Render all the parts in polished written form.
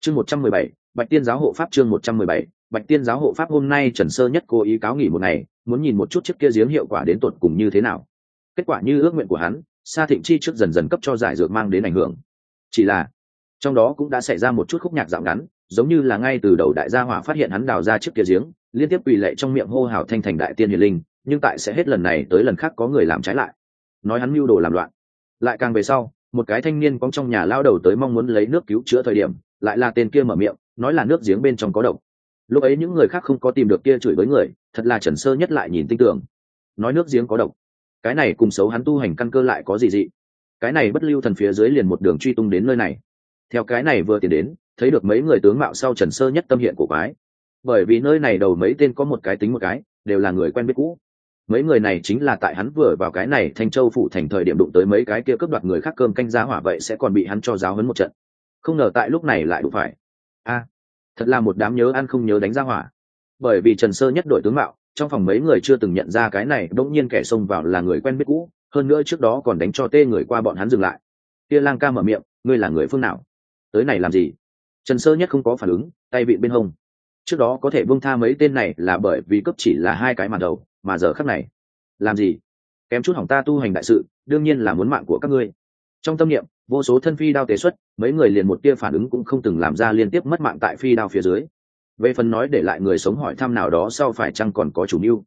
Chương 117, Bạch Tiên giáo hộ pháp. Chương 117, Bạch Tiên giáo hộ pháp. Hôm nay Trần Sơ Nhất cố ý cáo nghỉ một ngày, muốn nhìn một chút chiếc kia giếng hiệu quả đến tột cùng như thế nào. Kết quả như ước nguyện của hắn, Sa Thịnh Chi trước dần dần cấp cho giải dược mang đến ảnh hưởng. Chỉ là trong đó cũng đã xảy ra một chút khúc nhạc dạo ngắn, giống như là ngay từ đầu đại gia hỏa phát hiện hắn đào ra chiếc kia giếng, liên tiếp quỳ lệ trong miệng hô hào thanh thành đại tiên hiền linh, nhưng tại sẽ hết lần này tới lần khác có người làm trái lại, nói hắn mưu đồ làm loạn. Lại càng về sau, một cái thanh niên cóng trong nhà lao đầu tới mong muốn lấy nước cứu chữa thời điểm, lại là tên kia mở miệng nói là nước giếng bên trong có độc. Lúc ấy những người khác không có tìm được kia chửi với người, thật là Trần Sơ Nhất lại nhìn tinh tường, nói nước giếng có độc, cái này cùng xấu hắn tu hành căn cơ lại có gì dị. Cái này bất lưu thần phía dưới liền một đường truy tung đến nơi này. Theo cái này vừa tiến đến, thấy được mấy người tướng mạo sau Trần Sơ Nhất tâm hiện của quái, bởi vì nơi này đầu mấy tên có một cái tính một cái, đều là người quen biết cũ. Mấy người này chính là tại hắn vừa vào cái này Thanh Châu phủ thành thời điểm đụng tới mấy cái kia cướp đoạt người khác cơm canh giá hỏa, vậy sẽ còn bị hắn cho giáo huấn một trận. Không ngờ tại lúc này lại đụng phải thật là một đám nhớ ăn không nhớ đánh giá hỏa. Bởi vì Trần Sơ Nhất đổi tướng mạo, trong phòng mấy người chưa từng nhận ra cái này đống nhiên kẻ xông vào là người quen biết cũ, hơn nữa trước đó còn đánh cho tê người qua bọn hắn dừng lại. Kia Lang ca mở miệng, ngươi là người phương nào, tới này làm gì? Trần Sơ Nhất không có phản ứng, tay vịn bên hông. Trước đó có thể buông tha mấy tên này là bởi vì cấp chỉ là hai cái màn đầu, mà giờ khắc này làm gì? Kém chút hỏng ta tu hành đại sự, đương nhiên là muốn mạng của các ngươi. Trong tâm niệm, vô số thân phi đao tế xuất, mấy người liền một tia phản ứng cũng không từng làm ra, liên tiếp mất mạng tại phi đao phía dưới. Về phần nói để lại người sống hỏi thăm nào đó sau phải chăng còn có chủ mưu,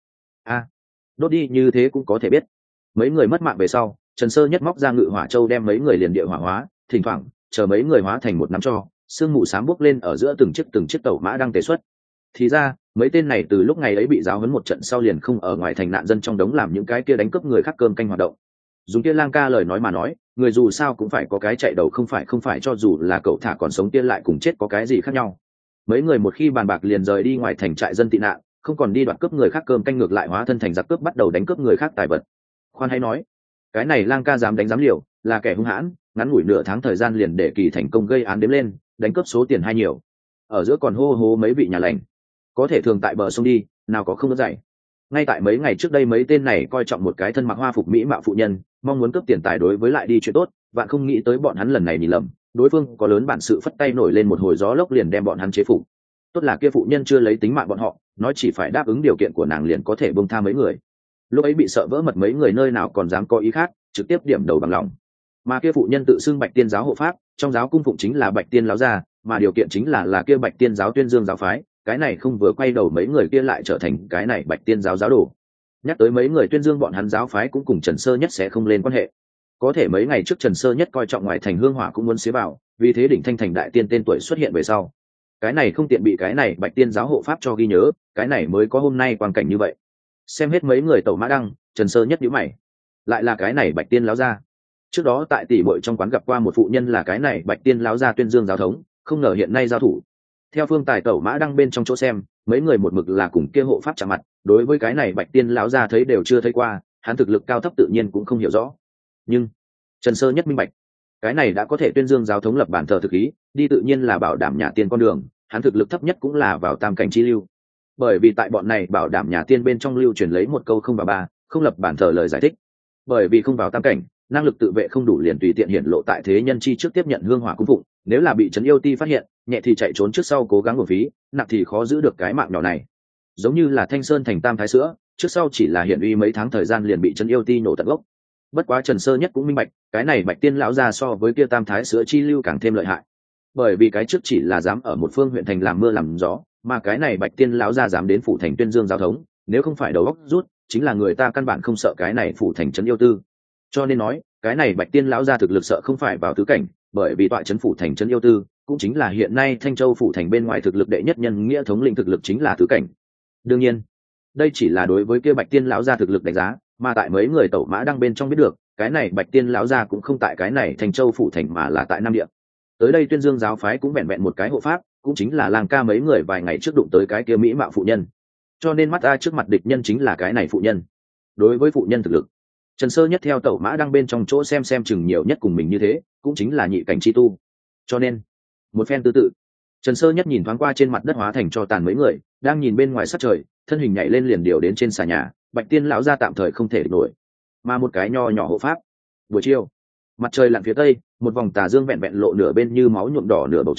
đốt đi như thế cũng có thể biết. Mấy người mất mạng về sau, Trần Sơ Nhất móc ra Ngự Hỏa Châu đem mấy người liền địa hỏa hóa, thỉnh thoảng chờ mấy người hóa thành một nắm tro, sương mù xám bốc lên ở giữa từng chiếc tàu mã đang tế xuất. Thì ra mấy tên này từ lúc ngày ấy bị giáo huấn một trận sau liền không ở ngoài thành nạn dân trong đống làm những cái kia đánh cướp người khác cơm canh hoạt động. Dùng kia Lang ca lời nói mà nói, người dù sao cũng phải có cái chạy đầu, không phải cho dù là cậu thả còn sống tiên lại cùng chết có cái gì khác nhau. Mấy người một khi bàn bạc liền rời đi ngoài thành trại dân tị nạn, không còn đi đoạt cướp người khác cơm canh, ngược lại hóa thân thành giặc cướp bắt đầu đánh cướp người khác tài vật. Khoan hay nói, cái này Lang ca dám đánh dám liều, là kẻ hung hãn, ngắn ngủi nửa tháng thời gian liền để kỳ thành công gây án đếm lên, đánh cướp số tiền hay nhiều. Ở giữa còn hô mấy vị nhà lành, có thể thường tại bờ sông đi, nào có không đứt dậy. Ngay tại mấy ngày trước đây mấy tên này coi trọng một cái thân mặc hoa phục mỹ mạo phụ nhân, mong muốn cướp tiền tài đối với lại đi chuyện tốt, vạn không nghĩ tới bọn hắn lần này nhìn lầm, đối phương có lớn bản sự, phất tay nổi lên một hồi gió lốc liền đem bọn hắn chế phục. Tốt là kia phụ nhân chưa lấy tính mạng bọn họ, nói chỉ phải đáp ứng điều kiện của nàng liền có thể buông tha mấy người. Lúc ấy bị sợ vỡ mật mấy người nơi nào còn dám có ý khác, trực tiếp điểm đầu bằng lòng. Mà kia phụ nhân tự xưng Bạch Tiên giáo hộ pháp, trong giáo cung phụng chính là Bạch Tiên lão gia, mà điều kiện chính là kia Bạch Tiên giáo tuyên dương giáo phái. Cái này không vừa quay đầu mấy người kia lại trở thành cái này Bạch Tiên giáo giáo đồ. Nhắc tới mấy người tuyên dương bọn hắn giáo phái cũng cùng Trần Sơ Nhất sẽ không lên quan hệ. Có thể mấy ngày trước Trần Sơ Nhất coi trọng ngoài thành hương hỏa cũng muốn xế vào, vì thế đỉnh Thanh thành đại tiên tên tuổi xuất hiện về sau, cái này không tiện bị cái này Bạch Tiên giáo hộ pháp cho ghi nhớ, cái này mới có hôm nay quang cảnh như vậy. Xem hết mấy người tẩu mã đăng, Trần Sơ Nhất nhíu mày, lại là cái này Bạch Tiên lão gia. Trước đó tại tỷ muội trong quán gặp qua một phụ nhân là cái này Bạch Tiên lão gia tuyên dương giáo thống, không ngờ hiện nay giao thủ. Theo phương tài tẩu mã đăng bên trong chỗ xem, mấy người một mực là cùng kia hộ pháp chạm mặt, đối với cái này Bạch Tiên lão gia thấy đều chưa thấy qua, hắn thực lực cao thấp tự nhiên cũng không hiểu rõ. Nhưng Trần Sơ Nhất minh bạch, cái này đã có thể tuyên dương giáo thống lập bản thờ thực ý, đi tự nhiên là bảo đảm nhà tiên con đường, hắn thực lực thấp nhất cũng là vào tam cảnh chi lưu. Bởi vì tại bọn này bảo đảm nhà tiên bên trong lưu truyền lấy một câu không vào ba, không lập bản thờ lời giải thích. Bởi vì không vào tam cảnh, năng lực tự vệ không đủ liền tùy tiện hiển lộ tại thế nhân chi trước tiếp nhận hương hỏa cung phụng, nếu là bị trấn yêu ti phát hiện, nhẹ thì chạy trốn trước sau cố gắng một phí, nặng thì khó giữ được cái mạng nhỏ này. Giống như là Thanh Sơn thành tam thái sữa, trước sau chỉ là hiện uy mấy tháng thời gian liền bị trấn yêu ti nổ tận gốc. Bất quá Trần Sơ Nhất cũng minh bạch, cái này Bạch Tiên lão gia so với kia tam thái sữa chi lưu càng thêm lợi hại. Bởi vì cái trước chỉ là dám ở một phương huyện thành làm mưa làm gió, mà cái này Bạch Tiên lão gia dám đến phủ thành tuyên dương giáo thống, nếu không phải đầu óc rút, chính là người ta căn bản không sợ cái này phủ thành trấn yêu tư. Cho nên nói, cái này Bạch Tiên lão gia thực lực sợ không phải vào tứ cảnh, bởi vì tọa trấn phủ thành trấn yêu tư, cũng chính là hiện nay Thanh Châu phủ thành bên ngoài thực lực đệ nhất nhân nghĩa thống lĩnh thực lực chính là tứ cảnh. Đương nhiên, đây chỉ là đối với kia Bạch Tiên lão gia thực lực đánh giá, mà tại mấy người tẩu mã đang bên trong biết được, cái này Bạch Tiên lão gia cũng không tại cái này Thanh Châu phủ thành mà là tại Nam Địa. Tới đây tuyên dương giáo phái cũng vẹn vẹn một cái hộ pháp, cũng chính là Lang ca mấy người vài ngày trước đụng tới cái kia mỹ mạo phụ nhân. Cho nên mắt ta trước mặt địch nhân chính là cái này phụ nhân. Đối với phụ nhân thực lực, Trần Sơ Nhất theo tẩu mã đang bên trong chỗ xem chừng nhiều nhất cùng mình như thế, cũng chính là nhị cảnh chi tu. Cho nên, một phen tư tự, Trần Sơ Nhất nhìn thoáng qua trên mặt đất hóa thành cho tàn mấy người, đang nhìn bên ngoài sát trời, thân hình nhảy lên liền điều đến trên xà nhà, Bạch Tiên lão gia tạm thời không thể nổi, mà một cái nho nhỏ hộ pháp. Buổi chiều, mặt trời lặn phía tây, một vòng tà dương vẹn vẹn lộ nửa bên như máu nhuộm đỏ nửa bầu trời,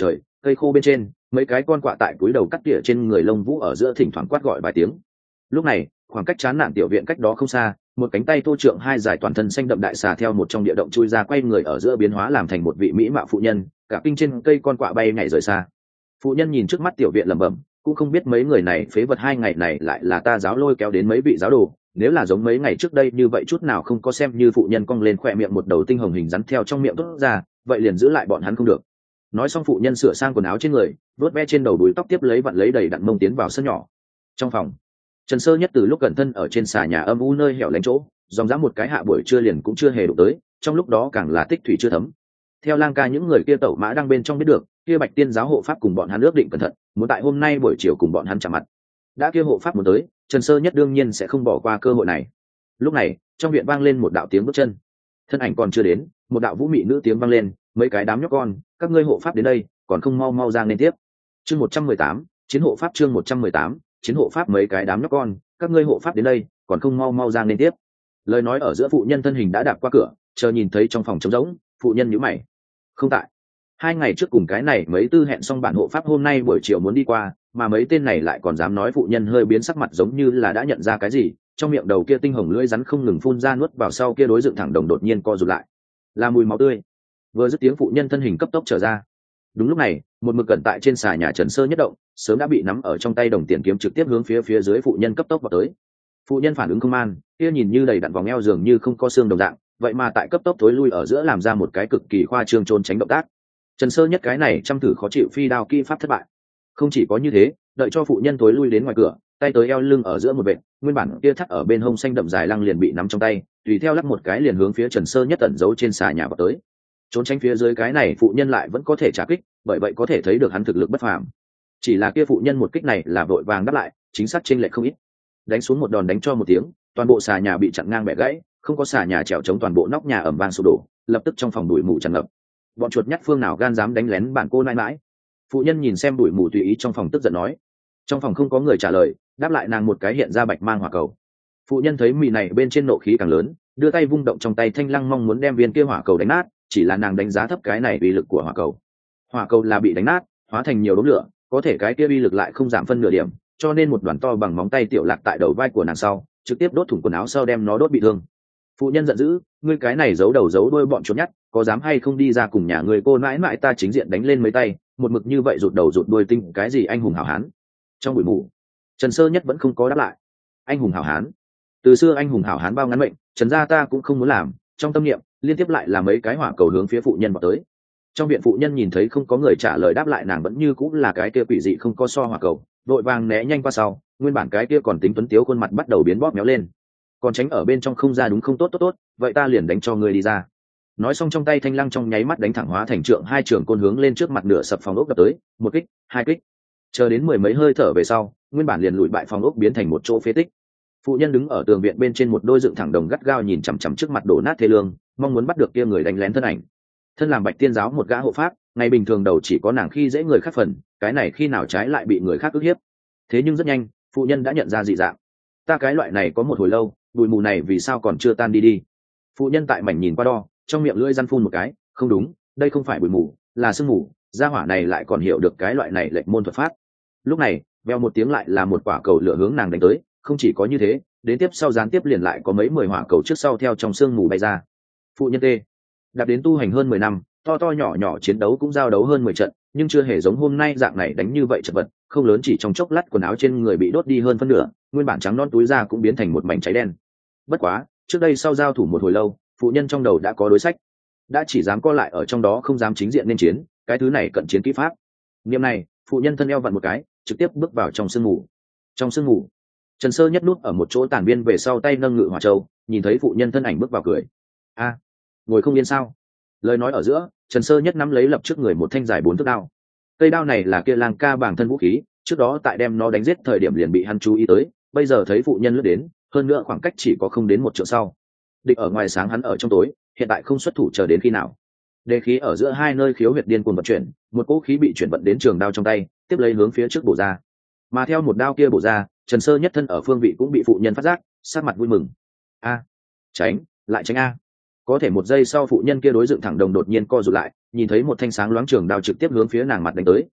cây khô bên trên mấy cái con quạ tại cúi đầu cắt tỉa trên người lông vũ ở giữa thỉnh thoảng quát gọi vài tiếng. Lúc này khoảng cách chán nản tiểu viện cách đó không xa, một cánh tay thô trượng hai dài toàn thân xanh đậm đại xà theo một trong địa động chui ra, quay người ở giữa biến hóa làm thành một vị mỹ mạo phụ nhân, cả kinh trên cây con quạ bay nhảy rời xa. Phụ nhân nhìn trước mắt tiểu viện lẩm bẩm, cũng không biết mấy người này phế vật 2 ngày này lại là ta giáo lôi kéo đến mấy vị giáo đồ, nếu là giống mấy ngày trước đây như vậy chút nào không có xem như phụ nhân cong lên khỏe miệng một đầu tinh hồng hình rắn theo trong miệng tốt ra, vậy liền giữ lại bọn hắn không được. Nói xong phụ nhân sửa sang quần áo trên người, vuốt ve trên đầu đuôi tóc, tiếp lấy vặn lấy đầy đặn mông tiến vào sân nhỏ. Trong phòng, Trần Sơ Nhất từ lúc cẩn thân ở trên xà nhà âm u nơi hẻo lánh chỗ, dòng dã một cái hạ buổi trưa liền cũng chưa hề đụng tới, trong lúc đó càng là tích thủy chưa thấm. Theo lang ca những người kia tẩu mã đang bên trong biết được, kia Bạch Tiên giáo hộ pháp cùng bọn hắn ước định cẩn thận, muốn tại hôm nay buổi chiều cùng bọn hắn chạm mặt. Đã kia hộ pháp muốn tới, Trần Sơ Nhất đương nhiên sẽ không bỏ qua cơ hội này. Lúc này, trong viện vang lên một đạo tiếng bước chân. Thân ảnh còn chưa đến, một đạo vũ mị nữ tiếng vang lên, mấy cái đám nhóc con, các ngươi hộ pháp đến đây, còn không mau mau ra nên tiếp. Chương 118, chiến hộ pháp. Chương 118, chiến hộ pháp. Mấy cái đám nhóc con, các ngươi hộ pháp đến đây, còn không mau mau ra nên tiếp. Lời nói ở giữa phụ nhân thân hình đã đạp qua cửa, chờ nhìn thấy trong phòng trống rỗng, phụ nhân nhíu mày. Không tại. 2 ngày trước cùng cái này mấy tư hẹn xong bản hộ pháp hôm nay buổi chiều muốn đi qua, mà mấy tên này lại còn dám nói. Phụ nhân hơi biến sắc mặt giống như là đã nhận ra cái gì, trong miệng đầu kia tinh hồng lưỡi rắn không ngừng phun ra nuốt vào, sau kia đối dựng thẳng đồng đột nhiên co rụt lại, là mùi máu tươi. Vừa dứt tiếng phụ nhân thân hình cấp tốc trở ra. Đúng lúc này, một mực cẩn tại trên xà nhà Trần Sơ Nhất động, sớm đã bị nắm ở trong tay đồng tiền kiếm trực tiếp hướng phía dưới phụ nhân cấp tốc vào tới. Phụ nhân phản ứng không an, kia nhìn như đầy đặn vòng eo dường như không có xương đồng dạng, vậy mà tại cấp tốc thối lui ở giữa làm ra một cái cực kỳ khoa trương trốn tránh động tác. Trần Sơ Nhất cái này chăm thử khó chịu phi đao kỹ pháp thất bại. Không chỉ có như thế, đợi cho phụ nhân thối lui đến ngoài cửa, tay tới eo lưng ở giữa một vệt, nguyên bản kia thắt ở bên hông xanh đậm dài lăng liền bị nắm trong tay, tùy theo lắc một cái liền hướng phía Trần Sơ Nhất tẩn giấu trên xà nhà vào tới. Trốn tránh phía dưới cái này phụ nhân lại vẫn có thể trả kích, bởi vậy có thể thấy được hắn thực lực bất phàm. Chỉ là kia phụ nhân một kích này là vội vàng đáp lại, chính xác chênh lệch không ít. Đánh xuống một đòn đánh cho một tiếng, toàn bộ xà nhà bị chặn ngang bẻ gãy, không có xà nhà trèo chống, toàn bộ nóc nhà ầm vang sụp đổ, lập tức trong phòng bụi mù tràn ngập. Bọn chuột nhắt phương nào gan dám đánh lén bản cô nãi nãi? Phụ nhân nhìn xem bụi mù tùy ý trong phòng tức giận nói. Trong phòng không có người trả lời, đáp lại nàng một cái hiện ra bạch mang hỏa cầu. Phụ nhân thấy mì này bên trên nộ khí càng lớn, đưa tay vung động trong tay thanh lăng mong muốn đem viên kia hỏa cầu đánh nát, chỉ là nàng đánh giá thấp cái này uy lực của hỏa cầu. Hỏa cầu là bị đánh nát, hóa thành nhiều đốm lửa, có thể cái kia uy lực lại không giảm phân nửa điểm, cho nên một đoàn to bằng móng tay tiểu lạc tại đầu vai của nàng sau, trực tiếp đốt thủng quần áo sau đem nó đốt bị thương. Phụ nhân giận dữ, ngươi cái này giấu đầu giấu đuôi bọn chó nhắt, có dám hay không đi ra cùng nhà người cô nãi nãi ta chính diện đánh lên mấy tay, một mực như vậy rụt đầu rụt đuôi tinh cái gì anh hùng hảo hán. Trong bụi mù, Trần Sơ Nhất vẫn không có đáp lại. Anh hùng hảo hán? Từ xưa anh hùng hảo hán bao ngắn mệnh, Trần gia ta cũng không muốn làm. Trong tâm niệm liên tiếp lại là mấy cái hỏa cầu hướng phía phụ nhân vào tới. Trong viện phụ nhân nhìn thấy không có người trả lời đáp lại nàng vẫn như cũng là cái kia quỷ dị không có so hỏa cầu, đội vàng né nhanh qua sau, nguyên bản cái kia còn tính tuấn tiếu khuôn mặt bắt đầu biến bóp méo lên. Còn tránh ở bên trong không ra đúng không? Tốt, vậy ta liền đánh cho ngươi đi ra. Nói xong trong tay thanh lăng trong nháy mắt đánh thẳng hóa thành trượng hai trường côn hướng lên trước mặt nửa sập phòng ốc đập tới, một kích, hai kích. Chờ đến 10 mấy hơi thở về sau, nguyên bản liền lùi bại phòng ốc biến thành một chỗ phế tích. Phụ nhân đứng ở tường viện bên trên một đôi dựng thẳng đồng gắt gao nhìn chằm chằm trước mặt đổ nát thê lương, mong muốn bắt được kia người đánh lén thân ảnh. Thân làm Bạch Tiên giáo một gã hộ pháp, ngày bình thường đầu chỉ có nàng khi dễ người khác phần, cái này khi nào trái lại bị người khác ức hiếp. Thế nhưng rất nhanh, phụ nhân đã nhận ra dị dạng. Ta cái loại này có một hồi lâu, bụi mù này vì sao còn chưa tan đi? Phụ nhân tại mảnh nhìn qua đo, trong miệng lưỡi răn phun một cái, không đúng, đây không phải bụi mù, là sương mù. Gia hỏa này lại còn hiểu được cái loại này lệnh môn thuật pháp. Lúc này, veo một tiếng lại là một quả cầu lửa hướng nàng đánh tới, không chỉ có như thế, đến tiếp sau gián tiếp liền lại có mấy 10 hỏa cầu trước sau theo trong sương mù bay ra. Phụ nhân tê đạp đến tu hành hơn 10 năm, to to nhỏ nhỏ chiến đấu cũng giao đấu hơn 10 trận, nhưng chưa hề giống hôm nay dạng này đánh như vậy chật vật, không lớn chỉ trong chốc lát quần áo trên người bị đốt đi hơn phân nửa, nguyên bản trắng non túi da cũng biến thành một mảnh cháy đen. Bất quá, trước đây sau giao thủ một hồi lâu, phụ nhân trong đầu đã có đối sách, đã chỉ dám co lại ở trong đó không dám chính diện nên chiến, cái thứ này cận chiến kỹ pháp. Niệm này, phụ nhân thân eo vặn một cái, trực tiếp bước vào trong sương mù. Trong sương mù, Trần Sơ Nhất nút ở một chỗ tản biên về sau tay nâng ngự hỏa châu, nhìn thấy phụ nhân thân ảnh bước vào cười. A, ngồi không yên sao? Lời nói ở giữa, Trần Sơ Nhất nắm lấy lập trước người một thanh dài 4 thước đao. Cây đao này là kia lang ca bảng thân vũ khí, trước đó tại đem nó đánh giết thời điểm liền bị hắn chú ý tới, bây giờ thấy phụ nhân lướt đến, hơn nữa khoảng cách chỉ có không đến một trượng sau. Địch ở ngoài sáng hắn ở trong tối, hiện tại không xuất thủ chờ đến khi nào? Đề khí ở giữa hai nơi khiếu huyệt điên cuồng vận chuyển, một cỗ khí bị chuyển vận đến trường đao trong tay, tiếp lấy hướng phía trước bổ ra. Mà theo một đao kia bổ ra, Trần Sơ Nhất thân ở phương vị cũng bị phụ nhân phát giác, sát mặt vui mừng. A, tránh, lại tránh a. Có thể một giây sau phụ nhân kia đối dựng thẳng đồng đột nhiên co rụt lại, nhìn thấy một thanh sáng loáng trường đao trực tiếp hướng phía nàng mặt đánh tới,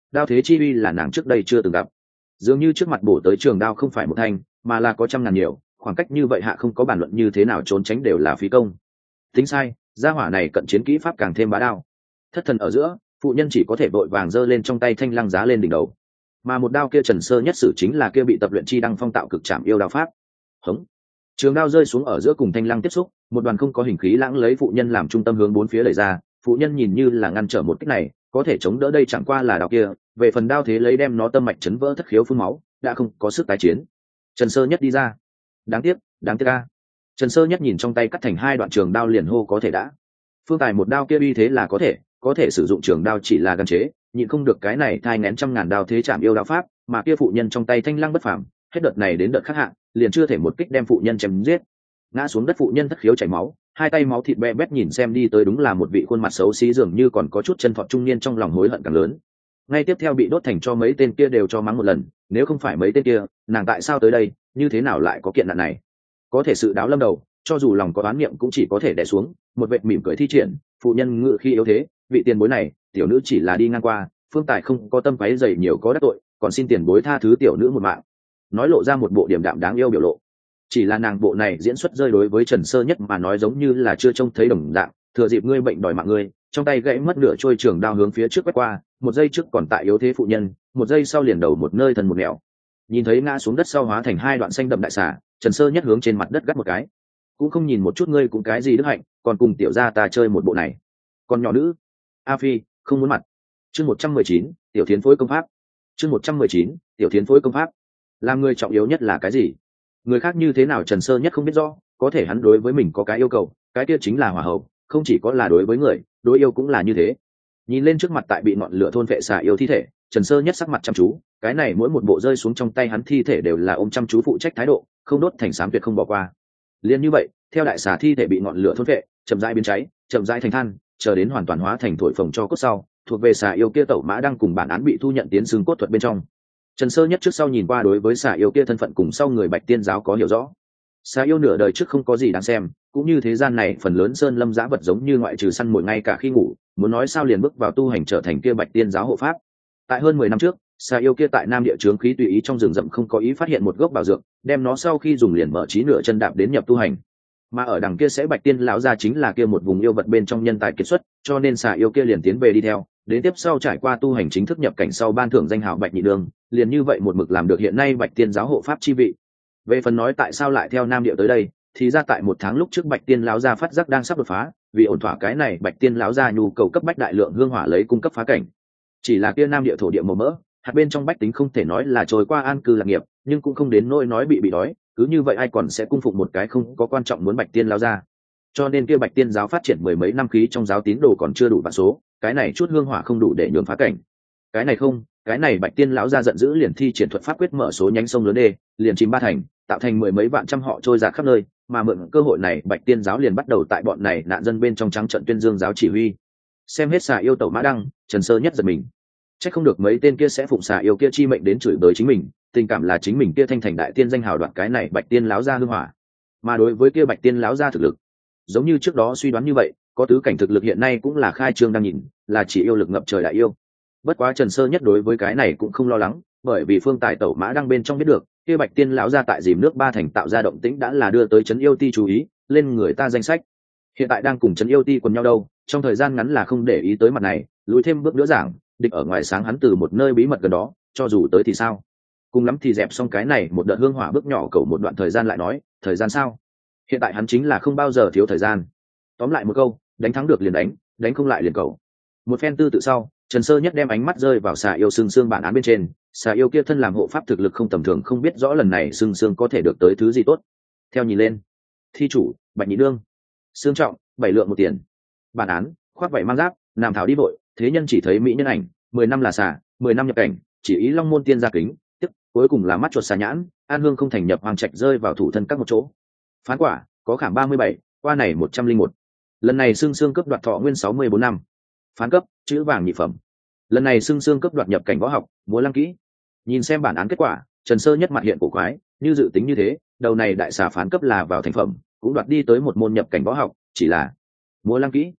đao thế chi uy là nàng trước đây chưa từng gặp. Dường như trước mặt bổ tới trường đao không phải một thanh mà là có trăm ngàn nhiều, khoảng cách như vậy hạ không có bàn luận như thế nào trốn tránh đều là phí công. Tính sai, gia hỏa này cận chiến kỹ pháp càng thêm bá đao. Thất thần ở giữa, phụ nhân chỉ có thể vội vàng giơ lên trong tay thanh lăng giá lên đỉnh đầu, mà một đao kia Trần Sơ nhất sử chính là kia bị tập luyện chi đăng phong tạo cực trảm yêu đao pháp. Hống, trường đao rơi xuống ở giữa cùng thanh lăng tiếp xúc, một đoàn không có hình khí lãng lấy phụ nhân làm trung tâm hướng bốn phía đẩy ra. Phụ nhân nhìn như là ngăn trở một kích này, có thể chống đỡ đây chẳng qua là đao kia, về phần đao thế lấy đem nó tâm mạch chấn vỡ thất khiếu phun máu, đã không có sức tái chiến. Trần Sơ nhất đi ra, đáng tiếc a. Trần Sơ nhất nhìn trong tay cắt thành hai đoạn trường đao liền hô có thể đã. Phương Tài một đao kia uy thế là có thể sử dụng trường đao chỉ là gần chế, nhịn không được cái này thai ngén trăm ngàn đao thế chạm yêu đao pháp, mà kia phụ nhân trong tay thanh lăng bất phàm, hết đợt này đến đợt khác hạng, liền chưa thể một kích đem phụ nhân chém giết. Ngã xuống đất phụ nhân thất khiếu chảy máu, hai tay máu thịt be bét nhìn xem đi tới đúng là một vị khuôn mặt xấu xí dường như còn có chút chân thọt trung niên trong lòng hối hận càng lớn. Ngay tiếp theo bị đốt thành cho mấy tên kia đều cho mắng một lần, nếu không phải mấy tên kia, nàng tại sao tới đây, như thế nào lại có kiện nạn này? Có thể sự đáo lâm đầu, cho dù lòng có oán niệm cũng chỉ có thể đè xuống, một vệt mỉm cười thi triển, phụ nhân ngự khi yếu thế, vị tiền bối này, tiểu nữ chỉ là đi ngang qua, Phương Tài không có tâm quấy rầy nhiều có đắc tội, còn xin tiền bối tha thứ tiểu nữ một mạng. Nói lộ ra một bộ điềm đạm đáng yêu biểu lộ. Chỉ là nàng bộ này diễn xuất rơi đối với Trần Sơ nhất mà nói giống như là chưa trông thấy đồng dạng, thừa dịp ngươi bệnh đòi mạng ngươi, trong tay gãy mất nửa trôi trường đao hướng phía trước quét qua, một giây trước còn tại yếu thế phụ nhân, một giây sau liền đầu một nơi thần một nẻo. Nhìn thấy ngã xuống đất sau hóa thành hai đoạn xanh đậm đại xà, Trần Sơ nhất hướng trên mặt đất gắt một cái, cũng không nhìn một chút ngươi cũng cái gì đức hạnh, còn cùng tiểu gia ta chơi một bộ này. Còn nhỏ nữ, A Phi, không muốn mặt. Chương 119, tiểu thiến phối công pháp. Chương 119, tiểu thiến phối công pháp. Làm người trọng yếu nhất là cái gì? Người khác như thế nào Trần Sơ nhất không biết rõ, có thể hắn đối với mình có cái yêu cầu, cái kia chính là hòa hậu, không chỉ có là đối với người, đối yêu cũng là như thế. Nhìn lên trước mặt tại bị ngọn lửa thôn vệ xà yêu thi thể, Trần Sơ nhất sắc mặt chăm chú, cái này mỗi một bộ rơi xuống trong tay hắn thi thể đều là ôm chăm chú phụ trách thái độ, không đốt thành xám tuyệt không bỏ qua. Liên như vậy, theo đại xà thi thể bị ngọn lửa thôn vệ, chậm rãi biến cháy, chậm rãi thành than, chờ đến hoàn toàn hóa thành thổi phồng cho cốt sau, thuộc về xà yêu kia tẩu mã đang cùng bản án bị thu nhận tiến xương cốt thuật bên trong. Trần Sơ nhất trước sau nhìn qua đối với xà yêu kia thân phận cùng sau người Bạch Tiên giáo có hiểu rõ. Xà yêu nửa đời trước không có gì đáng xem, cũng như thế gian này phần lớn sơn lâm giã vật giống như ngoại trừ săn mồi ngay cả khi ngủ, muốn nói sao liền bước vào tu hành trở thành kia Bạch Tiên giáo hộ pháp. Tại hơn 10 năm trước, xà yêu kia tại Nam Địa Chướng khí tùy ý trong rừng rậm không có ý phát hiện một gốc bảo dược, đem nó sau khi dùng liền mở trí nửa chân đạp đến nhập tu hành. Mà ở đằng kia sẽ Bạch Tiên lão gia chính là kia một vùng yêu vật bên trong nhân tài kiệt xuất, cho nên xà yêu kia liền tiến về đi theo, đến tiếp sau trải qua tu hành chính thức nhập cảnh sau ban thưởng danh hào Bạch Nhị Đường, liền như vậy một mực làm được hiện nay Bạch Tiên giáo hộ pháp chi vị. Về phần nói tại sao lại theo Nam Địa tới đây, thì ra tại một tháng lúc trước Bạch Tiên lão gia phát giác đang sắp đột phá, vì ổn thỏa cái này Bạch Tiên lão gia nhu cầu cấp bách đại lượng hương hỏa lấy cung cấp phá cảnh. Chỉ là kia Nam Địa thổ địa màu mỡ, hạt bên trong bách tính không thể nói là trôi qua an cư lạc nghiệp, nhưng cũng không đến nỗi nói bị đói, cứ như vậy ai còn sẽ cung phụng một cái không có quan trọng muốn Bạch Tiên lão gia. Cho nên kia Bạch Tiên giáo phát triển mười mấy năm khí trong giáo tín đồ còn chưa đủ vạn số, cái này chút hương hỏa không đủ để nhường phá cảnh. Cái này Bạch Tiên lão gia giận dữ liền thi triển thuật pháp quyết mở số nhánh sông lớn đê, liền chìm ba thành, tạo thành mười mấy vạn trăm họ trôi dạt khắp nơi, mà mượn cơ hội này Bạch Tiên giáo liền bắt đầu tại bọn này nạn dân bên trong trắng trận tuyên dương giáo chỉ huy. Xem hết xà yêu tẩu mã đăng, Trần Sơ nhất giật mình. Chắc không được mấy tên kia sẽ phụng xà yêu kia chi mệnh đến chửi bới chính mình, tình cảm là chính mình kia thanh thành đại tiên danh hào đoạt cái này Bạch Tiên lão gia hương hỏa. Mà đối với kia Bạch Tiên lão gia thực lực, giống như trước đó suy đoán như vậy, có tứ cảnh thực lực hiện nay cũng là khai trương đang nhìn, là chỉ yêu lực ngập trời đại yêu. Bất quá Trần Sơ nhất đối với cái này cũng không lo lắng, bởi vì phương tài tẩu mã đang bên trong biết được, kia Bạch Tiên lão gia tại dìm nước ba thành tạo ra động tĩnh đã là đưa tới trấn yêu ti chú ý, lên người ta danh sách. Hiện tại đang cùng trấn yêu ti quần nhau đâu, trong thời gian ngắn là không để ý tới mặt này, lùi thêm bước nữa giảng, địch ở ngoài sáng hắn từ một nơi bí mật gần đó, cho dù tới thì sao? Cùng lắm thì dẹp xong cái này một đợt hương hỏa bước nhỏ cầu một đoạn thời gian lại nói, thời gian sao? Hiện tại hắn chính là không bao giờ thiếu thời gian. Tóm lại một câu, đánh thắng được liền đánh, đánh không lại liền cầu. Một phen tư tự sau, Trần Sơ nhất đem ánh mắt rơi vào xà yêu sương sương bản án bên trên, xà yêu kia thân làm hộ pháp thực lực không tầm thường, không biết rõ lần này sương sương có thể được tới thứ gì tốt. Theo nhìn lên, thi chủ Bạch Nhị Nương, Sương Trọng 7 lượng 1 tiền. Bản án, khoác vảy mang giáp, nam thảo đi vội, thế nhân chỉ thấy mỹ nhân ảnh, 10 năm là xà, 10 năm nhập cảnh, chỉ ý long môn tiên gia kính, tức cuối cùng là mắt chuột xà nhãn, an hương không thành nhập hoàng trạch rơi vào thủ thân các một chỗ. Phán quả, có khảm 37, qua này 101. Lần này Sương Sương cấp đoạt thọ nguyên 64 năm. Phán cấp, chữ vàng nhị phẩm. Lần này Sương Sương cấp đoạt nhập cảnh võ học, múa lăng kỹ. Nhìn xem bản án kết quả, Trần Sơ nhất mặt hiện cổ quái, như dự tính như thế, đầu này đại xà phán cấp là vào thành phẩm, cũng đoạt đi tới một môn nhập cảnh võ học, chỉ là múa lăng kỹ.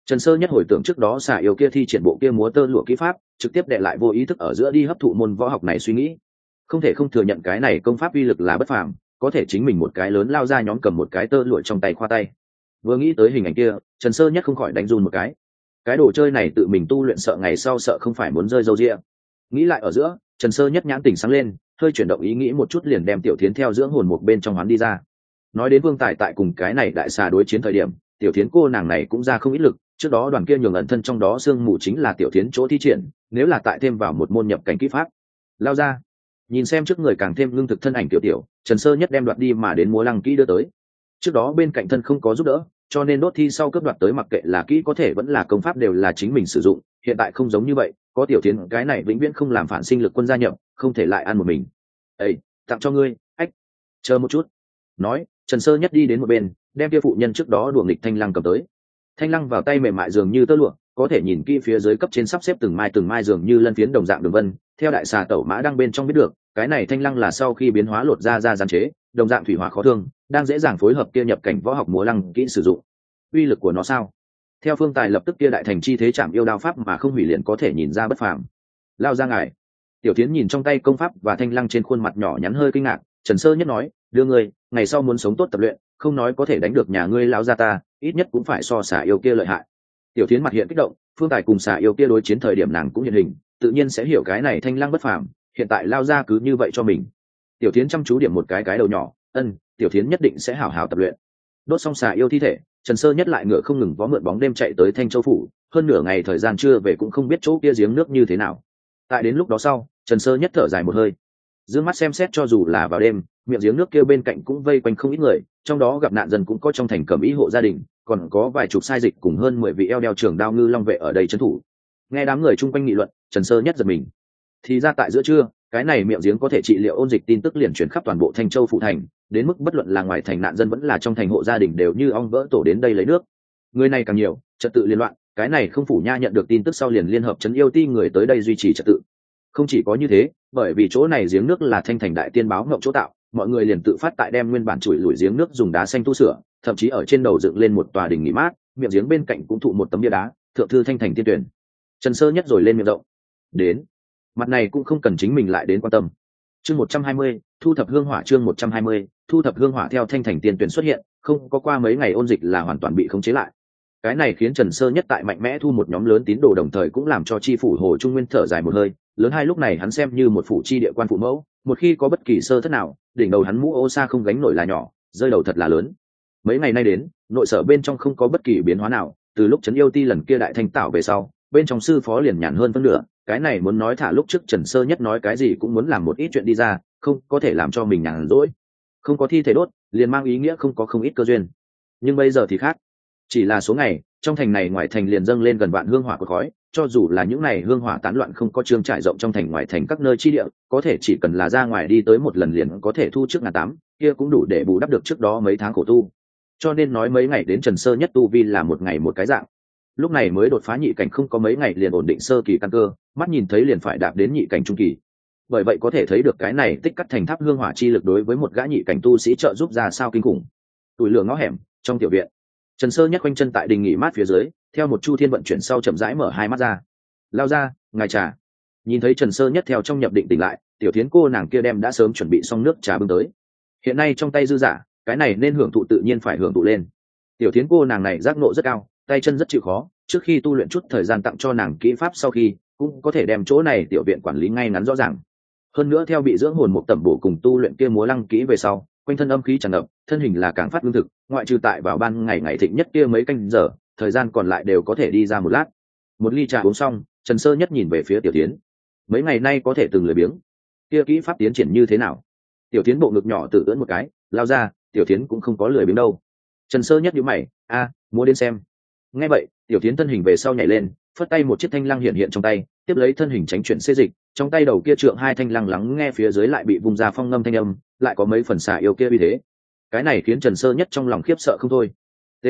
Trần Sơ Nhất hồi tưởng trước đó xà yêu kia thi triển bộ kia múa tơ lụa kỹ pháp, trực tiếp đệ lại vô ý thức ở giữa đi hấp thụ môn võ học này suy nghĩ. Không thể không thừa nhận cái này công pháp uy lực là bất phàm, có thể chính mình một cái lớn lao ra nhóm cầm một cái tơ lụa trong tay khoa tay. Vừa nghĩ tới hình ảnh kia, Trần Sơ Nhất không khỏi đánh run một cái đồ chơi này tự mình tu luyện sợ ngày sau sợ không phải muốn rơi râu ria. Nghĩ lại ở giữa, Trần Sơ Nhất nhãn tỉnh sáng lên, hơi chuyển động ý nghĩ một chút liền đem Tiểu Thiến theo dưỡng hồn một bên trong hắn đi ra. Nói đến Vương Tài tại cùng cái này đại xà đối chiến thời điểm, Tiểu Thiến cô nàng này cũng ra không ít lực, trước đó đoàn kia nhường ẩn thân trong đó xương mù chính là Tiểu Thiến chỗ thi triển, nếu là tại thêm vào một môn nhập cảnh kỹ pháp. Lao ra, nhìn xem trước người càng thêm lương thực thân ảnh Tiểu Tiểu, Trần Sơ Nhất đem đoạt đi mà đến múa lăng kỹ đưa tới. Trước đó bên cạnh thân không có giúp đỡ, cho nên đốt thi sau cướp đoạt tới mặc kệ là kỹ có thể vẫn là công pháp đều là chính mình sử dụng, hiện tại không giống như vậy, có Tiểu Thiến cái này vĩnh viễn không làm phản sinh lực quân gia nhập, không thể lại ăn một mình. "Ê, tặng cho ngươi." "Ách, chờ một chút." Nói, Trần Sơ Nhất đi đến một bên, đem kia phụ nhân trước đó đùa nghịch thanh lăng cầm tới. Thanh lăng vào tay mềm mại dường như tơ lụa, có thể nhìn kỹ phía dưới cấp trên sắp xếp từng mai dường như lân phiến đồng dạng đường vân, theo đại xà tẩu mã đang bên trong biết được, cái này thanh lăng là sau khi biến hóa lột ra giàn chế, đồng dạng thủy hỏa khó thương, đang dễ dàng phối hợp kia nhập cảnh võ học múa lăng kỹ sử dụng. Uy lực của nó sao? Theo Phương Tài lập tức kia đại thành chi thế chạm yêu đao pháp mà không hủy liền có thể nhìn ra bất phàm. Lao ra ngài. Tiểu Thiến nhìn trong tay công pháp và thanh lăng trên khuôn mặt nhỏ nhắn hơi kinh ngạc, Trần Sơ Nhất nói, đưa ngươi, ngày sau muốn sống tốt tập luyện, không nói có thể đánh được nhà ngươi lão gia ta, ít nhất cũng phải so xà yêu kia lợi hại. Tiểu Thiến mặt hiện kích động, Phương Tài cùng xà yêu kia đối chiến thời điểm nàng cũng hiện hình, tự nhiên sẽ hiểu cái này thanh lăng bất phàm, hiện tại lao ra cứ như vậy cho mình. Tiểu Thiến chăm chú điểm một cái đầu nhỏ, Tiểu Thiến nhất định sẽ hảo hảo tập luyện. Đốt xong xà yêu thi thể, Trần Sơ Nhất lại ngựa không ngừng vó mượn bóng đêm chạy tới Thanh Châu phủ, hơn nửa ngày thời gian trưa về cũng không biết chỗ kia giếng nước như thế nào. Tại đến lúc đó sau, Trần Sơ Nhất thở dài một hơi, dương mắt xem xét cho dù là vào đêm, miệng giếng nước kia bên cạnh cũng vây quanh không ít người, trong đó gặp nạn dân cũng có trong thành cẩm ý hộ gia đình, còn có vài chục sai dịch cùng hơn 10 vị eo đeo trường đao ngư long vệ ở đây trấn thủ. Nghe đám người chung quanh nghị luận, Trần Sơ Nhất giật mình. Thì ra tại giữa trưa, cái này miệng giếng có thể trị liệu ôn dịch tin tức liền truyền khắp toàn bộ Thanh Châu phụ thành, đến mức bất luận là ngoài thành nạn dân vẫn là trong thành hộ gia đình đều như ong vỡ tổ đến đây lấy nước. Người này càng nhiều, trật tự liên loạn, cái này không phủ nha nhận được tin tức sau liền liên hợp trấn yêu ti người tới đây duy trì trật tự. Không chỉ có như thế, bởi vì chỗ này giếng nước là Thanh thành đại tiên báo ngộng chỗ tạo, mọi người liền tự phát tại đem nguyên bản chùi lủi giếng nước dùng đá xanh tu sửa, thậm chí ở trên đầu dựng lên một tòa đình nghỉ mát, miệng giếng bên cạnh cũng thụ một tấm bia đá, thượng thư Thanh thành tiên tuyển. Trần Sơ Nhất rồi lên miệng rộng. Đến, mặt này cũng không cần chính mình lại đến quan tâm. Chương 120, thu thập hương hỏa. Chương 120, thu thập hương hỏa. Theo Thanh thành tiên tuyển xuất hiện, không có qua mấy ngày ôn dịch là hoàn toàn bị khống chế lại. Cái này khiến Trần Sơ Nhất tại mạnh mẽ thu một nhóm lớn tín đồ, đồng thời cũng làm cho chi phủ Hồ Trung Nguyên thở dài một hơi. Lớn hai lúc này hắn xem như một phủ chi địa quan phụ mẫu, một khi có bất kỳ sơ thất nào, đỉnh đầu hắn mũ ô sa không gánh nổi là nhỏ, rơi đầu thật là lớn. Mấy ngày nay đến, nội sở bên trong không có bất kỳ biến hóa nào, từ lúc trấn yêu ti lần kia đại thanh tảo về sau, bên trong sư phó liền nhàn hơn phân nửa, cái này muốn nói thả lúc trước Trần Sơ Nhất nói cái gì cũng muốn làm một ít chuyện đi ra, không có thể làm cho mình nhàn rỗi. Không có thi thể đốt, liền mang ý nghĩa không có không ít cơ duyên. Nhưng bây giờ thì khác, chỉ là số ngày, trong thành này ngoài thành liền dâng lên gần vạn hương hỏa của khói, cho dù là những này hương hỏa tán loạn không có trương trải rộng trong thành ngoài thành các nơi chi địa, có thể chỉ cần là ra ngoài đi tới một lần liền có thể thu trước 800, kia cũng đủ để bù đắp được trước đó mấy tháng khổ tu. Cho nên nói mấy ngày đến Trần Sơ Nhất tu vi là một ngày một cái dạng. Lúc này mới đột phá nhị cảnh không có mấy ngày liền ổn định sơ kỳ căn cơ, mắt nhìn thấy liền phải đạp đến nhị cảnh trung kỳ. Bởi vậy có thể thấy được cái này tích cắt thành tháp hương hỏa chi lực đối với một gã nhị cảnh tu sĩ trợ giúp ra sao kinh khủng. Tủi lửa ngõ hẻm, trong tiểu viện, Trần Sơ Nhất quanh chân tại đình nghỉ mát phía dưới, theo một chu thiên vận chuyển sau chậm rãi mở hai mắt ra. Lao ra, ngài trà. Nhìn thấy Trần Sơ Nhất theo trong nhập định tỉnh lại, Tiểu Thiến cô nàng kia đem đã sớm chuẩn bị xong nước trà bưng tới. Hiện nay trong tay dư giả, cái này nên hưởng thụ tự nhiên phải hưởng thụ lên. Tiểu Thiến cô nàng này giác ngộ rất cao, tay chân rất chịu khó, trước khi tu luyện chút thời gian tặng cho nàng kỹ pháp sau khi, cũng có thể đem chỗ này tiểu viện quản lý ngay ngắn rõ ràng. Hơn nữa theo bị dưỡng hồn một tẩm bổ cùng tu luyện kia múa lăng kỹ về sau, quanh thân âm khí tràn ngập, thân hình là càng phát lương thực, ngoại trừ tại vào ban ngày ngày thịnh nhất kia mấy canh giờ, thời gian còn lại đều có thể đi ra một lát. Một ly trà uống xong, Trần Sơ Nhất nhìn về phía Tiểu Thiến. Mấy ngày nay có thể từng lười biếng, kia kỹ pháp tiến triển như thế nào? Tiểu Thiến bộ ngực nhỏ tự ưỡn một cái, lao ra, Tiểu Thiến cũng không có lười biếng đâu. Trần Sơ Nhất nhíu mày, múa đến xem. Nghe vậy, Tiểu Thiến thân hình về sau nhảy lên, phất tay một chiếc thanh lăng hiện hiện trong tay, tiếp lấy thân hình tránh chuyển xê dịch, trong tay đầu kia trượng hai thanh lăng lắng nghe phía dưới lại bị vùng ra phong ngâm thanh âm, lại có mấy phần xả yêu kia uy thế. Cái này khiến Trần Sơ Nhất trong lòng khiếp sợ không thôi.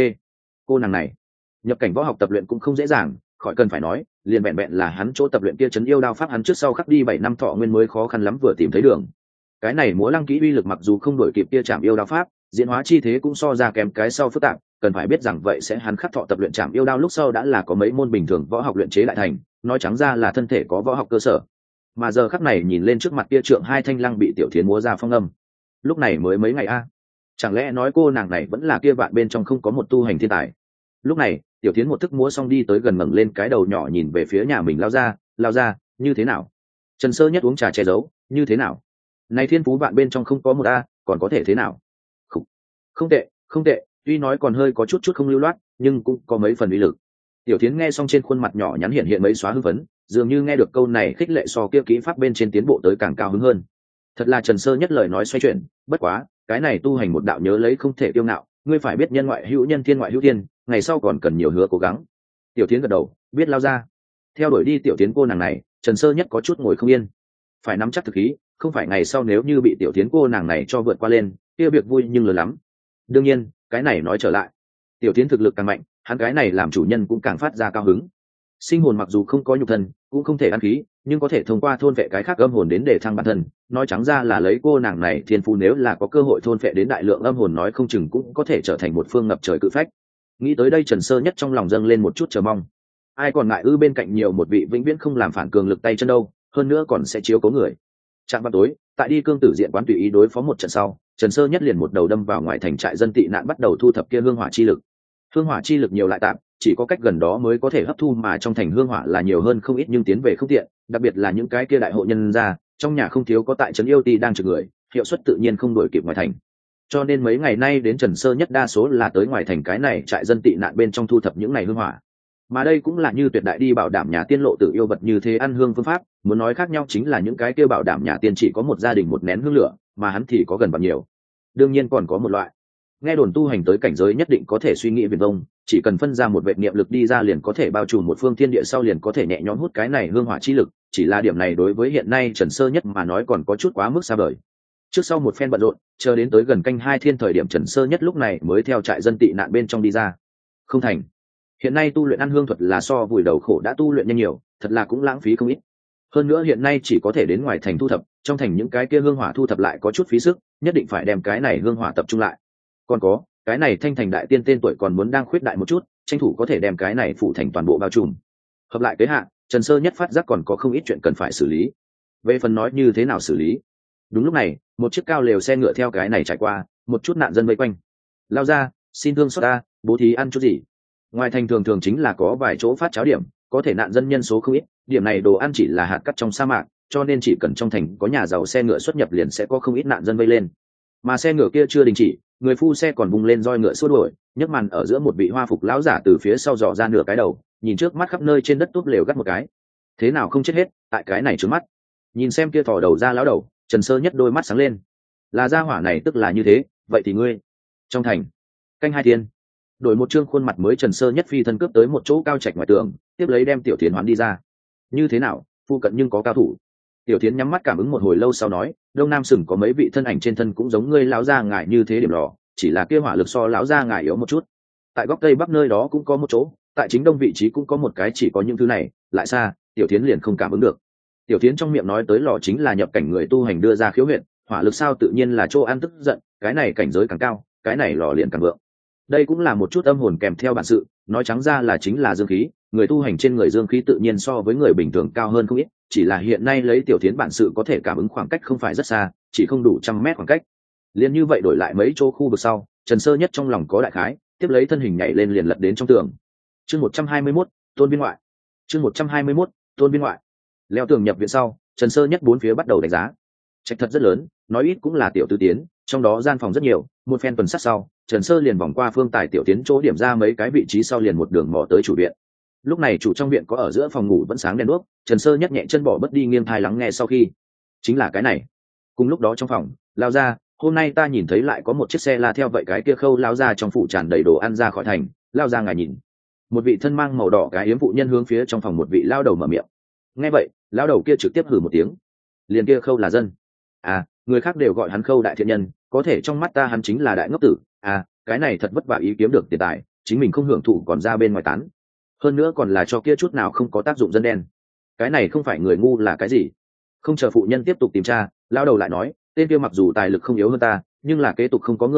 Cô nàng này nhập cảnh võ học tập luyện cũng không dễ dàng, khỏi cần phải nói, liền vẹn vẹn là hắn chỗ tập luyện kia trấn yêu đao pháp hắn trước sau khắc đi 7 năm thọ nguyên mới khó khăn lắm vừa tìm thấy đường. Cái này múa lăng kỹ uy lực mặc dù không đổi kịp kia chạm yêu đao pháp, diễn hóa chi thế cũng so ra kém cái sau phức tạp, cần phải biết rằng vậy sẽ hắn khắc thọ tập luyện trảm yêu đao lúc sau đã là có mấy môn bình thường võ học luyện chế lại thành, nói trắng ra là thân thể có võ học cơ sở. Mà giờ khắc này nhìn lên trước mặt kia trượng hai thanh lăng bị tiểu thiến múa ra phong âm, lúc này mới mấy ngày a, chẳng lẽ nói cô nàng này vẫn là kia vạn bên trong không có một tu hành thiên tài. Lúc này tiểu thiến một thức múa xong đi tới gần, ngẩng lên cái đầu nhỏ nhìn về phía nhà mình. Lao ra, như thế nào? Trần Sơ Nhất uống trà che giấu, như thế nào? Này thiên phú vạn bên trong không có một a, còn có thể thế nào? Không tệ, không tệ, tuy nói còn hơi có chút không lưu loát, nhưng cũng có mấy phần uy lực. Tiểu Thiến nghe xong trên khuôn mặt nhỏ nhắn hiện mấy xóa hưng phấn, dường như nghe được câu này khích lệ so kia kỹ pháp bên trên tiến bộ tới càng cao hứng hơn. Thật là Trần Sơ Nhất lời nói xoay chuyển, bất quá, cái này tu hành một đạo nhớ lấy không thể kiêu ngạo, ngươi phải biết nhân ngoại hữu nhân, thiên ngoại hữu thiên, ngày sau còn cần nhiều hứa cố gắng. Tiểu Thiến gật đầu, biết. Lao ra. Theo đuổi đi Tiểu Thiến cô nàng này, Trần Sơ Nhất có chút ngồi không yên. Phải nắm chắc thực khí, không phải ngày sau nếu như bị Tiểu Thiến cô nàng này cho vượt qua lên, kia việc vui nhưng lớn lắm. Đương nhiên, cái này nói trở lại, Tiểu Thiến thực lực càng mạnh, hắn cái này làm chủ nhân cũng càng phát ra cao hứng. Sinh hồn mặc dù không có nhục thân, cũng không thể ăn khí, nhưng có thể thông qua thôn vệ cái khác âm hồn đến để thăng bản thân. Nói trắng ra là lấy cô nàng này thiên phú, nếu là có cơ hội thôn vệ đến đại lượng âm hồn, nói không chừng cũng có thể trở thành một phương ngập trời cự phách. Nghĩ tới đây Trần Sơ Nhất trong lòng dâng lên một chút chờ mong. Ai còn ngại bên cạnh nhiều một vị vĩnh viễn không làm phản cường lực tay chân đâu, hơn nữa còn sẽ chiếu cố người. Trạng vào tối, tại đi cương tử diện quán tùy ý đối phó một trận sau, Trần Sơ Nhất liền một đầu đâm vào ngoài thành trại dân tị nạn, bắt đầu thu thập kia hương hỏa chi lực. Hương hỏa chi lực nhiều lại tạm, chỉ có cách gần đó mới có thể hấp thu, mà trong thành hương hỏa là nhiều hơn không ít nhưng tiến về không tiện, đặc biệt là những cái kia đại hộ nhân gia, trong nhà không thiếu có tại trấn yêu ti đang trực người, hiệu suất tự nhiên không đổi kịp ngoài thành. Cho nên mấy ngày nay đến Trần Sơ Nhất đa số là tới ngoài thành cái này trại dân tị nạn bên trong thu thập những ngày hương hỏa. Mà đây cũng là như tuyệt đại đi bảo đảm nhà tiên lộ tự yêu vật như thế ăn hương phương pháp, muốn nói khác nhau chính là những cái kia bảo đảm nhà tiên chỉ có một gia đình một nén hương lửa, mà hắn thì có gần bằng nhiều. Đương nhiên còn có một loại, nghe đồn tu hành tới cảnh giới nhất định có thể suy nghĩ viển vông, chỉ cần phân ra một vệt niệm lực đi ra liền có thể bao trùm một phương thiên địa, sau liền có thể nhẹ nhõm hút cái này hương hỏa chi lực, chỉ là điểm này đối với hiện nay Trần Sơ Nhất mà nói còn có chút quá mức xa vời. Trước sau một phen bận rộn, chờ đến tới gần canh 2 thiên thời điểm, Trần Sơ Nhất lúc này mới theo trại dân tị nạn bên trong đi ra. Không thành. Hiện nay tu luyện ăn hương thuật là so vùi đầu khổ đã tu luyện nhanh nhiều, thật là cũng lãng phí không ít. Hơn nữa hiện nay chỉ có thể đến ngoài thành thu thập, trong thành những cái kia hương hỏa thu thập lại có chút phí sức, nhất định phải đem cái này hương hỏa tập trung lại. Còn có, cái này Thanh Thành đại tiên tên tuổi còn muốn đang khuyết đại một chút, tranh thủ có thể đem cái này phủ thành toàn bộ bao trùm. Hợp lại kế hạ, Trần Sơ Nhất phát giác còn có không ít chuyện cần phải xử lý. Về phần nói như thế nào xử lý, đúng lúc này, một chiếc cao lều xe ngựa theo cái này trải qua, một chút nạn dân vây quanh. Lao ra, xin thương xót ta, bố thí ăn chút gì? Ngoài thành thường thường chính là có vài chỗ phát cháo điểm, có thể nạn dân nhân số không ít, điểm này đồ ăn chỉ là hạt cát trong sa mạc, cho nên chỉ cần trong thành có nhà giàu xe ngựa xuất nhập liền sẽ có không ít nạn dân vây lên. Mà xe ngựa kia chưa đình chỉ, người phu xe còn vung lên roi ngựa xua đuổi, nhấc màn ở giữa một vị hoa phục lão giả từ phía sau dò ra nửa cái đầu, nhìn trước mắt khắp nơi trên đất túp lều gắt một cái. Thế nào không chết hết, tại cái này trước mắt. Nhìn xem kia thò đầu ra lão đầu, Trần Sơ Nhất đôi mắt sáng lên. Là gia hỏa này tức là như thế, vậy thì ngươi trong thành canh 2 thiên, đổi một trương khuôn mặt mới, Trần Sơ Nhất phi thân cướp tới một chỗ cao trạch ngoài tường, tiếp lấy đem Tiểu Thiến hoán đi ra. Như thế nào, phu cận nhưng có cao thủ? Tiểu Thiến nhắm mắt cảm ứng một hồi lâu sau nói, đông nam sừng có mấy vị thân ảnh trên thân cũng giống ngươi lão gia ngài như thế điểm lò, chỉ là kia hỏa lực so lão gia ngài yếu một chút. Tại góc tây bắc nơi đó cũng có một chỗ, tại chính đông vị trí cũng có một cái, chỉ có những thứ này lại xa, Tiểu Thiến liền không cảm ứng được. Tiểu Thiến trong miệng nói tới lò chính là nhập cảnh người tu hành đưa ra khiếu huyệt, hỏa lực sao tự nhiên là chỗ ăn tức giận, cái này cảnh giới càng cao, cái này lò liền càng vượng. Đây cũng là một chút âm hồn kèm theo bản sự, nói trắng ra là chính là dương khí, người tu hành trên người dương khí tự nhiên so với người bình thường cao hơn không ít, chỉ là hiện nay lấy Tiểu Thiến bản sự có thể cảm ứng khoảng cách không phải rất xa, chỉ không đủ 100 mét khoảng cách. Liền như vậy đổi lại mấy chỗ khu vực sau, Trần Sơ Nhất trong lòng có đại khái, tiếp lấy thân hình nhảy lên liền lật đến trong tường. Chương 121, Tôn biên ngoại. Chương 121, Tôn biên ngoại. Leo tường nhập viện sau, Trần Sơ Nhất bốn phía bắt đầu đánh giá. Trạch thật rất lớn, nói ít cũng là tiểu tứ tiến, trong đó gian phòng rất nhiều, một phen tuần sát sau, Trần Sơ liền vòng qua phương tài tiểu tiến chỗ điểm ra mấy cái vị trí sau liền một đường mò tới chủ viện. Lúc này chủ trong viện có ở giữa phòng ngủ vẫn sáng đèn đuốc, Trần Sơ Nhất nhẹ chân bỏ bất đi nghiêng thai lắng nghe sau khi, chính là cái này. Cùng lúc đó trong phòng, lao ra, hôm nay ta nhìn thấy lại có một chiếc xe la theo vậy cái kia khâu lao ra trong phủ tràn đầy đồ ăn ra khỏi thành, lao ra ngài nhìn. Một vị thân mang màu đỏ cái yếm phụ nhân hướng phía trong phòng một vị lao đầu mở miệng. Nghe vậy, lao đầu kia trực tiếp hử một tiếng. Liền kia khâu là dân. À, người khác đều gọi hắn khâu đại thiện nhân, có thể trong mắt ta hắn chính là đại ngốc tử. À, cái này thật vất vả ý kiếm được tiền tài, chính mình không hưởng thụ còn ra bên ngoài tán. Hơn nữa còn là cho kia chút nào không có tác dụng dân đen. Cái này không phải người ngu là cái gì? Không chờ phụ nhân tiếp tục tìm tra, lao đầu lại nói, tên kia mặc dù tài lực không yếu hơn ta, nhưng là kế tục không có người,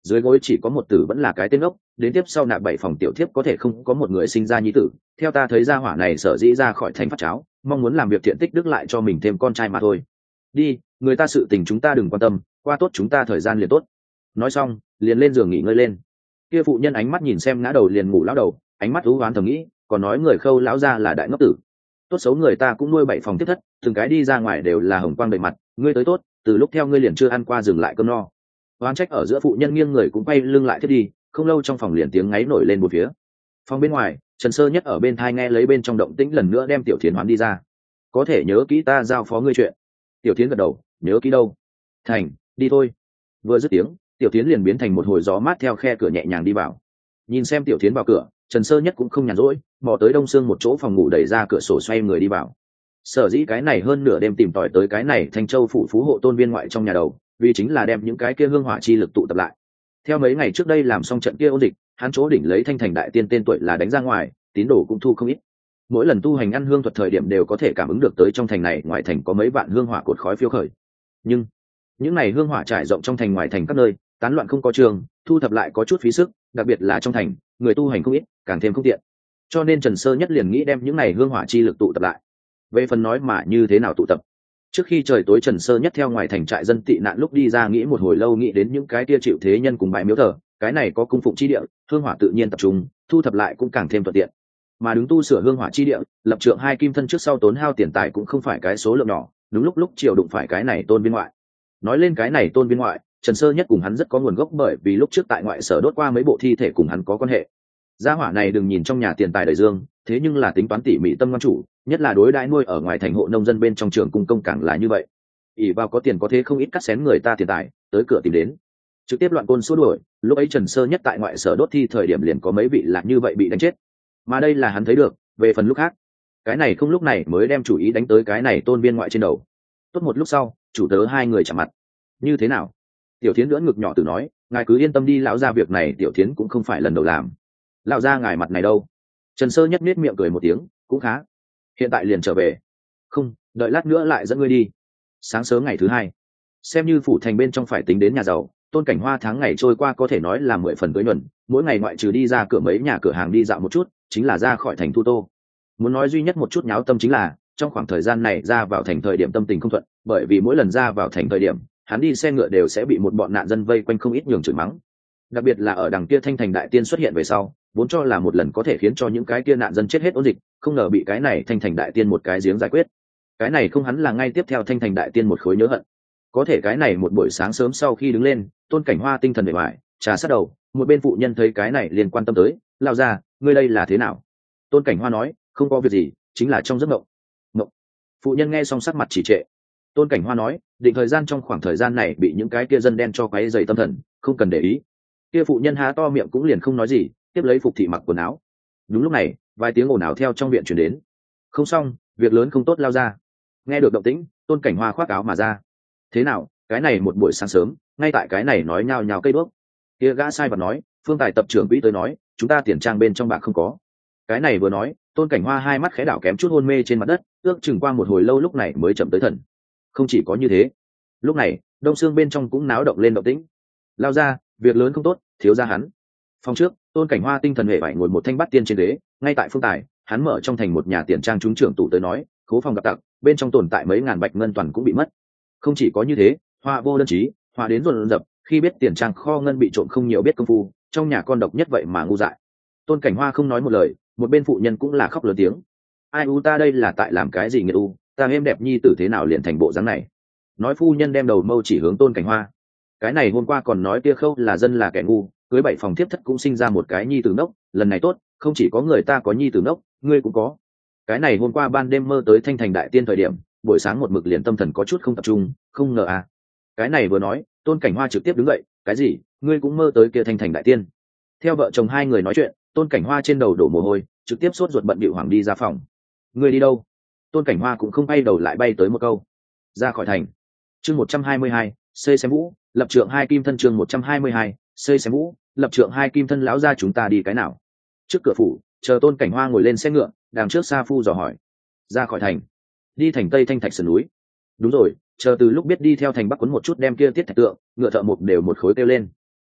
dưới gối chỉ có một tử vẫn là cái tên ốc, đến tiếp sau nạp 7 phòng tiểu thiếp có thể không có một người sinh ra nhi tử. Theo ta thấy gia hỏa này sở dĩ ra khỏi thành phát cháo, mong muốn làm việc thiện tích đức lại cho mình thêm con trai mà thôi. Đi, người ta sự tình chúng ta đừng quan tâm, qua tốt chúng ta thời gian liền tốt. Nói xong liền lên giường nghỉ ngơi lên. Kia phụ nhân ánh mắt nhìn xem ngã đầu liền ngủ lão đầu, ánh mắt u oán thầm nghĩ, còn nói người Khâu lão gia là đại ngốc tử. Tốt xấu người ta cũng nuôi 7 phòng tiếp thất, từng cái đi ra ngoài đều là hồng quang đầy mặt, ngươi tới tốt, từ lúc theo ngươi liền chưa ăn qua dừng lại cơm no. Oán trách ở giữa phụ nhân nghiêng người cũng quay lưng lại thiết đi, không lâu trong phòng liền tiếng ngáy nổi lên một phía. Phòng bên ngoài, Trần Sơ Nhất ở bên thai nghe lấy bên trong động tĩnh lần nữa đem Tiểu Thiến hoán đi ra. Có thể nhớ kỹ ta giao phó ngươi chuyện. Tiểu Thiến gật đầu, nhớ kỹ đâu? Thành, đi thôi. Vừa dứt tiếng, Tiểu Thiến liền biến thành một hồi gió mát theo khe cửa nhẹ nhàng đi vào. Nhìn xem Tiểu Thiến vào cửa, Trần Sơ Nhất cũng không nhàn rỗi, mò tới đông xương một chỗ phòng ngủ đẩy ra cửa sổ xoay người đi vào. Sở dĩ cái này hơn nửa đêm tìm tòi tới cái này Thanh Châu phủ phú hộ tôn viên ngoại trong nhà đầu, vì chính là đem những cái kia hương hỏa chi lực tụ tập lại. Theo mấy ngày trước đây làm xong trận kia ôn dịch, hắn chỗ đỉnh lấy Thanh Thành đại tiên tên tuổi là đánh ra ngoài, tín đồ cũng thu không ít. Mỗi lần tu hành ăn hương thuật thời điểm đều có thể cảm ứng được tới trong thành này ngoài thành có mấy vạn hương hỏa cột khói phiêu khởi. Nhưng những này hương hỏa trải rộng trong thành ngoài thành các nơi, tán loạn không có trường, thu thập lại có chút phí sức, đặc biệt là trong thành, người tu hành không ít, càng thêm không tiện. Cho nên Trần Sơ Nhất liền nghĩ đem những này hương hỏa chi lực tụ tập lại. Về phần nói mà như thế nào tụ tập, trước khi trời tối Trần Sơ Nhất theo ngoài thành trại dân tị nạn lúc đi ra nghĩ một hồi lâu, nghĩ đến những cái kia chịu thế nhân cùng bãi miếu thờ, cái này có cung phụng chi địa, hương hỏa tự nhiên tập trung, thu thập lại cũng càng thêm thuận tiện. Mà đứng tu sửa hương hỏa chi địa, lập trượng 2 kim thân trước sau tốn hao tiền tài cũng không phải cái số lượng nhỏ, đúng lúc triều đụng phải cái này tôn viên ngoại. Nói lên cái này tôn viên ngoại, Trần Sơ Nhất cùng hắn rất có nguồn gốc, bởi vì lúc trước tại ngoại sở đốt qua mấy bộ thi thể cùng hắn có quan hệ. Gia hỏa này đừng nhìn trong nhà tiền tài đầy dương, thế nhưng là tính toán tỉ mỉ tâm ngoan chủ, nhất là đối đãi nuôi ở ngoài thành hộ nông dân bên trong trường cung công càng là như vậy. ỷ vào có tiền có thế không ít cắt xén người ta tiền tài, tới cửa tìm đến, trực tiếp loạn côn xua đuổi. Lúc ấy Trần Sơ Nhất tại ngoại sở đốt thi thời điểm liền có mấy vị là như vậy bị đánh chết, mà đây là hắn thấy được. Về phần lúc khác, cái này không lúc này mới đem chủ ý đánh tới cái này tôn viên ngoại trên đầu. Tốt một lúc sau, chủ tớ hai người chạm mặt. Như thế nào? Tiểu Thiến lưỡn ngực nhỏ tự nói, ngài cứ yên tâm đi lão gia, việc này Tiểu Thiến cũng không phải lần đầu làm. Lão gia ngài mặt này đâu? Trần Sơ Nhất nết miệng cười một tiếng, cũng khá. Hiện tại liền trở về. Không, đợi lát nữa lại dẫn ngươi đi. Sáng sớm ngày thứ hai, xem như phủ thành bên trong phải tính đến nhà giàu, Tôn Cảnh Hoa tháng ngày trôi qua có thể nói là 10 phần tới nhuần, mỗi ngày ngoại trừ đi ra cửa mấy nhà cửa hàng đi dạo một chút, chính là ra khỏi thành thu tô. Muốn nói duy nhất một chút nháo tâm chính là trong khoảng thời gian này ra vào thành thời điểm tâm tình không thuận, bởi vì mỗi lần ra vào thành thời điểm hắn đi xe ngựa đều sẽ bị một bọn nạn dân vây quanh không ít nhường chửi mắng. Đặc biệt là ở đằng kia Thanh Thành đại tiên xuất hiện về sau, vốn cho là một lần có thể khiến cho những cái kia nạn dân chết hết ôn dịch, không ngờ bị cái này Thanh Thành đại tiên một cái giếng giải quyết. Cái này không hắn là ngay tiếp theo Thanh Thành đại tiên một khối nhớ hận. Có thể cái này một buổi sáng sớm sau khi đứng lên, Tôn Cảnh Hoa tinh thần bề ngoài trà sát đầu, một bên phụ nhân thấy cái này liền quan tâm tới, lao ra, ngươi đây là thế nào? Tôn Cảnh Hoa nói, không có việc gì, chính là trong giấc mộng. Mộng? Phụ nhân nghe xong sắc mặt chỉ trệ. Tôn Cảnh Hoa nói, định thời gian trong khoảng thời gian này bị những cái kia dân đen cho quấy dày tâm thần, không cần để ý. Kia phụ nhân há to miệng cũng liền không nói gì, tiếp lấy phục thị mặc quần áo. Đúng lúc này, vài tiếng ồn ào theo trong viện truyền đến. Không xong, việc lớn không tốt, lao ra. Nghe được động tĩnh, Tôn Cảnh Hoa khoác áo mà ra. Thế nào, cái này một buổi sáng sớm, ngay tại cái này nói nhao nhao cây đuốc. Kia gã sai vật nói, Phương Tài tập trưởng quỹ tới nói, chúng ta tiền trang bên trong bạc không có. Cái này vừa nói, Tôn Cảnh Hoa hai mắt khẽ đảo kém chút hôn mê trên mặt đất, ước chừng qua một hồi lâu lúc này mới chậm tới thần. Không chỉ có như thế, lúc này đông xương bên trong cũng náo động lên động tĩnh. Lao ra, việc lớn không tốt, thiếu gia hắn. Phòng trước, Tôn Cảnh Hoa tinh thần hệ vải ngồi một thanh bát tiên trên ghế, ngay tại Phương Tài, hắn mở trong thành một nhà tiền trang trúng trưởng tủ tới nói, khố phòng gặp tặc, bên trong tồn tại mấy ngàn bạch ngân toàn cũng bị mất. Không chỉ có như thế, Hoa vô đơn chí, Hoa đến dồn dập, khi biết tiền trang kho ngân bị trộm không nhiều biết công phu, trong nhà con độc nhất vậy mà ngu dại. Tôn Cảnh Hoa không nói một lời, một bên phụ nhân cũng là khóc lớn tiếng. Ai u, ta đây là tại làm cái gì nghiệt u, ta êm đẹp nhi tử thế nào liền thành bộ dáng này? Nói phu nhân đem đầu mâu chỉ hướng Tôn Cảnh Hoa. Cái này hôm qua còn nói kia Khâu là dân là kẻ ngu, cưới 7 phòng thiếp thất cũng sinh ra một cái nhi tử nốc, lần này tốt, không chỉ có người ta có nhi tử nốc, ngươi cũng có. Cái này hôm qua ban đêm mơ tới Thanh Thành đại tiên thời điểm, buổi sáng một mực liền tâm thần có chút không tập trung, không ngờ à. Cái này vừa nói, Tôn Cảnh Hoa trực tiếp đứng dậy, cái gì, ngươi cũng mơ tới kia Thanh Thành đại tiên? Theo vợ chồng hai người nói chuyện, Tôn Cảnh Hoa trên đầu đổ mồ hôi, trực tiếp sốt ruột bận bịu hoảng đi ra phòng. Ngươi đi đâu? Tôn Cảnh Hoa cũng không bay đầu lại bay tới một câu. Ra khỏi thành. Chương 122, xây xem vũ, lập trượng 2 kim thân. Chương 122, xây xem vũ, lập trượng 2 kim thân. Lão gia, chúng ta đi cái nào? Trước cửa phủ, chờ Tôn Cảnh Hoa ngồi lên xe ngựa, đằng trước Sa Phu dò hỏi. Ra khỏi thành, đi thành Tây Thanh Thạch sườn núi. Đúng rồi, chờ từ lúc biết đi theo thành Bắc quấn một chút đem kia tiết thạch tượng, ngựa thợ một đều một khối kêu lên.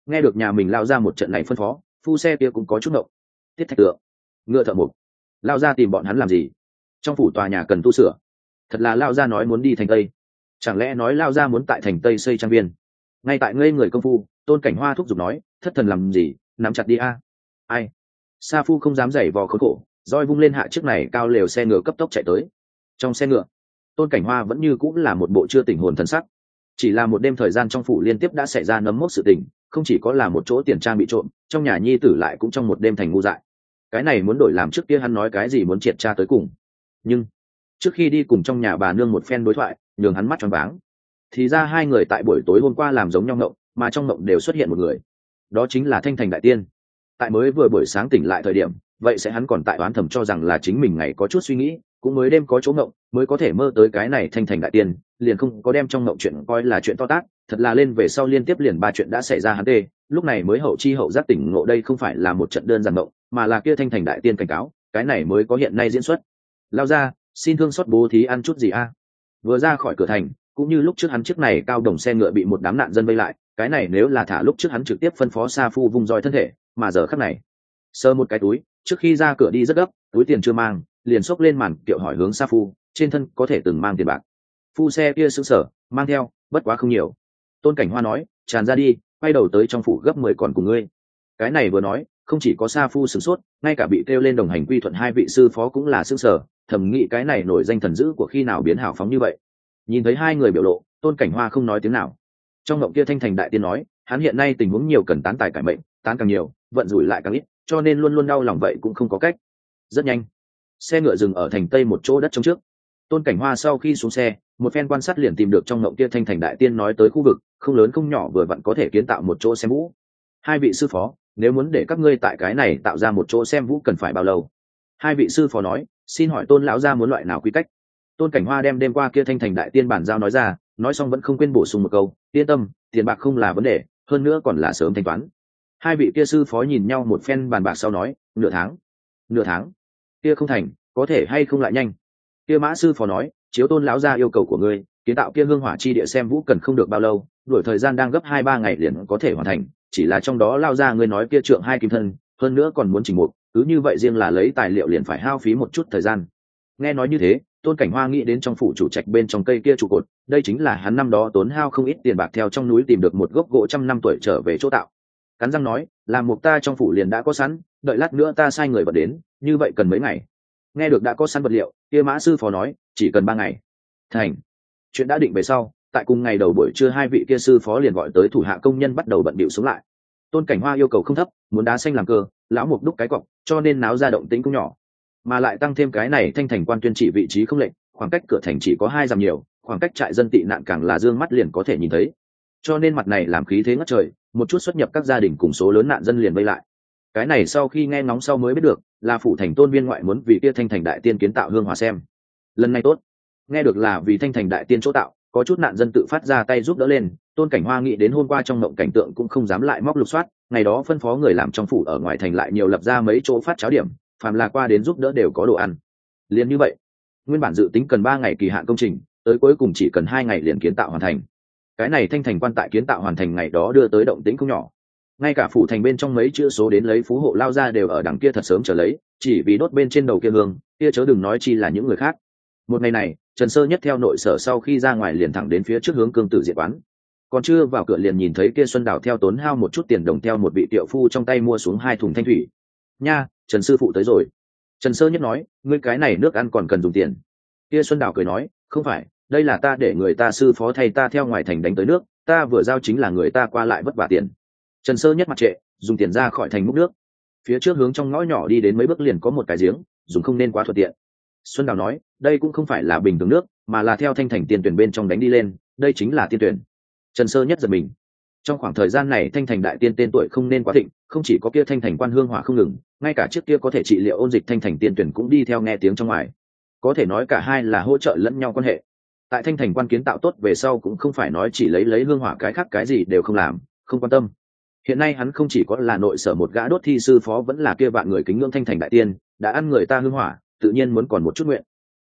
Nghe được nhà mình lao ra một trận này phân phó, phu xe kia cũng có chút ngộng. Tiết Thạch Tượng, ngựa thợ mộc, lao ra tìm bọn hắn làm gì? Trong phủ tòa nhà cần tu sửa. Thật là lao ra nói muốn đi thành Tây, chẳng lẽ nói lao ra muốn tại thành Tây xây trang viên? Ngay tại ngây người công phu, Tôn Cảnh Hoa thúc giục nói, thất thần làm gì, nắm chặt đi a. Ai? Sa Phu không dám giày vò khốn khổ, roi vung lên hạ chiếc này cao lều xe ngựa cấp tốc chạy tới. Trong xe ngựa, Tôn Cảnh Hoa vẫn như cũng là một bộ chưa tỉnh hồn thần sắc. Chỉ là một đêm thời gian trong phủ liên tiếp đã xảy ra nấm mốc sự tình, không chỉ có là một chỗ tiền trang bị trộm, trong nhà nhi tử lại cũng trong một đêm thành ngu dại. Cái này muốn đổi làm trước kia hắn nói cái gì muốn triệt tra tới cùng. Nhưng trước khi đi cùng trong nhà bà nương một phen đối thoại, nhường hắn mắt tròn váng. Thì ra hai người tại buổi tối hôm qua làm giống nhau ngộng, mà trong ngộng đều xuất hiện một người. Đó chính là Thanh Thành Đại Tiên. Tại mới vừa buổi sáng tỉnh lại thời điểm, vậy sẽ hắn còn tại oán thầm cho rằng là chính mình ngày có chút suy nghĩ, cũng mới đêm có chỗ ngộng mới có thể mơ tới cái này Thanh Thành Đại Tiên, liền không có đem trong ngộng chuyện coi là chuyện to tát. Thật là lên về sau liên tiếp liền 3 chuyện đã xảy ra hắn tê, lúc này mới hậu chi hậu giác tỉnh ngộ đây không phải là một trận đơn giản ngộng, mà là kia Thanh Thành Đại Tiên cảnh cáo, cái này mới có hiện nay diễn xuất. Lao ra, xin thương xót bố thí ăn chút gì a. Vừa ra khỏi cửa thành, cũng như lúc trước hắn chiếc này cao đồng xe ngựa bị một đám nạn dân vây lại, cái này nếu là thả lúc trước hắn trực tiếp phân phó Sa Phu vung roi thân thể, mà giờ khắc này sơ một cái túi, trước khi ra cửa đi rất gấp, túi tiền chưa mang, liền xốc lên màn kiệu hỏi hướng Sa Phu, trên thân có thể từng mang tiền bạc. Phu xe kia sững sờ, mang theo, bất quá không nhiều. Tôn Cảnh Hoa nói, tràn ra đi, quay đầu tới trong phủ gấp 10 còn cùng ngươi. Cái này vừa nói, không chỉ có Sa Phu sửng sốt, ngay cả bị kêu lên đồng hành quy thuận hai vị sư phó cũng là sững sờ, thầm nghĩ cái này nổi danh thần dữ của khi nào biến hào phóng như vậy. Nhìn thấy hai người biểu lộ, Tôn Cảnh Hoa không nói tiếng nào. Trong ngộng kia Thanh Thành Đại Tiên nói, hắn hiện nay tình huống nhiều cần tán tài cải mệnh, tán càng nhiều, vận rủi lại càng ít, cho nên luôn luôn đau lòng vậy cũng không có cách. Rất nhanh, xe ngựa dừng ở thành Tây một chỗ đất trống trước. Tôn Cảnh Hoa sau khi xuống xe, một phen quan sát liền tìm được trong ngộng kia Thanh Thành Đại Tiên nói tới khu vực, không lớn không nhỏ vừa vặn có thể kiến tạo một chỗ xem vũ. Hai vị sư phó, nếu muốn để các ngươi tại cái này tạo ra một chỗ xem vũ cần phải bao lâu? Hai vị sư phó nói, xin hỏi Tôn lão gia muốn loại nào quy cách? Tôn Cảnh Hoa đem đêm qua kia Thanh Thành Đại Tiên bản giao nói ra, nói xong vẫn không quên bổ sung một câu, yên tâm, tiền bạc không là vấn đề, hơn nữa còn là sớm thanh toán. Hai vị kia sư phó nhìn nhau một phen bàn bạc sau nói, nửa tháng. Nửa tháng? Kia không thành, có thể hay không lại nhanh? Kia Mã sư phó nói, chiếu Tôn lão gia yêu cầu của ngươi, kiến tạo kia hương hỏa chi địa xem vũ cần không được bao lâu, đuổi thời gian đang gấp 2-3 ngày liền có thể hoàn thành, chỉ là trong đó lao ra ngươi nói kia trượng 2 kim thân, hơn nữa còn muốn chỉnh mục, cứ như vậy riêng là lấy tài liệu liền phải hao phí một chút thời gian. Nghe nói như thế, Tôn Cảnh Hoa nghĩ đến trong phủ chủ trạch bên trong cây kia trụ cột, đây chính là hắn năm đó tốn hao không ít tiền bạc theo trong núi tìm được một gốc gỗ 100 năm tuổi trở về chỗ tạo. Cắn răng nói, làm mục ta trong phủ liền đã có sẵn, đợi lát nữa ta sai người vật đến, như vậy cần mấy ngày? Nghe được đã có sẵn vật liệu, kia Mã sư phó nói, chỉ cần 3 ngày. Thành. Chuyện đã định về sau, tại cùng ngày đầu buổi trưa hai vị kia sư phó liền gọi tới thủ hạ công nhân bắt đầu bận bịu xuống lại. Tôn Cảnh Hoa yêu cầu không thấp, muốn đá xanh làm cơ, lão mục đúc cái cọc, cho nên náo ra động tĩnh cũng nhỏ. Mà lại tăng thêm cái này Thanh Thành quan tuyên chỉ vị trí không lệnh, khoảng cách cửa thành chỉ có 2 dặm nhiều, khoảng cách trại dân tị nạn càng là dương mắt liền có thể nhìn thấy. Cho nên mặt này làm khí thế ngất trời, một chút xuất nhập các gia đình cùng số lớn nạn dân liền vây lại. Cái này sau khi nghe ngóng sau mới biết được, là phủ thành Tôn viên ngoại muốn vì kia Thanh Thành Đại Tiên kiến tạo hương hỏa xem. Lần này tốt, nghe được là vì Thanh Thành Đại Tiên chỗ tạo, có chút nạn dân tự phát ra tay giúp đỡ lên. Tôn Cảnh Hoa nghĩ đến hôm qua trong mộng cảnh tượng cũng không dám lại móc lục soát, ngày đó phân phó người làm trong phủ ở ngoài thành lại nhiều lập ra mấy chỗ phát cháo điểm, phàm là qua đến giúp đỡ đều có đồ ăn. Liền như vậy, nguyên bản dự tính cần 3 ngày kỳ hạn công trình, tới cuối cùng chỉ cần 2 ngày liền kiến tạo hoàn thành. Cái này Thanh Thành quan tại kiến tạo hoàn thành ngày đó đưa tới động tĩnh không nhỏ. Ngay cả phủ thành bên trong mấy chữ số đến lấy phú hộ lao ra đều ở đằng kia thật sớm trở lấy, chỉ vì đốt bên trên đầu kia hương, kia chớ đừng nói chi là những người khác. Một ngày này, Trần Sơ Nhất theo nội sở sau khi ra ngoài liền thẳng đến phía trước hướng Cương Tử Diệp quán. Còn chưa vào cửa liền nhìn thấy kia Xuân Đào theo tốn hao một chút tiền đồng theo một vị tiệu phu trong tay mua xuống 2 thùng thanh thủy. Nha, Trần sư phụ tới rồi. Trần Sơ Nhất nói, ngươi cái này nước ăn còn cần dùng tiền. Kia Xuân Đào cười nói, không phải, đây là ta để người ta sư phó thay ta theo ngoài thành đánh tới nước, ta vừa giao chính là người ta qua lại vất vả tiền. Trần Sơ Nhất mặt trệ, dùng tiền ra khỏi thành múc nước. Phía trước hướng trong ngõ nhỏ đi đến mấy bước liền có một cái giếng, dùng không nên quá thuận tiện. Xuân Đào nói, đây cũng không phải là bình thường nước, mà là theo Thanh Thành tiên tuyển bên trong đánh đi lên, đây chính là tiên tuyển. Trần Sơ Nhất giật mình. Trong khoảng thời gian này Thanh Thành Đại Tiên tên tuổi không nên quá thịnh, không chỉ có kia Thanh Thành quan hương hỏa không ngừng, ngay cả trước kia có thể trị liệu ôn dịch Thanh Thành tiên tuyển cũng đi theo nghe tiếng trong ngoài. Có thể nói cả hai là hỗ trợ lẫn nhau quan hệ. Tại Thanh Thành quan kiến tạo tốt về sau cũng không phải nói chỉ lấy hương hỏa, cái khác cái gì đều không làm, không quan tâm. Hiện nay hắn không chỉ có là nội sở một gã đốt thi sư phó, vẫn là kia vạn người kính ngưỡng Thanh Thành Đại Tiên, đã ăn người ta hương hỏa, tự nhiên muốn còn một chút nguyện.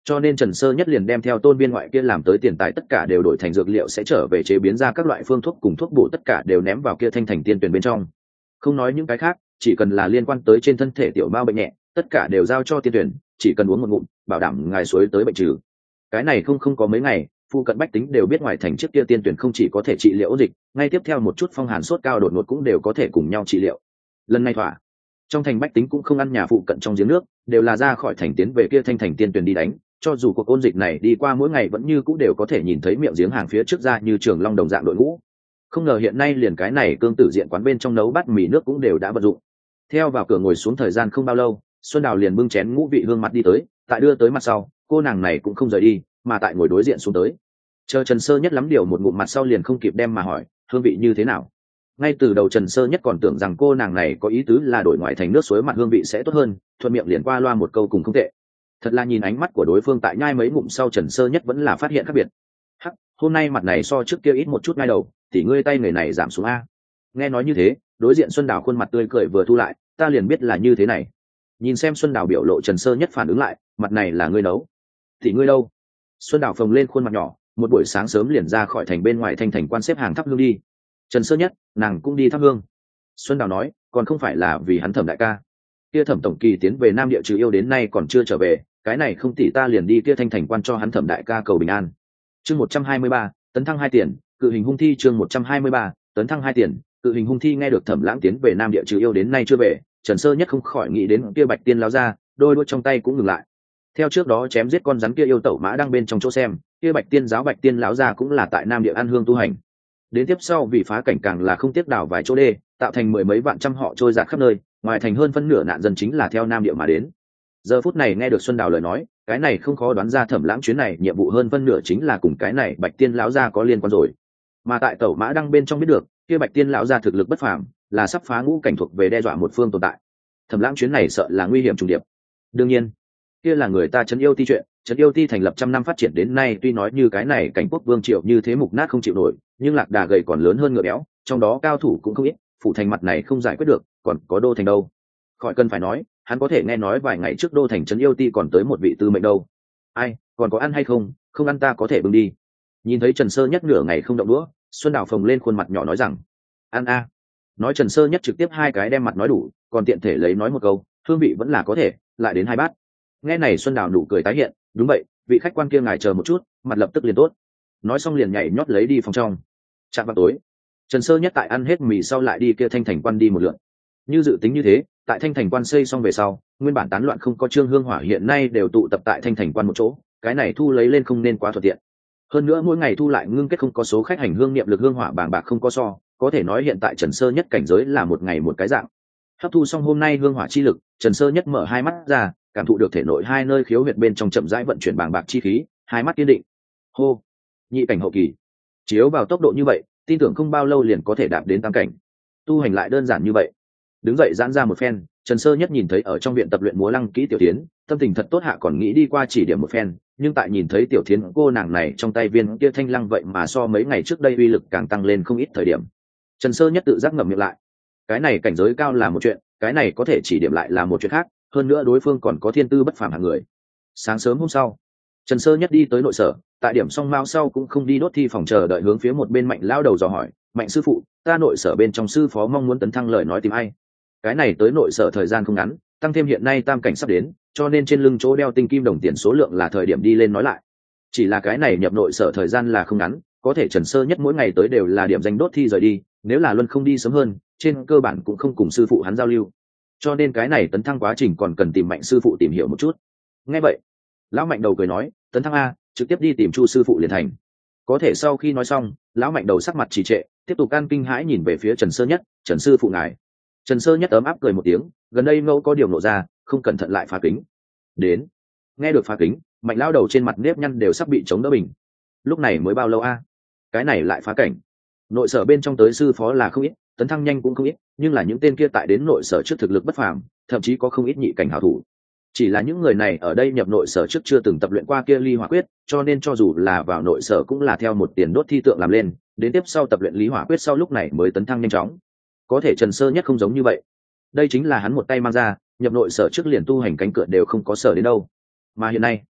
cho nên Trần Sơ Nhất liền đem theo Tôn Viên ngoại kia làm tới tiền tài tất cả đều đổi thành dược liệu sẽ trở về chế biến ra các loại phương thuốc cùng thuốc bổ tất cả đều ném vào kia thanh thành tiên tuyển bên trong. Không nói những cái khác, chỉ cần là liên quan tới trên thân thể tiểu mao bệnh nhẹ, tất cả đều giao cho tiên tuyển, chỉ cần uống một ngụm, bảo đảm ngài suối tới bệnh trừ. Cái này không có mấy ngày, phu cận bách tính đều biết ngoài thành trước kia tiên tuyển không chỉ có thể trị liệu ôn dịch, ngay tiếp theo một chút phong hàn sốt cao đột ngột cũng đều có thể cùng nhau trị liệu. Lần này thỏa, trong thành bách tính cũng không ăn nhà phụ cận trong giếng nước, đều là ra khỏi thành tiến về kia thanh thành tiên tuyển đi đánh. Cho dù cuộc ôn dịch này đi qua mỗi ngày vẫn như cũng đều có thể nhìn thấy miệng giếng hàng phía trước ra như trường long đồng dạng đội ngũ. Không ngờ hiện nay liền cái này cương tử diện quán bên trong nấu bát mì nước cũng đều đã vận dụng. Theo vào cửa ngồi xuống thời gian không bao lâu, Xuân Đào liền bưng chén ngũ vị hương mặt đi tới, tại đưa tới mặt sau, cô nàng này cũng không rời đi, mà tại ngồi đối diện xuống tới. Chờ Trần Sơ Nhất lắm điều một ngụm mặt sau liền không kịp đem mà hỏi, hương vị như thế nào? Ngay từ đầu Trần Sơ Nhất còn tưởng rằng cô nàng này có ý tứ là đổi ngoại thành nước suối mặt hương vị sẽ tốt hơn, thuận miệng liền qua loa một câu cùng không tệ. Thật là nhìn ánh mắt của đối phương tại nhai mấy ngụm sau, Trần Sơ Nhất vẫn là phát hiện khác biệt. Hắc, hôm nay mặt này so trước kia ít một chút ngay đầu, thì ngươi tay người này giảm xuống a. Nghe nói như thế, đối diện Xuân Đào khuôn mặt tươi cười vừa thu lại, ta liền biết là như thế này. Nhìn xem Xuân Đào biểu lộ, Trần Sơ Nhất phản ứng lại, mặt này là ngươi nấu. Thì ngươi đâu? Xuân Đào phồng lên khuôn mặt nhỏ, một buổi sáng sớm liền ra khỏi thành bên ngoài thanh thành quan xếp hàng thắp hương đi. Trần Sơ Nhất, nàng cũng đi thắp hương. Xuân Đào nói, còn không phải là vì hắn Thẩm đại ca. Kia Thẩm tổng kỳ tiến về Nam Địa trừ yêu đến nay còn chưa trở về, cái này không tỷ ta liền đi kia thanh thành quan cho hắn Thẩm đại ca cầu bình an. Chương 123, tấn thăng 2 tiền, cự hình hung thi. Chương 123, tấn thăng 2 tiền, cự hình hung thi. Nghe được Thẩm Lãng tiến về Nam Địa trừ yêu đến nay chưa về, Trần Sơ Nhất không khỏi nghĩ đến kia Bạch Tiên lão ra, đôi đuôi trong tay cũng ngừng lại. Theo trước đó chém giết con rắn kia yêu tẩu mã đang bên trong chỗ xem, kia Bạch Tiên giáo Bạch Tiên lão ra cũng là tại Nam Địa ăn hương tu hành. Đến tiếp sau vì phá cảnh càng là không tiếc đào vài chỗ đê, tạo thành mười mấy vạn trăm họ trôi dạt khắp nơi, ngoài thành hơn phân nửa nạn dân chính là theo Nam Địa mà đến. Giờ phút này nghe được Xuân Đào lời nói, cái này không khó đoán ra Thẩm Lãng chuyến này nhiệm vụ hơn phân nửa chính là cùng cái này Bạch Tiên lão gia có liên quan rồi. Mà tại tẩu mã đăng bên trong biết được, kia Bạch Tiên lão gia thực lực bất phàm, là sắp phá ngũ cảnh thuộc về đe dọa một phương tồn tại. Thẩm Lãng chuyến này sợ là nguy hiểm trùng điệp. Đương nhiên, kia là người ta Trấn Yêu Ti chuyện, Trấn Yêu Ti thành lập trăm năm phát triển đến nay, tuy nói như cái này cảnh quốc vương triều như thế mục nát không chịu nổi, nhưng lạc đà gầy còn lớn hơn ngựa béo, trong đó cao thủ cũng không ít, phủ thành mặt này không giải quyết được, còn có đô thành đâu. Khỏi cần phải nói, hắn có thể nghe nói vài ngày trước đô thành Trấn Yêu Ti còn tới một vị tư mệnh đâu. Ai, còn có ăn hay không? Không ăn ta có thể bưng đi. Nhìn thấy Trần Sơ Nhất nửa ngày không động đũa, Xuân Đào phồng lên khuôn mặt nhỏ nói rằng, ăn a. Nói Trần Sơ Nhất trực tiếp hai cái đem mặt nói đủ, còn tiện thể lấy nói một câu, hương vị vẫn là có thể, lại đến 2 bát. Nghe này Xuân Đào nụ cười tái hiện, đúng vậy, vị khách quan kia ngài chờ một chút, mặt lập tức liền tốt. Nói xong liền nhảy nhót lấy đi phòng trong. Chạm vào tối, Trần Sơ Nhất tại ăn hết mì sau lại đi kia thanh thành quan đi một lượt. Như dự tính như thế, tại thanh thành quan xây xong về sau, nguyên bản tán loạn không có trương hương hỏa hiện nay đều tụ tập tại thanh thành quan một chỗ, cái này thu lấy lên không nên quá thuận tiện. Hơn nữa mỗi ngày thu lại ngưng kết không có số khách hành hương niệm lực hương hỏa bàng bạc không có so, có thể nói hiện tại Trần Sơ Nhất cảnh giới là một ngày một cái dạng. Hấp thu xong hôm nay hương hỏa chi lực, Trần Sơ Nhất mở hai mắt ra, cảm thụ được thể nội hai nơi khiếu huyệt bên trong chậm rãi vận chuyển bàng bạc chi khí, hai mắt kiên định. Hô, nhị cảnh hậu kỳ. Chiếu vào tốc độ như vậy, tin tưởng không bao lâu liền có thể đạt đến tam cảnh. Tu hành lại đơn giản như vậy. Đứng dậy giãn ra một phen, Trần Sơ Nhất nhìn thấy ở trong viện tập luyện múa lăng kỹ Tiểu Thiến, tâm tình thật tốt hạ còn nghĩ đi qua chỉ điểm một phen, nhưng tại nhìn thấy Tiểu Thiến cô nàng này trong tay viên kia thanh lăng vậy mà so mấy ngày trước đây uy lực càng tăng lên không ít thời điểm. Trần Sơ Nhất tự giác ngậm miệng lại. Cái này cảnh giới cao là một chuyện, cái này có thể chỉ điểm lại là một chuyện khác, hơn nữa đối phương còn có thiên tư bất phàm hạng người. Sáng sớm hôm sau, Trần Sơ Nhất đi tới nội sở, tại điểm xong mao sau cũng không đi đốt thi phòng chờ đợi hướng phía một bên Mạnh lao đầu dò hỏi, Mạnh sư phụ, ta nội sở bên trong sư phó mong muốn tấn thăng lời nói tìm ai? Cái này tới nội sở thời gian không ngắn, tăng thêm hiện nay tam cảnh sắp đến, cho nên trên lưng chỗ đeo tinh kim đồng tiền số lượng là thời điểm đi lên nói lại. Chỉ là cái này nhập nội sở thời gian là không ngắn, có thể Trần Sơ Nhất mỗi ngày tới đều là điểm danh đốt thi rời đi, nếu là luân không đi sớm hơn, trên cơ bản cũng không cùng sư phụ hắn giao lưu. Cho nên cái này tấn thăng quá trình còn cần tìm Mạnh sư phụ tìm hiểu một chút. Nghe vậy, lão Mạnh đầu cười nói, tấn thăng a, trực tiếp đi tìm Chu sư phụ liền thành. Có thể sau khi nói xong, lão Mạnh đầu sắc mặt trì trệ, tiếp tục can kinh hãi nhìn về phía Trần Sơ Nhất, Trần sư phụ ngài. Trần Sơ Nhất ấm áp cười một tiếng, gần đây ngẫu có điều nộ ra, không cẩn thận lại phá kính. Đến, nghe được phá kính, Mạnh lão đầu trên mặt nếp nhăn đều sắp bị chống đỡ bình. Lúc này mới bao lâu a? Cái này lại phá cảnh. Nội sở bên trong tới sư phó là không ít, tấn thăng nhanh cũng không ít, nhưng là những tên kia tại đến nội sở trước thực lực bất phàm, thậm chí có không ít nhị cảnh hảo thủ. Chỉ là những người này ở đây nhập nội sở trước chưa từng tập luyện qua kia ly hỏa quyết, cho nên cho dù là vào nội sở cũng là theo một tiền đốt thi tượng làm lên, đến tiếp sau tập luyện lý hỏa quyết sau lúc này mới tấn thăng nhanh chóng. Có thể Trần Sơ Nhất không giống như vậy, đây chính là hắn một tay mang ra, nhập nội sở trước liền tu hành cánh cửa đều không có sở đến đâu. Mà hiện nay,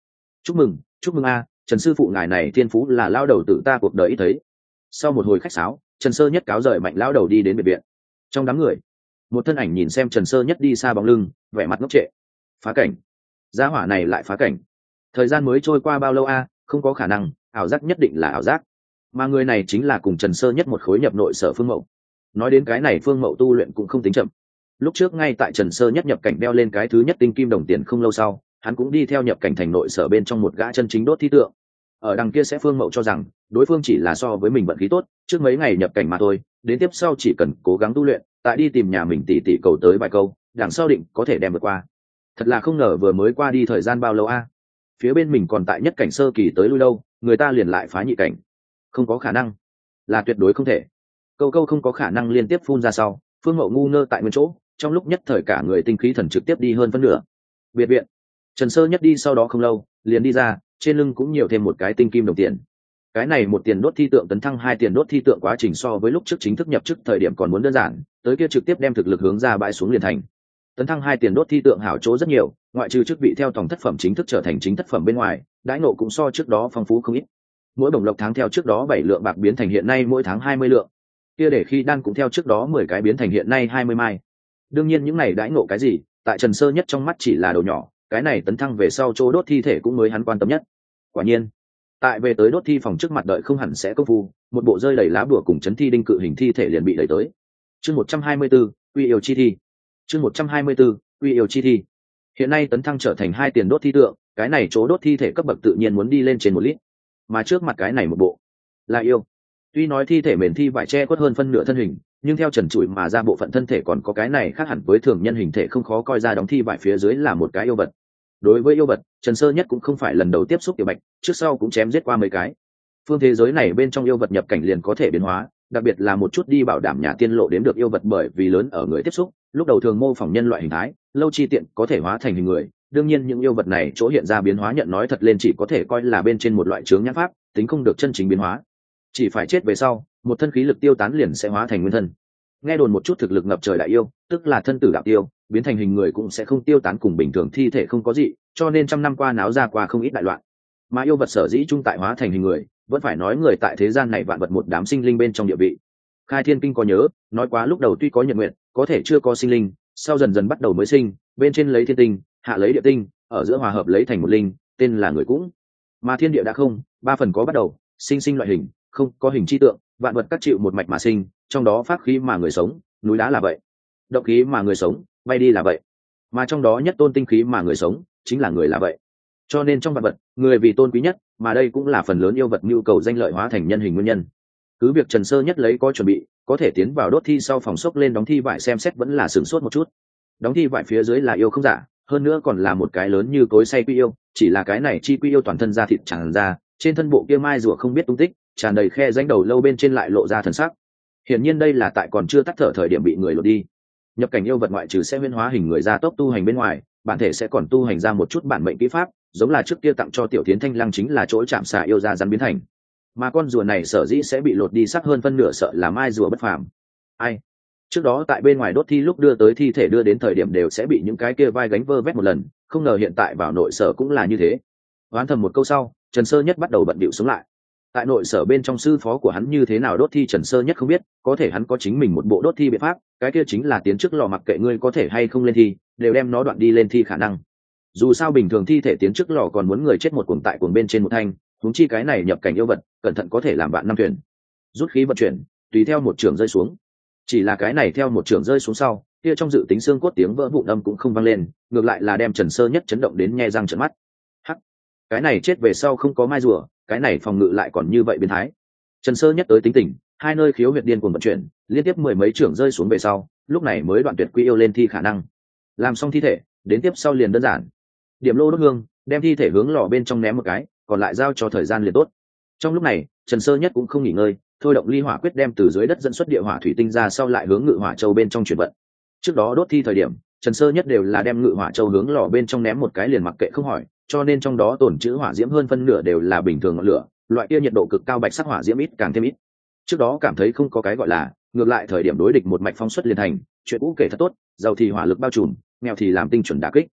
Chúc mừng a, Trần sư phụ ngài này thiên phú là lao đầu tự ta cuộc đời ít thấy. Sau một hồi khách sáo, Trần Sơ Nhất cáo rời Mạnh lao đầu đi đến biệt viện. Trong đám người, một thân ảnh nhìn xem Trần Sơ Nhất đi xa bóng lưng, vẻ mặt ngốc trệ. Phá cảnh, gia hỏa này lại phá cảnh. Thời gian mới trôi qua bao lâu a, không có khả năng, ảo giác nhất định là ảo giác. Mà người này chính là cùng Trần Sơ Nhất một khối nhập nội sở Phương Mậu. Nói đến cái này Phương Mậu tu luyện cũng không tính chậm. Lúc trước ngay tại Trần Sơ Nhất nhập cảnh đeo lên cái thứ nhất tinh kim đồng tiền không lâu sau, hắn cũng đi theo nhập cảnh thành nội sở bên trong một gã chân chính đốt thi tượng. Ở đằng kia sẽ Phương Mậu cho rằng đối phương chỉ là so với mình vận khí tốt, trước mấy ngày nhập cảnh mà thôi, đến tiếp sau chỉ cần cố gắng tu luyện, tại đi tìm nhà mình tỉ cầu tới vài câu, đằng sau định có thể đem vượt qua. Thật là không ngờ vừa mới qua đi thời gian bao lâu a, phía bên mình còn tại nhất cảnh sơ kỳ tới lui đâu, người ta liền lại phá nhị cảnh. Không có khả năng, là tuyệt đối không thể. Câu không có khả năng liên tiếp phun ra sau, Phương Mậu ngu ngơ tại nguyên chỗ, trong lúc nhất thời cả người tinh khí thần trực tiếp đi hơn phân nửa. Biệt viện, Trần Sơ Nhất đi sau đó không lâu liền đi ra, trên lưng cũng nhiều thêm một cái tinh kim đồng tiền. Cái này một tiền đốt thi tượng tấn thăng 2 tiền đốt thi tượng quá trình so với lúc trước chính thức nhập chức thời điểm còn muốn đơn giản, tới kia trực tiếp đem thực lực hướng ra bãi xuống liền thành. Tấn thăng 2 tiền đốt thi tượng hảo chỗ rất nhiều, ngoại trừ chức vị theo tổng thất phẩm chính thức trở thành chính thất phẩm bên ngoài, đãi ngộ cũng so trước đó phong phú không ít. Mỗi bổng lộc tháng theo trước đó 7 lượng bạc biến thành hiện nay mỗi tháng 20 lượng. Kia để khi đan cũng theo trước đó 10 cái biến thành hiện nay 20 mai. Đương nhiên những này đãi ngộ cái gì, tại Trần Sơ Nhất trong mắt chỉ là đồ nhỏ, cái này tấn thăng về sau chỗ đốt thi thể cũng mới hắn quan tâm nhất. Quả nhiên, tại về tới đốt thi phòng trước mặt đợi không hẳn sẽ công phu, một bộ rơi đầy lá bùa cùng chấn thi đinh cự hình thi thể liền bị đẩy tới. Chương 124, Uy yêu chi thi. Chương 124, Uy yêu chi thi. Hiện nay tấn thăng trở thành 2 tiền đốt thi tượng, cái này chỗ đốt thi thể cấp bậc tự nhiên muốn đi lên trên 1 lít. Mà trước mặt cái này một bộ là yêu. Tuy nói thi thể mền thi vải che khuất hơn phân nửa thân hình, nhưng theo trần trụi mà ra bộ phận thân thể còn có cái này khác hẳn với thường nhân hình thể không khó coi ra đóng thi vải phía dưới là một cái yêu vật. Đối với yêu vật, Trần Sơ Nhất cũng không phải lần đầu tiếp xúc tiểu bạch, trước sau cũng chém giết qua mấy cái. Phương thế giới này bên trong yêu vật nhập cảnh liền có thể biến hóa, đặc biệt là một chút đi bảo đảm nhà tiên lộ đến được yêu vật bởi vì lớn ở người tiếp xúc, lúc đầu thường mô phỏng nhân loại hình thái, lâu chi tiện có thể hóa thành hình người. Đương nhiên những yêu vật này chỗ hiện ra biến hóa nhận nói thật lên chỉ có thể coi là bên trên một loại chướng nhãn pháp, tính không được chân chính biến hóa. Chỉ phải chết về sau, một thân khí lực tiêu tán liền sẽ hóa thành nguyên thân. Nghe đồn một chút thực lực ngập trời đại yêu, tức là thân tử đạo tiêu, biến thành hình người cũng sẽ không tiêu tán cùng bình thường thi thể không có gì, cho nên trăm năm qua náo ra qua không ít đại loạn. Mà yêu vật sở dĩ trung tại hóa thành hình người, vẫn phải nói người tại thế gian này vạn vật một đám sinh linh bên trong địa vị. Khai Thiên Kinh có nhớ, nói quá lúc đầu tuy có nhật nguyện, có thể chưa có sinh linh, sau dần dần bắt đầu mới sinh, bên trên lấy thiên tinh, hạ lấy địa tinh, ở giữa hòa hợp lấy thành một linh, tên là người cũng. Mà thiên địa đã không, 3 phần có bắt đầu, sinh loại hình, không có hình chi tượng, vạn vật các chịu một mạch mà sinh, trong đó pháp khí mà người sống, núi đá là vậy, động khí mà người sống, bay đi là vậy, mà trong đó nhất tôn tinh khí mà người sống, chính là người là vậy. Cho nên trong vạn vật, người vì tôn quý nhất, mà đây cũng là phần lớn yêu vật nhu cầu danh lợi hóa thành nhân hình nguyên nhân. Cứ việc Trần Sơ Nhất lấy có chuẩn bị, có thể tiến vào đốt thi sau phòng xốc lên đóng thi vải xem xét vẫn là sửng sốt một chút. Đóng thi vải phía dưới là yêu không giả, hơn nữa còn là một cái lớn như cối xay quy yêu, chỉ là cái này chi quy yêu toàn thân da thịt tràn ra, trên thân bộ kia mai rùa không biết tung tích, tràn đầy khe rãnh đầu lâu bên trên lại lộ ra thần sắc. Hiển nhiên đây là tại còn chưa tắt thở thời điểm bị người lột đi. Nhập cảnh yêu vật ngoại trừ sẽ huyễn hóa hình người ra tốc tu hành bên ngoài, bản thể sẽ còn tu hành ra một chút bản mệnh kỹ pháp, giống là trước kia tặng cho tiểu tiến thanh lăng chính là chỗ chạm xà yêu ra rắn biến thành. Mà con rùa này sở dĩ sẽ bị lột đi sắc hơn phân nửa sợ là mai rùa bất phàm. Ai? Trước đó tại bên ngoài đốt thi lúc đưa tới thi thể đưa đến thời điểm đều sẽ bị những cái kia vai gánh vơ vét một lần, không ngờ hiện tại vào nội sở cũng là như thế. Oán thầm một câu sau, Trần Sơ Nhất bắt đầu bận bịu sống lại. Tại nội sở bên trong sư phó của hắn như thế nào đốt thi Trần Sơ Nhất không biết, có thể hắn có chính mình một bộ đốt thi biện pháp, cái kia chính là tiến trước lò mặc kệ ngươi có thể hay không lên thi, đều đem nó đoạn đi lên thi khả năng. Dù sao bình thường thi thể tiến trước lò còn muốn người chết một cuồng tại cuồng bên trên một thanh, huống chi cái này nhập cảnh yêu vật, cẩn thận có thể làm bạn năm thuyền. Rút khí vận chuyển, tùy theo một trường rơi xuống. Chỉ là cái này theo một trường rơi xuống sau, kia trong dự tính xương cốt tiếng vỡ vụn âm cũng không vang lên, ngược lại là đem Trần Sơ Nhất chấn động đến nhe răng trợn mắt. Hắc, cái này chết về sau không có mai rùa, cái này phòng ngự lại còn như vậy biến thái. Trần Sơ Nhất tới tính tình, hai nơi khiếu huyệt điên cuồng vận chuyển, liên tiếp 10 mấy trưởng rơi xuống về sau, lúc này mới đoạn tuyệt quy yêu lên thi khả năng. Làm xong thi thể, đến tiếp sau liền đơn giản. Điểm lô đốt hương, đem thi thể hướng lò bên trong ném một cái, còn lại giao cho thời gian liền tốt. Trong lúc này, Trần Sơ Nhất cũng không nghỉ ngơi, thôi động ly hỏa quyết đem từ dưới đất dẫn xuất địa hỏa thủy tinh ra sau lại hướng ngự hỏa châu bên trong chuyển vận. Trước đó đốt thi thời điểm, Trần Sơ Nhất đều là đem ngự hỏa châu hướng lò bên trong ném một cái liền mặc kệ không hỏi, cho nên trong đó tổn trữ hỏa diễm hơn phân nửa đều là bình thường ngọn lửa, loại kia nhiệt độ cực cao bạch sắc hỏa diễm ít càng thêm ít. Trước đó cảm thấy không có cái gọi là, ngược lại thời điểm đối địch một mạch phong xuất liền thành, chuyện cũ kể thật tốt, giàu thì hỏa lực bao trùm, nghèo thì làm tinh chuẩn đả kích.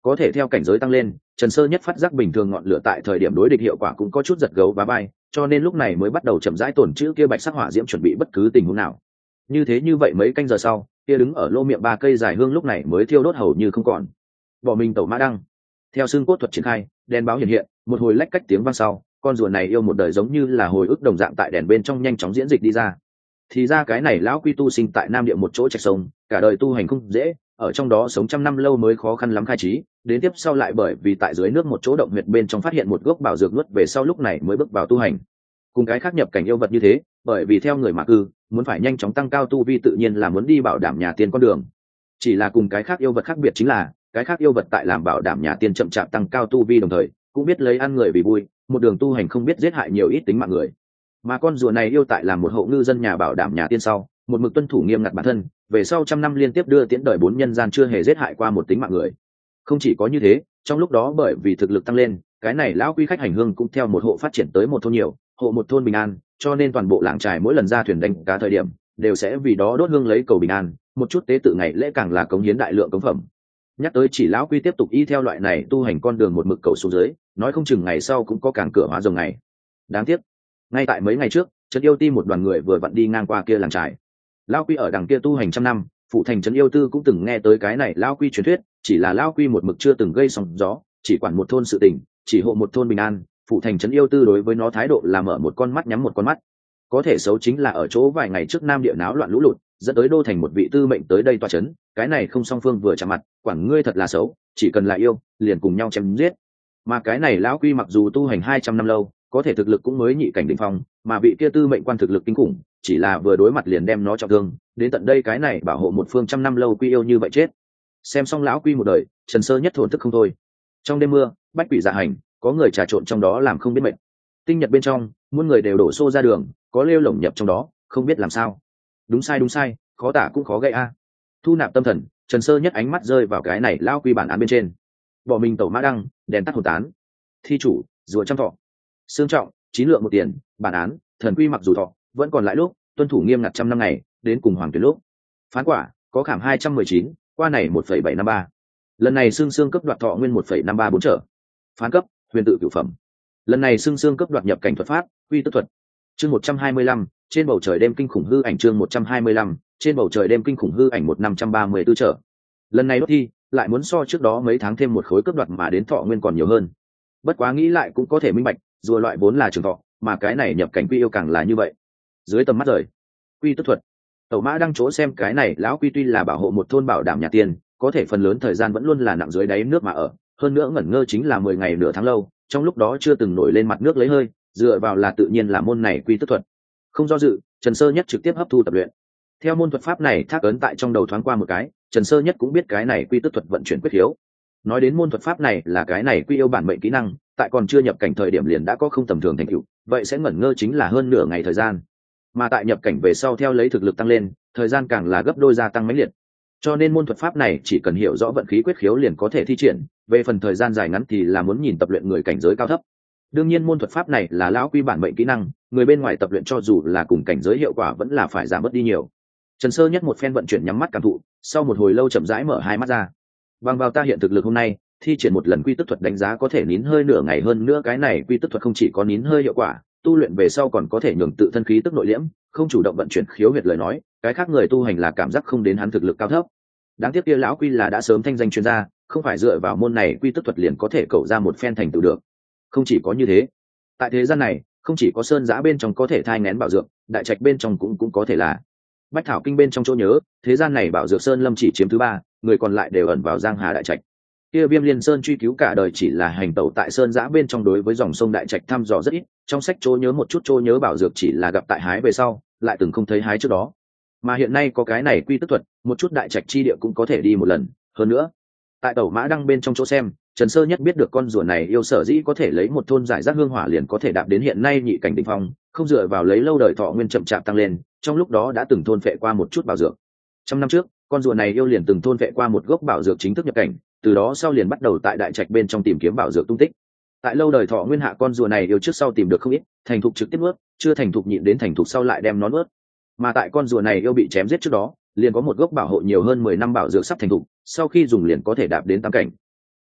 có thể theo cảnh giới tăng lên, Trần Sơ Nhất phát giác bình thường ngọn lửa tại thời điểm đối địch hiệu quả cũng có chút giật gấu và bay, cho nên lúc này mới bắt đầu chậm rãi tổn chữ kia bạch sắc hỏa diễm chuẩn bị bất cứ tình huống nào. Như vậy mấy canh giờ sau, kia đứng ở lô miệng 3 cây dài hương lúc này mới thiêu đốt hầu như không còn. Bỏ mình tẩu mã đăng. Theo xương cốt thuật triển khai, đèn báo hiện hiện, một hồi lách cách tiếng vang sau, con rùa này yêu một đời giống như là hồi ức đồng dạng tại đèn bên trong nhanh chóng diễn dịch đi ra. Thì ra cái này lão quy tu sinh tại Nam Địa một chỗ trạch sông, cả đời tu hành không dễ, ở trong đó sống trăm năm lâu mới khó khăn lắm khai trí, đến tiếp sau lại bởi vì tại dưới nước một chỗ động huyệt bên trong phát hiện một gốc bảo dược nuốt về sau lúc này mới bước vào tu hành. Cùng cái khác nhập cảnh yêu vật như thế, bởi vì theo người mà cư, muốn phải nhanh chóng tăng cao tu vi tự nhiên là muốn đi bảo đảm nhà tiên con đường. Chỉ là cùng cái khác yêu vật khác biệt chính là, cái khác yêu vật tại làm bảo đảm nhà tiên chậm chạp tăng cao tu vi đồng thời, cũng biết lấy ăn người vì vui, một đường tu hành không biết giết hại nhiều ít tính mạng người. Mà con rùa này yêu tại làm một hộ ngư dân nhà bảo đảm nhà tiên sau, một mực tuân thủ nghiêm ngặt bản thân, về sau trăm năm liên tiếp đưa tiễn đời 4 nhân gian chưa hề giết hại qua một tính mạng người. Không chỉ có như thế, trong lúc đó bởi vì thực lực tăng lên, cái này lão quy khách hành hương cũng theo một hộ phát triển tới một thôn nhiều, hộ một thôn bình an, cho nên toàn bộ làng trài mỗi lần ra thuyền đánh cá thời điểm, đều sẽ vì đó đốt hương lấy cầu bình an, một chút tế tự ngày lễ càng là cống hiến đại lượng cống phẩm. Nhắc tới chỉ lão quy tiếp tục y theo loại này tu hành con đường một mực cầu xuống dưới, nói không chừng ngày sau cũng có càng cửa hóa rồng ngày. Đáng tiếc, ngay tại mấy ngày trước, Trấn Yêu Ti một đoàn người vừa vặn đi ngang qua kia làng trài. Lão quy ở đằng kia tu hành trăm năm, phụ thành Trấn Yêu Tư cũng từng nghe tới cái này lão quy truyền thuyết, chỉ là lão quy một mực chưa từng gây sóng gió, chỉ quản một thôn sự tình, chỉ hộ một thôn bình an. Phụ thành Trấn Yêu Tư đối với nó thái độ là mở một con mắt nhắm một con mắt. Có thể xấu chính là ở chỗ vài ngày trước Nam Địa náo loạn lũ lụt, dẫn tới đô thành một vị tư mệnh tới đây tọa chấn, cái này không song phương vừa chạm mặt, quản ngươi thật là xấu, chỉ cần là yêu, liền cùng nhau chém giết. Mà cái này lão quy mặc dù tu hành 200 năm lâu, có thể thực lực cũng mới nhị cảnh đỉnh phong, mà vị kia tư mệnh quan thực lực kinh khủng, chỉ là vừa đối mặt liền đem nó trọng thương, đến tận đây cái này bảo hộ một phương trăm năm lâu quy yêu như vậy chết. Xem xong lão quy một đời, Trần Sơ Nhất thổn thức không thôi. Trong đêm mưa, bách quỷ dạ hành, có người trà trộn trong đó làm không biết mệnh. Tinh nhật bên trong, muôn người đều đổ xô ra đường, có lêu lổng nhập trong đó, không biết làm sao. Đúng sai, khó tả cũng khó gây a. Thu nạp tâm thần, Trần Sơ Nhất ánh mắt rơi vào cái này lão quy bản án bên trên. Bỏ mình tẩu mã đăng, đèn tắt hồn tán. Thi chủ, rùa trăm thọ. Xương trọng, 9 lượng 1 tiền, bản án, thần quy mặc dù thọ, vẫn còn lại lúc, tuân thủ nghiêm ngặt trăm năm ngày, đến cùng hoàng tuyển lúc. Phán quả, có khảm 219, qua này 1,753. Lần này xương cấp đoạt thọ nguyên 1,534 trở. Phán cấp, huyền tự cửu phẩm. Lần này xương cấp đoạt nhập cảnh thuật pháp, quy tức thuật. Chương 125, trên bầu trời đêm kinh khủng hư ảnh chương 125, trên bầu trời đêm kinh khủng hư ảnh 1534 trở. Lần này đốt thi, lại muốn so trước đó mấy tháng thêm một khối cấp đoạt mà đến thọ nguyên còn nhiều hơn. Bất quá nghĩ lại cũng có thể minh bạch, rùa loại vốn là trường thọ, mà cái này nhập cảnh quy yêu càng là như vậy. Dưới tầm mắt rời, quy tức thuật. Tẩu mã đang chỗ xem cái này lão quy tuy là bảo hộ một thôn bảo đảm nhà tiền, có thể phần lớn thời gian vẫn luôn là nặng dưới đáy nước mà ở, hơn nữa ngẩn ngơ chính là 10 ngày nửa tháng lâu, trong lúc đó chưa từng nổi lên mặt nước lấy hơi, dựa vào là tự nhiên là môn này quy tức thuật. Không do dự, Trần Sơ Nhất trực tiếp hấp thu tập luyện. Theo môn thuật pháp này thác ấn tại trong đầu thoáng qua một cái, Trần Sơ Nhất cũng biết cái này quy tức thuật vận chuyển quyết hiếu. Nói đến môn thuật pháp này là cái này quy yêu bản mệnh kỹ năng, tại còn chưa nhập cảnh thời điểm liền đã có không tầm thường thành tựu, vậy sẽ ngẩn ngơ chính là hơn nửa ngày thời gian. Mà tại nhập cảnh về sau theo lấy thực lực tăng lên, thời gian càng là gấp đôi gia tăng mãnh liệt. Cho nên môn thuật pháp này chỉ cần hiểu rõ vận khí quyết khiếu liền có thể thi triển, về phần thời gian dài ngắn thì là muốn nhìn tập luyện người cảnh giới cao thấp. Đương nhiên môn thuật pháp này là lão quy bản mệnh kỹ năng, người bên ngoài tập luyện cho dù là cùng cảnh giới hiệu quả vẫn là phải giảm bớt đi nhiều. Trần Sơ Nhất một phen vận chuyển nhắm mắt cảm thụ, sau một hồi lâu chậm rãi mở hai mắt ra. Bằng vào ta hiện thực lực hôm nay, thi triển một lần quy tức thuật đánh giá có thể nín hơi nửa ngày, hơn nữa cái này quy tức thuật không chỉ có nín hơi hiệu quả, tu luyện về sau còn có thể nhường tự thân khí tức nội liễm, không chủ động vận chuyển khiếu huyệt lời nói, cái khác người tu hành là cảm giác không đến hắn thực lực cao thấp. Đáng tiếc kia lão quy là đã sớm thanh danh chuyên gia, không phải dựa vào môn này quy tức thuật liền có thể cậu ra một phen thành tựu được. Không chỉ có như thế, tại thế gian này, không chỉ có sơn giã bên trong có thể thai nén bảo dược, đại trạch bên trong cũng có thể là bách thảo kinh bên trong chỗ nhớ, thế gian này bảo dược sơn lâm chỉ chiếm thứ 3, người còn lại đều ẩn vào giang hà đại trạch. Kia Viêm Liên Sơn truy cứu cả đời chỉ là hành tẩu tại sơn giã bên trong, đối với dòng sông đại trạch thăm dò rất ít, trong sách chỗ nhớ một chút chỗ nhớ bảo dược chỉ là gặp tại hái về sau, lại từng không thấy hái trước đó. Mà hiện nay có cái này quy tức thuật, một chút đại trạch chi địa cũng có thể đi một lần. Hơn nữa, tại tẩu mã đăng bên trong chỗ xem, Trần Sơ Nhất biết được con rùa này yêu sở dĩ có thể lấy một thôn giải rác hương hỏa liền có thể đạt đến hiện nay nhị cảnh đỉnh phong, không dựa vào lấy lâu đời thọ nguyên chậm chạp tăng lên, trong lúc đó đã từng thôn phệ qua một chút bảo dược. Trăm năm trước, con rùa này yêu liền từng thôn phệ qua một gốc bảo dược chính thức nhập cảnh, từ đó sau liền bắt đầu tại đại trạch bên trong tìm kiếm bảo dược tung tích. Tại lâu đời thọ nguyên hạ, con rùa này yêu trước sau tìm được không ít, thành thục trực tiếp nuốt, chưa thành thục nhịn đến thành thục sau lại đem nó nuốt. Mà tại con rùa này yêu bị chém giết trước đó, liền có một gốc bảo hộ nhiều hơn 10 năm bảo dược sắp thành thục, sau khi dùng liền có thể đạt đến tam cảnh.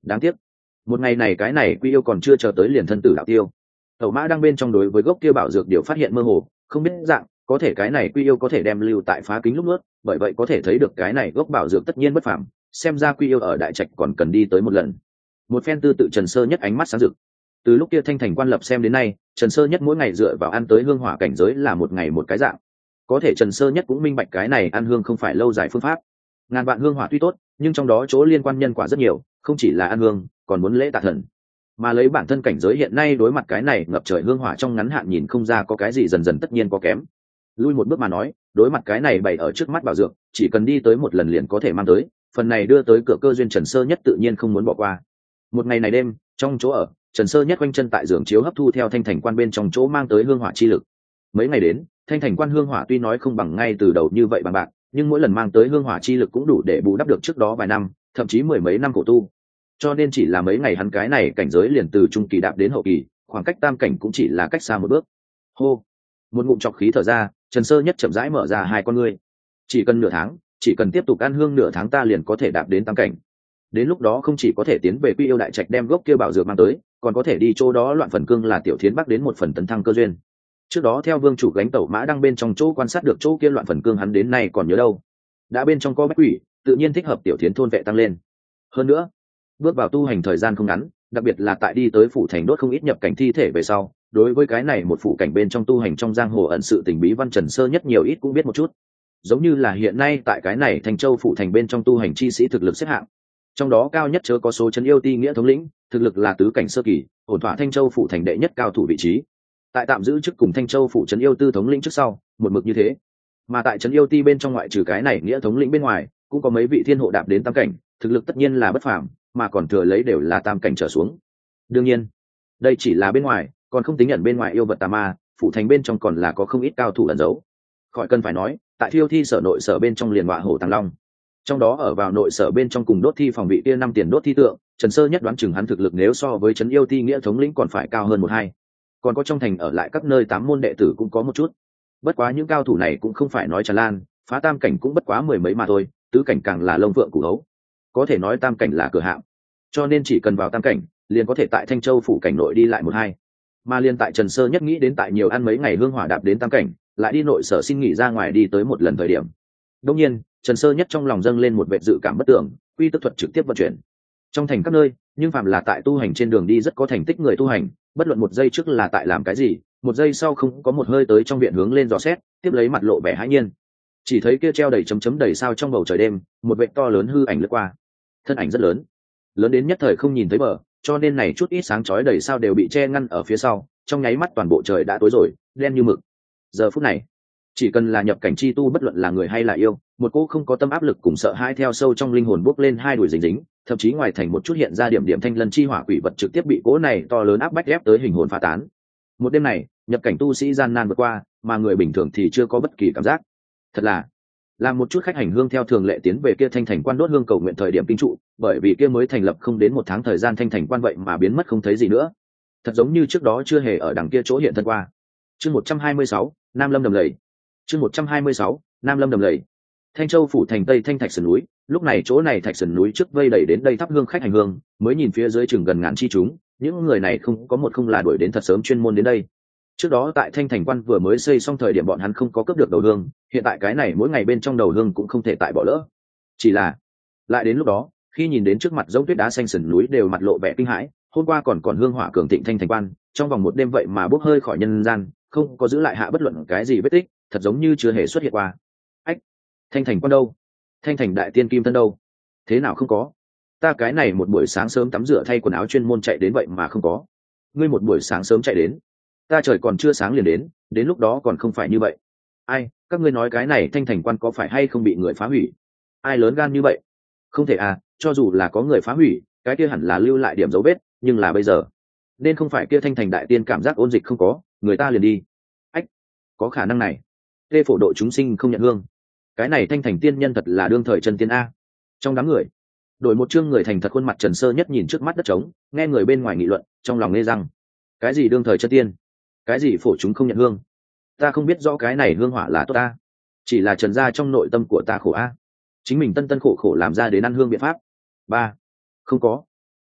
đáng tiếc một ngày này cái này quy yêu còn chưa chờ tới liền thân tử đạo tiêu. Tẩu Mã đang bên trong đối với gốc kia bảo dược điều phát hiện mơ hồ, không biết dạng, có thể cái này quy yêu có thể đem lưu tại phá kính lúc nước, bởi vậy có thể thấy được cái này gốc bảo dược tất nhiên bất phàm, xem ra quy yêu ở đại trạch còn cần đi tới một lần. Một phen tư tự Trần Sơ Nhất ánh mắt sáng rực. Từ lúc kia Thanh Thành quan lập xem đến nay, Trần Sơ Nhất mỗi ngày dựa vào ăn tới hương hỏa cảnh giới là một ngày một cái dạng. Có thể Trần Sơ Nhất cũng minh bạch cái này ăn hương không phải lâu dài phương pháp. Ngàn vạn hương hỏa tuy tốt, nhưng trong đó chỗ liên quan nhân quả rất nhiều, không chỉ là ăn hương, còn muốn lễ tạ thần. Mà lấy bản thân cảnh giới hiện nay đối mặt cái này ngập trời hương hỏa trong ngắn hạn nhìn không ra có cái gì, dần dần tất nhiên có kém. Lui một bước mà nói, đối mặt cái này bày ở trước mắt bảo dược, chỉ cần đi tới một lần liền có thể mang tới, phần này đưa tới cửa cơ duyên Trần Sơ Nhất tự nhiên không muốn bỏ qua. Một ngày này đêm, trong chỗ ở, Trần Sơ Nhất quanh chân tại giường chiếu hấp thu theo Thanh Thành quan bên trong chỗ mang tới hương hỏa chi lực. Mấy ngày đến, Thanh Thành quan hương hỏa tuy nói không bằng ngay từ đầu như vậy bằng bạc, nhưng mỗi lần mang tới hương hỏa chi lực cũng đủ để bù đắp được trước đó vài năm, thậm chí mười mấy năm khổ tu. Cho nên chỉ là mấy ngày hắn cái này cảnh giới liền từ trung kỳ đạp đến hậu kỳ, khoảng cách tam cảnh cũng chỉ là cách xa một bước. Hô, một ngụm trọc khí thở ra, Trần Sơ Nhất chậm rãi mở ra hai con ngươi. Chỉ cần nửa tháng, chỉ cần tiếp tục ăn hương nửa tháng ta liền có thể đạp đến tam cảnh. Đến lúc đó không chỉ có thể tiến về Quy Yêu đại trạch đem gốc kia bảo dược mang tới, còn có thể đi chỗ đó loạn phần cương là Tiểu Thiến Bắc đến một phần tấn thăng cơ duyên. Trước đó theo vương chủ gánh Tẩu Mã đang bên trong chỗ quan sát được chỗ kia loạn phần cương hắn đến nay còn nhớ đâu. Đã bên trong có bách quỷ, tự nhiên thích hợp Tiểu Thiến thôn vệ tăng lên. Hơn nữa, bước vào tu hành thời gian không ngắn, đặc biệt là tại đi tới phủ thành đốt không ít nhập cảnh thi thể về sau, đối với cái này một phủ cảnh bên trong tu hành trong giang hồ ẩn sự tình bí văn Trần Sơ Nhất nhiều ít cũng biết một chút. Giống như là hiện nay tại cái này Thành Châu phủ thành bên trong tu hành chi sĩ thực lực xếp hạng, trong đó cao nhất chớ có số trấn yêu ti nghĩa thống lĩnh, thực lực là tứ cảnh sơ kỳ, ổn thỏa Thanh Châu phủ thành đệ nhất cao thủ vị trí. Tại tạm giữ chức cùng Thanh Châu phủ trấn yêu tư thống lĩnh trước sau, một mực như thế. Mà tại trấn yêu ti bên trong ngoại trừ cái này nghĩa thống lĩnh bên ngoài, cũng có mấy vị thiên hộ đạp đến tam cảnh, thực lực tất nhiên là bất phàm, mà còn thừa lấy đều là tam cảnh trở xuống. Đương nhiên, đây chỉ là bên ngoài, còn không tính nhận bên ngoài yêu vật tà ma, phủ thành bên trong còn là có không ít cao thủ ẩn giấu. Khỏi cần phải nói, tại Thiêu thi sở nội sở bên trong liền họa hổ tàng long. Trong đó ở vào nội sở bên trong cùng đốt thi phòng vị kia năm tiền đốt thi tượng, Trần Sơ Nhất đoán chừng hắn thực lực nếu so với trấn yêu ti nghĩa thống lĩnh còn phải cao hơn một hai. Còn có trong thành ở lại các nơi tám môn đệ tử cũng có một chút. Bất quá những cao thủ này cũng không phải nói tràn lan, phá tam cảnh cũng bất quá mười mấy mà thôi, tứ cảnh càng là lông vượng củ hấu. Có thể nói tam cảnh là cửa hạng. Cho nên chỉ cần vào tam cảnh, liền có thể tại Thanh Châu phủ cảnh nội đi lại một hai. Mà liền tại Trần Sơ Nhất nghĩ đến tại nhiều ăn mấy ngày hương hỏa đạp đến tam cảnh, lại đi nội sở xin nghỉ ra ngoài đi tới một lần thời điểm. Đương nhiên, Trần Sơ Nhất trong lòng dâng lên một vệ dự cảm bất tưởng, quy tức thuật trực tiếp vận chuyển. Trong thành các nơi, nhưng phàm là tại tu hành trên đường đi rất có thành tích người tu hành, bất luận một giây trước là tại làm cái gì, một giây sau không có một hơi tới trong viện hướng lên dò xét, tiếp lấy mặt lộ vẻ hãi nhiên. Chỉ thấy kia treo đầy chấm chấm đầy sao trong bầu trời đêm, một vệ to lớn hư ảnh lướt qua. Thân ảnh rất lớn, lớn đến nhất thời không nhìn thấy bờ, cho nên này chút ít sáng chói đầy sao đều bị che ngăn ở phía sau, trong nháy mắt toàn bộ trời đã tối rồi, đen như mực. Giờ phút này, chỉ cần là nhập cảnh chi tu bất luận là người hay là yêu, một cô không có tâm áp lực cùng sợ hãi theo sâu trong linh hồn bốc lên hai đuổi dính dính, thậm chí ngoài thành một chút hiện ra điểm điểm thanh lân chi hỏa quỷ vật trực tiếp bị cỗ này to lớn áp bách ép tới hình hồn phá tán. Một đêm này, nhập cảnh tu sĩ gian nan vượt qua, mà người bình thường thì chưa có bất kỳ cảm giác. Thật là làm một chút khách hành hương theo thường lệ tiến về kia Thanh Thành quan đốt hương cầu nguyện thời điểm kinh trụ, bởi vì kia mới thành lập không đến một tháng thời gian Thanh Thành quan vậy mà biến mất không thấy gì nữa, thật giống như trước đó chưa hề ở đằng kia chỗ hiện thân qua. Chương 126, Nam Lâm đầm lầy. Chương 126, Nam Lâm đầm lầy. Thanh Châu phủ thành Tây Thanh Thạch Sườn núi, lúc này chỗ này Thạch Sườn núi trước vây đầy đến đây thắp hương khách hành hương, mới nhìn phía dưới chừng gần ngàn chi chúng, những người này không có một không là đuổi đến thật sớm chuyên môn đến đây. Trước đó tại Thanh Thành quan vừa mới xây xong thời điểm bọn hắn không có cướp được đầu hương, hiện tại cái này mỗi ngày bên trong đầu hương cũng không thể tại bỏ lỡ. Chỉ là lại đến lúc đó, khi nhìn đến trước mặt giống tuyết đá xanh sườn núi đều mặt lộ vẻ kinh hãi, hôm qua còn hương hỏa cường thịnh Thanh Thành quan, trong vòng một đêm vậy mà bốc hơi khỏi nhân gian, không có giữ lại hạ bất luận cái gì vết tích, thật giống như chưa hề xuất hiện qua. Ách, Thanh Thành quan đâu? Thanh Thành đại tiên kim thân đâu? Thế nào không có? Ta cái này một buổi sáng sớm tắm rửa thay quần áo chuyên môn chạy đến vậy mà không có. Ngươi một buổi sáng sớm chạy đến, ta trời còn chưa sáng liền đến lúc đó còn không phải như vậy. Ai, các ngươi nói cái này Thanh Thành quan có phải hay không bị người phá hủy? Ai lớn gan như vậy? Không thể à, cho dù là có người phá hủy, cái kia hẳn là lưu lại điểm dấu vết, nhưng là bây giờ nên không phải kia Thanh Thành đại tiên cảm giác ôn dịch không có, người ta liền đi. Ách, có khả năng này. Tê phổ độ chúng sinh không nhận hương, cái này Thanh Thành tiên nhân thật là đương thời chân tiên a. Trong đám người đổi một chương người thành thật khuôn mặt Trần Sơ Nhất nhìn trước mắt đất trống, nghe người bên ngoài nghị luận, trong lòng nghe rằng cái gì đương thời chân tiên, cái gì phổ chúng không nhận hương, ta không biết rõ cái này hương hỏa là tốt ta, chỉ là trần gia trong nội tâm của ta khổ a, chính mình tân tân khổ khổ làm ra đến ăn hương biện pháp ba không có.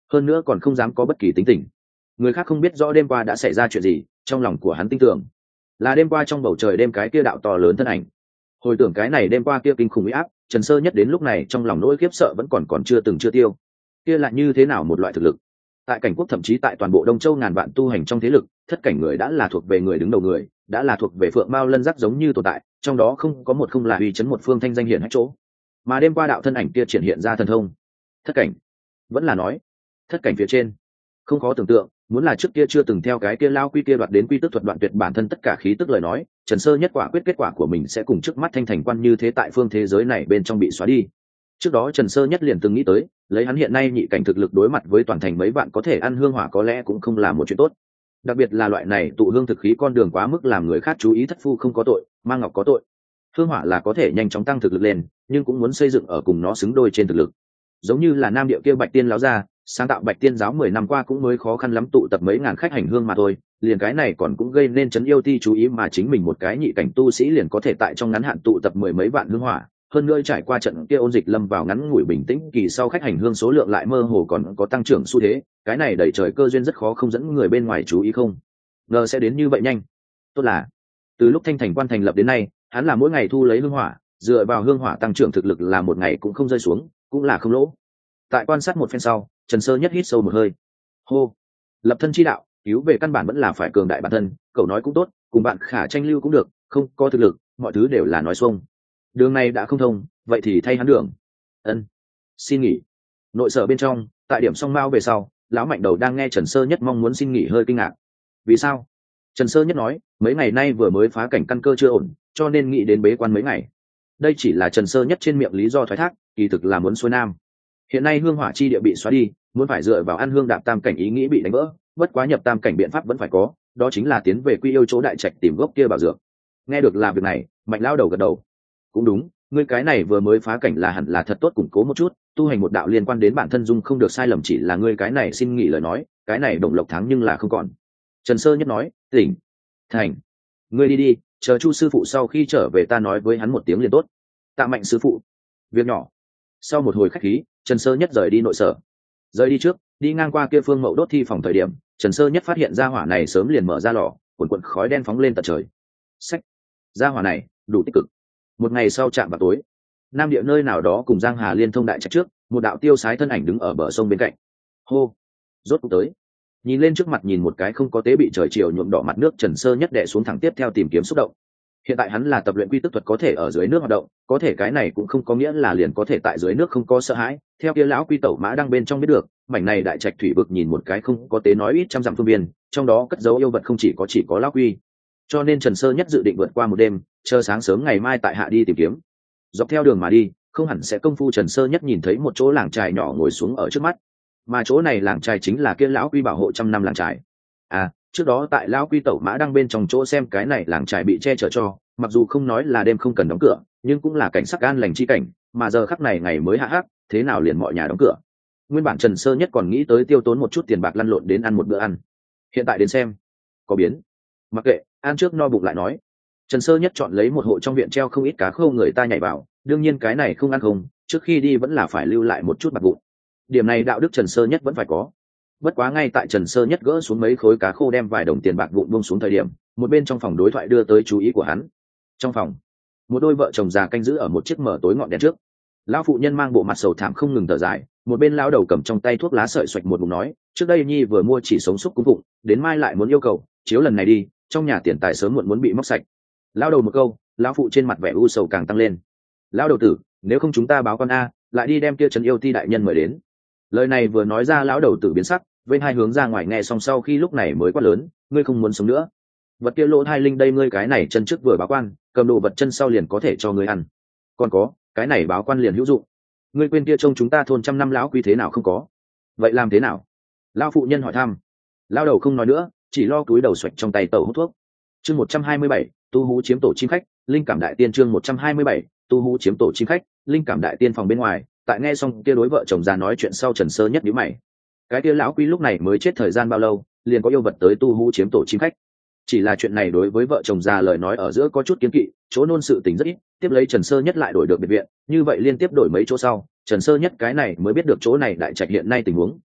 hơn nữa còn không dám có bất kỳ tính tình. Người khác không biết rõ đêm qua đã xảy ra chuyện gì, trong lòng của hắn tin tưởng là đêm qua trong bầu trời đêm cái kia đạo to lớn thân ảnh. Hồi tưởng cái này đêm qua kia kinh khủng uy áp, Trần Sơ Nhất đến lúc này trong lòng nỗi khiếp sợ vẫn còn chưa tiêu. Kia là như thế nào một loại thực lực? Tại cảnh quốc thậm chí tại toàn bộ Đông Châu ngàn vạn tu hành trong thế lực, thất cảnh người đã là thuộc về người đứng đầu người, đã là thuộc về phượng mao lân giác giống như tồn tại, trong đó không có một không là uy chấn một phương thanh danh hiển hách chỗ. Mà đêm qua đạo thân ảnh kia triển hiện ra thần thông, thất cảnh, vẫn là nói thất cảnh phía trên, không khó tưởng tượng, muốn là trước kia chưa từng theo cái kia lao quy kia đoạt đến quy tức thuật đoạn tuyệt bản thân tất cả khí tức lời nói, Trần Sơ Nhất quả quyết kết quả của mình sẽ cùng trước mắt thanh thành quan như thế tại phương thế giới này bên trong bị xóa đi. Trước đó Trần Sơ Nhất liền từng nghĩ tới, lấy hắn hiện nay nhị cảnh thực lực đối mặt với toàn thành mấy vạn có thể ăn hương hỏa có lẽ cũng không là một chuyện tốt. Đặc biệt là loại này tụ hương thực khí con đường quá mức làm người khác chú ý, thất phu không có tội, mang ngọc có tội. Hương hỏa là có thể nhanh chóng tăng thực lực lên, nhưng cũng muốn xây dựng ở cùng nó xứng đôi trên thực lực. Giống như là Nam Địa kia Bạch Tiên lão gia, sáng tạo Bạch Tiên giáo 10 năm qua cũng mới khó khăn lắm tụ tập mấy ngàn khách hành hương mà thôi, liền cái này còn cũng gây nên chấn yêu ti chú ý, mà chính mình một cái nhị cảnh tu sĩ liền có thể tại trong ngắn hạn tụ tập mười mấy vạn hương hỏa, hơn nữa trải qua trận kia ôn dịch lâm vào ngắn ngủi bình tĩnh kỳ sau, khách hành hương số lượng lại mơ hồ còn có tăng trưởng xu thế, cái này đẩy trời cơ duyên rất khó không dẫn người bên ngoài chú ý, không ngờ sẽ đến như vậy nhanh. Tốt là từ lúc thanh thành quan thành lập đến nay, hắn là mỗi ngày thu lấy hương hỏa, dựa vào hương hỏa tăng trưởng thực lực là một ngày cũng không rơi xuống, cũng là không lỗ. Tại quan sát một phen sau, Trần Sơ Nhất hít sâu một hơi, hô, lập thân chi đạo, cứu về căn bản vẫn là phải cường đại bản thân. Cậu nói cũng tốt, cùng bạn khả tranh lưu cũng được, không có thực lực mọi thứ đều là nói xuông. Đường này đã không thông, vậy thì thay hắn đường. Ân, xin nghỉ. Nội sở bên trong, tại điểm song mao về sau, lão Mạnh Đầu đang nghe Trần Sơ Nhất mong muốn xin nghỉ hơi kinh ngạc. Vì sao? Trần Sơ Nhất nói, mấy ngày nay vừa mới phá cảnh căn cơ chưa ổn, cho nên nghĩ đến bế quan mấy ngày. Đây chỉ là Trần Sơ Nhất trên miệng lý do thoái thác, kỳ thực là muốn xuôi nam. Hiện nay hương hỏa chi địa bị xóa đi, muốn phải dựa vào ăn hương đạp tam cảnh ý nghĩ bị đánh vỡ, bất quá nhập tam cảnh biện pháp vẫn phải có, đó chính là tiến về Quy Yêu chỗ đại trạch tìm gốc kia bảo dược. Nghe được là việc này, Mạnh lão đầu gật đầu. Cũng đúng, ngươi cái này vừa mới phá cảnh là hẳn là thật tốt củng cố một chút, tu hành một đạo liên quan đến bản thân dung không được sai lầm, chỉ là ngươi cái này xin nghỉ lời nói, cái này động lộc tháng nhưng là không còn. Trần Sơ Nhất nói, tỉnh, thành, ngươi đi đi, chờ Chu sư phụ sau khi trở về ta nói với hắn một tiếng liền tốt. Tạ Mạnh sư phụ. Việc nhỏ. Sau một hồi khách khí, Trần Sơ Nhất rời đi nội sở. Rời đi trước, đi ngang qua kia Phương Mậu đốt thi phòng thời điểm, Trần Sơ Nhất phát hiện ra hỏa này sớm liền mở ra lò, cuồn cuộn khói đen phóng lên tận trời. Sách, ra hỏa này đủ tích cực. Một ngày sau chạm vào tối, Nam Địa nơi nào đó cùng Giang Hà liên thông đại trạch trước, một đạo tiêu sái thân ảnh đứng ở bờ sông bên cạnh. Hô, rốt cuộc tới. Nhìn lên trước mặt, nhìn một cái không có tế bị trời chiều nhuộm đỏ mặt nước, Trần Sơ Nhất đè xuống thẳng tiếp theo tìm kiếm xúc động. Hiện tại hắn là tập luyện quy tức thuật có thể ở dưới nước hoạt động, có thể cái này cũng không có nghĩa là liền có thể tại dưới nước không có sợ hãi. Theo kia lão quy tẩu mã đang bên trong biết được, mảnh này đại trạch thủy vực nhìn một cái không có tế nói ít trăm dặm phương biên, trong đó cất giấu yêu vật không chỉ có lão quy. Cho nên Trần Sơ Nhất dự định vượt qua một đêm, chờ sáng sớm ngày mai tại hạ đi tìm kiếm. Dọc theo đường mà đi, không hẳn sẽ công phu, Trần Sơ Nhất nhìn thấy một chỗ làng trài nhỏ ngồi xuống ở trước mắt, mà chỗ này làng trài chính là kia lão quy bảo hộ trăm năm làng trài. À, trước đó tại lão quy tẩu mã đang bên trong chỗ xem cái này làng trài bị che chở cho, mặc dù không nói là đêm không cần đóng cửa, nhưng cũng là cảnh sắc an lành chi cảnh, mà giờ khắc này ngày mới hạ hắc, thế nào liền mọi nhà đóng cửa. Nguyên bản Trần Sơ Nhất còn nghĩ tới tiêu tốn một chút tiền bạc lăn lộn đến ăn một bữa ăn, hiện tại đến xem có biến. Mặc kệ, ăn trước no bụng lại nói. Trần Sơ Nhất chọn lấy một hộ trong viện treo không ít cá khô người ta nhảy vào, đương nhiên cái này không ăn không, trước khi đi vẫn là phải lưu lại một chút bạc vụn. Điểm này đạo đức Trần Sơ Nhất vẫn phải có. Bất quá ngay tại Trần Sơ Nhất gỡ xuống mấy khối cá khô đem vài đồng tiền bạc vụn buông xuống thời điểm, một bên trong phòng đối thoại đưa tới chú ý của hắn. Trong phòng, một đôi vợ chồng già canh giữ ở một chiếc mở tối ngọn đèn trước. Lão phụ nhân mang bộ mặt sầu thảm không ngừng thở dài, một bên lão đầu cầm trong tay thuốc lá sợi xoạch một ngụm nói, trước đây nhi vừa mua chỉ sống xúc cúng vụng, đến mai lại muốn yêu cầu, chiếu lần này đi, trong nhà tiền tài sớm muộn muốn bị móc sạch. Lão đầu một câu, lão phụ trên mặt vẻ u sầu càng tăng lên. Lão đầu tử, nếu không chúng ta báo con a, lại đi đem kia trấn yêu ti đại nhân mời đến. Lời này vừa nói ra, lão đầu tử biến sắc, bên hai hướng ra ngoài nghe xong sau khi lúc này mới quát lớn, ngươi không muốn sống nữa. Vật kia lỗ thai linh đây, ngươi cái này chân trước vừa báo quan, cầm đồ vật chân sau liền có thể cho ngươi ăn. Còn có, cái này báo quan liền hữu dụng. Ngươi quên kia trông chúng ta thôn trăm năm lão quy thế nào không có. Vậy làm thế nào? Lão phụ nhân hỏi thăm. Lão đầu không nói nữa, chỉ lo cúi đầu xoạch trong tay tẩu hút thuốc. Chương 127, tu hú chiếm tổ chim khách, linh cảm đại tiên. Chương 127, tu hú chiếm tổ chim khách, linh cảm đại tiên. Phòng bên ngoài, tại nghe xong kia đối vợ chồng già nói chuyện sau, Trần Sơ Nhất nhíu mày. Cái kia lão quy lúc này mới chết thời gian bao lâu, liền có yêu vật tới tu hú chiếm tổ chim khách. Chỉ là chuyện này đối với vợ chồng già lời nói ở giữa có chút kiêng kỵ, chỗ nôn sự tình rất ít, tiếp lấy Trần Sơ Nhất lại đổi được biệt viện, như vậy liên tiếp đổi mấy chỗ sau, Trần Sơ Nhất cái này mới biết được chỗ này đại trạch hiện nay tình huống.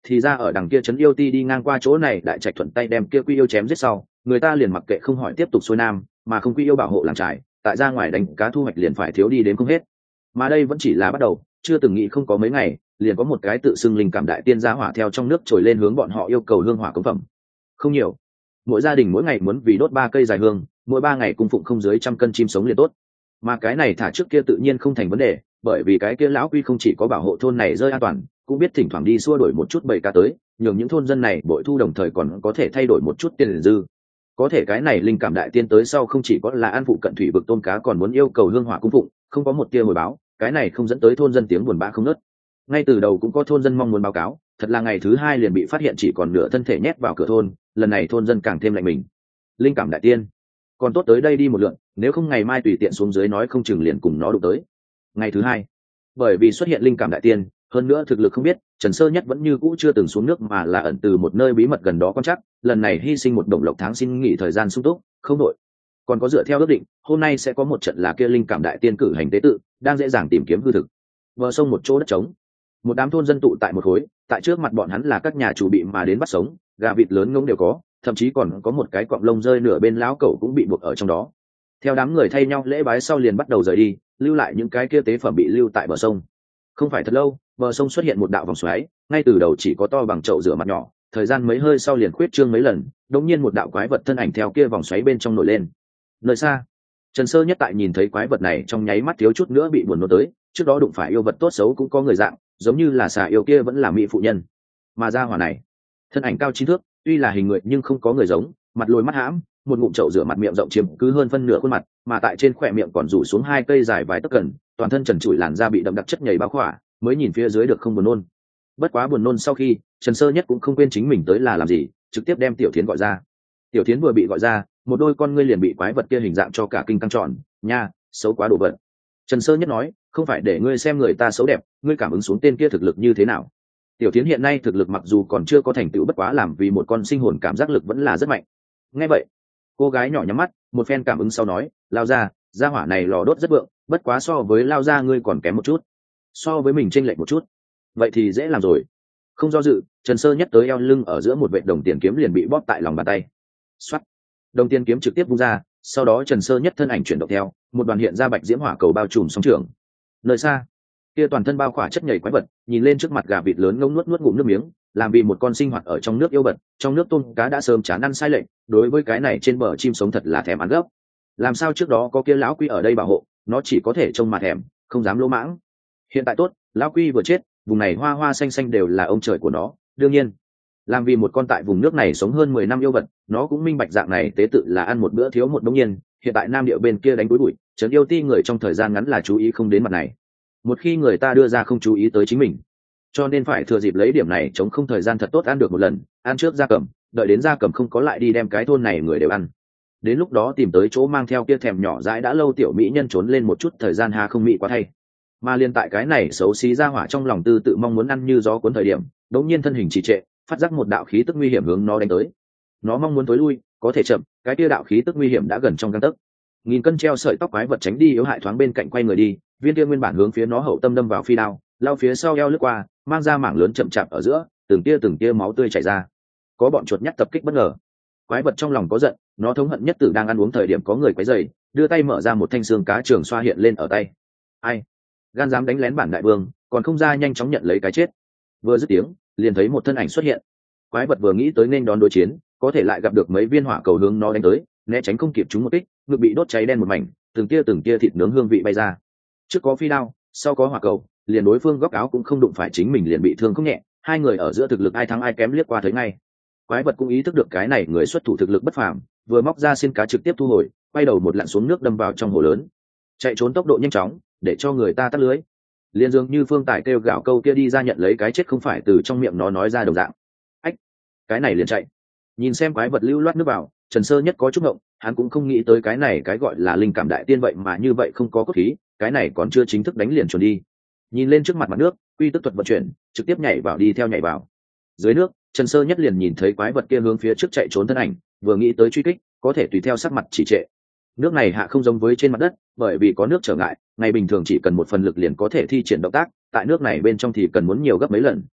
thì ra ở đằng kia trấn yêu ti đi ngang qua chỗ này, đại trạch thuận tay đem kia quy yêu chém giết sau, người ta liền mặc kệ không hỏi tiếp tục xuôi nam, mà không quy yêu bảo hộ làng trại, tại ra ngoài đánh cá thu hoạch liền phải thiếu đi đến không hết. Mà đây vẫn chỉ là bắt đầu, chưa từng nghĩ không có mấy ngày, liền có một cái tự xưng linh cảm đại tiên gia hỏa theo trong nước trồi lên hướng bọn họ yêu cầu hương hỏa cống phẩm. Không nhiều, mỗi gia đình mỗi ngày muốn vì đốt 3 cây dài hương, mỗi 3 ngày cung phụng không dưới 100 cân chim sống liền tốt. Mà cái này thả trước kia tự nhiên không thành vấn đề, bởi vì cái kia lão quy không chỉ có bảo hộ thôn này rơi an toàn, cũng biết thỉnh thoảng đi xua đổi một chút bầy cá tới, nhường những thôn dân này bội thu, đồng thời còn có thể thay đổi một chút tiền dư. Có thể cái này linh cảm đại tiên tới sau không chỉ có là an phụ cận thủy vực tôm cá, còn muốn yêu cầu hương hỏa cung phụng, không có một tia hồi báo, cái này không dẫn tới thôn dân tiếng buồn bã không ngớt. Ngay từ đầu cũng có thôn dân mong muốn báo cáo, thật là ngày thứ 2 liền bị phát hiện chỉ còn nửa thân thể nhét vào cửa thôn, lần này thôn dân càng thêm lạnh mình. Linh cảm đại tiên, còn tốt tới đây đi một lượt, nếu không ngày mai tùy tiện xuống dưới nói không chừng liền cùng nó đụng tới. Ngày thứ 2, bởi vì xuất hiện linh cảm đại tiên, hơn nữa thực lực không biết, Trần Sơ Nhất vẫn như cũ chưa từng xuống nước mà là ẩn từ một nơi bí mật gần đó quan chắc, lần này hy sinh một đồng lộc tháng xin nghỉ thời gian sung túc, không đội. Còn có dựa theo ước định, hôm nay sẽ có một trận là kia linh cảm đại tiên cử hành tế tự, đang dễ dàng tìm kiếm hư thực. Bờ sông một chỗ đất trống, một đám thôn dân tụ tại một khối, tại trước mặt bọn hắn là các nhà chủ bị mà đến bắt sống, gà vịt lớn ngỗng đều có, thậm chí còn có một cái cọng lông rơi nửa bên lão cẩu cũng bị buộc ở trong đó. Theo đám người thay nhau lễ bái sau liền bắt đầu rời đi, lưu lại những cái kia tế phẩm bị lưu tại bờ sông. Không phải thật lâu, bờ sông xuất hiện một đạo vòng xoáy, ngay từ đầu chỉ có to bằng chậu rửa mặt nhỏ, thời gian mấy hơi sau liền khuyết trương mấy lần, đột nhiên một đạo quái vật thân ảnh theo kia vòng xoáy bên trong nổi lên. Nơi xa, Trần Sơ Nhất tại nhìn thấy quái vật này trong nháy mắt thiếu chút nữa bị buồn nôn tới, trước đó đụng phải yêu vật tốt xấu cũng có người dạng, giống như là xà yêu kia vẫn là mỹ phụ nhân, mà ra hỏa này, thân ảnh cao 9 thước, tuy là hình người nhưng không có người giống, mặt lồi mắt hãm, một ngụm chậu rửa mặt miệng rộng chiếm cứ hơn phân nửa khuôn mặt, mà tại trên khóe miệng còn rủ xuống 2 cây dài vài tấc gần, toàn thân trần trụi làn da bị đậm đặc chất nhầy bao khỏa, mới nhìn phía dưới được không buồn nôn. Bất quá buồn nôn sau khi, Trần Sơ Nhất cũng không quên chính mình tới là làm gì, trực tiếp đem Tiểu Thiến gọi ra. Tiểu Thiến vừa bị gọi ra, một đôi con ngươi liền bị quái vật kia hình dạng cho cả kinh căng tròn, nha, xấu quá đồ vật. Trần Sơ Nhất nói, không phải để ngươi xem người ta xấu đẹp, ngươi cảm ứng xuống tên kia thực lực như thế nào. Tiểu Thiến hiện nay thực lực mặc dù còn chưa có thành tựu, bất quá làm vì một con sinh hồn cảm giác lực vẫn là rất mạnh. Nghe vậy, cô gái nhỏ nhắm mắt, một phen cảm ứng sau nói, lao ra, gia hỏa này lò đốt rất vượng, bất quá so với lao ra ngươi còn kém một chút, so với mình chênh lệch một chút. Vậy thì dễ làm rồi. Không do dự, Trần Sơ Nhất tới eo lưng ở giữa một vệt đồng tiền kiếm liền bị bóp tại lòng bàn tay. Xoát, đồng tiền kiếm trực tiếp vung ra, sau đó Trần Sơ Nhất thân ảnh chuyển động theo, một đoàn hiện ra bạch diễm hỏa cầu bao trùm sóng trường. Nơi xa, kia toàn thân bao khỏa chất nhầy quái vật, nhìn lên trước mặt gà vịt lớn ngông nuốt ngụm nước miếng, làm vì một con sinh hoạt ở trong nước yêu bật, trong nước tôm cá đã sớm chán ăn sai lệch, đối với cái này trên bờ chim sống thật là thèm ăn gấp. Làm sao trước đó có kia lão quy ở đây bảo hộ, nó chỉ có thể trông mà thèm, không dám lỗ mãng. Hiện tại tốt, lão quy vừa chết, vùng này hoa hoa xanh xanh đều là ông trời của nó. Đương nhiên, làm vì một con tại vùng nước này sống hơn 10 năm yêu vật, nó cũng minh bạch dạng này tế tự là ăn một bữa thiếu một đống nhiên. Hiện tại nam điệu bên kia đánh túi bụi, trấn yêu ti người trong thời gian ngắn là chú ý không đến mặt này. Một khi người ta đưa ra không chú ý tới chính mình, cho nên phải thừa dịp lấy điểm này chống không thời gian thật tốt ăn được một lần, ăn trước gia cầm, đợi đến gia cầm không có lại đi đem cái thôn này người đều ăn. Đến lúc đó tìm tới chỗ mang theo kia thèm nhỏ dãi đã lâu tiểu mỹ nhân trốn lên một chút thời gian, hà không mỹ quá thay. Mà liên tại cái này xấu xí ra hỏa trong lòng tư tự mong muốn ăn như gió cuốn thời điểm, đột nhiên thân hình trì trệ, phát giác một đạo khí tức nguy hiểm hướng nó đánh tới. Nó mong muốn tối lui, có thể chậm, cái kia đạo khí tức nguy hiểm đã gần trong gang tấc. Nghìn cân treo sợi tóc quái vật tránh đi yếu hại thoáng bên cạnh quay người đi, viên kia nguyên bản hướng phía nó hậu tâm đâm vào phi đao, lao phía sau eo lướt qua, mang ra mảng lớn chậm chạp ở giữa, từng tia máu tươi chảy ra. Có bọn chuột nhắt tập kích bất ngờ. Quái vật trong lòng có giận, nó thống hận nhất tử đang ăn uống thời điểm có người quấy rầy, đưa tay mở ra một thanh xương cá trường xoa hiện lên ở tay. Ai gan dám đánh lén bản đại vương, còn không ra nhanh chóng nhận lấy cái chết. Vừa dứt tiếng, liền thấy một thân ảnh xuất hiện. Quái vật vừa nghĩ tới nên đón đối chiến, có thể lại gặp được mấy viên hỏa cầu hướng nó đánh tới, né tránh không kịp chúng một kích, ngực bị đốt cháy đen một mảnh, từng tia thịt nướng hương vị bay ra. Trước có phi đao, sau có hỏa cầu, liền đối phương góc áo cũng không đụng phải chính mình liền bị thương không nhẹ. Hai người ở giữa thực lực ai thắng ai kém liếc qua thấy ngay. Quái vật cũng ý thức được cái này người xuất thủ thực lực bất phàm, vừa móc ra xiên cá trực tiếp thu hồi, quay đầu một lặn xuống nước đâm vào trong hồ lớn. Chạy trốn tốc độ nhanh chóng, để cho người ta tắt lưới. Liên dường như Phương Tài kêu gào câu kia đi ra nhận lấy cái chết không phải từ trong miệng nó nói ra đồng dạng. Ách, cái này liền chạy. Nhìn xem quái vật lưu loát nước vào, Trần Sơ Nhất có chút ngộng, hắn cũng không nghĩ tới cái này cái gọi là linh cảm đại tiên vậy mà như vậy không có cốt khí, cái này còn chưa chính thức đánh liền chuẩn đi. Nhìn lên trước mặt mặt nước, quy tức thuật vận chuyển, trực tiếp nhảy vào đi theo nhảy vào. Dưới nước, Trần Sơ Nhất liền nhìn thấy quái vật kia hướng phía trước chạy trốn thân ảnh, vừa nghĩ tới truy kích, có thể tùy theo sắc mặt chỉ trệ. Nước này hạ không giống với trên mặt đất, bởi vì có nước trở ngại, ngày bình thường chỉ cần một phần lực liền có thể thi triển động tác, tại nước này bên trong thì cần muốn nhiều gấp mấy lần.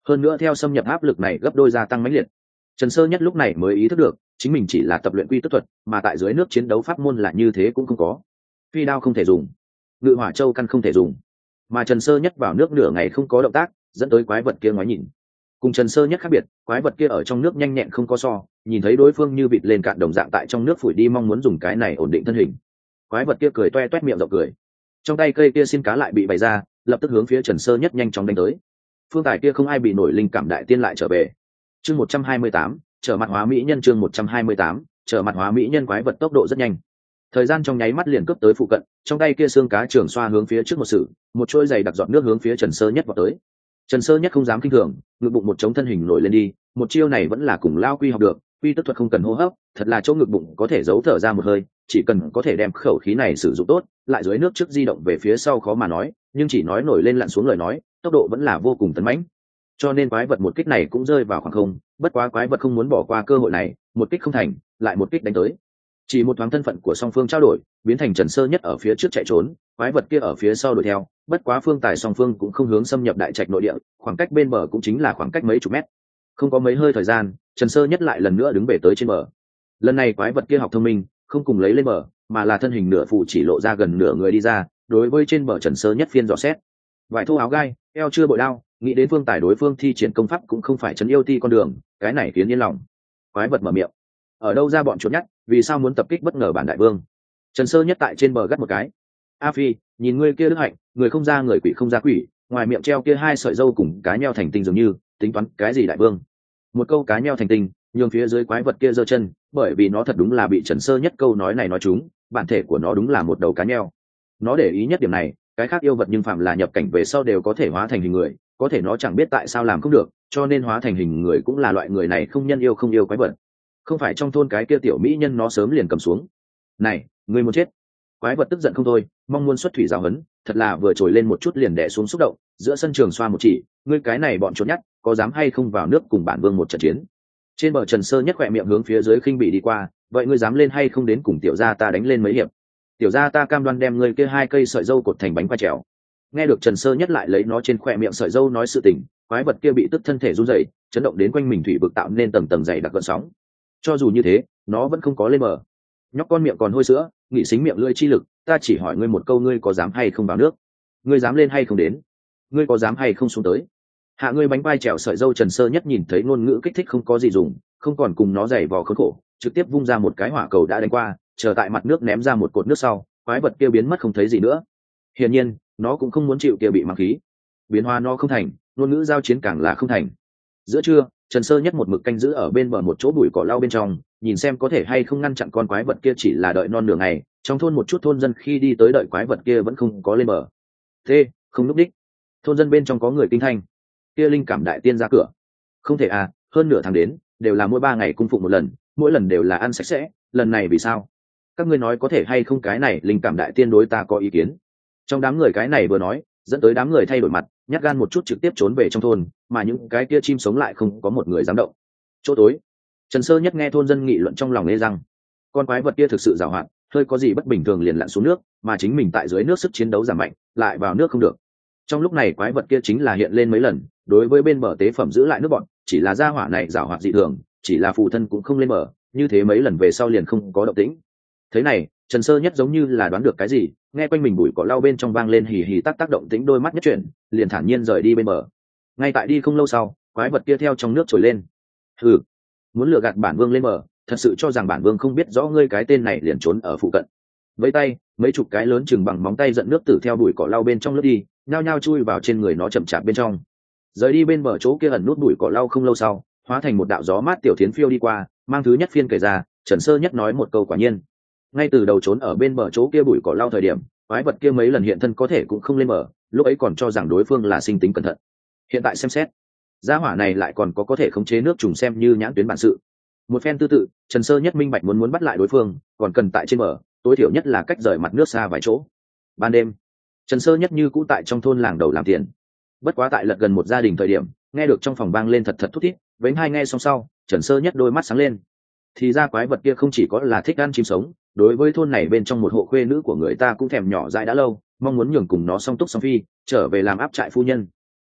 hơn nữa theo xâm nhập áp lực này gấp đôi gia tăng mãnh liệt. Trần Sơ Nhất lúc này mới ý thức được chính mình chỉ là tập luyện quy tức thuật, mà tại dưới nước chiến đấu pháp môn là như thế cũng không có. Phi đao không thể dùng, ngự hỏa châu căn không thể dùng, mà Trần Sơ Nhất vào nước nửa ngày không có động tác, dẫn tới quái vật kia ngoái nhìn. Cùng Trần Sơ Nhất khác biệt, quái vật kia ở trong nước nhanh nhẹn không có so, nhìn thấy đối phương như vịt lên cạn đồng dạng tại trong nước phủi đi, mong muốn dùng cái này ổn định thân hình. Quái vật kia cười toe toét miệng rộng cười, trong tay cây kia xin cá lại bị bày ra, lập tức hướng phía Trần Sơ Nhất nhanh chóng đánh tới. Phương tài kia không ai bị nổi linh cảm đại tiên lại trở về. Chương 128, trở mặt hóa mỹ nhân. Chương 128, trở mặt hóa mỹ nhân. Quái vật tốc độ rất nhanh, thời gian trong nháy mắt liền cướp tới phụ cận, trong tay kia xương cá trường xoa hướng phía trước một sự, một chuỗi dày đặc giọt nước hướng phía Trần Sơ Nhất vào tới. Trần Sơ Nhất không dám kinh thường, ngực bụng một chống thân hình nổi lên đi, một chiêu này vẫn là cùng Lao Quy học được, quy tức thuật không cần hô hấp, thật là chỗ ngực bụng có thể giấu thở ra một hơi, chỉ cần có thể đem khẩu khí này sử dụng tốt, lại dưới nước trước di động về phía sau khó mà nói, nhưng chỉ nói nổi lên lặn xuống lời nói, tốc độ vẫn là vô cùng tấn mãnh. Cho nên quái vật một kích này cũng rơi vào khoảng không, bất quá quái vật không muốn bỏ qua cơ hội này, một kích không thành, lại một kích đánh tới. Chỉ một thoáng thân phận của song phương trao đổi, biến thành Trần Sơ Nhất ở phía trước chạy trốn, quái vật kia ở phía sau đuổi theo, bất quá phương tài song phương cũng không hướng xâm nhập đại trạch nội địa, khoảng cách bên bờ cũng chính là khoảng cách mấy chục mét. Không có mấy hơi thời gian, Trần Sơ Nhất lại lần nữa đứng về tới trên bờ. Lần này quái vật kia học thông minh, không cùng lấy lên bờ, mà là thân hình nửa phụ chỉ lộ ra gần nửa người đi ra, đối với trên bờ Trần Sơ Nhất phiên dò xét. Vải thô áo gai, eo chưa bội đao, nghĩ đến phương tài đối phương thi triển công pháp cũng không phải trấn yêu ti con đường, cái này khiến yên lòng. Quái vật mở miệng, ở đâu ra bọn chuột nhắt, vì sao muốn tập kích bất ngờ bản đại vương? Trần Sơ Nhất tại trên bờ gắt một cái. A Phi, nhìn ngươi kia đức hạnh, người không ra người, quỷ không ra quỷ, ngoài miệng treo kia hai sợi râu cùng cá nheo thành tinh dường như, tính toán cái gì đại vương? Một câu cá nheo thành tinh, nhường phía dưới quái vật kia giơ chân, bởi vì nó thật đúng là bị Trần Sơ Nhất câu nói này nói trúng, bản thể của nó đúng là một đầu cá nheo. Nó để ý nhất điểm này, cái khác yêu vật nhưng phạm là nhập cảnh về sau đều có thể hóa thành hình người, có thể nó chẳng biết tại sao làm không được, cho nên hóa thành hình người cũng là loại người này không nhân yêu không yêu quái vật. Không phải trong thôn cái kia tiểu mỹ nhân nó sớm liền cầm xuống. Này, ngươi muốn chết? Quái vật tức giận không thôi, mong muốn xuất thủy giáo hấn, thật là vừa trồi lên một chút liền đè xuống xúc động, giữa sân trường xoa một chỉ, ngươi cái này bọn trốn nhắt, có dám hay không vào nước cùng bản vương một trận chiến? Trên bờ Trần Sơ Nhất khỏe miệng hướng phía dưới khinh bị đi qua, vậy ngươi dám lên hay không đến cùng tiểu gia ta đánh lên mấy hiệp? Tiểu gia ta cam đoan đem ngươi kia hai cây sợi dâu cột thành bánh qua trèo. Nghe được Trần Sơ Nhất lại lấy nó trên khỏe miệng sợi dâu nói sự tình, quái vật kia bị tức thân thể run rẩy, chấn động đến quanh mình thủy vực tạo nên tầng tầng dày đặc gợn sóng. Cho dù như thế, nó vẫn không có lên bờ. Nhóc con miệng còn hôi sữa, nghị xính miệng lưỡi chi lực, ta chỉ hỏi ngươi một câu, ngươi có dám hay không vào nước? Ngươi dám lên hay không đến? Ngươi có dám hay không xuống tới? Hạ ngươi bánh vai trèo sợi dâu. Trần Sơ Nhất nhìn thấy ngôn ngữ kích thích không có gì dùng, không còn cùng nó giày vò khốn khổ, trực tiếp vung ra một cái hỏa cầu đã đánh qua, chờ tại mặt nước ném ra một cột nước sau, quái vật kia biến mất không thấy gì nữa. Hiển nhiên, nó cũng không muốn chịu kia bị mang khí. Biến hóa nó không thành, ngôn ngữ giao chiến càng là không thành. Giữa trưa, Trần Sơ Nhất một mực canh giữ ở bên bờ một chỗ bụi cỏ lau bên trong, nhìn xem có thể hay không ngăn chặn con quái vật kia. Chỉ là đợi non nửa ngày, trong thôn một chút thôn dân khi đi tới đợi quái vật kia vẫn không có lên bờ. Thế, không núp đích. Thôn dân bên trong có người kinh thanh. Kia linh cảm đại tiên ra cửa. Không thể à, hơn nửa tháng đến, đều là mỗi 3 ngày cung phụng một lần, mỗi lần đều là ăn sạch sẽ, lần này vì sao? Các ngươi nói có thể hay không cái này linh cảm đại tiên đối ta có ý kiến? Trong đám người cái này vừa nói, dẫn tới đám người thay đổi mặt, nhát gan một chút trực tiếp trốn về trong thôn, mà những cái kia chim sống lại không có một người dám động. Chỗ tối, Trần Sơ Nhất nghe thôn dân nghị luận trong lòng nghe rằng, con quái vật kia thực sự giàu hạn, hơi có gì bất bình thường liền lặn xuống nước, mà chính mình tại dưới nước sức chiến đấu giảm mạnh, lại vào nước không được. Trong lúc này quái vật kia chính là hiện lên mấy lần, đối với bên bờ tế phẩm giữ lại nước bọn, chỉ là gia hỏa này giàu hoạt dị thường, chỉ là phụ thân cũng không lên bờ, như thế mấy lần về sau liền không có động tĩnh. Thế này, Trần Sơ Nhất giống như là đoán được cái gì, nghe quanh mình bụi cỏ lau bên trong vang lên hì hì tác động tĩnh, đôi mắt nhất chuyển, liền thản nhiên rời đi bên bờ. Ngay tại đi không lâu sau, quái vật kia theo trong nước trồi lên. Hừ, muốn lừa gạt bản vương lên bờ, thật sự cho rằng bản vương không biết rõ ngươi cái tên này liền trốn ở phụ cận. Với tay, mấy chục cái lớn chừng bằng móng tay giận nước tử theo bụi cỏ lau bên trong lướt đi, nhao nhao chui vào trên người nó chậm chạp bên trong. Rời đi bên bờ chỗ kia ẩn nút bụi cỏ lau không lâu sau, hóa thành một đạo gió mát tiểu thiến phiêu đi qua, mang thứ nhất phiên kể ra. Trần Sơ Nhất nói một câu quả nhiên. Ngay từ đầu trốn ở bên bờ chỗ kia bụi cỏ lau thời điểm, quái vật kia mấy lần hiện thân có thể cũng không lên bờ, lúc ấy còn cho rằng đối phương là sinh tính cẩn thận. Hiện tại xem xét, gia hỏa này lại còn có thể khống chế nước trùng, xem như nhãn tuyến bản sự. Một phen tư tự, Trần Sơ Nhất minh bạch muốn bắt lại đối phương, còn cần tại trên bờ, tối thiểu nhất là cách rời mặt nước xa vài chỗ. Ban đêm, Trần Sơ Nhất như cũ tại trong thôn làng đầu làm tiền. Bất quá tại lật gần một gia đình thời điểm, nghe được trong phòng vang lên thật thật thút thít, vánh hai nghe xong sau, Trần Sơ Nhất đôi mắt sáng lên. Thì ra quái vật kia không chỉ có là thích ăn chim sống, đối với thôn này bên trong một hộ khuê nữ của người ta cũng thèm nhỏ dãi đã lâu, mong muốn nhường cùng nó song túc song phi, trở về làm áp trại phu nhân.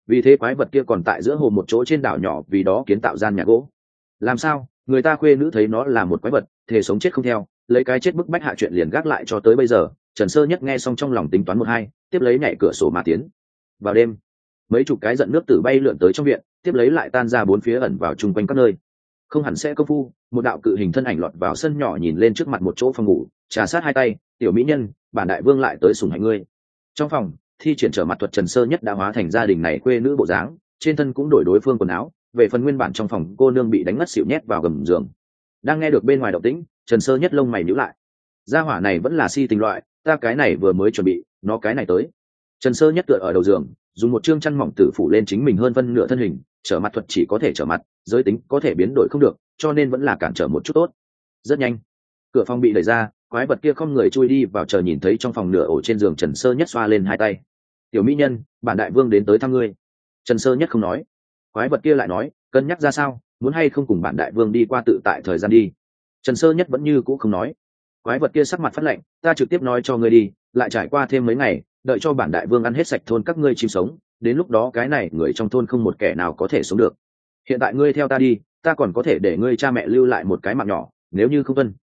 vì thế quái vật kia còn tại giữa hồ một chỗ trên đảo nhỏ vì đó kiến tạo gian nhà gỗ. Làm sao người ta khuê nữ thấy nó là một quái vật thề sống chết không theo, lấy cái chết bức bách hạ chuyện liền gác lại cho tới bây giờ. Trần Sơ Nhất nghe xong trong lòng tính toán một hai, tiếp lấy nhảy cửa sổ mà tiến vào. Đêm mấy chục cái giận nước tử bay lượn tới trong viện, tiếp lấy lại tan ra bốn phía ẩn vào chung quanh các nơi. Không hẳn sẽ công phu, một đạo cự hình thân ảnh lọt vào sân nhỏ nhìn lên trước mặt một chỗ phòng ngủ, trà sát hai tay, tiểu mỹ nhân, bản đại vương lại tới sủng hạnh ngươi. Trong phòng thi triển trở mặt thuật, Trần Sơ Nhất đã hóa thành gia đình này quê nữ bộ dáng, trên thân cũng đổi đối phương quần áo. Về phần nguyên bản trong phòng cô nương bị đánh ngất xỉu nhét vào gầm giường. Đang nghe được bên ngoài động tĩnh, Trần Sơ Nhất lông mày nhíu lại. Gia hỏa này vẫn là si tình loại, ta cái này vừa mới chuẩn bị, nó cái này tới. Trần Sơ Nhất tựa ở đầu giường, dùng một chương chăn mỏng tử phủ lên chính mình hơn phân nửa thân hình. Trở mặt thuật chỉ có thể trở mặt, giới tính có thể biến đổi không được, cho nên vẫn là cản trở một chút tốt. Rất nhanh, cửa phòng bị đẩy ra, quái vật kia không người chui đi vào, chờ nhìn thấy trong phòng nửa ổ trên giường Trần Sơ Nhất xoa lên hai tay. Tiểu mỹ nhân, bản đại vương đến tới thăm ngươi. Trần Sơ Nhất không nói. Quái vật kia lại nói, cân nhắc ra sao, muốn hay không cùng bản đại vương đi qua tự tại thời gian đi. Trần Sơ Nhất vẫn như cũ không nói. Quái vật kia sắc mặt phát lạnh, ta trực tiếp nói cho ngươi đi, lại trải qua thêm mấy ngày, đợi cho bản đại vương ăn hết sạch thôn các ngươi chim sống, đến lúc đó cái này người trong thôn không một kẻ nào có thể sống được. Hiện tại ngươi theo ta đi, ta còn có thể để ngươi cha mẹ lưu lại một cái mạng nhỏ, nếu như không tuân.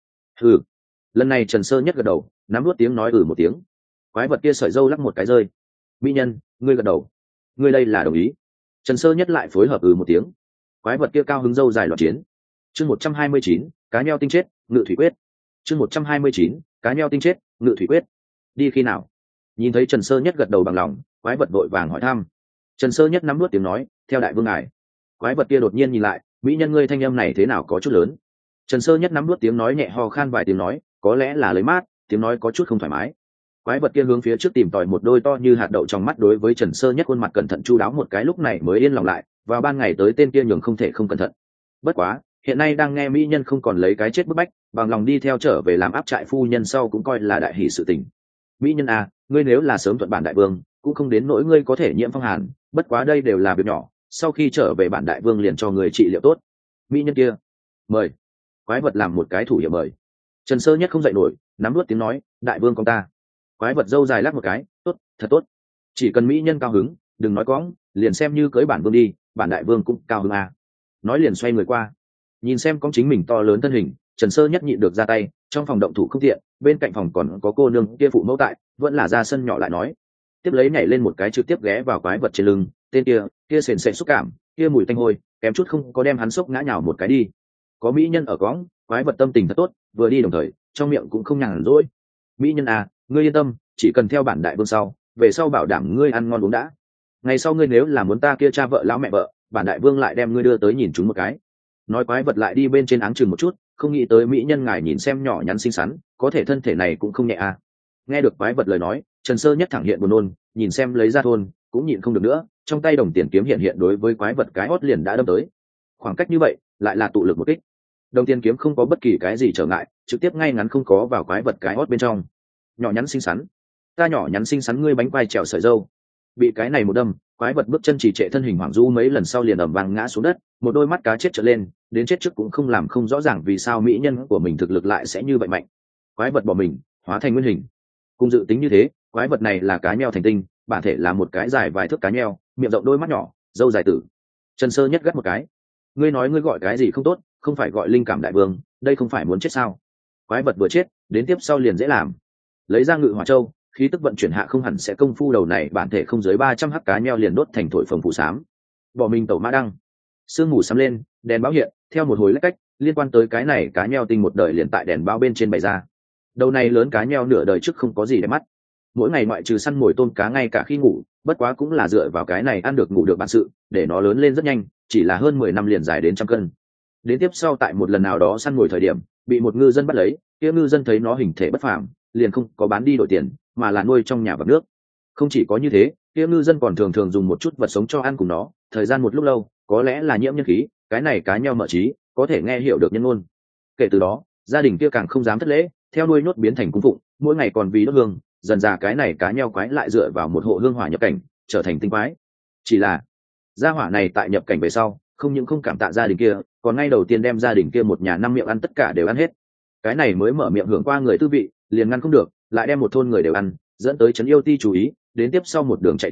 Lần này Trần Sơ Nhất gật đầu, nắm nuốt tiếng nói một tiếng. Quái vật kia sợi râu lắc một cái rơi. Mỹ nhân, ngươi gật đầu, ngươi đây là đồng ý. Trần Sơ Nhất lại phối hợp một tiếng. Quái vật kia cao hứng râu dài loạn chiến. Chương 129, cá nheo tinh chết, ngự thủy quyết. Chương 129, cá nheo tinh chết, ngự thủy quyết. Đi khi nào? Nhìn thấy Trần Sơ Nhất gật đầu bằng lòng, quái vật vội vàng hỏi thăm. Trần Sơ Nhất nắm nuốt tiếng nói, theo đại vương ngài. Quái vật kia đột nhiên nhìn lại, mỹ nhân ngươi thanh âm này thế nào có chút lớn. Trần Sơ Nhất nắm nuốt tiếng nói nhẹ ho khan vài tiếng nói, có lẽ là lấy mát, tiếng nói có chút không thoải mái. Quái vật kia hướng phía trước tìm tòi một đôi to như hạt đậu trong mắt, đối với Trần Sơ Nhất khuôn mặt cẩn thận chu đáo một cái, lúc này mới yên lòng lại. Vào ban ngày tới tên kia nhường không thể không cẩn thận. Bất quá hiện nay đang nghe mỹ nhân không còn lấy cái chết bức bách, bằng lòng đi theo trở về làm áp trại phu nhân sau cũng coi là đại hỷ sự tình. Mỹ nhân à, ngươi nếu là sớm thuận bản đại vương cũng không đến nỗi ngươi có thể nhiễm phong hàn, bất quá đây đều là việc nhỏ, sau khi trở về bản đại vương liền cho người trị liệu tốt. Mỹ nhân kia mời. Quái vật làm một cái thủ hiệu mời. Trần Sơ Nhất không dậy nổi, nắm nuốt tiếng nói, đại vương con ta. Quái vật râu dài lắc một cái, tốt, thật tốt, chỉ cần mỹ nhân cao hứng, đừng nói cõng, liền xem như cưới bản vương đi, bản đại vương cũng cao hứng à. Nói liền xoay người qua, nhìn xem con chính mình to lớn thân hình. Trần Sơ Nhất nhịn được ra tay, trong phòng động thủ không tiện, bên cạnh phòng còn có cô nương kia phụ mẫu tại, vẫn là ra sân nhỏ lại nói. Tiếp lấy nhảy lên một cái trực tiếp ghé vào quái vật trên lưng, tên kia sền sệt xúc cảm, kia mùi tanh hôi, kém chút không có đem hắn sốc ngã nhào một cái đi. Có mỹ nhân ở cõng, quái vật tâm tình thật tốt, vừa đi đồng thời trong miệng cũng không nhàn rỗi. Mỹ nhân à, ngươi yên tâm, chỉ cần theo bản đại vương sau, về sau bảo đảm ngươi ăn ngon uống đã. Ngày sau ngươi nếu là muốn ta kia cha vợ lão mẹ vợ, bản đại vương lại đem ngươi đưa tới nhìn chúng một cái. Nói quái vật lại đi bên trên áng chừng một chút, không nghĩ tới mỹ nhân ngài nhìn xem nhỏ nhắn xinh xắn, có thể thân thể này cũng không nhẹ à. Nghe được quái vật lời nói, Trần Sơ Nhất thẳng hiện buồn nôn, nhìn xem lấy ra thôn cũng nhịn không được nữa, trong tay đồng tiền kiếm hiện đối với quái vật cái hót liền đã đâm tới. Khoảng cách như vậy lại là tụ lực một kích, đồng tiền kiếm không có bất kỳ cái gì trở ngại, trực tiếp ngay ngắn không có vào quái vật cái hót bên trong. Nhỏ nhắn xinh xắn, ta nhỏ nhắn xinh xắn ngươi bánh quai trèo sợi dâu. Bị cái này một đâm, quái vật bước chân chỉ trệ, thân hình hoảng du mấy lần sau liền ầm vang ngã xuống đất, một đôi mắt cá chết trợn lên, đến chết trước cũng không làm không rõ ràng vì sao mỹ nhân của mình thực lực lại sẽ như vậy mạnh. Quái vật bỏ mình, hóa thành nguyên hình. Cùng dự tính như thế, quái vật này là cá nheo thành tinh, bản thể là một cái dài vài thước cá nheo, miệng rộng đôi mắt nhỏ, râu dài tử. Trần Sơ Nhất gắt một cái, ngươi nói ngươi gọi cái gì không tốt, không phải gọi linh cảm đại vương, đây không phải muốn chết sao? Quái vật vừa chết, đến tiếp sau liền dễ làm. Lấy ra ngự hỏa châu, khí tức vận chuyển hạ không hẳn sẽ công phu, đầu này bản thể không dưới 300 hắc cá nheo liền đốt thành thổi phồng phủ xám. Bỏ mình tẩu mã đăng, sương mù sắm lên, đèn báo hiện, theo một hồi lách cách, liên quan tới cái này cá nheo tinh một đời liền tại đèn báo bên trên bày ra. Đầu này lớn cá nheo nửa đời trước không có gì để mắt, mỗi ngày ngoại trừ săn mồi tôm cá ngay cả khi ngủ, bất quá cũng là dựa vào cái này ăn được ngủ được bản sự, để nó lớn lên rất nhanh, chỉ là hơn 10 năm liền dài đến 100 cân. Đến tiếp sau tại một lần nào đó săn mồi thời điểm, bị một ngư dân bắt lấy, kia ngư dân thấy nó hình thể bất phàm, liền không có bán đi đổi tiền, mà là nuôi trong nhà vật nước. Không chỉ có như thế, kia ngư dân còn thường thường dùng một chút vật sống cho ăn cùng nó, thời gian một lúc lâu, có lẽ là nhiễm nhân khí, cái này cá nheo mở trí, có thể nghe hiểu được nhân ngôn. Kể từ đó, gia đình kia càng không dám thất lễ, theo nuôi nhốt biến thành cung phụng, mỗi ngày còn vì đốt hương, dần dà cái này cá nheo quái lại dựa vào một hộ hương hỏa nhập cảnh, trở thành tinh quái. Chỉ là gia hỏa này tại nhập cảnh về sau, không những không cảm tạ gia đình kia, còn ngay đầu tiên đem gia đình kia một nhà 5 miệng ăn tất cả đều ăn hết. Cái này mới mở miệng hưởng qua người tư vị, liền ngăn không được, lại đem một thôn người đều ăn, dẫn tới trấn yêu ti chú ý, đến tiếp sau một đường chạy trốn,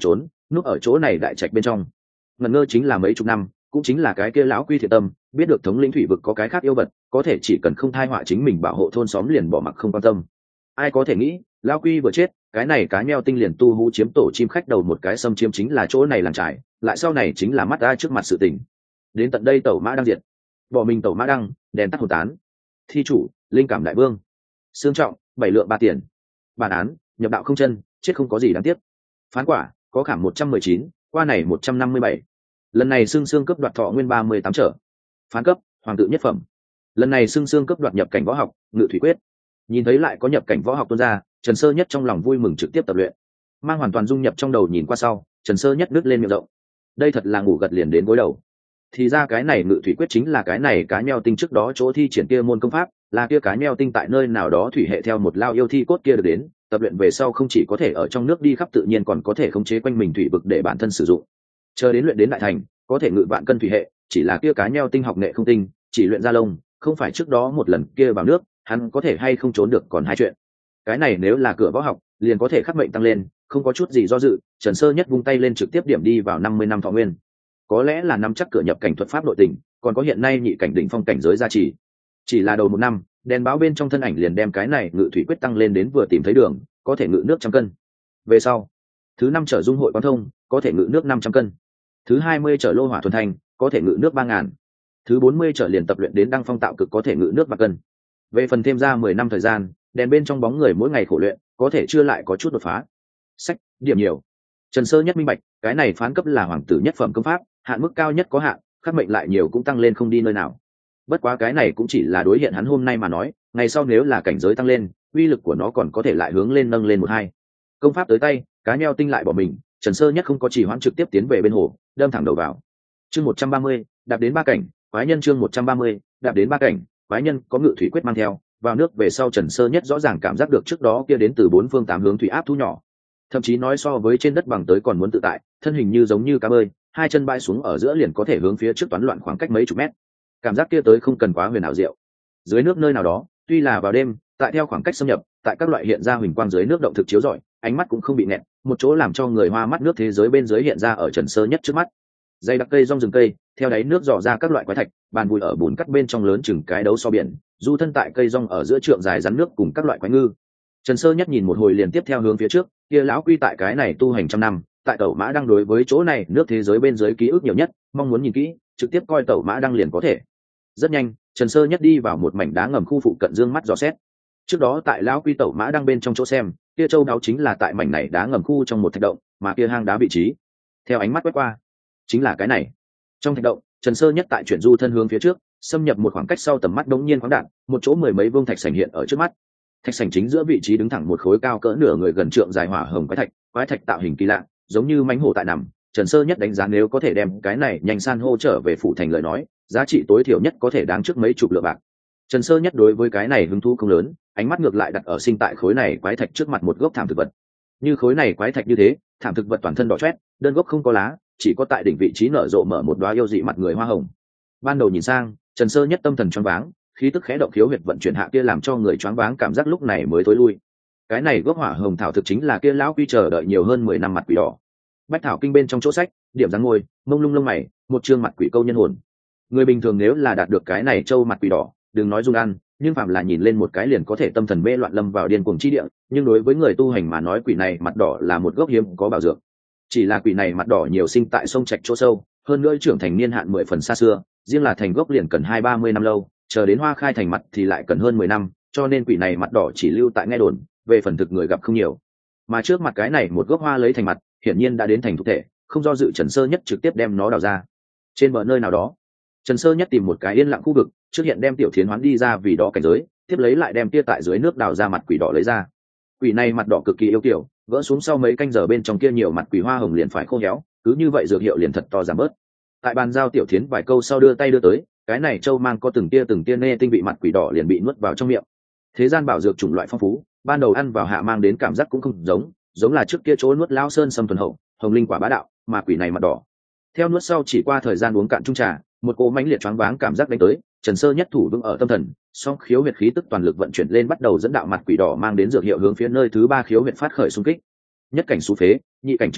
núp ở chỗ này đại trạch bên trong. Ngẩn ngơ chính là mấy chục năm, cũng chính là cái kia lão quy thiệt tâm biết được thống lĩnh thủy vực có cái khác yêu vật, có thể chỉ cần không thai họa chính mình bảo hộ thôn xóm liền bỏ mặc không quan tâm. Ai có thể nghĩ lão quy vừa chết, cái này cá meo tinh liền tu hú chiếm tổ chim khách đầu một cái xâm chiếm chính là chỗ này làm trải, lại sau này chính là mắt ra trước mặt sự tình. Đến tận đây tẩu mã đang diệt, bỏ mình tẩu mã đăng, đèn tắt hồn tán. Thi chủ linh cảm đại vương, xương trọng 7 lượng 3 tiền. Bản án nhập đạo không chân, chết không có gì đáng tiếc. Phán quả có khảm 119, qua này 157. Lần này xương cấp đoạt thọ nguyên 38 trở. Phán cấp hoàng tự nhất phẩm. Lần này xương cấp đoạt nhập cảnh võ học ngự thủy quyết. Nhìn thấy lại có nhập cảnh võ học tuôn ra, Trần Sơ Nhất trong lòng vui mừng trực tiếp tập luyện. Mang hoàn toàn dung nhập trong đầu nhìn qua sau, Trần Sơ Nhất đứt lên miệng rộng. Đây thật là ngủ gật liền đến gối đầu. Thì ra cái này ngự thủy quyết chính là cái này cá meo tinh trước đó chỗ thi triển kia môn công pháp, là kia cá meo tinh tại nơi nào đó thủy hệ theo một lao yêu thi cốt kia được đến, tập luyện về sau không chỉ có thể ở trong nước đi khắp tự nhiên còn có thể khống chế quanh mình thủy vực để bản thân sử dụng. Chờ đến luyện đến đại thành, có thể ngự vạn cân thủy hệ, chỉ là kia cá meo tinh học nghệ không tinh, chỉ luyện ra lông, không phải trước đó một lần kia vào nước, hắn có thể hay không trốn được còn hai chuyện. Cái này nếu là cửa võ học, liền có thể khắc mệnh tăng lên, không có chút gì do dự, Trần Sơ Nhất vung tay lên trực tiếp điểm đi vào 50 năm thọ nguyên. Có lẽ là nắm chắc cửa nhập cảnh thuật pháp nội tình, còn có hiện nay nhị cảnh đỉnh phong cảnh giới gia trì. Chỉ là đầu một năm, đèn báo bên trong thân ảnh liền đem cái này ngự thủy quyết tăng lên đến vừa tìm thấy đường, có thể ngự nước 100 cân. Về sau, thứ 5 trở dung hội quán thông, có thể ngự nước 500 cân. Thứ 20 trở lô hỏa thuần thành, có thể ngự nước 3000. Thứ 40 trở liền tập luyện đến đăng phong tạo cực có thể ngự nước 3 cân. Về phần thêm ra 10 năm thời gian, đèn bên trong bóng người mỗi ngày khổ luyện, có thể chưa lại có chút đột phá. Sách, điểm nhiều. Trần Sơ Nhất minh bạch, cái này phán cấp là hoàng tử nhất phẩm công pháp, hạn mức cao nhất có hạn, khắc mệnh lại nhiều cũng tăng lên không đi nơi nào. Bất quá cái này cũng chỉ là đối hiện hắn hôm nay mà nói, ngày sau nếu là cảnh giới tăng lên, uy lực của nó còn có thể lại hướng lên nâng lên 1-2. Công pháp tới tay, cá meo tinh lại bỏ mình, Trần Sơ Nhất không có trì hoãn trực tiếp tiến về bên hồ, đâm thẳng đầu vào. Chương 130, đạp đến 3 cảnh, quái nhân chương 130, đạp đến 3 cảnh, quái nhân có ngự thủy quyết mang theo, vào nước về sau Trần Sơ Nhất rõ ràng cảm giác được trước đó kia đến từ 4 phương 8 hướng thủy áp thu nhỏ. Thậm chí nói so với trên đất bằng tới còn muốn tự tại, thân hình như giống như cá bơi, hai chân bãi xuống ở giữa liền có thể hướng phía trước toán loạn khoảng cách mấy chục mét. Cảm giác kia tới không cần quá huyền ảo diệu. Dưới nước nơi nào đó, tuy là vào đêm, tại theo khoảng cách xâm nhập, tại các loại hiện ra huỳnh quang dưới nước động thực chiếu rọi, ánh mắt cũng không bị nẹt, một chỗ làm cho người hoa mắt nước thế giới bên dưới hiện ra ở Trần Sơ Nhất trước mắt. Dây đặc cây rong rừng cây, theo đáy nước dò ra các loại quái thạch, bàn vùi ở bùn cắt bên trong lớn chừng cái đấu so biển, du thân tại cây rong ở giữa trượng dài rắn nước cùng các loại quái ngư. Trần Sơ Nhất nhìn một hồi liền tiếp theo hướng phía trước, kia lão quy tại cái này tu hành trăm năm, tại tẩu mã đang đối với chỗ này nước thế giới bên dưới ký ức nhiều nhất, mong muốn nhìn kỹ, trực tiếp coi tẩu mã đang liền có thể. Rất nhanh, Trần Sơ Nhất đi vào một mảnh đá ngầm khu phụ cận dương mắt dò xét. Trước đó tại lão quy tẩu mã đang bên trong chỗ xem, kia châu đáo chính là tại mảnh này đá ngầm khu trong một thạch động, mà kia hang đá vị trí, theo ánh mắt quét qua, chính là cái này. Trong thạch động, Trần Sơ Nhất tại chuyển du thân hướng phía trước, xâm nhập một khoảng cách sau tầm mắt đống nhiên khoáng đạn, một chỗ mười mấy vương thạch sảnh hiện ở trước mắt. Thạch sảnh chính giữa vị trí đứng thẳng một khối cao cỡ nửa người gần trượng dài hỏa hồng quái thạch tạo hình kỳ lạ, giống như mãnh hổ tại nằm. Trần Sơ Nhất đánh giá nếu có thể đem cái này nhanh san hô trở về phủ thành lời nói, giá trị tối thiểu nhất có thể đáng trước mấy chục lượng bạc. Trần Sơ Nhất đối với cái này hứng thú không lớn, ánh mắt ngược lại đặt ở sinh tại khối này quái thạch trước mặt một gốc thảm thực vật. Như khối này quái thạch như thế, thảm thực vật toàn thân đỏ chót, đơn gốc không có lá, chỉ có tại đỉnh vị trí nở rộ mở một đóa yêu dị mặt người hoa hồng. Ban đầu nhìn sang, Trần Sơ Nhất tâm thần choáng váng, khí tức khẽ động khiếu huyệt vận chuyển hạ kia làm cho người choáng váng cảm giác lúc này mới tối lui. Cái này gốc hỏa hồng thảo thực chính là kia lão quy chờ đợi nhiều hơn 10 năm mặt quỷ đỏ. Bách thảo kinh bên trong chỗ sách, điểm dáng ngôi, mông lung lông mày, một trương mặt quỷ câu nhân hồn. Người bình thường nếu là đạt được cái này châu mặt quỷ đỏ, đừng nói dung ăn, nhưng phạm là nhìn lên một cái liền có thể tâm thần mê loạn lâm vào điên cuồng chi địa, nhưng đối với người tu hành mà nói quỷ này mặt đỏ là một gốc hiếm có bảo dược. Chỉ là quỷ này mặt đỏ nhiều sinh tại sông trạch chỗ sâu, hơn nữa trưởng thành niên hạn 10 phần xa xưa, riêng là thành gốc liền cần 20-30 năm lâu, chờ đến hoa khai thành mặt thì lại cần hơn 10 năm, cho nên quỷ này mặt đỏ chỉ lưu tại nghe đồn, về phần thực người gặp không nhiều. Mà trước mặt cái này một gốc hoa lấy thành mặt, hiển nhiên đã đến thành thục thể, không do dự Trần Sơ Nhất trực tiếp đem nó đào ra. Trên bờ nơi nào đó, Trần Sơ Nhất tìm một cái yên lặng khu vực, trước hiện đem tiểu thiến hoán đi ra vì đó cảnh giới, tiếp lấy lại đem tia tại dưới nước đào ra mặt quỷ đỏ lấy ra. Quỷ này mặt đỏ cực kỳ yêu kiều, gỡ xuống sau mấy canh giờ bên trong kia nhiều mặt quỷ hoa hồng liền phải khô héo, cứ như vậy dược hiệu liền thật to giảm bớt. Tại bàn giao tiểu thiến vài câu sau đưa tay đưa tới, cái này châu mang có từng tia nê tinh vị mặt quỷ đỏ liền bị nuốt vào trong miệng. Thế gian bảo dược chủng loại phong phú, ban đầu ăn vào hạ mang đến cảm giác cũng không giống là trước kia chỗ nuốt lao sơn sâm thuần hậu, hồng linh quả bá đạo, mà quỷ này mặt đỏ. Theo nuốt sau chỉ qua thời gian uống cạn chung trà, một cỗ mãnh liệt choáng váng cảm giác đánh tới, Trần Sơ Nhất thủ vững ở tâm thần, song khiếu huyệt khí tức toàn lực vận chuyển lên bắt đầu dẫn đạo mặt quỷ đỏ mang đến dược hiệu hướng phía nơi thứ 3 khiếu huyệt phát khởi xung kích. Nhất cảnh xú phế, nhị cảnh trừ bế,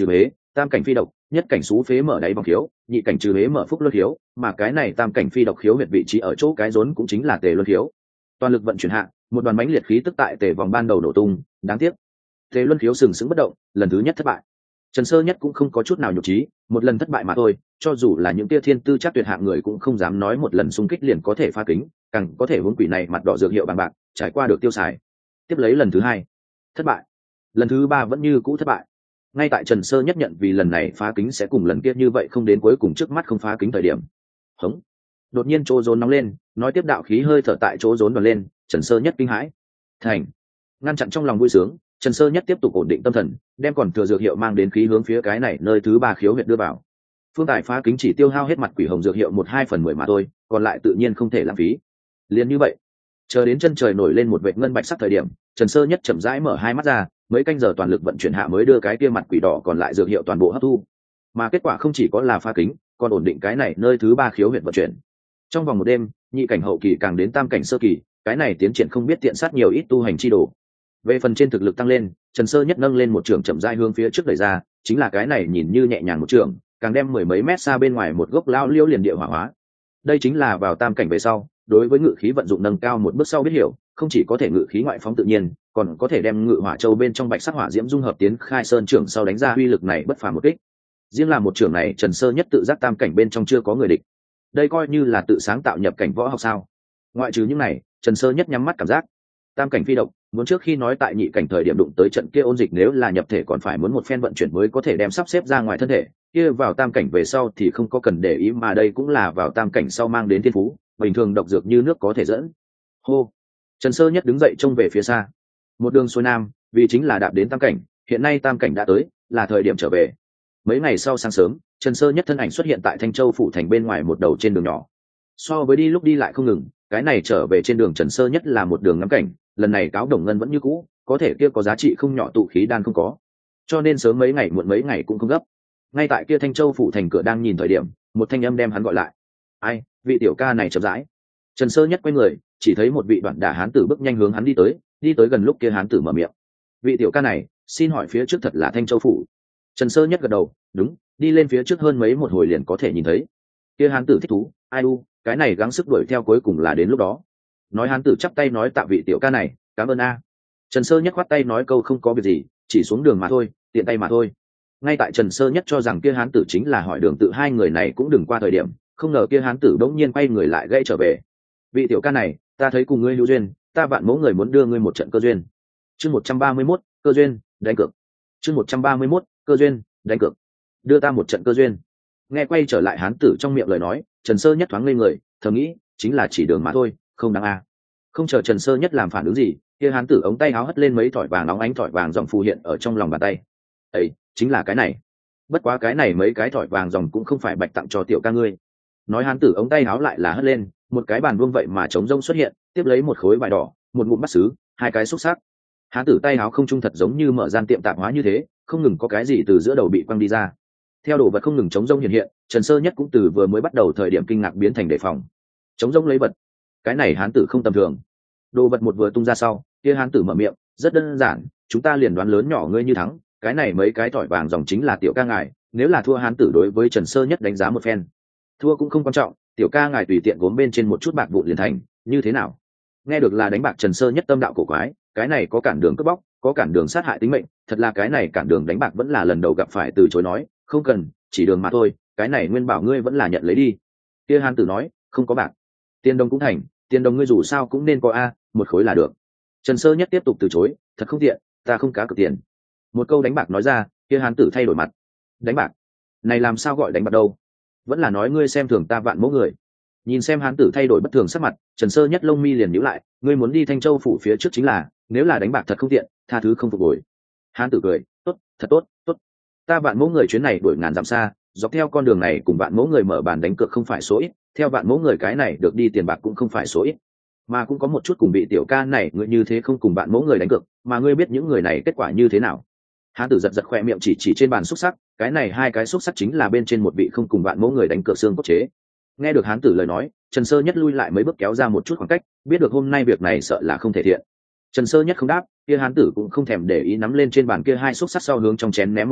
tam cảnh phi độc, nhất cảnh xú phế mở đáy vòng khiếu, nhị cảnh trừ hế mở phúc luân khiếu, mà cái này tam cảnh phi độc khiếu huyệt vị trí ở chỗ cái rốn cũng chính là tề luân khiếu. Toàn lực vận chuyển hạ, một đoàn mãnh liệt khí tức tại tề vòng ban đầu nổ tung, đáng tiếc tề luân khiếu sừng sững bất động, lần thứ nhất thất bại. Trần Sơ Nhất cũng không có chút nào nhục trí, một lần thất bại mà thôi, cho dù là những tia thiên tư chắc tuyệt hạng người cũng không dám nói một lần xung kích liền có thể phá kính, càng có thể huống quỷ này mặt đỏ dược hiệu bằng bạc, trải qua được tiêu xài. Tiếp lấy lần thứ hai, thất bại. Lần thứ ba vẫn như cũ thất bại. Ngay tại Trần Sơ Nhất nhận vì lần này phá kính sẽ cùng lần kia như vậy không đến cuối cùng trước mắt không phá kính thời điểm. Hống. Đột nhiên chỗ rốn nóng lên, nói tiếp đạo khí hơi thở tại chỗ rốn bật lên, Trần Sơ Nhất kinh hãi. Thành. Ngăn chặn trong lòng vui sướng, Trần Sơ Nhất tiếp tục ổn định tâm thần, đem còn thừa dược hiệu mang đến khí hướng phía cái này nơi thứ ba khiếu huyệt đưa vào. Phương Tài phá kính chỉ tiêu hao hết mặt quỷ hồng dược hiệu 1/2/10 mà thôi, còn lại tự nhiên không thể lãng phí. Liền như vậy, chờ đến chân trời nổi lên một vệt ngân bạch sắc thời điểm, Trần Sơ Nhất chậm rãi mở hai mắt ra, mấy canh giờ toàn lực vận chuyển hạ mới đưa cái kia mặt quỷ đỏ còn lại dược hiệu toàn bộ hấp thu. Mà kết quả không chỉ có là phá kính, còn ổn định cái này nơi thứ ba khiếu huyệt vận chuyển. Trong vòng một đêm, nhị cảnh hậu kỳ càng đến tam cảnh sơ kỳ, cái này tiến triển không biết tiện sát nhiều ít tu hành chi đồ. Về phần trên thực lực tăng lên, Trần Sơ Nhất nâng lên một trường chậm rãi hướng phía trước đẩy ra, chính là cái này nhìn như nhẹ nhàng một trường, càng đem mười mấy mét xa bên ngoài một gốc lao liễu liền địa hỏa hóa. Đây chính là vào tam cảnh về sau, đối với ngự khí vận dụng nâng cao một bước sau biết hiểu, không chỉ có thể ngự khí ngoại phóng tự nhiên, còn có thể đem ngự hỏa châu bên trong bạch sắc hỏa diễm dung hợp tiến khai sơn trưởng sau đánh ra uy lực này bất phàm một kích. Riêng là một trường này, Trần Sơ Nhất tự giác tam cảnh bên trong chưa có người địch. Đây coi như là tự sáng tạo nhập cảnh võ học sao? Ngoại trừ những này, Trần Sơ Nhất nhắm mắt cảm giác tam cảnh phi độc, muốn trước khi nói tại nhị cảnh thời điểm đụng tới trận kia ôn dịch nếu là nhập thể còn phải muốn một phen vận chuyển mới có thể đem sắp xếp ra ngoài thân thể, kia vào tam cảnh về sau thì không có cần để ý, mà đây cũng là vào tam cảnh sau mang đến thiên phú, bình thường độc dược như nước có thể dẫn. Hô. Trần Sơ Nhất đứng dậy trông về phía xa. Một đường xuôi nam, vì chính là đạp đến tam cảnh, hiện nay tam cảnh đã tới, là thời điểm trở về. Mấy ngày sau sáng sớm, Trần Sơ Nhất thân ảnh xuất hiện tại Thanh Châu phủ thành bên ngoài một đầu trên đường nhỏ. So với đi lúc đi lại không ngừng, cái này trở về trên đường Trần Sơ Nhất là một đường ngắm cảnh, lần này cáo đồng ngân vẫn như cũ, có thể kia có giá trị không nhỏ tụ khí đan không có, cho nên sớm mấy ngày muộn mấy ngày cũng không gấp. Ngay tại kia Thanh Châu phủ thành cửa đang nhìn thời điểm, một thanh âm đem hắn gọi lại. Ai, vị tiểu ca này chậm rãi. Trần Sơ Nhất quay người, chỉ thấy một vị đoạn đả hán tử bước nhanh hướng hắn đi tới gần lúc kia hán tử mở miệng. Vị tiểu ca này, xin hỏi phía trước thật là Thanh Châu phủ? Trần Sơ Nhất gật đầu, đúng, đi lên phía trước hơn mấy một hồi liền có thể nhìn thấy. Kia hán tử thích thú, ai u, cái này gắng sức đuổi theo cuối cùng là đến lúc đó. Nói hán tử chắp tay nói tạ vị tiểu ca này, cảm ơn a. Trần Sơ Nhất khoát tay nói câu không có việc gì, chỉ xuống đường mà thôi, tiện tay mà thôi. Ngay tại Trần Sơ Nhất cho rằng kia hán tử chính là hỏi đường tự hai người này cũng đừng qua thời điểm, không ngờ kia hán tử đống nhiên quay người lại gãy trở về. Vị tiểu ca này, ta thấy cùng ngươi hữu duyên, ta vạn mẫu người muốn đưa ngươi một trận cơ duyên. Chương 131, cơ duyên, đánh cược. Chương 131, cơ duyên, đánh cược. Đưa ta một trận cơ duyên. Nghe quay trở lại hán tử trong miệng lời nói, Trần Sơ Nhất thoáng ngây người, thầm nghĩ, chính là chỉ đường mà thôi, không đáng a. Không chờ Trần Sơ Nhất làm phản ứng gì, kia hán tử ống tay áo hất lên mấy thỏi vàng nóng ánh thỏi vàng dòng phù hiện ở trong lòng bàn tay. Ấy, chính là cái này. Bất quá cái này mấy cái thỏi vàng dòng cũng không phải bạch tặng cho tiểu ca ngươi. Nói hán tử ống tay áo lại là hất lên, một cái bàn vuông vậy mà trống rông xuất hiện, tiếp lấy một khối vải đỏ, một ngụm bát sứ, hai cái xúc sắc. Hán tử tay áo không trung thật giống như mở gian tiệm tạp hóa như thế, không ngừng có cái gì từ giữa đầu bị quăng đi ra. Theo đồ vật không ngừng trống rông hiện, Trần Sơ Nhất cũng từ vừa mới bắt đầu thời điểm kinh ngạc biến thành đề phòng. Trống rông lấy vật, cái này hán tử không tầm thường. Đồ vật một vừa tung ra sau, kia hán tử mở miệng, rất đơn giản, chúng ta liền đoán lớn nhỏ ngươi như thắng, cái này mấy cái thỏi vàng dòng chính là tiểu ca ngài, nếu là thua hán tử đối với Trần Sơ Nhất đánh giá một phen. Thua cũng không quan trọng, tiểu ca ngài tùy tiện gốm bên trên một chút bạc vụn liền thành, như thế nào? Nghe được là đánh bạc, Trần Sơ Nhất tâm đạo cổ quái, cái này có cản đường cướp bóc, có cản đường sát hại tính mệnh, thật là cái này cản đường đánh bạc vẫn là lần đầu gặp phải, từ chối nói, không cần, chỉ đường mà thôi, cái này nguyên bảo ngươi vẫn là nhận lấy đi. Kia hán tử nói, không có bạc, tiền đồng cũng thành, tiền đồng ngươi dù sao cũng nên có a, một khối là được. Trần Sơ Nhất tiếp tục từ chối, thật không tiện, ta không cá cược tiền. Một câu đánh bạc nói ra, kia hán tử thay đổi mặt. Đánh bạc? Này làm sao gọi đánh bạc đâu? Vẫn là nói ngươi xem thường ta vạn mẫu người. Nhìn xem hán tử thay đổi bất thường sắc mặt, Trần Sơ Nhất lông mi liền nhíu lại, ngươi muốn đi Thanh Châu phủ phía trước chính là, nếu là đánh bạc thật không tiện, tha thứ không phục hồi. Hán tử cười, tốt, thật tốt, tốt. Ta vạn mẫu người chuyến này đuổi ngàn dặm xa, dọc theo con đường này cùng vạn mẫu người mở bàn đánh cược không phải số ít, theo vạn mẫu người cái này được đi tiền bạc cũng không phải số ít, mà cũng có một chút cùng bị tiểu ca này ngươi như thế không cùng vạn mẫu người đánh cược, mà ngươi biết những người này kết quả như thế nào? Hán tử giật giật khoe miệng chỉ trên bàn xúc sắc, cái này hai cái xúc sắc chính là bên trên một vị không cùng vạn mẫu người đánh cược xương cốt chế. Nghe được hán tử lời nói, Trần Sơ Nhất lui lại mấy bước kéo ra một chút khoảng cách, biết được hôm nay việc này sợ là không thể thiện. Trần Sơ Nhất không đáp, kia hán tử cũng không thèm để ý, nắm lên trên bàn kia hai xúc sắc sau hướng trong chén ném một cái,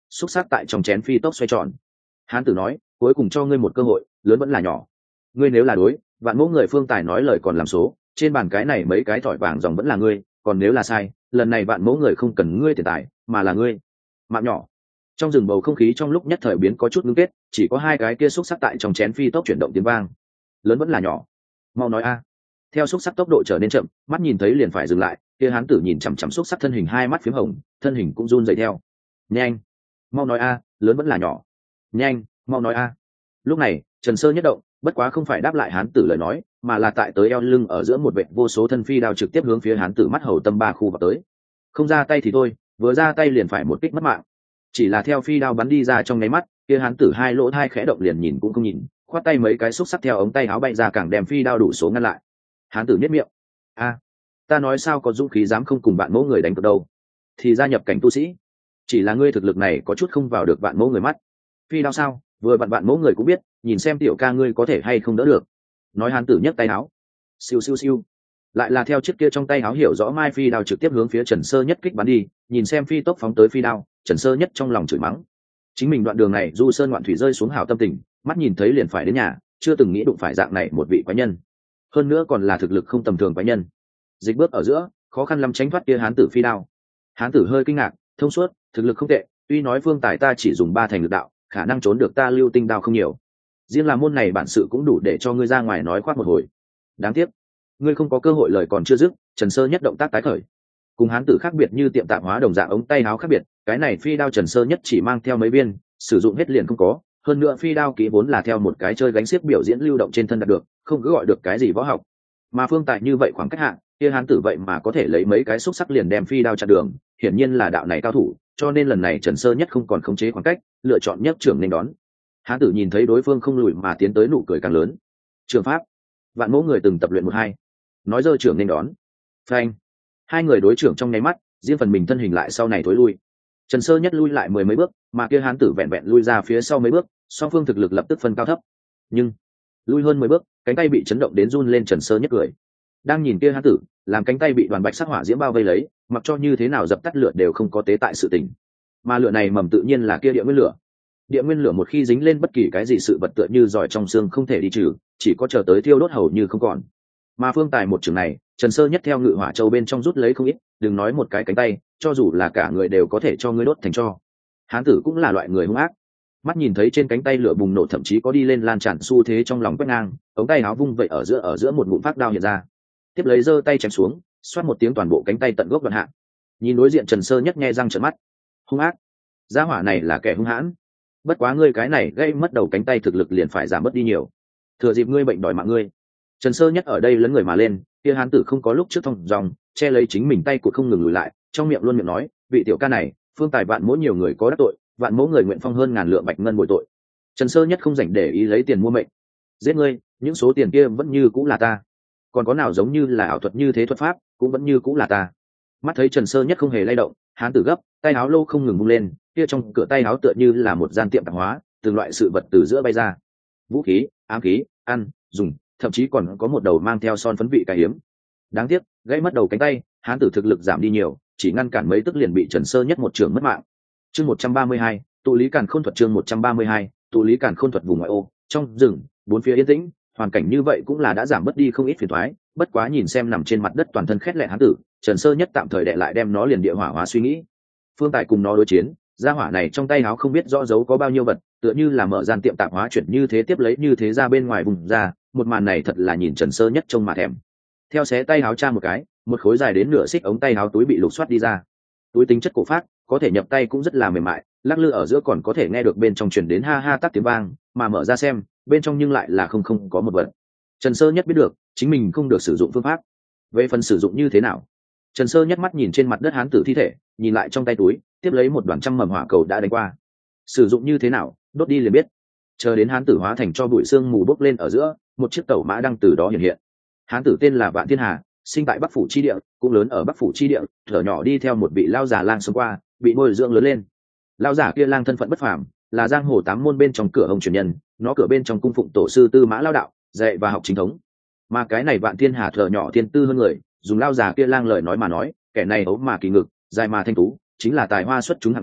xúc sắc tại trong chén phi tốc xoay tròn. Hán tử nói, cuối cùng cho ngươi một cơ hội, lớn vẫn là nhỏ. Ngươi nếu là đối, vạn mẫu người Phương Tài nói lời còn làm số, trên bàn cái này mấy cái thỏi vàng dòng vẫn là ngươi, còn nếu là sai, lần này vạn mẫu người không cần ngươi tiền tài, mà là ngươi mạng nhỏ. Trong rừng bầu không khí trong lúc nhất thời biến có chút ngưng kết, chỉ có hai cái kia xúc sắc tại trong chén phi tốc chuyển động tiếng vang. Lớn vẫn là nhỏ, mau nói a. Theo xúc sắc tốc độ trở nên chậm, mắt nhìn thấy liền phải dừng lại, kia hán tử nhìn chằm chằm xúc sắc thân hình, hai mắt phím hồng, thân hình cũng run rẩy theo. Nhanh, mau nói a, lớn vẫn là nhỏ. Nhanh, mau nói a. Lúc này Trần Sơ nhất động, bất quá không phải đáp lại hán tử lời nói, mà là tại tới eo lưng ở giữa một vệ vô số thân phi đao trực tiếp hướng phía hán tử mắt hầu tâm ba khu vào tới. Không ra tay thì thôi, vừa ra tay liền phải một kích mất mạng. Chỉ là theo phi đao bắn đi ra trong nháy mắt, kia hán tử hai lỗ thai khẽ động liền nhìn cũng không nhìn, khoát tay mấy cái xúc sắc theo ống tay áo bay ra, càng đem phi đao đủ số ngăn lại. Hán tử nhếch miệng, a, ta nói sao có dũng khí dám không cùng bạn mẫu người đánh cược đâu, thì gia nhập cảnh tu sĩ. Chỉ là ngươi thực lực này có chút không vào được bạn mẫu người mắt. Phi đao sao, vừa bạn mẫu người cũng biết, nhìn xem tiểu ca ngươi có thể hay không đỡ được. Nói hán tử nhấc tay áo, siêu siêu siêu, lại là theo chiếc kia trong tay áo hiểu rõ mai phi đao trực tiếp hướng phía Trần Sơ Nhất kích bắn đi. Nhìn xem phi tốc phóng tới phi đao, Trần Sơ Nhất trong lòng chửi mắng, chính mình đoạn đường này du sơn ngoạn thủy rơi xuống hảo tâm tình, mắt nhìn thấy liền phải đến nhà, chưa từng nghĩ đụng phải dạng này một vị quái nhân, hơn nữa còn là thực lực không tầm thường quái nhân. Dịch bước ở giữa, khó khăn lắm tránh thoát kia hán tử phi đao. Hán tử hơi kinh ngạc, thông suốt, thực lực không tệ, tuy nói Phương Tài ta chỉ dùng 3 thành lực đạo, khả năng trốn được ta lưu tinh đao không nhiều, riêng là môn này bản sự cũng đủ để cho ngươi ra ngoài nói khoác một hồi. Đáng tiếc ngươi không có cơ hội. Lời còn chưa dứt, Trần Sơ Nhất động tác tái khởi. Cùng hán tử khác biệt như tiệm tạp hóa đồng dạng ống tay áo khác biệt, cái này phi đao Trần Sơ Nhất chỉ mang theo mấy viên, sử dụng hết liền không có. Hơn nữa phi đao kỹ vốn là theo một cái chơi gánh xiếc biểu diễn lưu động trên thân đạt được, không cứ gọi được cái gì võ học. Mà Phương Tài như vậy khoảng cách hạn, kia hán tử vậy mà có thể lấy mấy cái xúc sắc liền đem phi đao chặn đường, hiển nhiên là đạo này cao thủ. Cho nên lần này Trần Sơ Nhất không còn khống chế khoảng cách, lựa chọn nhất trưởng nên đón. Hán tử nhìn thấy đối phương không lùi mà tiến tới, nụ cười càng lớn. Trường pháp, vạn mẫu người từng tập luyện 1-2. Nói dơ trưởng nên đón. Phanh. Hai người đối trưởng trong nháy mắt, riêng phần mình thân hình lại sau này thối lui. Trần Sơ Nhất lui lại 10 mấy bước, mà kia hán tử vẹn vẹn lui ra phía sau mấy bước, song phương thực lực lập tức phân cao thấp. Nhưng lui hơn 10 bước, cánh tay bị chấn động đến run lên. Trần Sơ Nhất cười, đang nhìn kia hán tử, làm cánh tay bị đoàn bạch sắc hỏa diễm bao vây lấy, mặc cho như thế nào dập tắt lửa đều không có tế tại sự tình. Mà lửa này mầm tự nhiên là kia địa nguyên lửa. Địa nguyên lửa một khi dính lên bất kỳ cái gì sự vật tựa như giỏi trong xương không thể đi trừ, chỉ có chờ tới thiêu đốt hầu như không còn. Mà Phương Tài một trường này, Trần Sơ Nhất theo Ngự Hỏa Châu bên trong rút lấy không ít, đừng nói một cái cánh tay, cho dù là cả người đều có thể cho ngươi đốt thành tro. Hán tử cũng là loại người hung ác, mắt nhìn thấy trên cánh tay lửa bùng nổ, thậm chí có đi lên lan tràn xu thế, trong lòng quét ngang, ống tay áo vung vậy ở giữa một ngụm phát đao hiện ra, tiếp lấy giơ tay chém xuống, xoát một tiếng toàn bộ cánh tay tận gốc đoạn hạ. Nhìn đối diện Trần Sơ Nhất nghe răng trợn mắt, hung ác, gia hỏa này là kẻ hung hãn. Bất quá ngươi cái này gây mất đầu cánh tay thực lực liền phải giảm mất đi nhiều, thừa dịp ngươi bệnh đòi mạng ngươi. Trần Sơ Nhất ở đây lấn người mà lên, kia hán tử không có lúc trước thông dòng che lấy chính mình tay cụt không ngừng lùi lại, trong miệng luôn miệng nói, vị tiểu ca này, Phương Tài vạn mỗi nhiều người có đắc tội, vạn mẫu người nguyện phong hơn ngàn lượng bạch ngân bồi tội. Trần Sơ Nhất không rảnh để ý lấy tiền mua mệnh, giết ngươi, những số tiền kia vẫn như cũng là ta, còn có nào giống như là ảo thuật như thế thuật pháp, cũng vẫn như cũng là ta. Mắt thấy Trần Sơ Nhất không hề lay động, hán tử gấp, tay áo lô không ngừng vung lên, kia trong cửa tay áo tựa như là một gian tiệm tạp hóa, từng loại sự vật từ giữa bay ra, vũ khí, ám khí, ăn dùng, thậm chí còn có một đầu mang theo son phấn vị cải hiếm. Đáng tiếc gãy mất đầu cánh tay, hán tử thực lực giảm đi nhiều, chỉ ngăn cản mấy tức liền bị Trần Sơ Nhất một trường mất mạng. Chương 132, tụ lý càn khôn thuật. Chương 132, tụ lý càn khôn thuật. Vùng ngoại ô, trong rừng, bốn phía yên tĩnh, hoàn cảnh như vậy cũng là đã giảm bớt đi không ít phiền toái. Bất quá nhìn xem nằm trên mặt đất toàn thân khét lẹ hán tử, Trần Sơ Nhất tạm thời đè lại đem nó liền địa hỏa hóa suy nghĩ. Phương Tài cùng nó đối chiến, gia hỏa này trong tay áo không biết rõ giấu có bao nhiêu vật, tựa như là mở gian tiệm tạp hóa chuyển như thế, tiếp lấy như thế ra bên ngoài vùng ra. Một màn này thật là nhìn Trần Sơ Nhất trông mà thèm. Theo xé tay áo tra một cái, một khối dài đến nửa xích ống tay áo túi bị lục soát đi ra. Túi tính chất cổ phát, có thể nhập tay cũng rất là mềm mại, lắc lư ở giữa còn có thể nghe được bên trong truyền đến ha ha tắc tiếng vang, mà mở ra xem, bên trong nhưng lại là không có một vật. Trần Sơ Nhất biết được, chính mình không được sử dụng phương pháp. Về phần sử dụng như thế nào, Trần Sơ Nhất mắt nhìn trên mặt đất hán tử thi thể, nhìn lại trong tay túi, tiếp lấy một đoàn trăm mầm hỏa cầu đã đánh qua. Sử dụng như thế nào, đốt đi liền biết. Chờ đến hán tử hóa thành cho bụi sương mù bốc lên ở giữa, một chiếc tàu mã đang từ đó hiện hiện. Hán tử tên là Vạn Thiên Hà, sinh tại Bắc Phủ chi địa, cũng lớn ở Bắc Phủ chi địa, thở nhỏ đi theo một vị lao già lang xông qua, bị nuôi dưỡng lớn lên. Lao giả kia lang thân phận bất phàm, là giang hồ 8 môn bên trong cửa hồng truyền nhân, nó cửa bên trong cung phụng tổ sư Tư Mã Lao đạo, dạy và học chính thống. Mà cái này Vạn Thiên Hà thở nhỏ thiên tư hơn người, dùng lao già kia lang lời nói mà nói, kẻ này ấu mà kỳ ngực, dài mà thanh tú, chính là tài hoa xuất chúng hạng người,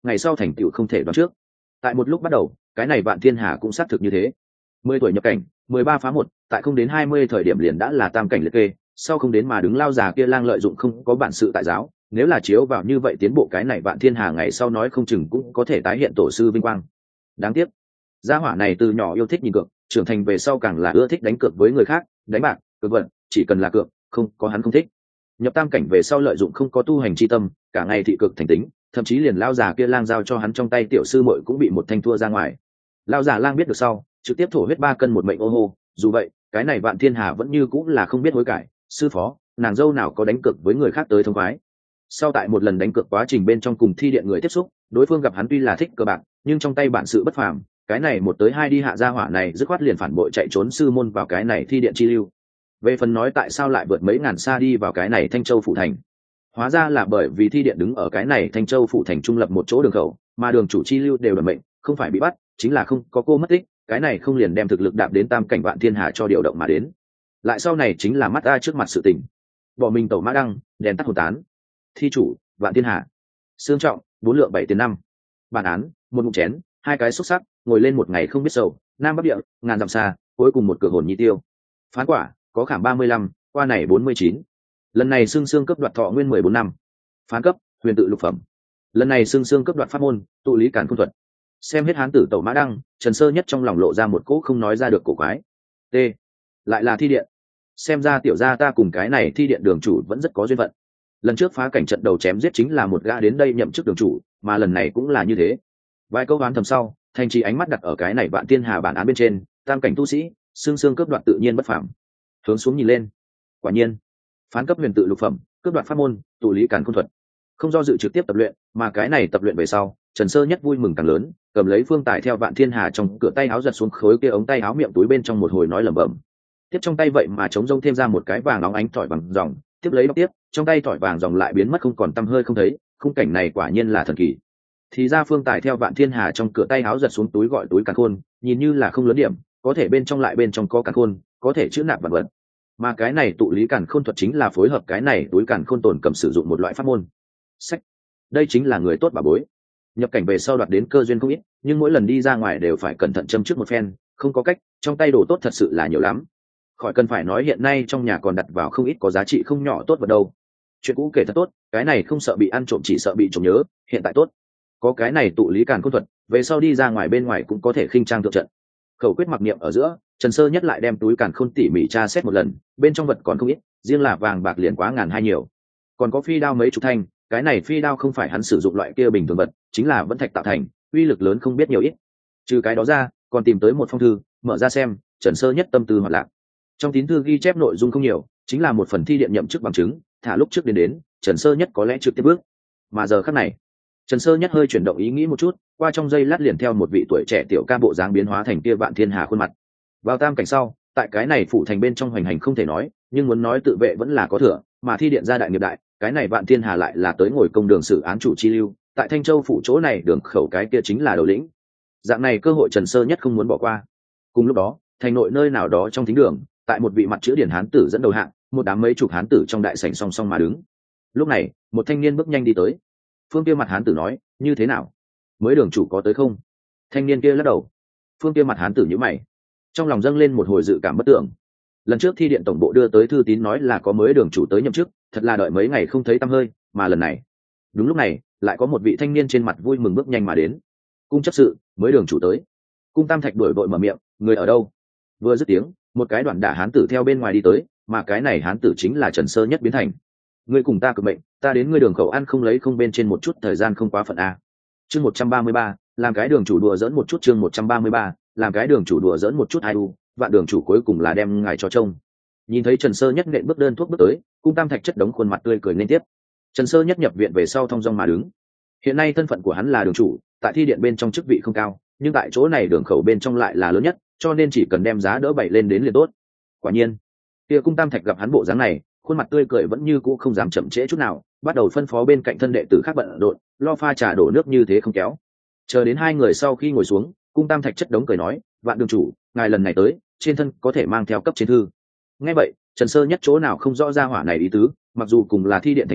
ngày sau thành tựu không thể đoán trước. Tại một lúc bắt đầu, cái này Vạn Thiên Hà cũng xác thực như thế. 10 tuổi nhập cảnh, 13 phá 1, tại không đến 20 thời điểm liền đã là tam cảnh liệt kê, sau không đến mà đứng lao già kia lang lợi dụng không có bản sự tại giáo, nếu là chiếu vào như vậy tiến bộ cái này Vạn Thiên Hà ngày sau nói không chừng cũng có thể tái hiện tổ sư vinh quang. Đáng tiếc, gia hỏa này từ nhỏ yêu thích nhìn cược, trưởng thành về sau càng là ưa thích đánh cược với người khác, đánh bạc, cược vận, chỉ cần là cược, không có hắn không thích. Nhập tam cảnh về sau lợi dụng không có tu hành chi tâm, cả ngày thị cực thành tính, thậm chí liền lao già kia lang giao cho hắn trong tay tiểu sư muội cũng bị một thanh thua ra ngoài. Lao già lang biết được sau, trực tiếp thổ huyết 3 cân một mệnh ô hô. Dù vậy, cái này Vạn Thiên Hà vẫn như cũng là không biết hối cải. Sư phó, nàng dâu nào có đánh cược với người khác tới thông khoái. Sau tại một lần đánh cược quá trình bên trong cùng thi điện người tiếp xúc, đối phương gặp hắn tuy là thích cờ bạc, nhưng trong tay bản sự bất phàm, cái này 1 tới 2 đi hạ gia hỏa này dứt khoát liền phản bội chạy trốn sư môn vào cái này thi điện chi lưu. Về phần nói tại sao lại vượt mấy ngàn xa đi vào cái này Thanh Châu phủ thành, hóa ra là bởi vì thi điện đứng ở cái này Thanh Châu phủ thành trung lập một chỗ đường khẩu, mà đường chủ chi lưu đều là mệnh, không phải bị bắt, chính là không có cô mất tích, cái này không liền đem thực lực đạp đến tam cảnh Vạn Thiên Hà cho điều động mà đến. Lại sau này chính là mắt ta trước mặt sự tình. Bỏ mình tẩu mã đăng, đèn tắt hồn tán. Thi chủ, Vạn Thiên Hà. Xương trọng, 4 lượng 7 tiền 5. Bản án, 1 ngụm chén, 2 cái xúc sắc, ngồi lên một ngày không biết sầu, nam bắc địa, ngàn dặm xa, cuối cùng một cửa hồn nhi tiêu. Phán quả, có khảm 35, qua này 49. Lần này xương cấp đoạt thọ nguyên 14 năm. Phán cấp, huyền tự lục phẩm. Lần này xương cấp đoạt pháp môn, tụ lý càn khôn thuật. Xem hết hán tử tẩu mã đăng, Trần Sơ Nhất trong lòng lộ ra một cỗ không nói ra được cổ quái. T, lại là thi điện. Xem ra tiểu gia ta cùng cái này thi điện đường chủ vẫn rất có duyên phận. Lần trước phá cảnh trận đầu chém giết chính là một gã đến đây nhậm chức đường chủ, mà lần này cũng là như thế. Vài câu đoán thầm sau, Thanh Trì ánh mắt đặt ở cái này Vạn Thiên Hà bản án bên trên, tam cảnh tu sĩ, xương cướp đoạt tự nhiên bất phàm. Hướng xuống nhìn lên, quả nhiên, phán cấp huyền tự lục phẩm, cướp đoạt pháp môn, tụ lý càn khôn thuật. Không do dự trực tiếp tập luyện, mà cái này tập luyện về sau, Trần Sơ Nhất vui mừng càng lớn, cầm lấy phương tải theo Vạn Thiên Hà trong cửa tay áo giật xuống khối kia ống tay áo miệng túi bên trong một hồi nói lẩm bẩm. Tiếp trong tay vậy mà chống rông thêm ra một cái vàng óng ánh thỏi vàng dòng, tiếp lấy bóc tiếp, trong tay thỏi vàng dòng lại biến mất không còn tăm hơi không thấy, khung cảnh này quả nhiên là thần kỳ. Thì ra phương tải theo Vạn Thiên Hà trong cửa tay áo giật xuống túi gọi túi càn khôn, nhìn như là không lớn điểm, có thể bên trong lại bên trong có càn khôn, có thể chứa nạp vật vật. Mà cái này tụ lý càn khôn thuật chính là phối hợp cái này túi càn khôn tồn cầm sử dụng một loại pháp môn. Sách, đây chính là người tốt bà bối. Nhập cảnh về sau đoạt đến cơ duyên không ít, nhưng mỗi lần đi ra ngoài đều phải cẩn thận châm trước một phen, không có cách, trong tay đồ tốt thật sự là nhiều lắm. Khỏi cần phải nói hiện nay trong nhà còn đặt vào không ít có giá trị không nhỏ tốt vật đâu. Chuyện cũ kể thật tốt, cái này không sợ bị ăn trộm chỉ sợ bị trộm nhớ, hiện tại tốt. Có cái này tụ lý càn khôn thuật, về sau đi ra ngoài bên ngoài cũng có thể khinh trang thượng trận. Khẩu quyết mặc niệm ở giữa, Trần Sơ Nhất lại đem túi càn khôn tỉ mỉ tra xét một lần, bên trong vật còn không ít, riêng là vàng bạc liền quá ngàn hai nhiều. Còn có phi đao mấy chục thanh, cái này phi đao không phải hắn sử dụng loại kia bình thường vật, chính là vẫn thạch tạo thành, uy lực lớn không biết nhiều ít. Trừ cái đó ra, còn tìm tới một phong thư, mở ra xem, Trần Sơ Nhất tâm tư hoạt lạc. Trong tín thư ghi chép nội dung không nhiều, chính là một phần thi điện nhậm chức bằng chứng, thả lúc trước đến, Trần Sơ Nhất có lẽ trực tiếp bước. Mà giờ khắc này, Trần Sơ Nhất hơi chuyển động ý nghĩ một chút, qua trong giây lát liền theo một vị tuổi trẻ tiểu ca bộ dáng biến hóa thành kia Vạn Thiên Hà khuôn mặt. Vào tam cảnh sau, tại cái này phủ thành bên trong hoành hành không thể nói, nhưng muốn nói tự vệ vẫn là có thừa, mà thi điện gia đại nghiệp đại, cái này Vạn Thiên Hà lại là tới ngồi công đường xử án chủ chi lưu, tại Thanh Châu phủ chỗ này đường khẩu cái kia chính là đầu lĩnh. Dạng này cơ hội Trần Sơ Nhất không muốn bỏ qua. Cùng lúc đó, thành nội nơi nào đó trong thính đường, tại một vị mặt chữ điển hán tử dẫn đầu hạng, một đám mấy chục hán tử trong đại sảnh song song mà đứng. Lúc này, một thanh niên bước nhanh đi tới. Phương kia mặt hán tử nói, như thế nào, mới đường chủ có tới không? Thanh niên kia lắc đầu. Phương kia mặt hán tử nhíu mày, trong lòng dâng lên một hồi dự cảm bất tưởng. Lần trước thi điện tổng bộ đưa tới thư tín nói là có mới đường chủ tới nhậm chức, thật là đợi mấy ngày không thấy tăm hơi, mà lần này, đúng lúc này, lại có một vị thanh niên trên mặt vui mừng bước nhanh mà đến. Cung chấp sự, mới đường chủ tới. Cung Tam Thạch đuổi vội mở miệng, người ở đâu? Vừa dứt tiếng, một cái đoạn đả hán tử theo bên ngoài đi tới, mà cái này hán tử chính là Trần Sơ Nhất biến thành. Ngươi cùng ta cực mệnh, ta đến ngươi đường khẩu ăn không lấy không bên trên một chút thời gian không quá phận a. Chương 133, làm cái đường chủ đùa dẫn một chút. Chương 133, làm cái đường chủ đùa dẫn một chút. Ai u, Vạn đường chủ cuối cùng là đem ngài cho trông. Nhìn thấy Trần Sơ Nhất nện bước đơn thuốc bước tới, Cung Tam Thạch chất đống khuôn mặt tươi cười nên tiếp. Trần Sơ Nhất nhập viện về sau thong dong mà đứng. Hiện nay thân phận của hắn là đường chủ, tại thi điện bên trong chức vị không cao, nhưng tại chỗ này đường khẩu bên trong lại là lớn nhất, cho nên chỉ cần đem giá đỡ bày lên đến liền tốt. Quả nhiên, kia Cung Tam Thạch gặp hắn bộ dáng này, khuôn mặt tươi cười vẫn như cũ không dám chậm trễ chút nào, bắt đầu phân phó bên cạnh thân đệ tử khác bận rộn, lo pha trà đổ nước như thế không kéo. Chờ đến hai người sau khi ngồi xuống, Cung Tam Thạch chất đống cười nói, Vạn đường chủ, ngài lần này tới, trên thân có thể mang theo cấp trên thư. Nghe vậy, Trần Sơ Nhất chỗ nào không rõ ra hỏa này ý tứ, mặc dù cùng là thi điện thành viên,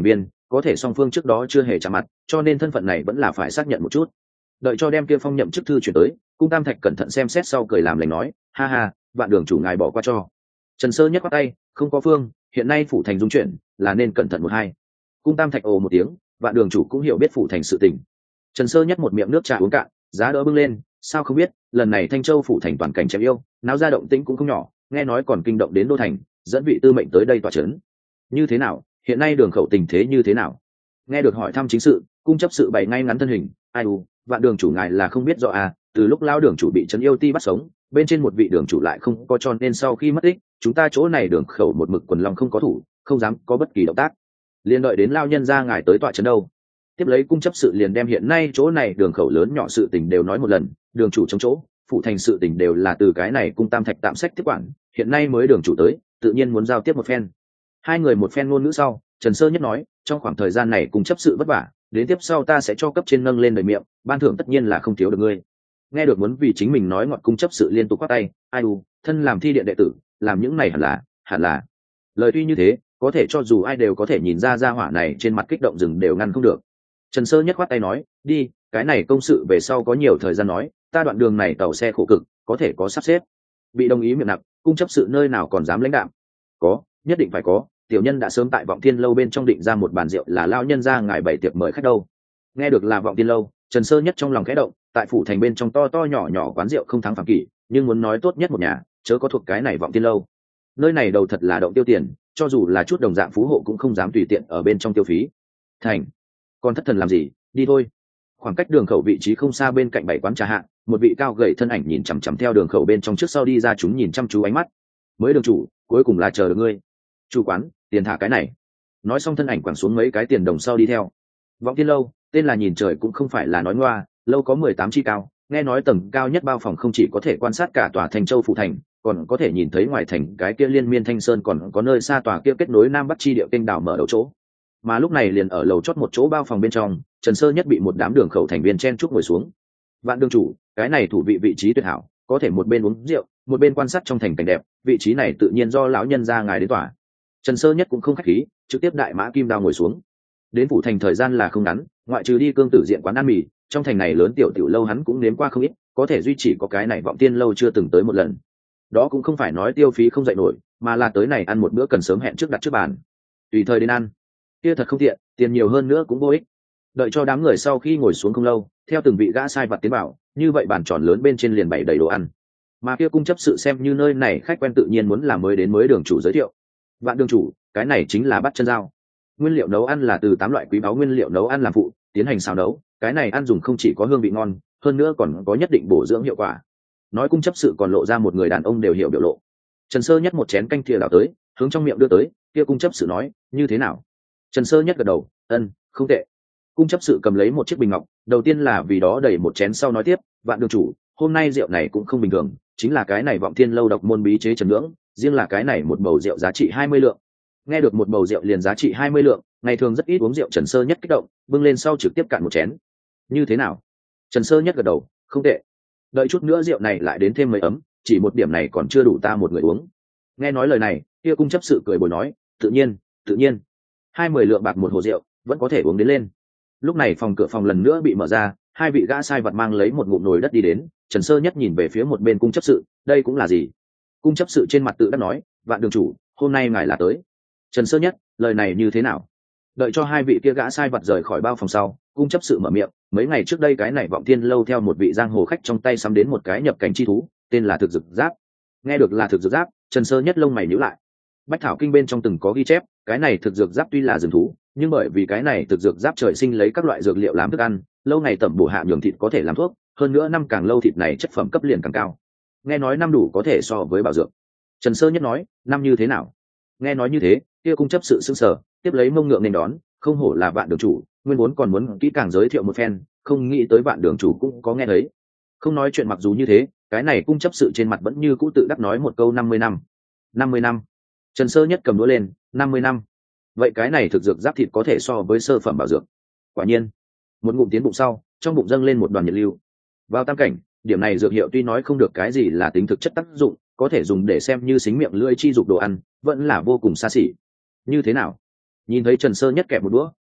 có thể song phương trước đó chưa hề chạm mặt, cho nên thân phận này vẫn là phải xác nhận một chút. Đợi cho đem kia phong nhậm chức thư chuyển tới, Cung Tam Thạch cẩn thận xem xét sau cười làm lành nói, ha ha, Vạn đường chủ ngài bỏ qua cho. Trần Sơ Nhất bắt tay, không có phương, hiện nay phủ thành dung chuyển, là nên cẩn thận một hai. Cung Tam Thạch ồ một tiếng, Vạn đường chủ cũng hiểu biết phủ thành sự tình. Trần Sơ Nhất một miệng nước trà uống cạn, giá đỡ bưng lên, sao không biết, lần này Thanh Châu phủ thành toàn cảnh chém yêu, náo ra động tĩnh cũng không nhỏ, nghe nói còn kinh động đến đô thành, dẫn vị tư mệnh tới đây tọa trấn. Như thế nào, hiện nay đường khẩu tình thế như thế nào? Nghe được hỏi thăm chính sự, cung chấp sự bày ngay ngắn thân hình, ai u, Vạn đường chủ ngài là không biết rõ à, từ lúc lao đường chủ bị trấn yêu ti bắt sống, bên trên một vị đường chủ lại không có, cho nên sau khi mất tích, chúng ta chỗ này đường khẩu một mực quần long không có thủ, không dám có bất kỳ động tác. Liên đợi đến lao nhân ra ngài tới tọa trấn đâu. Tiếp lấy cung chấp sự liền đem hiện nay chỗ này đường khẩu lớn nhỏ sự tình đều nói một lần, đường chủ chống chỗ, phụ thành sự tình đều là từ cái này cung Tam Thạch tạm sách tiếp quản, hiện nay mới đường chủ tới, tự nhiên muốn giao tiếp một phen. Hai người một phen ngôn ngữ sau, Trần Sơ Nhất nói, trong khoảng thời gian này cung chấp sự vất vả, đến tiếp sau ta sẽ cho cấp trên nâng lên đời miệng, ban thưởng tất nhiên là không thiếu được ngươi. Nghe được muốn vì chính mình nói ngọt, cung chấp sự liên tục quát tay, ai u, thân làm thi điện đệ tử, làm những này hẳn là. Lời tuy như thế, có thể cho dù ai đều có thể nhìn ra gia hỏa này trên mặt kích động rừng đều ngăn không được. Trần Sơ Nhất khoát tay nói, đi, cái này công sự về sau có nhiều thời gian nói, ta đoạn đường này tàu xe khổ cực, có thể có sắp xếp. Bị đồng ý miệng nặng, cung chấp sự nơi nào còn dám lãnh đạm. Có, nhất định phải có, tiểu nhân đã sớm tại Vọng Thiên lâu bên trong định ra một bàn rượu là lao nhân ra ngài bày tiệc mời khách đâu. Nghe được là Vọng Thiên lâu, Trần Sơ Nhất trong lòng khẽ động, tại phủ thành bên trong to to nhỏ nhỏ quán rượu không thắng phàm kỷ, nhưng muốn nói tốt nhất một nhà, chớ có thuộc cái này Vọng Thiên lâu. Nơi này đầu thật là động tiêu tiền, cho dù là chút đồng dạng phú hộ cũng không dám tùy tiện ở bên trong tiêu phí. Thành, còn thất thần làm gì, đi thôi. Khoảng cách đường khẩu vị trí không xa, bên cạnh bảy quán trà hạ, một vị cao gầy thân ảnh nhìn chằm chằm theo đường khẩu bên trong trước sau đi ra, chúng nhìn chăm chú ánh mắt. Mới đường chủ, cuối cùng là chờ được ngươi. Chủ quán, tiền thả cái này. Nói xong thân ảnh quẳng xuống mấy cái tiền đồng sau đi theo. Vọng Thiên lâu, tên là nhìn trời cũng không phải là nói ngoa, lâu có 18 chi cao, nghe nói tầng cao nhất bao phòng không chỉ có thể quan sát cả tòa Thành Châu phủ thành, còn có thể nhìn thấy ngoài thành cái kia liên miên thanh sơn, còn có nơi xa tòa kia kết nối nam bắc chi địa kênh đảo mở đầu chỗ. Mà lúc này liền ở lầu chót một chỗ bao phòng bên trong, Trần Sơ Nhất bị một đám đường khẩu thành viên chen chúc ngồi xuống. Vạn đường chủ, cái này thủ vị trí tuyệt hảo, có thể một bên uống rượu, một bên quan sát trong thành cảnh đẹp, vị trí này tự nhiên do lão nhân gia ngài đến tòa. Trần Sơ Nhất cũng không khách khí, trực tiếp đại mã kim đao ngồi xuống. Đến phủ thành thời gian là không ngắn, ngoại trừ đi cương tử diện quán ăn mì, trong thành này lớn tiểu tiểu lâu hắn cũng nếm qua không ít, có thể duy trì có cái này Vọng Tiên lâu chưa từng tới một lần. Đó cũng không phải nói tiêu phí không dậy nổi, mà là tới này ăn một bữa cần sớm hẹn trước đặt trước bàn, tùy thời đến ăn. Kia thật không tiện, tiền nhiều hơn nữa cũng vô ích. Đợi cho đám người sau khi ngồi xuống không lâu, theo từng vị gã sai vặt tiến bảo, như vậy bàn tròn lớn bên trên liền bày đầy đồ ăn. Mà kia cung chấp sự xem như nơi này khách quen tự nhiên muốn làm mới đến mới đường chủ giới thiệu. Vạn đường chủ, cái này chính là bắt chân dao. Nguyên liệu nấu ăn là từ 8 loại quý báu nguyên liệu nấu ăn làm phụ, tiến hành xào nấu, cái này ăn dùng không chỉ có hương vị ngon, hơn nữa còn có nhất định bổ dưỡng hiệu quả. Nói cung chấp sự còn lộ ra một người đàn ông đều hiểu biểu lộ. Trần Sơ Nhất một chén canh thìa đảo tới, hướng trong miệng đưa tới, kia cung chấp sự nói, như thế nào? Trần Sơ Nhất gật đầu, không tệ. Cung chấp sự cầm lấy một chiếc bình ngọc, đầu tiên là vì đó đẩy một chén sau nói tiếp, Vạn đường chủ, hôm nay rượu này cũng không bình thường, chính là cái này Vọng Thiên lâu độc môn bí chế trần nhưỡng, riêng là cái này một bầu rượu giá trị 20 lượng. Nghe được một bầu rượu liền giá trị 20 lượng, ngày thường rất ít uống rượu Trần Sơ Nhất kích động, bưng lên sau trực tiếp cạn một chén. Như thế nào? Trần Sơ Nhất gật đầu, không tệ. Đợi chút nữa rượu này lại đến thêm mấy ấm, chỉ một điểm này còn chưa đủ ta một người uống. Nghe nói lời này, kia cung chấp sự cười bồi nói, tự nhiên. 20 lượng bạc một hồ rượu, vẫn có thể uống đến lên. Lúc này phòng cửa phòng lần nữa bị mở ra, hai vị gã sai vật mang lấy một ngụm nồi đất đi đến. Trần Sơ Nhất nhìn về phía một bên cung chấp sự, đây cũng là gì? Cung chấp sự trên mặt tự đắc nói, Vạn đường chủ, hôm nay ngài là tới. Trần Sơ Nhất, lời này như thế nào? Đợi cho hai vị kia gã sai vật rời khỏi bao phòng sau, cung chấp sự mở miệng, mấy ngày trước đây cái này Vọng Thiên lâu theo một vị giang hồ khách trong tay sắm đến một cái nhập cảnh chi thú, tên là Thực Dực Giáp. Nghe được là Thực Dực Giáp, Trần Sơ Nhất lông mày nhíu lại. Bách Thảo Kinh bên trong từng có ghi chép, cái này Thực Dực Giáp tuy là rừng thú, nhưng bởi vì cái này Thực Dực Giáp trời sinh lấy các loại dược liệu làm thức ăn, lâu ngày tẩm bổ hạ nhường thịt có thể làm thuốc, hơn nữa năm càng lâu thịt này chất phẩm cấp liền càng cao. Nghe nói năm đủ có thể so với bảo dược. Trần Sơ Nhất nói, năm như thế nào? Nghe nói như thế, kia cung chấp sự sững sờ, tiếp lấy mông ngượng nên đón, không hổ là Vạn đường chủ, nguyên vốn còn muốn kỹ càng giới thiệu một phen, không nghĩ tới Vạn đường chủ cũng có nghe thấy. Không nói chuyện mặc dù như thế, cái này cung chấp sự trên mặt vẫn như cũ tự đắc nói một câu 50 năm. 50 năm. Trần Sơ Nhất cầm đũa lên, 50 năm. Vậy cái này Thực Dực Giáp thịt có thể so với sơ phẩm bảo dược. Quả nhiên, một ngụm tiến bụng sau, trong bụng dâng lên một đoàn nhiệt lưu. Vào tam cảnh, điểm này dược hiệu tuy nói không được cái gì là tính thực chất tác dụng, có thể dùng để xem như xính miệng lưỡi chi dục đồ ăn, vẫn là vô cùng xa xỉ. Như thế nào? Nhìn thấy Trần Sơ Nhất kẹp một đũa,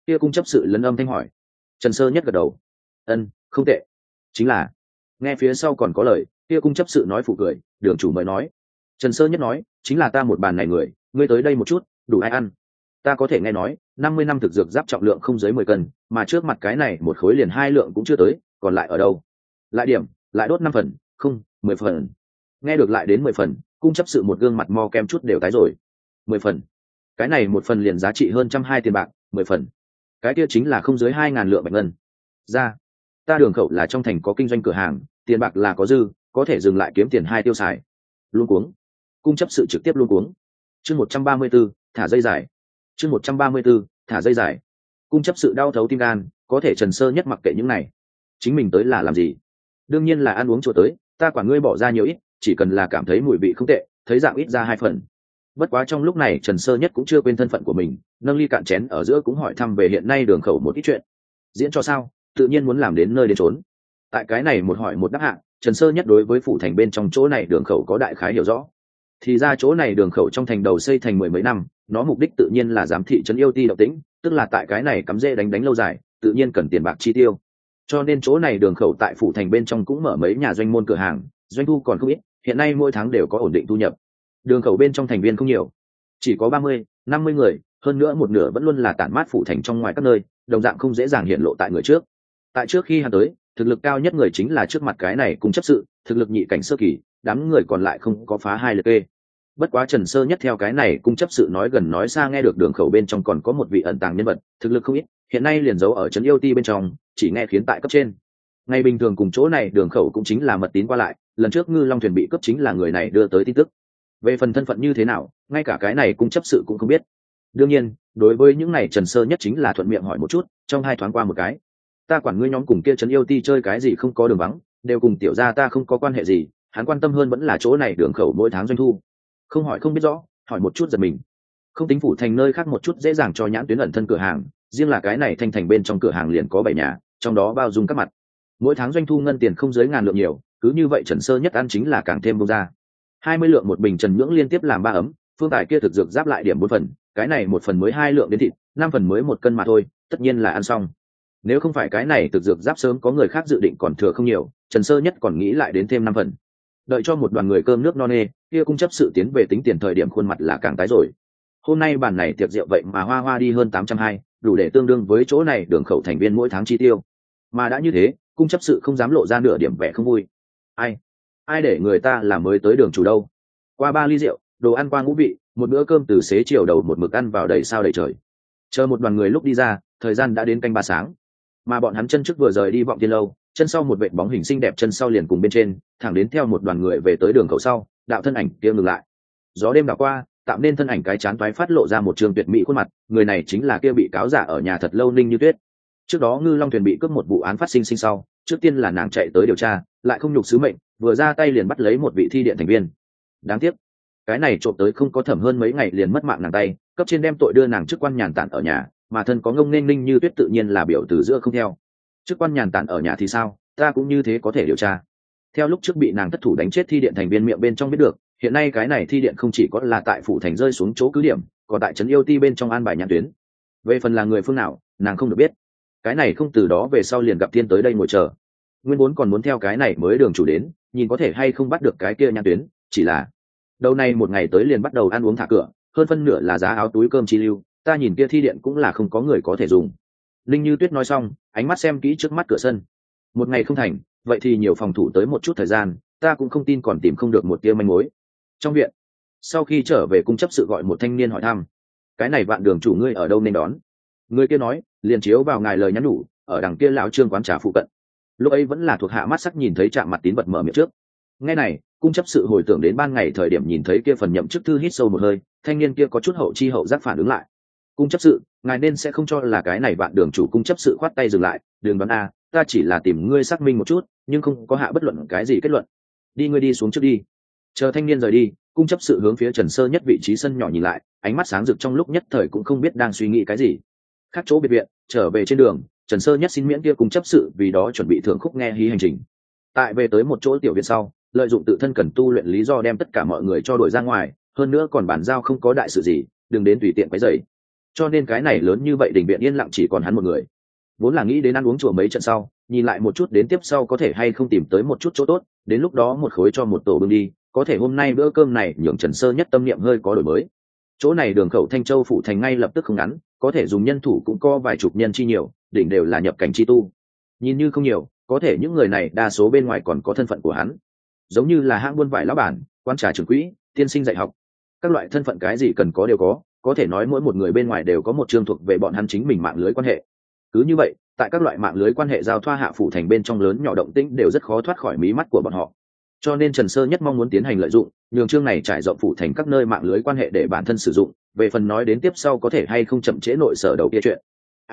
kia cung chấp sự lấn âm thanh hỏi. Trần Sơ Nhất gật đầu. Ân, không tệ. Chính là. Nghe phía sau còn có lời, kia cung chấp sự nói phụ cười, đường chủ mời nói. Trần Sơ Nhất nói, chính là ta một bàn này người, ngươi tới đây một chút, đủ ai ăn. Ta có thể nghe nói 50 năm thực dược giáp trọng lượng không dưới 10 cân, mà trước mặt cái này một khối liền 2 lượng cũng chưa tới, còn lại ở đâu? Lại điểm, lại đốt 5 phần, không, 10 phần. Nghe được lại đến 10 phần, cung chấp sự một gương mặt mo kem chút đều tái rồi. 10 phần. Cái này một phần liền giá trị hơn 120 tiền bạc, 10 phần. Cái kia chính là không dưới 2.000 lượng bạch ngân. Ra, ta Đường Khẩu là trong thành có kinh doanh cửa hàng, tiền bạc là có dư, có thể dừng lại kiếm tiền hai tiêu xài. Luống cuống. Cung chấp sự trực tiếp luống cuống. Chương 134, thả dây dài. Chương 134, thả dây dài. Cung chấp sự đau thấu tim gan, có thể Trần Sơ Nhất mặc kệ những này. Chính mình tới là làm gì? Đương nhiên là ăn uống chỗ tới, ta quản ngươi bỏ ra nhiều ít, chỉ cần là cảm thấy mùi vị không tệ, thấy dạng ít ra 2 phần. Bất quá trong lúc này Trần Sơ Nhất cũng chưa quên thân phận của mình, nâng ly cạn chén ở giữa cũng hỏi thăm về hiện nay Đường Khẩu một ít chuyện. Diễn cho sao, tự nhiên muốn làm đến nơi đến chốn. Tại cái này một hỏi một đáp hạ, Trần Sơ Nhất đối với phủ thành bên trong chỗ này Đường Khẩu có đại khái hiểu rõ. Thì ra chỗ này Đường Khẩu trong thành đầu xây thành 10 mấy năm, nó mục đích tự nhiên là giám thị trấn yêu ti động tĩnh, tức là tại cái này cắm rễ đánh lâu dài, tự nhiên cần tiền bạc chi tiêu. Cho nên chỗ này Đường Khẩu tại phủ thành bên trong cũng mở mấy nhà doanh môn cửa hàng, doanh thu còn không ít, hiện nay mỗi tháng đều có ổn định thu nhập. Đường Khẩu bên trong thành viên không nhiều, chỉ có 30-50 người, hơn nữa một nửa vẫn luôn là tản mát phủ thành trong ngoài các nơi, đồng dạng không dễ dàng hiện lộ tại người trước. Tại trước khi hắn tới, thực lực cao nhất người chính là trước mặt cái này cung chấp sự, thực lực nhị cảnh sơ kỳ, đám người còn lại không có phá 2 liệt kê. Bất quá Trần Sơ Nhất theo cái này cung chấp sự nói gần nói xa nghe được Đường Khẩu bên trong còn có một vị ẩn tàng nhân vật, thực lực không ít, hiện nay liền giấu ở trấn yêu ti bên trong, chỉ nghe khiến tại cấp trên. Ngày bình thường cùng chỗ này Đường Khẩu cũng chính là mật tín qua lại, lần trước Ngư Long thuyền bị cướp chính là người này đưa tới tin tức. Về phần thân phận như thế nào, ngay cả cái này cung chấp sự cũng không biết. Đương nhiên, đối với những này Trần Sơ Nhất chính là thuận miệng hỏi một chút, trong hai thoáng qua một cái. Ta quản ngươi nhóm cùng kia trấn yêu ti chơi cái gì không có đường vắng, đều cùng tiểu gia ta không có quan hệ gì, hắn quan tâm hơn vẫn là chỗ này Đường Khẩu mỗi tháng doanh thu. Không hỏi không biết rõ, hỏi một chút giật mình. Không tính phủ thành nơi khác một chút dễ dàng cho nhãn tuyến ẩn thân cửa hàng, riêng là cái này thanh thành bên trong cửa hàng liền có 7 nhà, trong đó bao dung các mặt. Mỗi tháng doanh thu ngân tiền không dưới ngàn lượng nhiều, cứ như vậy Trần Sơ Nhất ăn chính là càng thêm bông ra. 20 lượng một bình trần nhưỡng liên tiếp làm 3 ấm, phương tài kia thực dược giáp lại điểm 4 phần, cái này một phần mới 2 lượng đến thịt, 5 phần mới 1 cân mà thôi, tất nhiên là ăn xong. Nếu không phải cái này thực dược giáp sớm có người khác dự định còn thừa không nhiều, Trần Sơ Nhất còn nghĩ lại đến thêm 5 phần. Đợi cho một đoàn người cơm nước no nê, kia cung chấp sự tiến về tính tiền thời điểm khuôn mặt là càng tái rồi. Hôm nay bản này tiệc rượu vậy mà hoa đi hơn 820, đủ để tương đương với chỗ này Đường Khẩu thành viên mỗi tháng chi tiêu. Mà đã như thế, cung chấp sự không dám lộ ra nửa điểm vẻ không vui. Ai để người ta là mới tới đường chủ đâu. Qua 3 ly rượu, đồ ăn qua ngũ vị, một bữa cơm từ xế chiều đầu một mực ăn vào đầy sao đầy trời. Chờ một đoàn người lúc đi ra, thời gian đã đến canh 3 sáng. Mà bọn hắn chân trước vừa rời đi Vọng Tiên lâu, chân sau một vệt bóng hình xinh đẹp chân sau liền cùng bên trên, thẳng đến theo một đoàn người về tới Đường Khẩu sau, đạo thân ảnh kia ngừng lại. Gió đêm đảo qua, tạo nên thân ảnh cái chán toái phát lộ ra một trường tuyệt mỹ khuôn mặt, người này chính là kia bị cáo giả ở nhà thật lâu Ninh Như Tuyết. Trước đó Ngư Long thuyền bị cướp một vụ án phát sinh sau, trước tiên là nàng chạy tới điều tra, lại không nhục sứ mệnh, vừa ra tay liền bắt lấy một vị thi điện thành viên. Đáng tiếc, cái này trộm tới không có thẩm hơn mấy ngày liền mất mạng nàng tay, cấp trên đem tội đưa nàng chức quan nhàn tản ở nhà, mà thân có ngông nên Ninh Như Tuyết tự nhiên là biểu từ giữa không theo. Chức quan nhàn tản ở nhà thì sao, ta cũng như thế có thể điều tra. Theo lúc trước bị nàng thất thủ đánh chết thi điện thành viên miệng bên trong biết được, hiện nay cái này thi điện không chỉ có là tại phủ thành rơi xuống chỗ cứ điểm, còn tại trấn yêu ti bên trong an bài nhãn tuyến. Về phần là người phương nào, nàng không được biết. Cái này không từ đó về sau liền gặp thiên tới đây ngồi chờ. Nguyên vốn còn muốn theo cái này mới đường chủ đến, nhìn có thể hay không bắt được cái kia nhãn tuyến, chỉ là đầu này một ngày tới liền bắt đầu ăn uống thả cửa, hơn phân nửa là giá áo túi cơm chi lưu, ta nhìn kia thi điện cũng là không có người có thể dùng. Linh Như Tuyết nói xong, ánh mắt xem kỹ trước mắt cửa sân. Một ngày không thành, vậy thì nhiều phòng thủ tới một chút thời gian, ta cũng không tin còn tìm không được một tia manh mối. Trong viện, sau khi trở về cung chấp sự gọi một thanh niên hỏi thăm, cái này Vạn đường chủ ngươi ở đâu nên đón? Người kia nói, liền chiếu vào ngài lời nhắn nhủ, ở đằng kia lão trương quán trà phụ cận. Lúc ấy vẫn là thuộc hạ mắt sắc nhìn thấy chạm mặt tín vật mở miệng trước. Nghe này, cung chấp sự hồi tưởng đến ban ngày thời điểm nhìn thấy kia phần nhậm chức thư hít sâu một hơi, thanh niên kia có chút hậu chi hậu giác phản ứng lại. Cung chấp sự, ngài nên sẽ không cho là cái này Vạn đường chủ. Cung chấp sự khoát tay dừng lại, đường đoán a, ta chỉ là tìm ngươi xác minh một chút, nhưng không có hạ bất luận cái gì kết luận. Đi ngươi đi xuống trước đi. Chờ thanh niên rời đi, cung chấp sự hướng phía Trần Sơ Nhất vị trí sân nhỏ nhìn lại, ánh mắt sáng rực trong lúc nhất thời cũng không biết đang suy nghĩ cái gì. Khác chỗ biệt viện, trở về trên đường, Trần Sơ Nhất xin miễn kia cung chấp sự vì đó chuẩn bị thưởng khúc nghe hí hành trình. Tại về tới một chỗ tiểu viện sau, lợi dụng tự thân cần tu luyện lý do đem tất cả mọi người cho đuổi ra ngoài, hơn nữa còn bàn giao không có đại sự gì, đừng đến tùy tiện quấy rầy. cho nên cái này lớn như vậy đình viện yên lặng chỉ còn hắn một người. Vốn là nghĩ đến ăn uống chùa mấy trận sau, nhìn lại một chút đến tiếp sau có thể hay không tìm tới một chút chỗ tốt, đến lúc đó một khối cho một tổ bưng đi, có thể hôm nay bữa cơm này nhường Trần Sơ Nhất tâm niệm hơi có đổi mới. Chỗ này đường khẩu Thanh Châu phủ thành ngay lập tức không ngắn, có thể dùng nhân thủ cũng có vài chục nhân chi nhiều, đỉnh đều là nhập cảnh chi tu. Nhìn như không nhiều, có thể những người này đa số bên ngoài còn có thân phận của hắn, giống như là hãng buôn vải lão bản, quan trà trưởng quỹ, tiên sinh dạy học, các loại thân phận cái gì cần có đều có thể nói mỗi một người bên ngoài đều có một chương thuộc về bọn hắn chính mình mạng lưới quan hệ. Cứ như vậy, tại các loại mạng lưới quan hệ giao thoa hạ phủ thành bên trong lớn nhỏ động tĩnh đều rất khó thoát khỏi mí mắt của bọn họ. Cho nên Trần Sơ Nhất mong muốn tiến hành lợi dụng, nhường chương này trải rộng phủ thành các nơi mạng lưới quan hệ để bản thân sử dụng, về phần nói đến tiếp sau có thể hay không chậm trễ nội sở đầu kia chuyện.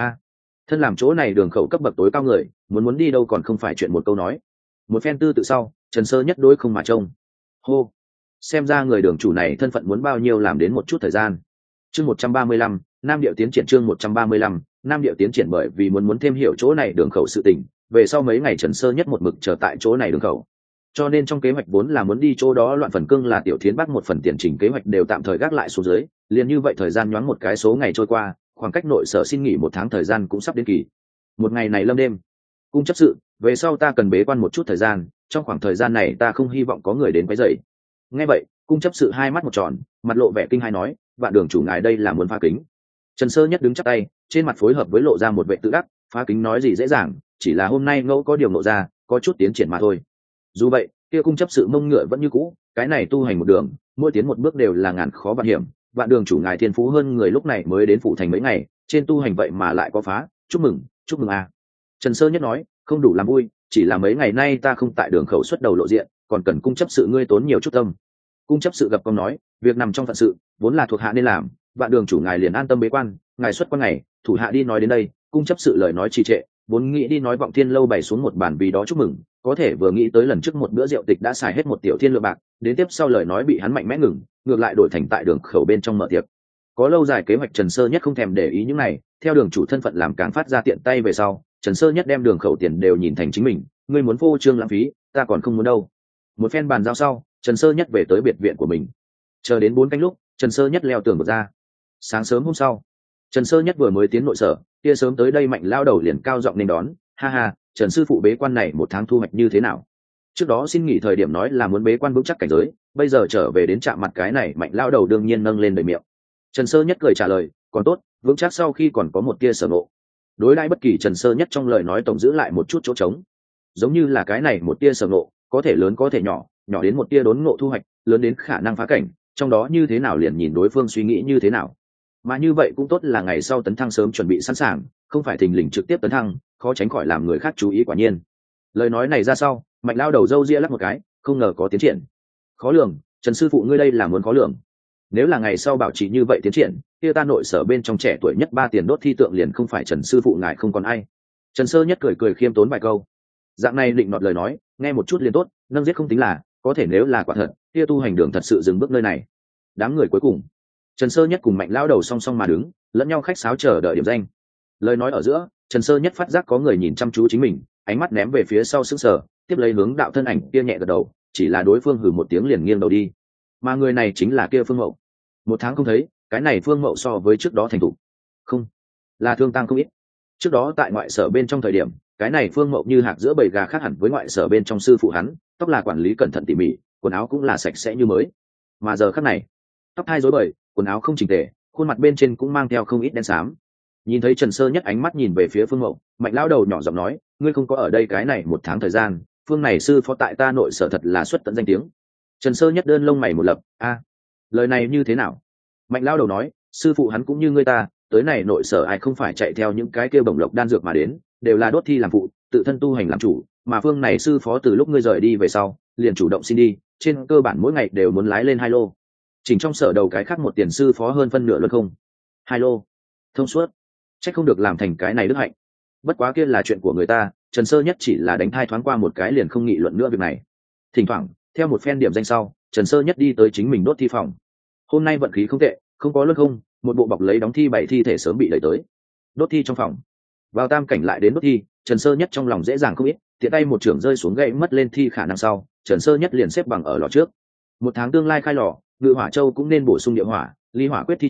Thân làm chỗ này đường khẩu cấp bậc tối cao người, muốn đi đâu còn không phải chuyện một câu nói. Một phen tư tự sau, Trần Sơ Nhất đối không mà trông. Hô, xem ra người đường chủ này thân phận muốn bao nhiêu làm đến một chút thời gian. Chương 135, Nam Điệu tiến triển chương 135, Nam Điệu tiến triển bởi vì muốn thêm hiểu chỗ này đường khẩu sự tình, về sau mấy ngày Trần Sơ Nhất một mực chờ tại chỗ này đường khẩu. Cho nên trong kế hoạch vốn là muốn đi chỗ đó loạn phần cương là Tiểu Thiến Bắc một phần tiền chỉnh kế hoạch đều tạm thời gác lại xuống dưới, liền như vậy thời gian nhoáng một cái số ngày trôi qua, khoảng cách nội sở xin nghỉ một tháng thời gian cũng sắp đến kỳ. Một ngày này lâm đêm, cung chấp sự, về sau ta cần bế quan một chút thời gian, trong khoảng thời gian này ta không hy vọng có người đến quấy rầy. Nghe vậy, cung chấp sự hai mắt một tròn, mặt lộ vẻ kinh hai nói, vạn đường chủ ngài đây là muốn phá kính. Trần Sơ Nhất đứng chắp tay, trên mặt phối hợp với lộ ra một vẻ tự đắc, phá kính nói gì dễ dàng, chỉ là hôm nay ngẫu có điều nộ ra, có chút tiến triển mà thôi. Dù vậy, kia cung chấp sự mông ngựa vẫn như cũ, cái này tu hành một đường, mỗi tiến một bước đều là ngàn khó vạn hiểm, vạn đường chủ ngài thiên phú hơn người lúc này mới đến phủ thành mấy ngày, trên tu hành vậy mà lại có phá, chúc mừng a. Trần Sơ Nhất nói, không đủ làm vui, chỉ là mấy ngày nay ta không tại đường khẩu xuất đầu lộ diện, còn cần cung chấp sự ngươi tốn nhiều chút tâm. Cung chấp sự gặp công nói, việc nằm trong phận sự, vốn là thuộc hạ nên làm, vạn đường chủ ngài liền an tâm bế quan, ngài xuất quan ngày, thủ hạ đi nói đến đây. Cung chấp sự lời nói trì trệ, vốn nghĩ đi nói Vọng Thiên lâu bày xuống một bàn vì đó chúc mừng, có thể vừa nghĩ tới lần trước một bữa rượu tịch đã xài hết một tiểu thiên lượng bạc, đến tiếp sau lời nói bị hắn mạnh mẽ ngừng, ngược lại đổi thành tại đường khẩu bên trong mở tiệc. Có lâu dài kế hoạch Trần Sơ Nhất không thèm để ý những này, theo đường chủ thân phận làm càng phát ra tiện tay về sau, Trần Sơ Nhất đem đường khẩu tiền đều nhìn thành chính mình, ngươi muốn phô trương lãng phí, ta còn không muốn đâu. Một phen bàn giao sau, Trần Sơ Nhất về tới biệt viện của mình. Chờ đến 4 canh lúc, Trần Sơ Nhất leo tường bước ra. Sáng sớm hôm sau, Trần Sơ Nhất vừa mới tiến nội sở, kia sớm tới đây Mạnh lao đầu liền cao giọng nên đón, ha ha, Trần sư phụ bế quan này một tháng thu hoạch như thế nào? Trước đó xin nghỉ thời điểm nói là muốn bế quan vững chắc cảnh giới, bây giờ trở về đến chạm mặt cái này Mạnh lao đầu đương nhiên nâng lên đầy miệng. Trần Sơ Nhất cười trả lời, còn tốt, vững chắc sau khi còn có một tia sở ngộ. Đối đãi bất kỳ Trần Sơ Nhất trong lời nói tổng giữ lại một chút chỗ trống, giống như là cái này một tia sở ngộ, có thể lớn có thể nhỏ, nhỏ đến một tia đốn ngộ thu hoạch, lớn đến khả năng phá cảnh, trong đó như thế nào liền nhìn đối phương suy nghĩ như thế nào. Mà như vậy cũng tốt là ngày sau tấn thăng sớm chuẩn bị sẵn sàng, không phải thình lình trực tiếp tấn thăng, khó tránh khỏi làm người khác chú ý quả nhiên. Lời nói này ra sau, Mạnh lao đầu râu ria lắc một cái, không ngờ có tiến triển. Khó lường, Trần sư phụ ngươi đây là muốn khó lường. Nếu là ngày sau bảo trì như vậy tiến triển, kia ta nội sở bên trong trẻ tuổi nhất 3 tiền đốt thi tượng liền không phải Trần sư phụ ngài không còn ai. Trần Sơ Nhất cười khiêm tốn vài câu. Dạng này định nọt lời nói, nghe một chút liền tốt, nâng giết không tính là, có thể nếu là quả thật, kia tu hành đường thật sự dừng bước nơi này. Đám người cuối cùng, Trần Sơ Nhất cùng Mạnh lao đầu song song mà đứng, lẫn nhau khách sáo chờ đợi điểm danh. Lời nói ở giữa, Trần Sơ Nhất phát giác có người nhìn chăm chú chính mình, ánh mắt ném về phía sau sững sờ, tiếp lấy hướng đạo thân ảnh kia nhẹ gật đầu, chỉ là đối phương hừ một tiếng liền nghiêng đầu đi. Mà người này chính là kia Phương Mậu. 1 tháng không thấy, cái này Phương Mậu so với trước đó thành thục, không là thương tăng không ít. Trước đó tại ngoại sở bên trong thời điểm, cái này Phương Mậu như hạc giữa bầy gà khác hẳn với ngoại sở bên trong sư phụ hắn, tóc là quản lý cẩn thận tỉ mỉ, quần áo cũng là sạch sẽ như mới. Mà giờ khắc này, tóc hai rối bời, quần áo không chỉnh tề, khuôn mặt bên trên cũng mang theo không ít đen xám. Nhìn thấy Trần Sơ Nhất ánh mắt nhìn về phía Phương Mậu, Mạnh lão đầu nhỏ giọng nói, ngươi không có ở đây cái này 1 tháng thời gian, Phương này sư phó tại ta nội sở thật là xuất tận danh tiếng. Trần Sơ Nhất đơn lông mày một lập, lời này như thế nào? Mạnh lão đầu nói, sư phụ hắn cũng như ngươi ta, tới này nội sở ai không phải chạy theo những cái kia bổng lộc đan dược mà đến, đều là đốt thi làm phụ, tự thân tu hành làm chủ, mà Phương này sư phó từ lúc ngươi rời đi về sau, liền chủ động xin đi, trên cơ bản mỗi ngày đều muốn lái lên 2 lô. Chỉnh trong sở đầu cái khác một tiền sư phó hơn phân nửa luôn không. 2 lô, thông suốt, chắc không được làm thành cái này đức hạnh. Bất quá kia là chuyện của người ta, Trần Sơ Nhất chỉ là đánh thai thoáng qua một cái liền không nghị luận nữa việc này. Thỉnh thoảng, theo một phen điểm danh sau, Trần Sơ Nhất đi tới chính mình đốt thi phòng. Hôm nay vận khí không tệ, không có luân không, một bộ bọc lấy đóng thi 7 thi thể sớm bị đẩy tới. Đốt thi trong phòng. Vào tam cảnh lại đến đốt thi, Trần Sơ Nhất trong lòng dễ dàng không ít, tiện tay một chưởng rơi xuống gậy mất lên thi khả năng sau, Trần Sơ Nhất liền xếp bằng ở lò trước. 1 tháng tương lai khai lò, Ngự Hỏa Châu cũng nên bổ sung địa hỏa, ly hỏa quyết thi triển,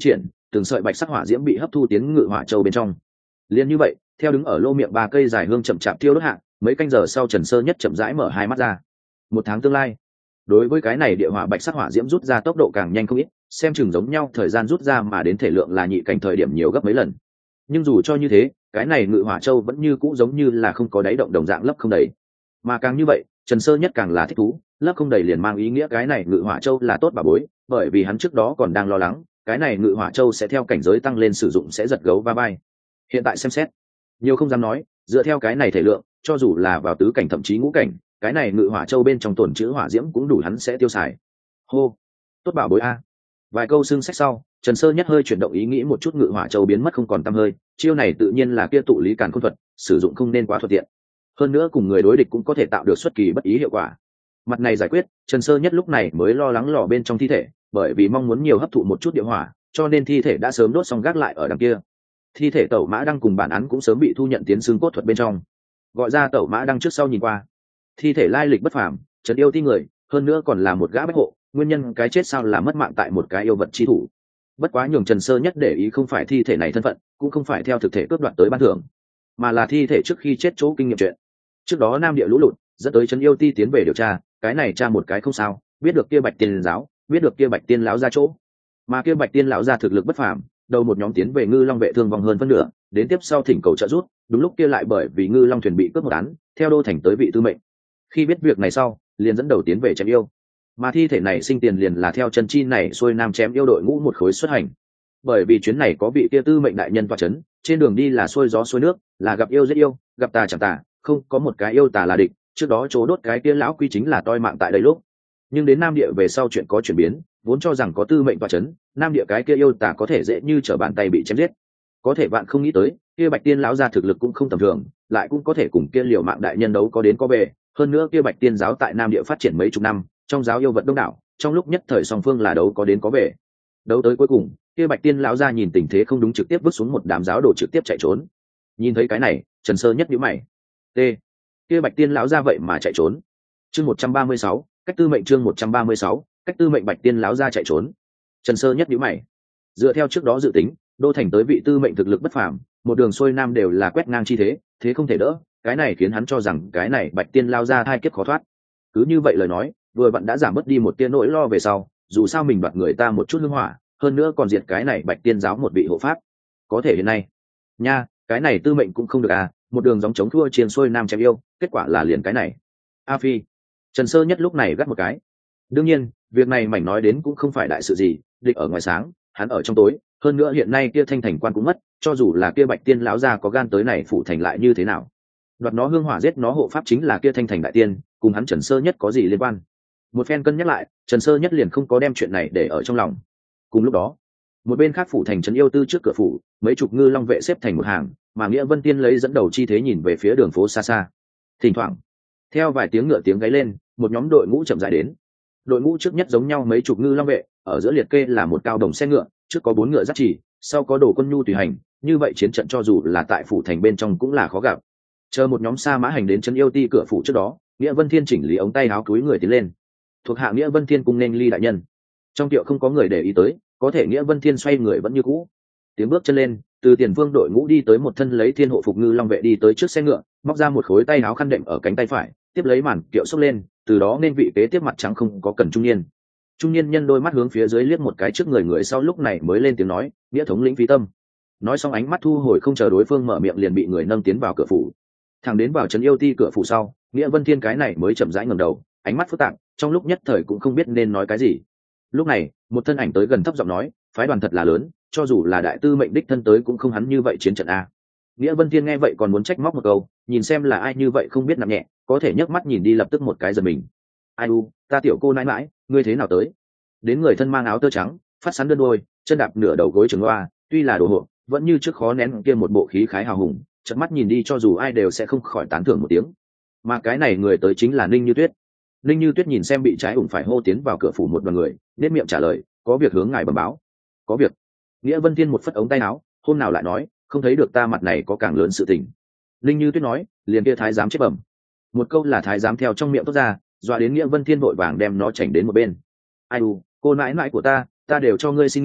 từng sợi bạch sắc hỏa diễm bị hấp thu tiến ngự hỏa châu bên trong. Liên như vậy, theo đứng ở lô miệng 3 cây dài hương chậm chạp thiêu đốt hạ, mấy canh giờ sau Trần Sơ Nhất chậm rãi mở hai mắt ra. 1 tháng tương lai. Đối với cái này địa hỏa bạch sắc hỏa diễm rút ra tốc độ càng nhanh không ít, xem chừng giống nhau thời gian rút ra mà đến thể lượng là nhị cảnh thời điểm nhiều gấp mấy lần. Nhưng dù cho như thế, cái này ngự hỏa châu vẫn như cũ giống như là không có đáy động đồng dạng lấp không đầy. Mà càng như vậy, Trần Sơ Nhất càng là thích thú, lấp không đầy liền mang ý nghĩa cái này ngự hỏa châu là tốt bà bối, bởi vì hắn trước đó còn đang lo lắng, cái này ngự hỏa châu sẽ theo cảnh giới tăng lên sử dụng sẽ giật gấu va bay. Hiện tại xem xét, nhiều không dám nói, dựa theo cái này thể lượng, cho dù là vào tứ cảnh thậm chí ngũ cảnh, cái này ngự hỏa châu bên trong tổn chữ hỏa diễm cũng đủ hắn sẽ tiêu xài. Hô, tốt bảo bối a. Vài câu xương sách sau, Trần Sơ Nhất hơi chuyển động ý nghĩ một chút, ngự hỏa châu biến mất không còn tăm hơi, chiêu này tự nhiên là kia tụ lý càn khôn thuật, sử dụng không nên quá thuận tiện. Hơn nữa cùng người đối địch cũng có thể tạo được xuất kỳ bất ý hiệu quả. Mặt này giải quyết, Trần Sơ Nhất lúc này mới lo lắng lò bên trong thi thể, bởi vì mong muốn nhiều hấp thụ một chút địa hỏa, cho nên thi thể đã sớm đốt xong gác lại ở đằng kia. Thi thể Tẩu Mã Đăng cùng bản án cũng sớm bị thu nhận tiến xương cốt thuật bên trong. Gọi ra Tẩu Mã Đăng trước sau nhìn qua, thi thể lai lịch bất phàm, Trần yêu ti người, hơn nữa còn là một gã bách hộ, nguyên nhân cái chết sao là mất mạng tại một cái yêu vật chi thủ. Bất quá nhường Trần Sơ Nhất để ý không phải thi thể này thân phận, cũng không phải theo thực thể cướp đoạt tới ban thưởng, mà là thi thể trước khi chết chỗ kinh nghiệm chuyện. Trước đó Nam Địa lũ lụt dẫn tới Trấn yêu ti tiến về điều tra, cái này tra một cái không sao, biết được kia Bạch Tiên giáo, biết được kia Bạch Tiên lão ra chỗ, mà kia Bạch Tiên lão ra thực lực bất phàm, đầu một nhóm tiến về Ngư Long vệ thương vong hơn phân nửa, đến tiếp sau thỉnh cầu trợ giúp, đúng lúc kia lại bởi vì Ngư Long thuyền bị cướp một án, theo đô thành tới vị tư mệnh. Khi biết việc này sau, liền dẫn đầu tiến về chém yêu, mà thi thể này sinh tiền liền là theo Trần Chi này xuôi nam chém yêu đội ngũ một khối xuất hành. Bởi vì chuyến này có vị kia tư mệnh đại nhân tọa chấn, trên đường đi là xuôi gió xuôi nước, là gặp yêu giết yêu, gặp tà chẳng tà, không có một cái yêu tà là địch. Trước đó chỗ đốt cái kia lão quy chính là toi mạng tại đây lúc, nhưng đến Nam Địa về sau chuyện có chuyển biến, vốn cho rằng có tư mệnh tọa chấn, Nam Địa cái kia yêu tà có thể dễ như trở bàn tay bị chém giết. Có thể bạn không nghĩ tới, kia Bạch Tiên lão gia thực lực cũng không tầm thường, lại cũng có thể cùng kia Liều Mạng đại nhân đấu có đến có về. Hơn nữa kia Bạch Tiên giáo tại Nam Địa phát triển mấy chục năm, trong giáo yêu vật đông đảo, trong lúc nhất thời song phương là đấu có đến có về. Đấu tới cuối cùng, kia Bạch Tiên lão gia nhìn tình thế không đúng trực tiếp vứt xuống một đám giáo đồ trực tiếp chạy trốn. Nhìn thấy cái này, Trần Sơ Nhất nhíu mày. T. Kia Bạch Tiên lão gia vậy mà chạy trốn. Chương 136, cách tư mệnh chương 136, cách tư mệnh Bạch Tiên lão gia chạy trốn. Trần Sơ Nhất nhíu mày. Dựa theo trước đó dự tính, đô thành tới vị tư mệnh thực lực bất phàm, một đường xuôi nam đều là quét ngang chi thế, thế không thể đỡ, cái này khiến hắn cho rằng cái này Bạch Tiên lão gia thai kiếp khó thoát. Cứ như vậy lời nói, vừa bạn đã giảm bớt đi một tia nỗi lo về sau, dù sao mình đoạt người ta một chút hương hỏa, hơn nữa còn diệt cái này Bạch Tiên giáo một vị hộ pháp. Có thể hiện nay, nha, cái này tư mệnh cũng không được à, một đường gióng chống thua chiến xuôi nam chém yêu, kết quả là liền cái này. A Phi, Trần Sơ Nhất lúc này gắt một cái. Đương nhiên, việc này mảnh nói đến cũng không phải đại sự gì, địch ở ngoài sáng, hắn ở trong tối, hơn nữa hiện nay kia Thanh Thành quan cũng mất, cho dù là kia Bạch Tiên lão gia có gan tới này phủ thành lại như thế nào? Đoạt nó hương hỏa giết nó hộ pháp chính là kia Thanh Thành đại tiên, cùng hắn Trần Sơ Nhất có gì liên quan? Một phen cân nhắc lại, Trần Sơ Nhất liền không có đem chuyện này để ở trong lòng. Cùng lúc đó, một bên khác phủ thành Trấn yêu tư trước cửa phủ, mấy chục ngư long vệ xếp thành một hàng, mà Nghĩa Vân Tiên lấy dẫn đầu chi thế nhìn về phía đường phố xa xa. Thỉnh thoảng, theo vài tiếng ngựa tiếng gáy lên, một nhóm đội ngũ chậm rãi đến. Đội ngũ trước nhất giống nhau mấy chục ngư long vệ, ở giữa liệt kê là một cao đồng xe ngựa, trước có 4 ngựa dắt chỉ, sau có đồ quân nhu tùy hành, như vậy chiến trận cho dù là tại phủ thành bên trong cũng là khó gặp. Chờ một nhóm xa mã hành đến Trấn yêu ti cửa phủ trước đó, Nghĩa Vân Thiên chỉnh lý ống tay áo túi người tiến lên. Thuộc hạ Nghĩa Vân Thiên cung nên ly đại nhân. Trong tiệu không có người để ý tới, có thể Nghĩa Vân Thiên xoay người vẫn như cũ. Tiếng bước chân lên, từ tiền phương đội ngũ đi tới một thân lấy thiên hộ phục ngư long vệ đi tới trước xe ngựa, móc ra một khối tay áo khăn đệm ở cánh tay phải, tiếp lấy màn kiệu xốc lên, từ đó nên vị kế tiếp mặt trắng không có cần trung niên. Trung niên nhân đôi mắt hướng phía dưới liếc một cái trước người sau lúc này mới lên tiếng nói, Nghĩa thống lĩnh Phí Tâm. Nói xong ánh mắt thu hồi không chờ đối phương mở miệng liền bị người nâng tiến vào cửa phủ. Thằng đến vào Trấn yêu ti cửa phủ sau, Nghĩa Vân Thiên cái này mới chậm rãi ngẩng đầu, ánh mắt phức tạp, trong lúc nhất thời cũng không biết nên nói cái gì. Lúc này, một thân ảnh tới gần thấp giọng nói, phái đoàn thật là lớn, cho dù là đại tư mệnh đích thân tới cũng không hắn như vậy chiến trận a. Nghĩa Vân Thiên nghe vậy còn muốn trách móc một câu, nhìn xem là ai như vậy không biết nặng nhẹ, có thể nhấc mắt nhìn đi lập tức một cái giật mình. Ai u, ta tiểu cô nãi mãi, ngươi thế nào tới? Đến người thân mang áo tơ trắng, phát sắn đơn đôi, chân đạp nửa đầu gối trường loa, tuy là đồ hộ, vẫn như trước khó nén kia một bộ khí khái hào hùng, chợt mắt nhìn đi cho dù ai đều sẽ không khỏi tán thưởng một tiếng. Mà cái này người tới chính là Ninh Như Tuyết. Ninh Như Tuyết nhìn xem bị trái ủng phải hô tiến vào cửa phủ một đoàn người, nét miệng trả lời, có việc hướng ngài bẩm báo. Có việc. Nghĩa Vân Thiên một phất ống tay áo, hôm nào lại nói, không thấy được ta mặt này có càng lớn sự tình. Ninh Như Tuyết nói, liền kia thái giám chết bẩm. Một câu là thái giám theo trong miệng tốt ra, dọa đến Nghĩa Vân Thiên vội vàng đem nó chảnh đến một bên. Ai u, cô nãi nãi của ta đều cho ngươi xin nghỉ,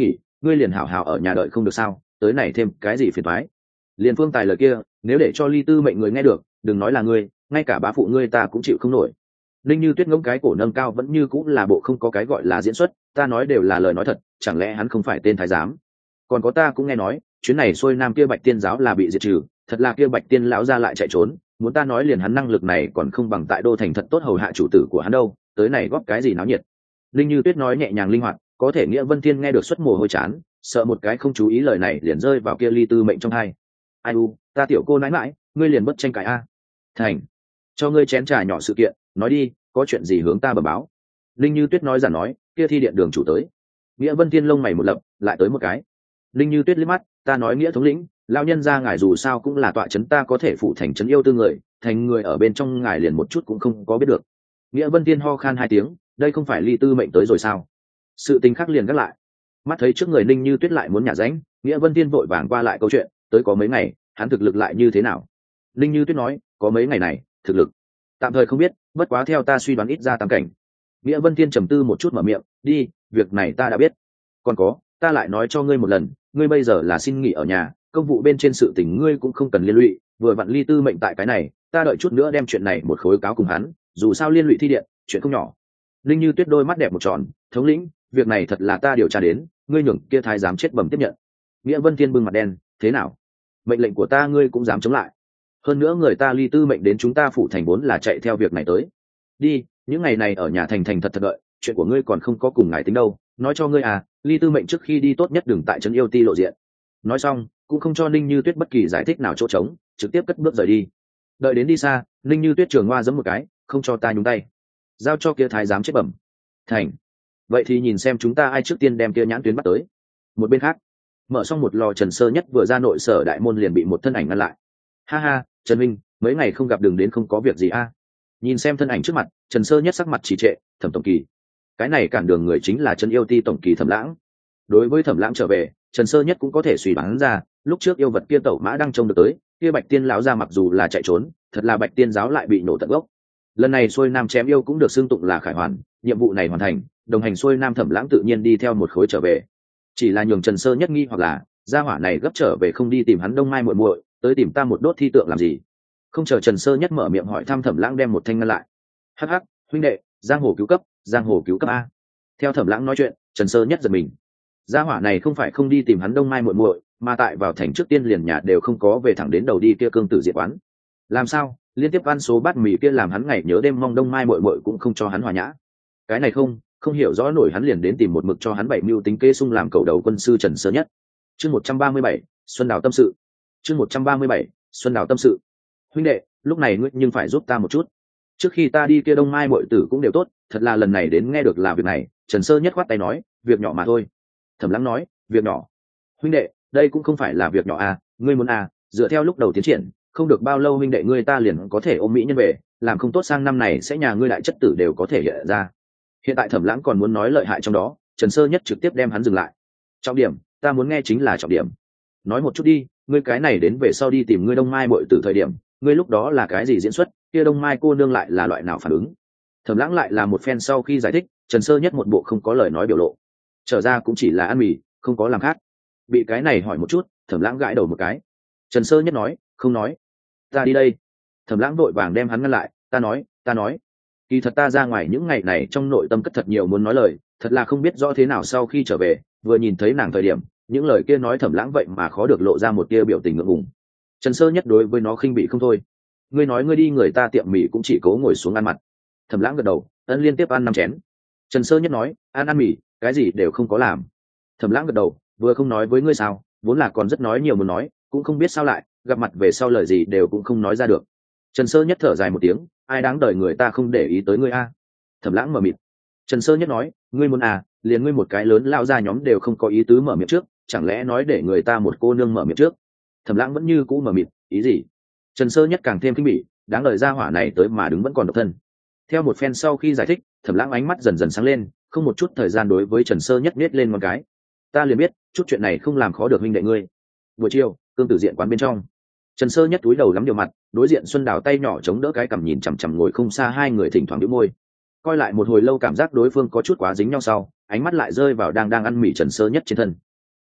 ngươi liền hảo hảo ở nhà đợi không được sao, tới này thêm cái gì phiền toái. Liền Phương Tài lời kia nếu để cho Ly Tư Mệnh người nghe được, đừng nói là ngươi, ngay cả bá phụ ngươi ta cũng chịu không nổi. Linh Như Tuyết ngỗng cái cổ nâng cao vẫn như cũng là bộ không có cái gọi là diễn xuất, ta nói đều là lời nói thật, chẳng lẽ hắn không phải tên thái giám? Còn có ta cũng nghe nói chuyến này xuôi nam kia Bạch Tiên giáo là bị diệt trừ, thật là kia Bạch Tiên lão ra lại chạy trốn, muốn ta nói liền hắn năng lực này còn không bằng tại đô thành thật tốt hầu hạ chủ tử của hắn đâu, tới này góp cái gì náo nhiệt. Linh Như Tuyết nói nhẹ nhàng linh hoạt, có thể Nghĩa Vân Thiên nghe được xuất mồ hôi chán, sợ một cái không chú ý lời này liền rơi vào kia Ly Tư Mệnh trong hai. Ai u, ta tiểu cô nãi mãi, ngươi liền bất tranh cãi a. Thành, cho ngươi chén trà nhỏ sự kiện, nói đi, có chuyện gì hướng ta bẩm báo. Linh Như Tuyết nói giản nói, kia thi điện đường chủ tới. Nghĩa Vân Thiên lông mày một lập, lại tới một cái. Linh Như Tuyết liếc mắt, ta nói Nghĩa thống lĩnh, lão nhân gia ngài dù sao cũng là tọa trấn ta có thể phụ thành trấn yêu tư người, thành người ở bên trong ngài liền một chút cũng không có biết được. Nghĩa Vân Thiên ho khan hai tiếng, đây không phải Ly Tư Mệnh tới rồi sao? Sự tình khác liền gác lại. Mắt thấy trước người Linh Như Tuyết lại muốn nhả ránh, Nghĩa Vân Thiên vội vàng qua lại câu chuyện, tới có mấy ngày, hắn thực lực lại như thế nào? Linh Như Tuyết nói, có mấy ngày này, thực lực tạm thời không biết, bất quá theo ta suy đoán ít ra tam cảnh. Nghĩa Vân Thiên trầm tư một chút mở miệng, đi, việc này ta đã biết. Còn có, ta lại nói cho ngươi một lần, ngươi bây giờ là xin nghỉ ở nhà, công vụ bên trên sự tình ngươi cũng không cần liên lụy, vừa vặn Ly Tư Mệnh tại cái này, ta đợi chút nữa đem chuyện này một khối cáo cùng hắn, dù sao liên lụy thi điện, chuyện không nhỏ. Linh Như Tuyết đôi mắt đẹp một tròn, thống lĩnh, việc này thật là ta điều tra đến, ngươi nhường kia thái giám chết bẩm tiếp nhận. Nghĩa Vân Thiên bưng mặt đen, thế nào? Mệnh lệnh của ta ngươi cũng dám chống lại? Hơn nữa người ta Ly Tư Mệnh đến chúng ta phủ thành vốn là chạy theo việc này tới. Đi, những ngày này ở nhà thành thành thật thật đợi, chuyện của ngươi còn không có cùng ngài tính đâu, nói cho ngươi à, Ly Tư Mệnh trước khi đi tốt nhất đừng tại trấn yêu ti lộ diện. Nói xong cũng không cho Ninh Như Tuyết bất kỳ giải thích nào chỗ trống, trực tiếp cất bước rời đi. Đợi đến đi xa, Ninh Như Tuyết trường hoa giẫm một cái, không cho ta nhúng tay, giao cho kia thái giám chết bẩm. Thành, vậy thì nhìn xem chúng ta ai trước tiên đem kia nhãn tuyến bắt tới. Một bên khác, mở xong một lò Trần Sơ Nhất vừa ra nội sở đại môn liền bị một thân ảnh ngăn lại. Ha ha, Trần Minh, mấy ngày không gặp đừng đến không có việc gì a. Nhìn xem thân ảnh trước mặt, Trần Sơ Nhất sắc mặt trì trệ, Thẩm tổng kỳ. Cái này cản đường người chính là Trấn Yêu Ti tổng kỳ Thẩm Lãng. Đối với Thẩm Lãng trở về, Trần Sơ Nhất cũng có thể suy đoán ra, lúc trước yêu vật kia tẩu mã đang trông được tới, kia Bạch Tiên lão ra mặc dù là chạy trốn, thật là Bạch Tiên giáo lại bị nổ tận gốc. Lần này xuôi nam chém yêu cũng được xưng tụng là khải hoàn, nhiệm vụ này hoàn thành, đồng hành xuôi nam Thẩm Lãng tự nhiên đi theo một khối trở về. Chỉ là nhường Trần Sơ Nhất nghi hoặc là, gia hỏa này gấp trở về không đi tìm hắn Đông Mai muội muội, tới tìm ta một đốt thi tượng làm gì? Không chờ Trần Sơ Nhất mở miệng hỏi thăm, Thẩm Lãng đem một thanh ngăn lại. Hắc hắc, huynh đệ, giang hồ cứu cấp, giang hồ cứu cấp a. Theo Thẩm Lãng nói chuyện, Trần Sơ Nhất giật mình. Gia hỏa này không phải không đi tìm hắn Đông Mai muội muội, mà tại vào thành trước tiên liền nhà đều không có về thẳng đến đầu đi kia cương tử diệt quán. Làm sao? Liên tiếp ăn số bát mì kia làm hắn ngày nhớ đêm mong Đông Mai muội muội cũng không cho hắn hòa nhã. Cái này không hiểu rõ nổi, hắn liền đến tìm một mực cho hắn bảy mưu tính kế xung làm cầu đầu quân sư Trần Sơ Nhất. Chương 137, Xuân Đào tâm sự. Chương 137, Xuân Đào tâm sự. Huynh đệ, lúc này ngươi nhưng phải giúp ta một chút. Trước khi ta đi kia Đông Mai muội tử cũng đều tốt, thật là lần này đến nghe được là việc này. Trần Sơ Nhất khoát tay nói, việc nhỏ mà thôi. Thẩm Lãng nói, việc nhỏ? Huynh đệ, đây cũng không phải là việc nhỏ à, ngươi muốn à, dựa theo lúc đầu tiến triển, không được bao lâu huynh đệ ngươi ta liền có thể ôm mỹ nhân về, làm không tốt sang năm này sẽ nhà ngươi đại chất tử đều có thể hiện ra. Hiện tại Thẩm Lãng còn muốn nói lợi hại trong đó, Trần Sơ Nhất trực tiếp đem hắn dừng lại. Trọng điểm, ta muốn nghe chính là trọng điểm. Nói một chút đi, ngươi cái này đến về sau đi tìm ngươi Đông Mai muội tử thời điểm, ngươi lúc đó là cái gì diễn xuất, kia Đông Mai cô nương lại là loại nào phản ứng? Thẩm Lãng lại là một phen sau khi giải thích, Trần Sơ Nhất một bộ không có lời nói biểu lộ. Trở ra cũng chỉ là ăn mì, không có làm khác. Bị cái này hỏi một chút, Thẩm Lãng gãi đầu một cái. Trần Sơ Nhất nói, không nói. Ta đi đây. Thẩm Lãng vội vàng đem hắn ngăn lại, ta nói. Kỳ thật ta ra ngoài những ngày này trong nội tâm cất thật nhiều muốn nói lời, thật là không biết rõ thế nào sau khi trở về, vừa nhìn thấy nàng thời điểm, những lời kia nói Thẩm Lãng vậy mà khó được lộ ra một tia biểu tình ngượng ngùng. Trần Sơ Nhất đối với nó khinh bị không thôi. Ngươi nói ngươi đi người ta tiệm mì cũng chỉ cố ngồi xuống ăn mặt. Thẩm Lãng gật đầu, ân liên tiếp ăn 5 chén. Trần Sơ Nhất nói, ăn mì, cái gì đều không có làm. Thẩm Lãng gật đầu, vừa không nói với ngươi sao, vốn là còn rất nói nhiều muốn nói, cũng không biết sao lại gặp mặt về sau lời gì đều cũng không nói ra được. Trần Sơ Nhất thở dài một tiếng, ai đáng đời người ta không để ý tới ngươi a. Thẩm Lãng mở mịt. Trần Sơ Nhất nói, ngươi muốn à, liền ngươi một cái lớn lao ra nhóm đều không có ý tứ mở miệng trước, chẳng lẽ nói để người ta một cô nương mở miệng trước? Thẩm Lãng vẫn như cũ mở mịt, ý gì? Trần Sơ Nhất càng thêm kinh bỉ, đáng đời gia hỏa này tới mà đứng vẫn còn độc thân. Theo một phen sau khi giải thích, Thẩm Lãng ánh mắt dần dần sáng lên, không một chút thời gian đối với Trần Sơ Nhất nhếch lên một cái. Ta liền biết, chút chuyện này không làm khó được huynh đệ ngươi. Buổi chiều, cương tử diện quán bên trong, Trần Sơ Nhất túi đầu lắm điều mặt, đối diện Xuân Đào tay nhỏ chống đỡ cái cằm nhìn chằm chằm ngồi không xa hai người thỉnh thoảng nhếch môi. Coi lại một hồi lâu cảm giác đối phương có chút quá dính nhau sau, ánh mắt lại rơi vào đang ăn mì Trần Sơ Nhất trên thân.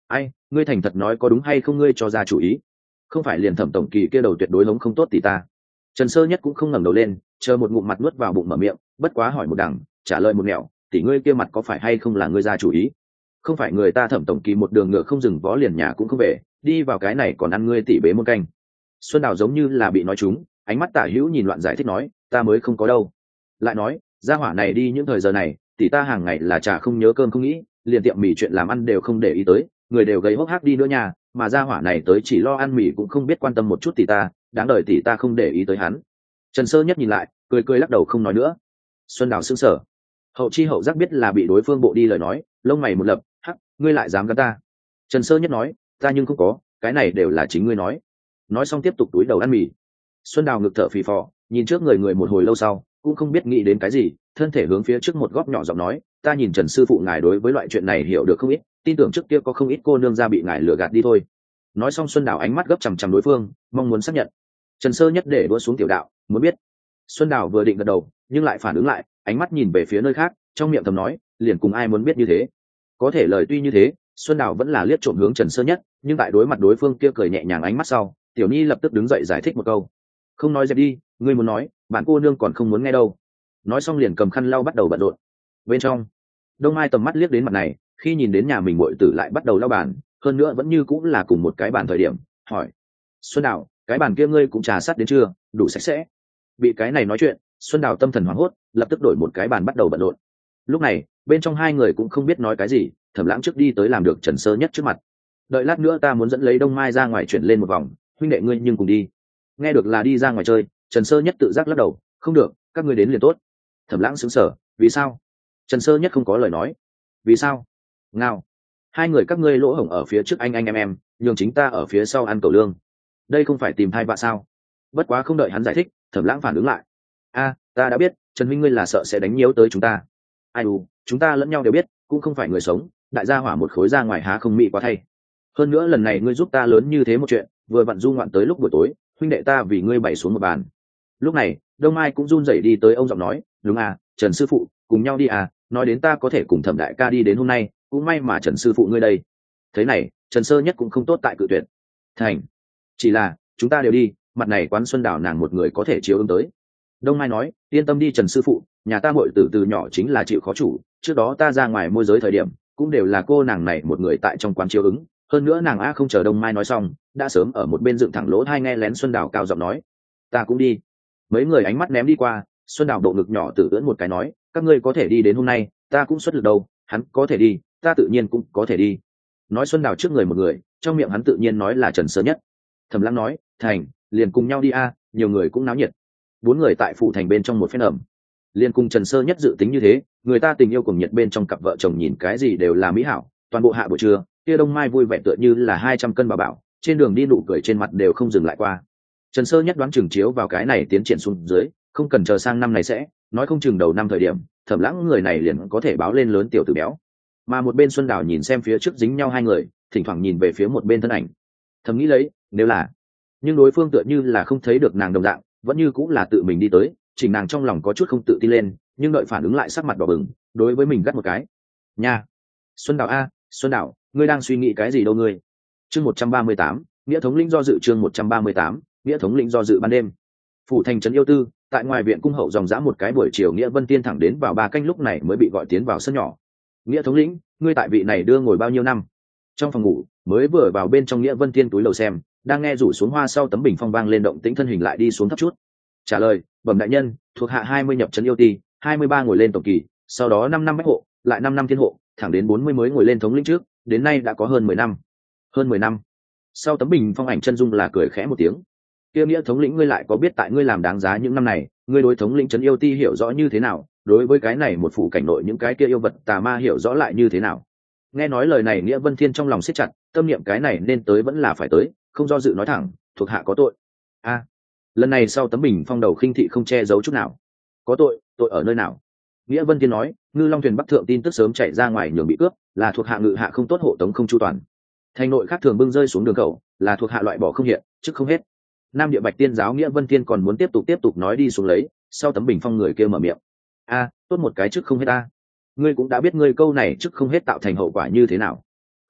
ai, ngươi thành thật nói có đúng hay không, ngươi cho ra chủ ý. Không phải liền Thẩm tổng kỳ kia đầu tuyệt đối hống không tốt tỷ ta. Trần Sơ Nhất cũng không ngẩng đầu lên, chờ một ngụm mặt nuốt vào bụng mở miệng, bất quá hỏi một đằng trả lời một nẻo, tỷ ngươi kia mặt có phải hay không là ngươi ra chủ ý? Không phải người ta Thẩm tổng kỳ một đường ngựa không dừng vó liền nhà cũng không về, đi vào cái này còn ăn ngươi tỷ bế muôn canh. Xuân Đào giống như là bị nói trúng, ánh mắt tả hữu nhìn loạn giải thích nói, ta mới không có đâu. Lại nói, gia hỏa này đi những thời giờ này, tỷ ta hàng ngày là trà không nhớ cơm không nghĩ, liền tiệm mì chuyện làm ăn đều không để ý tới, người đều gầy hốc hác đi nữa nhà, mà gia hỏa này tới chỉ lo ăn mì cũng không biết quan tâm một chút tỷ ta, đáng đời tỷ ta không để ý tới hắn. Trần Sơ Nhất nhìn lại, cười cười lắc đầu không nói nữa. Xuân Đào sững sờ, hậu chi hậu giác biết là bị đối phương bộ đi lời nói, lông mày một lập, hắc, ngươi lại dám gắn ta? Trần Sơ Nhất nói, ta nhưng không có, cái này đều là chính ngươi nói. Nói xong tiếp tục túi đầu ăn mì. Xuân Đào ngực thở phì phò, nhìn trước người một hồi lâu sau, cũng không biết nghĩ đến cái gì, thân thể hướng phía trước một góc nhỏ giọng nói, ta nhìn Trần sư phụ ngài đối với loại chuyện này hiểu được không ít, tin tưởng trước kia có không ít cô nương ra bị ngài lừa gạt đi thôi. Nói xong Xuân Đào ánh mắt gấp chằm chằm đối phương, mong muốn xác nhận. Trần Sơ Nhất để đua xuống tiểu đạo, muốn biết. Xuân Đào vừa định gật đầu, nhưng lại phản ứng lại, ánh mắt nhìn về phía nơi khác, trong miệng thầm nói, liền cùng ai muốn biết như thế. Có thể lời tuy như thế, Xuân Đào vẫn là liếc trộm hướng Trần Sơ Nhất, nhưng tại đối mặt đối phương kia cười nhẹ nhàng ánh mắt sau, Tiểu Nhi lập tức đứng dậy giải thích một câu. Không nói dẹp đi, ngươi muốn nói, bạn cô nương còn không muốn nghe đâu. Nói xong liền cầm khăn lau bắt đầu bận rộn. Bên trong, Đông Mai tầm mắt liếc đến mặt này, khi nhìn đến nhà mình muội tử lại bắt đầu lau bàn, hơn nữa vẫn như cũng là cùng một cái bàn thời điểm, hỏi: Xuân Đào, cái bàn kia ngươi cũng trà sát đến chưa, đủ sạch sẽ? Bị cái này nói chuyện, Xuân Đào tâm thần hoảng hốt, lập tức đổi một cái bàn bắt đầu bận rộn. Lúc này, bên trong hai người cũng không biết nói cái gì, Thẩm Lãng trước đi tới làm được Trần Sơ Nhất trước mặt. Đợi lát nữa ta muốn dẫn lấy Đông Mai ra ngoài chuyển lên một vòng, huynh đệ ngươi nhưng cùng đi. Nghe được là đi ra ngoài chơi, Trần Sơ Nhất tự giác lắc đầu, không được, các ngươi đến liền tốt. Thẩm Lãng sững sờ, vì sao? Trần Sơ Nhất không có lời nói. Vì sao? Ngao, hai người các ngươi lỗ hổng ở phía trước anh em, nhường chính ta ở phía sau ăn cầu lương. Đây không phải tìm thai vạ sao? Bất quá không đợi hắn giải thích, Thẩm Lãng phản ứng lại. A, ta đã biết, Trần huynh ngươi là sợ sẽ đánh nhiễu tới chúng ta. Ai đù, chúng ta lẫn nhau đều biết, cũng không phải người sống, đại gia hỏa một khối ra ngoài há không mị quá thay. Hơn nữa lần này ngươi giúp ta lớn như thế một chuyện, vừa vặn du ngoạn tới lúc buổi tối, huynh đệ ta vì ngươi bày xuống một bàn. Lúc này, Đông Mai cũng run rẩy đi tới ông giọng nói, đúng à, Trần sư phụ, cùng nhau đi à, nói đến ta có thể cùng Thẩm đại ca đi đến hôm nay, cũng may mà Trần sư phụ ngươi đây. Thế này, Trần Sơ Nhất cũng không tốt tại cự tuyệt. Thành, chỉ là chúng ta đều đi, mặt này quán Xuân Đảo nàng một người có thể chiếu ứng tới. Đông Mai nói, yên tâm đi Trần sư phụ, nhà ta muội tử từ nhỏ chính là chịu khó chủ, trước đó ta ra ngoài môi giới thời điểm, cũng đều là cô nàng này một người tại trong quán chiếu ứng. Hơn nữa nàng a không chờ Đông Mai nói xong, đã sớm ở một bên dựng thẳng lỗ tai nghe lén Xuân Đào cao giọng nói, ta cũng đi. Mấy người ánh mắt ném đi qua, Xuân Đào độ ngực nhỏ tự ưỡn một cái nói, các ngươi có thể đi đến hôm nay, ta cũng xuất lực đâu, hắn có thể đi, ta tự nhiên cũng có thể đi. Nói Xuân Đào trước người một người, trong miệng hắn tự nhiên nói là Trần Sơ Nhất. Thẩm Lãng nói, thành, liền cùng nhau đi a, nhiều người cũng náo nhiệt. Bốn người tại phủ thành bên trong một phen ẩm, liền cùng Trần Sơ Nhất dự tính như thế, người ta tình yêu cùng nhiệt bên trong cặp vợ chồng nhìn cái gì đều là mỹ hảo. Toàn bộ hạ buổi trưa, kia Đông Mai vui vẻ tựa như là 200 cân bà bảo, trên đường đi nụ cười trên mặt đều không dừng lại qua. Trần Sơ Nhất đoán chừng chiếu vào cái này tiến triển xuống dưới, không cần chờ sang năm này sẽ, nói không chừng đầu năm thời điểm, Thẩm Lãng người này liền có thể báo lên lớn tiểu tử béo. Mà một bên Xuân Đào nhìn xem phía trước dính nhau hai người, thỉnh thoảng nhìn về phía một bên thân ảnh, thầm nghĩ lấy, nếu là, nhưng đối phương tựa như là không thấy được nàng đồng dạng, vẫn như cũng là tự mình đi tới, chỉnh nàng trong lòng có chút không tự tin lên, nhưng đợi phản ứng lại sắc mặt đỏ bừng, đối với mình gắt một cái. Nha, Xuân Đào a, Xuân Đào, ngươi đang suy nghĩ cái gì đâu ngươi? Chương 138, nghĩa thống lĩnh do dự, chương 138, nghĩa thống lĩnh do dự ban đêm. Phủ thành trấn Yêu Tư, tại ngoài viện cung hậu dòng dã một cái buổi chiều, Nghĩa Vân Tiên thẳng đến vào 3 canh lúc này mới bị gọi tiến vào sân nhỏ. Nghĩa thống lĩnh, ngươi tại vị này đưa ngồi bao nhiêu năm? Trong phòng ngủ, mới vừa vào bên trong, Nghĩa Vân Tiên túi lầu xem, đang nghe rủ xuống hoa sau tấm bình phong vang lên động tĩnh, thân hình lại đi xuống thấp chút. Trả lời, bẩm đại nhân, thuộc hạ 20 nhập trấn Yêu Ti, 23 ngồi lên tổng kỳ, sau đó 5 năm bách hộ, lại 5 năm thiên hộ, thẳng đến 40 mới ngồi lên thống lĩnh trước, đến nay đã có hơn 10 năm. Hơn 10 năm. Sau tấm bình phong ảnh chân dung là cười khẽ một tiếng. Kia Nghĩa thống lĩnh, ngươi lại có biết tại ngươi làm đáng giá những năm này, ngươi đối thống lĩnh trấn Yêu Ti hiểu rõ như thế nào, đối với cái này một phủ cảnh nội những cái kia yêu vật tà ma hiểu rõ lại như thế nào? Nghe nói lời này, Nghĩa Vân Thiên trong lòng siết chặt, tâm niệm cái này nên tới vẫn là phải tới, không do dự nói thẳng, thuộc hạ có tội. A, lần này sau tấm bình phong đầu khinh thị không che giấu chút nào. Có tội, tội ở nơi nào? Nghĩa Vân Thiên nói, Ngư Long thuyền Bắc thượng tin tức sớm chạy ra ngoài nhường bị cướp, là thuộc hạ ngự hạ không tốt, hộ tống không chu toàn. Thành nội khác thường bưng rơi xuống đường khẩu, là thuộc hạ loại bỏ không hiện, chức không hết. Nam địa Bạch Tiên giáo Nghĩa Vân Thiên còn muốn tiếp tục nói đi xuống lấy, sau tấm bình phong người kia mở miệng. A, tốt một cái chức không hết ta. Ngươi cũng đã biết ngươi câu này chức không hết tạo thành hậu quả như thế nào.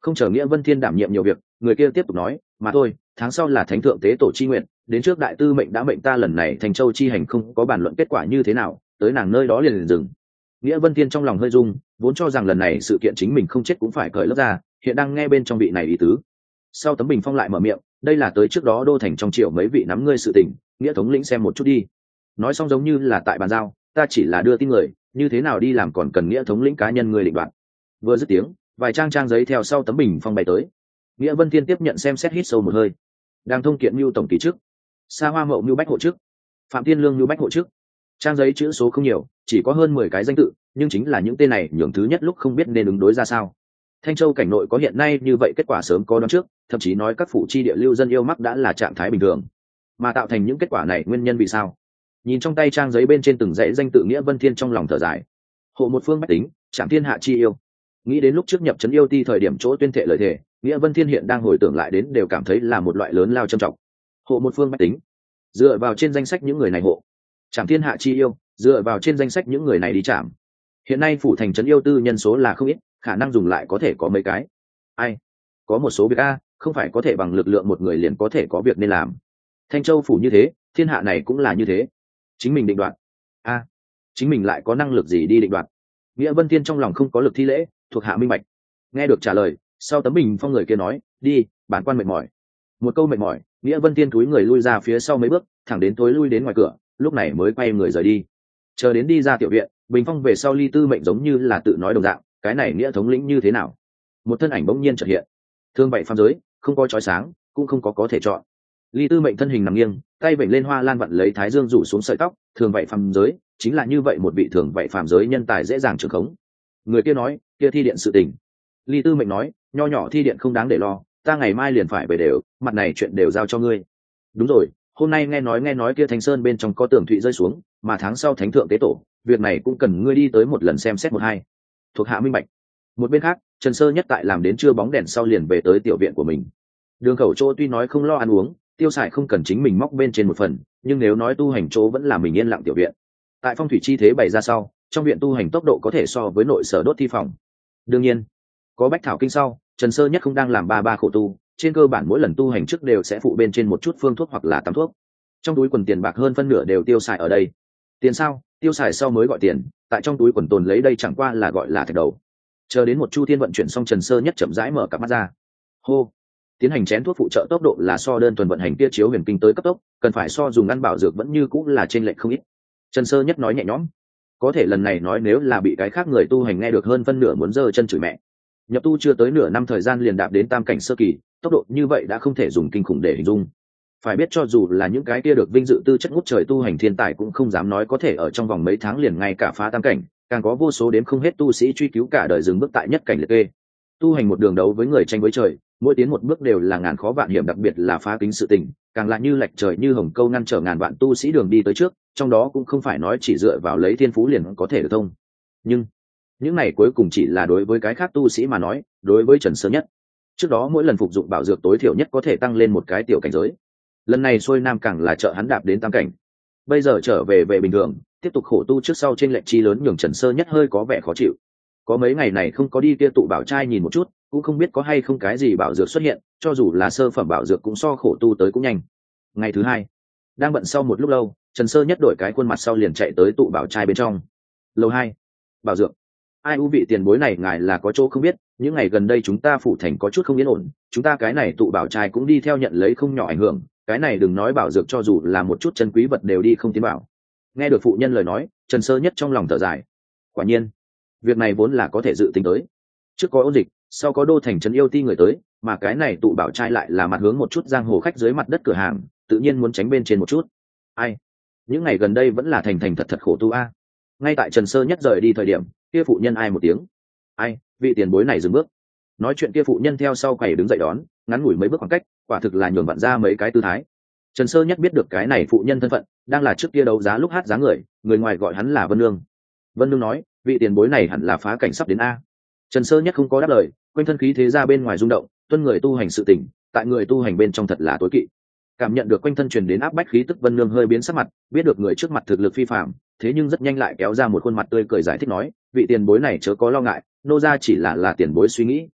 Không chờ Nghĩa Vân Thiên đảm nhiệm nhiều việc, người kia tiếp tục nói, mà thôi, tháng sau là thánh thượng tế tổ chi nguyện, đến trước đại tư mệnh đã mệnh ta lần này thành châu chi hành không có bàn luận kết quả như thế nào, tới nàng nơi đó liền dừng. Nghĩa Vân Thiên trong lòng hơi rung, vốn cho rằng lần này sự kiện chính mình không chết cũng phải cởi lớp ra, hiện đang nghe bên trong vị này ý tứ. Sau tấm bình phong lại mở miệng, đây là tới trước đó đô thành trong triệu mấy vị nắm ngươi sự tình, Nghĩa thống lĩnh xem một chút đi. Nói xong giống như là tại bàn giao, ta chỉ là đưa tin người, như thế nào đi làm còn cần Nghĩa thống lĩnh cá nhân người định đoạt. Vừa dứt tiếng, vài trang giấy theo sau tấm bình phong bày tới. Nghĩa Vân Thiên tiếp nhận xem xét, hít sâu một hơi. Đang thông kiện mưu tổng kỳ trước, Sa Hoa Mậu mưu bách hộ trước, Phạm Thiên Lương mưu bách hộ trước. Trang giấy chữ số không nhiều, chỉ có hơn 10 cái danh tự, nhưng chính là những tên này nhường thứ nhất lúc không biết nên ứng đối ra sao. Thanh Châu cảnh nội có hiện nay như vậy kết quả sớm có đoán trước, thậm chí nói các phủ chi địa lưu dân yêu mắc đã là trạng thái bình thường, mà tạo thành những kết quả này nguyên nhân vì sao? Nhìn trong tay trang giấy bên trên từng dãy danh tự, Nghĩa Vân Thiên trong lòng thở dài. Hộ một phương bách tính, trảm thiên hạ chi yêu. Nghĩ đến lúc trước nhập trấn yêu ti thời điểm chỗ tuyên thệ lời thề, Nghĩa Vân Thiên hiện đang hồi tưởng lại đến đều cảm thấy là một loại lớn lao trầm trọng. Hộ một phương bách tính, dựa vào trên danh sách những người này hộ. Trảm thiên hạ chi yêu, dựa vào trên danh sách những người này đi trảm. Hiện nay phủ thành trấn yêu tư nhân số là không ít, khả năng dùng lại có thể có mấy cái. Ai? Có một số việc a, không phải có thể bằng lực lượng một người liền có thể có việc nên làm. Thanh Châu phủ như thế, thiên hạ này cũng là như thế. Chính mình định đoạt. A, chính mình lại có năng lực gì đi định đoạt? Nghĩa Vân Thiên trong lòng không có lực thi lễ, thuộc hạ minh bạch. Nghe được trả lời, sau tấm bình phong người kia nói, đi, bản quan mệt mỏi. Một câu mệt mỏi, Nghĩa Vân Thiên cúi người lui ra phía sau mấy bước, thẳng đến tối lui đến ngoài cửa, lúc này mới quay người rời đi. Chờ đến đi ra tiểu viện, bình phong về sau Ly Tư Mệnh giống như là tự nói đồng dạng, cái này Nghĩa thống lĩnh như thế nào? Một thân ảnh bỗng nhiên chợt hiện. Thương vậy phàm giới, không có chói sáng, cũng không có thể chọn. Ly Tư Mệnh thân hình nằm nghiêng, tay vểnh lên hoa lan vặn lấy thái dương rủ xuống sợi tóc, thường vậy phàm giới, chính là như vậy một vị thường vậy phàm giới nhân tài dễ dàng trường khống. Người kia nói, kia thi điện sự tình. Ly Tư Mệnh nói, nho nhỏ thi điện không đáng để lo, ta ngày mai liền phải về đều, mặt này chuyện đều giao cho ngươi. Đúng rồi, hôm nay nghe nói kia Thanh Sơn bên trong có tường thụy rơi xuống, mà tháng sau thánh thượng tế tổ, việc này cũng cần ngươi đi tới một lần xem xét một hai. Thuộc hạ minh bạch. Một bên khác, Trần Sơ Nhất tại làm đến trưa bóng đèn sau liền về tới tiểu viện của mình. Đường khẩu chỗ tuy nói không lo ăn uống, tiêu xài không cần chính mình móc bên trên một phần, nhưng nếu nói tu hành chỗ vẫn là mình yên lặng tiểu viện. Tại phong thủy chi thế bày ra sau, trong viện tu hành tốc độ có thể so với nội sở đốt thi phòng. Đương nhiên, có bách thảo kinh sau, Trần Sơ Nhất không đang làm ba khổ tu, trên cơ bản mỗi lần tu hành trước đều sẽ phụ bên trên một chút phương thuốc hoặc là tắm thuốc. Trong túi quần tiền bạc hơn phân nửa đều tiêu xài ở đây. Tiền sao? Tiêu xài sau mới gọi tiền, tại trong túi quần tồn lấy đây chẳng qua là gọi là thạch đầu. Chờ đến một chu thiên vận chuyển xong, Trần Sơ Nhất chậm rãi mở cặp mắt ra. Hô, tiến hành chén thuốc phụ trợ tốc độ là so đơn thuần vận hành tia chiếu huyền kinh tới cấp tốc, cần phải so dùng ăn bảo dược vẫn như cũng là trên lệch không ít. Trần Sơ Nhất nói nhẹ nhõm. Có thể lần này nói nếu là bị cái khác người tu hành nghe được hơn phân nửa muốn giơ chân chửi mẹ. Nhập tu chưa tới nửa năm thời gian liền đạp đến tam cảnh sơ kỳ, tốc độ như vậy đã không thể dùng kinh khủng để hình dung. Phải biết cho dù là những cái kia được vinh dự tư chất ngút trời tu hành thiên tài cũng không dám nói có thể ở trong vòng mấy tháng liền ngay cả phá tam cảnh, càng có vô số đếm không hết tu sĩ truy cứu cả đời dừng bước tại nhất cảnh liệt kê. Tu hành một đường đấu với người tranh với trời, mỗi tiến một bước đều là ngàn khó vạn hiểm, đặc biệt là phá kính sự tình, càng là như lệch trời như hồng câu ngăn trở ngàn vạn tu sĩ đường đi tới trước, trong đó cũng không phải nói chỉ dựa vào lấy thiên phú liền có thể được thông. Nhưng những này cuối cùng chỉ là đối với cái khác tu sĩ mà nói, đối với Trần Sơ Nhất, trước đó mỗi lần phục dụng bảo dược tối thiểu nhất có thể tăng lên một cái tiểu cảnh giới. Lần này xuôi nam càng là trợ hắn đạp đến tam cảnh. Bây giờ trở về bình thường, tiếp tục khổ tu trước sau trên lệnh chi lớn nhường Trần Sơ Nhất hơi có vẻ khó chịu. Có mấy ngày này không có đi kia tụ bảo trai nhìn một chút, cũng không biết có hay không cái gì bảo dược xuất hiện, cho dù là sơ phẩm bảo dược cũng so khổ tu tới cũng nhanh. Ngày thứ hai, đang bận sau một lúc lâu, Trần Sơ Nhất đổi cái khuôn mặt sau liền chạy tới tụ bảo trai bên trong. Lầu 2, bảo dược. Ai u vị tiền bối này ngài là có chỗ không biết, những ngày gần đây chúng ta phủ thành có chút không yên ổn, chúng ta cái này tụ bảo trai cũng đi theo nhận lấy không nhỏ ảnh hưởng, cái này đừng nói bảo dược, cho dù là một chút chân quý vật đều đi không tiến bảo. Nghe được phụ nhân lời nói, Trần Sơ Nhất trong lòng thở dài. Quả nhiên, việc này vốn là có thể dự tính tới. Trước có ôn dịch, sau có đô thành trấn yêu ti người tới, mà cái này tụ bảo trai lại là mặt hướng một chút giang hồ khách dưới mặt đất cửa hàng, tự nhiên muốn tránh bên trên một chút. Ai, những ngày gần đây vẫn là thành thật khổ tu a. Ngay tại Trần Sơ Nhất rời đi thời điểm, kia phụ nhân ai một tiếng. Ai, vị tiền bối này dừng bước. Nói chuyện kia phụ nhân theo sau quầy đứng dậy đón, ngắn ngủi mấy bước khoảng cách, quả thực là nhường vặn ra mấy cái tư thái. Trần Sơ Nhất biết được cái này phụ nhân thân phận, đang là trước kia đấu giá lúc hát giá người ngoài gọi hắn là Vân Nương. Vân Nương nói, vị tiền bối này hẳn là phá cảnh sắp đến a. Trần Sơ Nhất không có đáp lời, quanh thân khí thế ra bên ngoài rung động, tuân người tu hành sự tỉnh, tại người tu hành bên trong thật là tối kỵ. Cảm nhận được quanh thân truyền đến áp bách khí tức, Vân Nương hơi biến sắc mặt, biết được người trước mặt thực lực phi phàm, thế nhưng rất nhanh lại kéo ra một khuôn mặt tươi cười giải thích nói, vị tiền bối này chớ có lo ngại, nô gia chỉ là tiền bối suy nghĩ.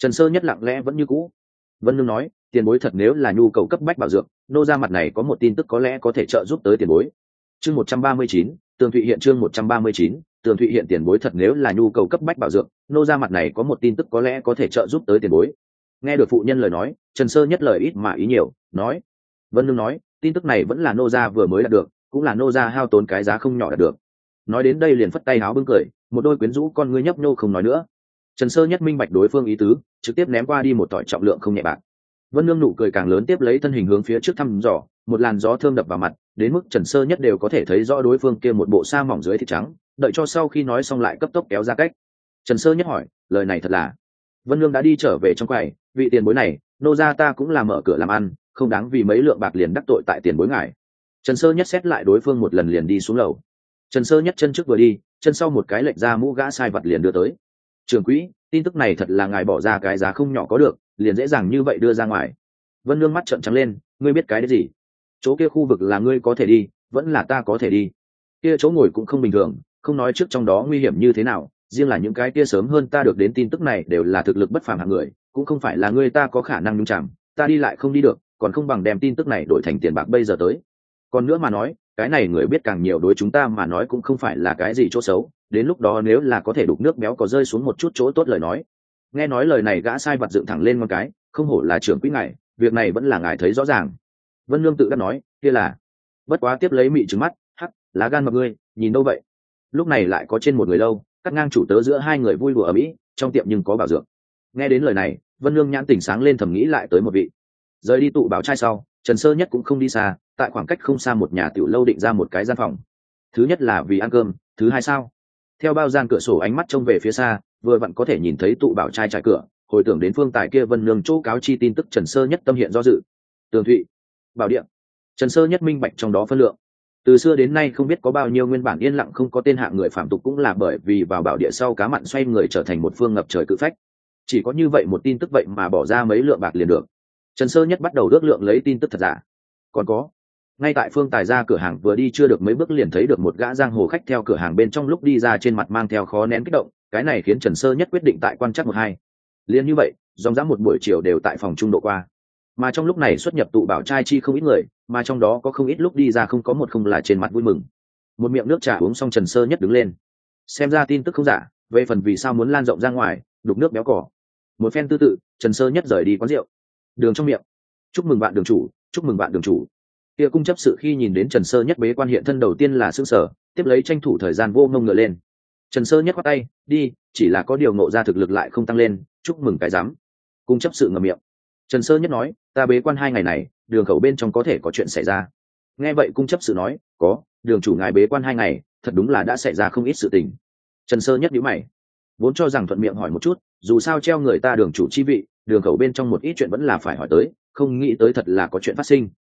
Trần Sơ Nhất lặng lẽ vẫn như cũ. Vân Nương nói, tiền bối thật nếu là nhu cầu cấp bách bảo dưỡng, nô ra mặt này có một tin tức có lẽ có thể trợ giúp tới tiền bối. Chương 139, Tường Thụy Hiện chương 139, Tường Thụy Hiện tiền bối thật nếu là nhu cầu cấp bách bảo dưỡng, nô ra mặt này có một tin tức có lẽ có thể trợ giúp tới tiền bối. Nghe được phụ nhân lời nói, Trần Sơ Nhất lời ít mà ý nhiều, nói. Vân Nương nói, tin tức này vẫn là nô gia vừa mới đạt được, cũng là nô gia hao tốn cái giá không nhỏ đạt được. Nói đến đây liền phất tay háo bưng cười, một đôi quyến rũ con ngươi nhấp nhô không nói nữa. Trần Sơ Nhất minh bạch đối phương ý tứ, trực tiếp ném qua đi một tỏi trọng lượng không nhẹ bạc. Vân Nương nụ cười càng lớn, tiếp lấy thân hình hướng phía trước thăm dò, một làn gió thơm đập vào mặt, đến mức Trần Sơ Nhất đều có thể thấy rõ đối phương kia một bộ sa mỏng dưới thịt trắng, đợi cho sau khi nói xong lại cấp tốc kéo ra cách. Trần Sơ Nhất hỏi, lời này thật là? Vân Nương đã đi trở về trong quầy, vị tiền bối này, nô gia ta cũng là mở cửa làm ăn, không đáng vì mấy lượng bạc liền đắc tội tại tiền bối ngài. Trần Sơ Nhất xét lại đối phương một lần liền đi xuống lầu. Trần Sơ Nhất chân trước vừa đi, chân sau một cái lệch ra mũ gã sai vật liền đưa tới. Trưởng quỹ, tin tức này thật là ngài bỏ ra cái giá không nhỏ có được, liền dễ dàng như vậy đưa ra ngoài. Vân Nương mắt trợn trắng lên, ngươi biết cái đấy gì? Chỗ kia khu vực là ngươi có thể đi, vẫn là ta có thể đi. Kia chỗ ngồi cũng không bình thường, không nói trước trong đó nguy hiểm như thế nào, riêng là những cái kia sớm hơn ta được đến tin tức này đều là thực lực bất phàm hạng người, cũng không phải là ngươi ta có khả năng nhúng chạm, ta đi lại không đi được, còn không bằng đem tin tức này đổi thành tiền bạc bây giờ tới. Còn nữa mà nói, cái này người biết càng nhiều đối chúng ta mà nói cũng không phải là cái gì chỗ xấu, đến lúc đó nếu là có thể đục nước béo có rơi xuống một chút chỗ tốt lời nói. Nghe nói lời này gã sai vật dựng thẳng lên ngón cái, không hổ là trưởng quỹ ngài, việc này vẫn là ngài thấy rõ ràng. Vân Nương tự đắc nói, kia là. Bất quá tiếp lấy mị trừng mắt, hắc, lá gan mập ngươi, nhìn đâu vậy? Lúc này lại có trên một người lâu, cắt ngang chủ tớ giữa hai người vui đùa ở mỹ, trong tiệm nhưng có bảo dưỡng. Nghe đến lời này, Vân Nương nhãn tỉnh sáng lên thầm nghĩ lại tới một vị. Rời đi tụ bảo trai sau, Trần Sơ Nhất cũng không đi xa, tại khoảng cách không xa một nhà tiểu lâu định ra một cái gian phòng. Thứ nhất là vì ăn cơm, thứ hai sao? Theo bao gian cửa sổ ánh mắt trông về phía xa, vừa vặn có thể nhìn thấy tụ bảo trai trải cửa, hồi tưởng đến phương tài kia Vân Nương chỗ cáo chi tin tức, Trần Sơ Nhất tâm hiện do dự. Tường Thụy, Bảo Địa. Trần Sơ Nhất minh bạch trong đó phân lượng. Từ xưa đến nay không biết có bao nhiêu nguyên bản yên lặng không có tên hạng người phạm tục cũng là bởi vì vào Bảo Địa sau cá mặn xoay người trở thành một phương ngập trời cự phách. Chỉ có như vậy một tin tức vậy mà bỏ ra mấy lượng bạc liền được. Trần Sơ Nhất bắt đầu ước lượng lấy tin tức thật giả. Còn có, ngay tại phương tài ra cửa hàng vừa đi chưa được mấy bước liền thấy được một gã giang hồ khách theo cửa hàng bên trong lúc đi ra, trên mặt mang theo khó nén kích động, cái này khiến Trần Sơ Nhất quyết định tại quan chắc một hai. Liên như vậy, dòng dã một buổi chiều đều tại phòng trung độ qua. Mà trong lúc này xuất nhập tụ bảo trai chi không ít người, mà trong đó có không ít lúc đi ra không có một không là trên mặt vui mừng. Một miệng nước trà uống xong, Trần Sơ Nhất đứng lên. Xem ra tin tức không giả, về phần vì sao muốn lan rộng ra ngoài, đục nước béo cỏ. Một phen tư tự, Trần Sơ Nhất rời đi quán rượu. Đường trong miệng, chúc mừng bạn đường chủ, chúc mừng bạn đường chủ. Kia cung chấp sự khi nhìn đến Trần Sơ Nhất bế quan hiện thân đầu tiên là sững sờ, tiếp lấy tranh thủ thời gian vô ngông ngựa lên. Trần Sơ Nhất khoát tay, đi, chỉ là có điều ngộ ra thực lực lại không tăng lên, chúc mừng cái dám. Cung chấp sự ngậm miệng. Trần Sơ Nhất nói, ta bế quan 2 ngày này, đường khẩu bên trong có thể có chuyện xảy ra. Nghe vậy cung chấp sự nói, có, đường chủ ngài bế quan 2 ngày, thật đúng là đã xảy ra không ít sự tình. Trần Sơ Nhất nhíu mày, vốn cho rằng thuận miệng hỏi một chút, dù sao treo người ta đường chủ chi vị, đường khẩu bên trong một ít chuyện vẫn là phải hỏi tới, không nghĩ tới thật là có chuyện phát sinh.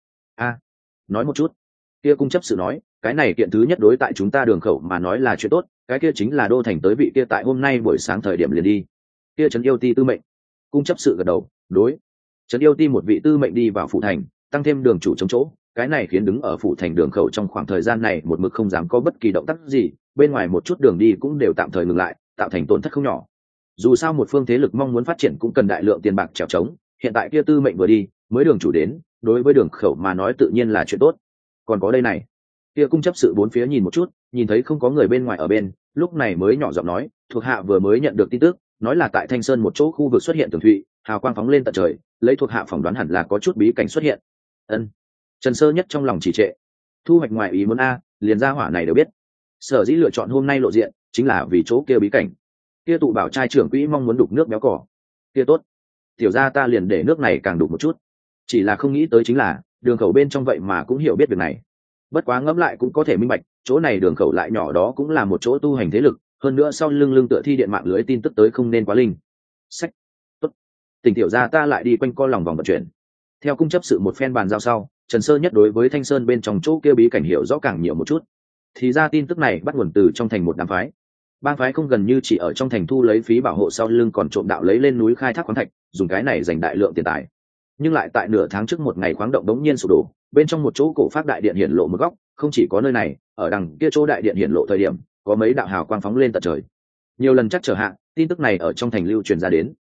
Nói một chút. Kia cung chấp sự nói, cái này kiện thứ nhất đối tại chúng ta đường khẩu mà nói là chuyện tốt, cái kia chính là đô thành tới vị kia tại hôm nay buổi sáng thời điểm liền đi. Kia Trấn Yêu Ti tư mệnh. Cung chấp sự gật đầu, đối. Trấn Yêu Ti một vị tư mệnh đi vào phủ thành, tăng thêm đường chủ chống chỗ, cái này khiến đứng ở phủ thành đường khẩu trong khoảng thời gian này một mực không dám có bất kỳ động tác gì, bên ngoài một chút đường đi cũng đều tạm thời ngừng lại, tạo thành tổn thất không nhỏ. Dù sao một phương thế lực mong muốn phát triển cũng cần đại lượng tiền bạc trèo trống, hiện tại kia tư mệnh vừa đi, mới đường chủ đến, đối với đường khẩu mà nói tự nhiên là chuyện tốt. Còn có đây này. Kia cung chấp sự bốn phía nhìn một chút, nhìn thấy không có người bên ngoài ở bên, lúc này mới nhỏ giọng nói, thuộc hạ vừa mới nhận được tin tức, nói là tại Thanh Sơn một chỗ khu vực xuất hiện tường thụy, hào quang phóng lên tận trời, lấy thuộc hạ phỏng đoán hẳn là có chút bí cảnh xuất hiện. Ân. Trần Sơ Nhất trong lòng chỉ trệ. Thu hoạch ngoài ý muốn a, liền gia hỏa này đều biết. Sở dĩ lựa chọn hôm nay lộ diện, chính là vì chỗ kia bí cảnh. Kia tụ bảo trai trưởng quỹ mong muốn đục nước béo cỏ. Kia tốt. Tiểu gia ta liền để nước này càng đục một chút. Chỉ là không nghĩ tới chính là, đường khẩu bên trong vậy mà cũng hiểu biết việc này. Bất quá ngẫm lại cũng có thể minh bạch, chỗ này đường khẩu lại nhỏ đó cũng là một chỗ tu hành thế lực, hơn nữa sau lưng tựa thi điện mạng lưới tin tức tới không nên quá linh. Sách. Tốt. Tỉnh tiểu gia ta lại đi quanh co lòng vòng vận chuyển. Theo cung chấp sự một phen bàn giao sau, Trần Sơ Nhất đối với Thanh Sơn bên trong chỗ kia bí cảnh hiểu rõ càng nhiều một chút. Thì ra tin tức này bắt nguồn từ trong thành một đám phái. Bang phái không gần như chỉ ở trong thành thu lấy phí bảo hộ, sau lưng còn trộm đạo lấy lên núi khai thác khoáng thạch, dùng cái này giành đại lượng tiền tài. Nhưng lại tại nửa tháng trước một ngày khoáng động đống nhiên sụp đổ, bên trong một chỗ cổ phát đại điện hiển lộ một góc, không chỉ có nơi này, ở đằng kia chỗ đại điện hiển lộ thời điểm, có mấy đạo hào quang phóng lên tận trời. Nhiều lần chắc trở hạ, tin tức này ở trong thành lưu truyền ra đến.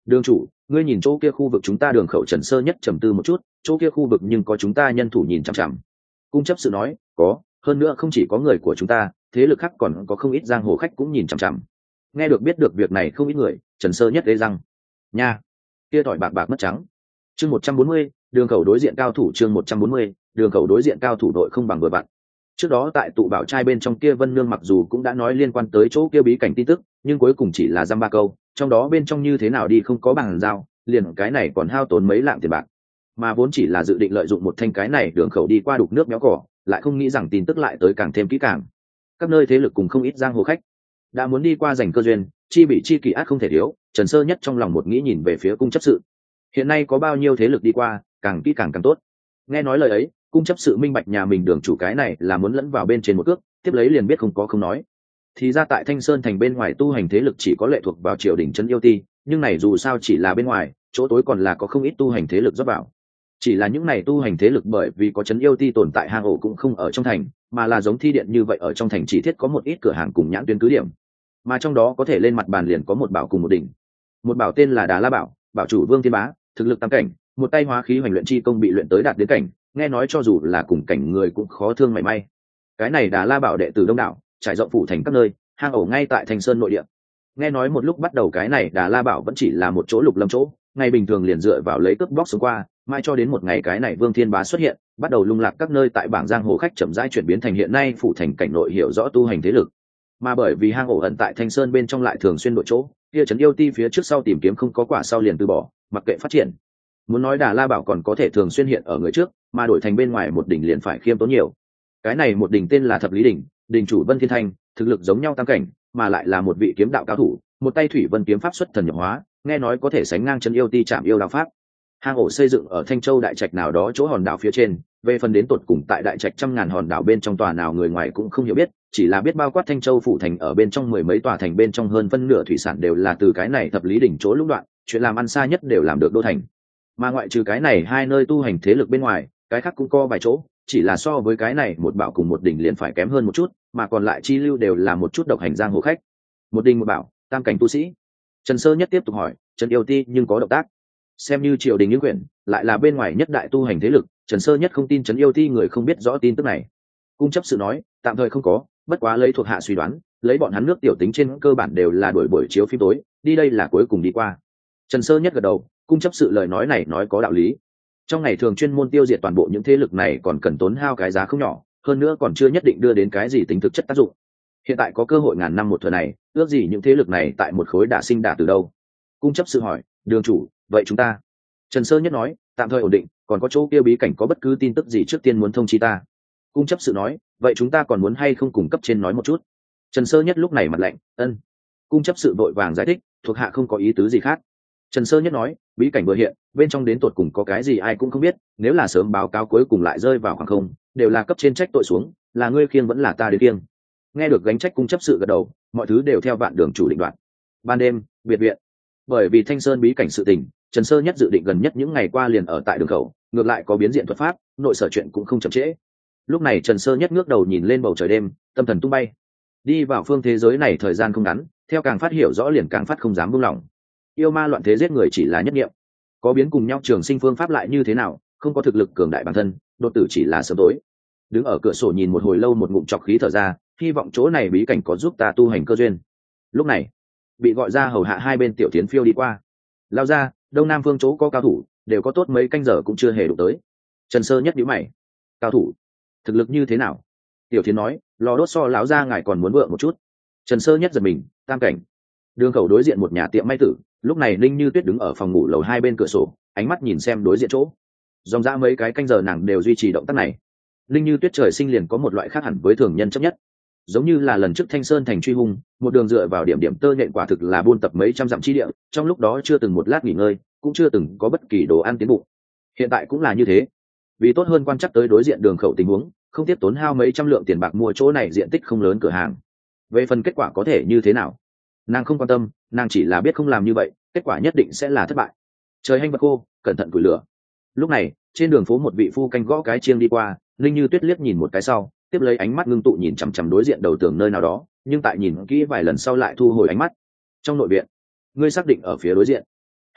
Đường chủ, ngươi nhìn chỗ kia khu vực chúng ta đường khẩu Trần Sơ Nhất trầm tư một chút, chỗ kia khu vực nhưng có chúng ta nhân thủ nhìn chằm chằm. Cung chấp sự nói, có, hơn nữa không chỉ có người của chúng ta, thế lực khác còn có không ít giang hồ khách cũng nhìn chằm chằm. Nghe được biết được việc này không ít người, Trần Sơ Nhất ghê răng. Nha, kia tỏi bạc bạc mất trắng. Chương 140, đường khẩu đối diện cao thủ chương 140, đường khẩu đối diện cao thủ đội không bằng vừa bạn. Trước đó tại tụ bảo trai bên trong kia Vân Nương mặc dù cũng đã nói liên quan tới chỗ kia bí cảnh tin tức, nhưng cuối cùng chỉ là dăm ba câu, trong đó bên trong như thế nào đi không có bằng giao, liền cái này còn hao tốn mấy lạng tiền bạc. Mà vốn chỉ là dự định lợi dụng một thanh cái này đường khẩu đi qua đục nước méo cỏ, lại không nghĩ rằng tin tức lại tới càng thêm kỹ càng. Các nơi thế lực cùng không ít giang hồ khách đã muốn đi qua giành cơ duyên, chi bị chi kỳ ác không thể thiếu. Trần Sơ Nhất trong lòng một nghĩ nhìn về phía cung chấp sự. Hiện nay có bao nhiêu thế lực đi qua, càng kỹ càng tốt. Nghe nói lời ấy, cung chấp sự minh bạch nhà mình đường chủ cái này là muốn lẫn vào bên trên một cước, tiếp lấy liền biết không có không nói. Thì ra tại Thanh Sơn thành bên ngoài tu hành thế lực chỉ có lệ thuộc vào triều đình trấn yêu ti, nhưng này dù sao chỉ là bên ngoài, chỗ tối còn là có không ít tu hành thế lực rót vào. Chỉ là những này tu hành thế lực bởi vì có trấn yêu ti tồn tại hang ổ cũng không ở trong thành, mà là giống thi điện như vậy ở trong thành chỉ thiết có một ít cửa hàng cùng nhãn tuyến cứ điểm, mà trong đó có thể lên mặt bàn liền có một bảo cùng một đỉnh. Một bảo tên là Đà La Bảo, bảo chủ Vương Thiên Bá, thực lực tam cảnh, một tay hóa khí hoành luyện chi công bị luyện tới đạt đến cảnh, nghe nói cho dù là cùng cảnh người cũng khó thương mảy may. Cái này Đà La Bảo đệ tử đông đảo, trải rộng phủ thành các nơi, hang ổ ngay tại Thanh Sơn nội địa. Nghe nói một lúc bắt đầu cái này Đà La Bảo vẫn chỉ là một chỗ lục lâm chỗ, ngày bình thường liền dựa vào lấy cướp bóc xuống qua, mãi cho đến một ngày cái này Vương Thiên Bá xuất hiện, bắt đầu lung lạc các nơi tại bảng giang hồ khách chậm rãi chuyển biến thành hiện nay phủ thành cảnh nội hiểu rõ tu hành thế lực. Mà bởi vì hang ổ ẩn tại Thanh Sơn bên trong lại thường xuyên đổi chỗ, kia trấn yêu ti phía trước sau tìm kiếm không có quả sau liền từ bỏ, mặc kệ phát triển. Muốn nói Đà La Bảo còn có thể thường xuyên hiện ở người trước, mà đổi thành bên ngoài một đỉnh liền phải khiêm tốn nhiều. Cái này một đỉnh tên là Thập Lý đỉnh, đỉnh chủ Vân Thiên Thanh, thực lực giống nhau tam cảnh, mà lại là một vị kiếm đạo cao thủ, một tay thủy vân kiếm pháp xuất thần nhập hóa, nghe nói có thể sánh ngang trấn yêu ti Trảm Yêu đạo pháp. Hang ổ xây dựng ở Thanh Châu đại trạch nào đó chỗ hòn đảo phía trên, về phần đến tột cùng tại đại trạch trăm ngàn hòn đảo bên trong tòa nào người ngoài cũng không hiểu biết, chỉ là biết bao quát Thanh Châu phủ thành ở bên trong mười mấy tòa thành bên trong hơn phân nửa thủy sản đều là từ cái này Thập Lý đỉnh chỗ lũng đoạn, chuyện làm ăn xa nhất đều làm được đô thành. Mà ngoại trừ cái này hai nơi tu hành thế lực bên ngoài, cái khác cũng có vài chỗ, chỉ là so với cái này một bảo cùng một đỉnh liền phải kém hơn một chút, mà còn lại chi lưu đều là một chút độc hành giang hồ khách. Một đỉnh một bảo, tam cảnh tu sĩ. Trần Sơ Nhất tiếp tục hỏi, Trần Yêu Ti nhưng có động tác. Xem như triều đình những quyển, lại là bên ngoài nhất đại tu hành thế lực, Trần Sơ Nhất không tin Trấn Yêu Ti người không biết rõ tin tức này. Cung chấp sự nói, tạm thời không có, bất quá lấy thuộc hạ suy đoán, lấy bọn hắn nước tiểu tính trên cơ bản đều là đổi buổi chiếu phim tối, đi đây là cuối cùng đi qua. Trần Sơ Nhất gật đầu, cung chấp sự lời nói này nói có đạo lý. Trong ngày thường chuyên môn tiêu diệt toàn bộ những thế lực này còn cần tốn hao cái giá không nhỏ, hơn nữa còn chưa nhất định đưa đến cái gì tính thực chất tác dụng. Hiện tại có cơ hội ngàn năm một thừa này, ước gì những thế lực này tại một khối đả sinh đả từ đâu? Cung chấp sự hỏi, đường chủ, vậy chúng ta? Trần Sơ Nhất nói, tạm thời ổn định, còn có chỗ kia bí cảnh có bất cứ tin tức gì trước tiên muốn thông chi ta. Cung chấp sự nói, vậy chúng ta còn muốn hay không cùng cấp trên nói một chút? Trần Sơ Nhất lúc này mặt lạnh, ân. Cung chấp sự vội vàng giải thích, thuộc hạ không có ý tứ gì khác. Trần Sơ Nhất nói, bí cảnh vừa hiện, bên trong đến tột cùng có cái gì ai cũng không biết, nếu là sớm báo cáo cuối cùng lại rơi vào khoảng không, đều là cấp trên trách tội xuống, là ngươi khiêng vẫn là ta đến khiêng. Nghe được gánh trách cung chấp sự gật đầu, mọi thứ đều theo vạn đường chủ định đoạt. Ban đêm, biệt viện. Bởi vì Thanh Sơn bí cảnh sự tình, Trần Sơ Nhất dự định gần nhất những ngày qua liền ở tại đường khẩu, ngược lại có biến diện thuật pháp, nội sở chuyện cũng không chậm trễ. Lúc này Trần Sơ Nhất ngước đầu nhìn lên bầu trời đêm, tâm thần tung bay. Đi vào phương thế giới này thời gian không ngắn, theo càng phát hiểu rõ liền càng phát không dám buông lỏng. Yêu ma loạn thế giết người chỉ là nhất niệm, có biến cùng nhau trường sinh phương pháp lại như thế nào, không có thực lực cường đại bản thân, đột tử chỉ là sớm tối. Đứng ở cửa sổ nhìn một hồi lâu một ngụm trọc khí thở ra, hy vọng chỗ này bí cảnh có giúp ta tu hành cơ duyên. Lúc này, bị gọi ra hầu hạ hai bên tiểu tiến phiêu đi qua. Lao ra, đông nam phương chỗ có cao thủ, đều có tốt mấy canh giờ cũng chưa hề đụng tới. Trần Sơ Nhất nhíu mày. Cao thủ, thực lực như thế nào? Tiểu tiến nói, lò đốt so lão ra ngài còn muốn vượng một chút. Trần Sơ Nhất giật mình, tam cảnh. Đường khẩu đối diện một nhà tiệm may tử, lúc này Linh Như Tuyết đứng ở phòng ngủ lầu hai bên cửa sổ, ánh mắt nhìn xem đối diện chỗ. Dòng dã mấy cái canh giờ nàng đều duy trì động tác này. Linh Như Tuyết trời sinh liền có một loại khác hẳn với thường nhân chấp nhất, giống như là lần trước Thanh Sơn thành truy hung, một đường dựa vào điểm điểm tơ nhện quả thực là buôn tập mấy trăm dặm chi địa, trong lúc đó chưa từng một lát nghỉ ngơi, cũng chưa từng có bất kỳ đồ ăn tiến bụng. Hiện tại cũng là như thế, vì tốt hơn quan chắc tới đối diện đường khẩu tình huống, không tiếp tốn hao mấy trăm lượng tiền bạc mua chỗ này diện tích không lớn cửa hàng. Về phần kết quả có thể như thế nào, nàng không quan tâm, nàng chỉ là biết không làm như vậy, kết quả nhất định sẽ là thất bại. Trời hanh vật khô, cẩn thận củi lửa. Lúc này, trên đường phố một vị phu canh gõ cái chiêng đi qua, Linh Như Tuyết liếc nhìn một cái sau, tiếp lấy ánh mắt ngưng tụ nhìn chằm chằm đối diện đầu tường nơi nào đó, nhưng tại nhìn kỹ vài lần sau lại thu hồi ánh mắt. Trong nội viện, ngươi xác định ở phía đối diện.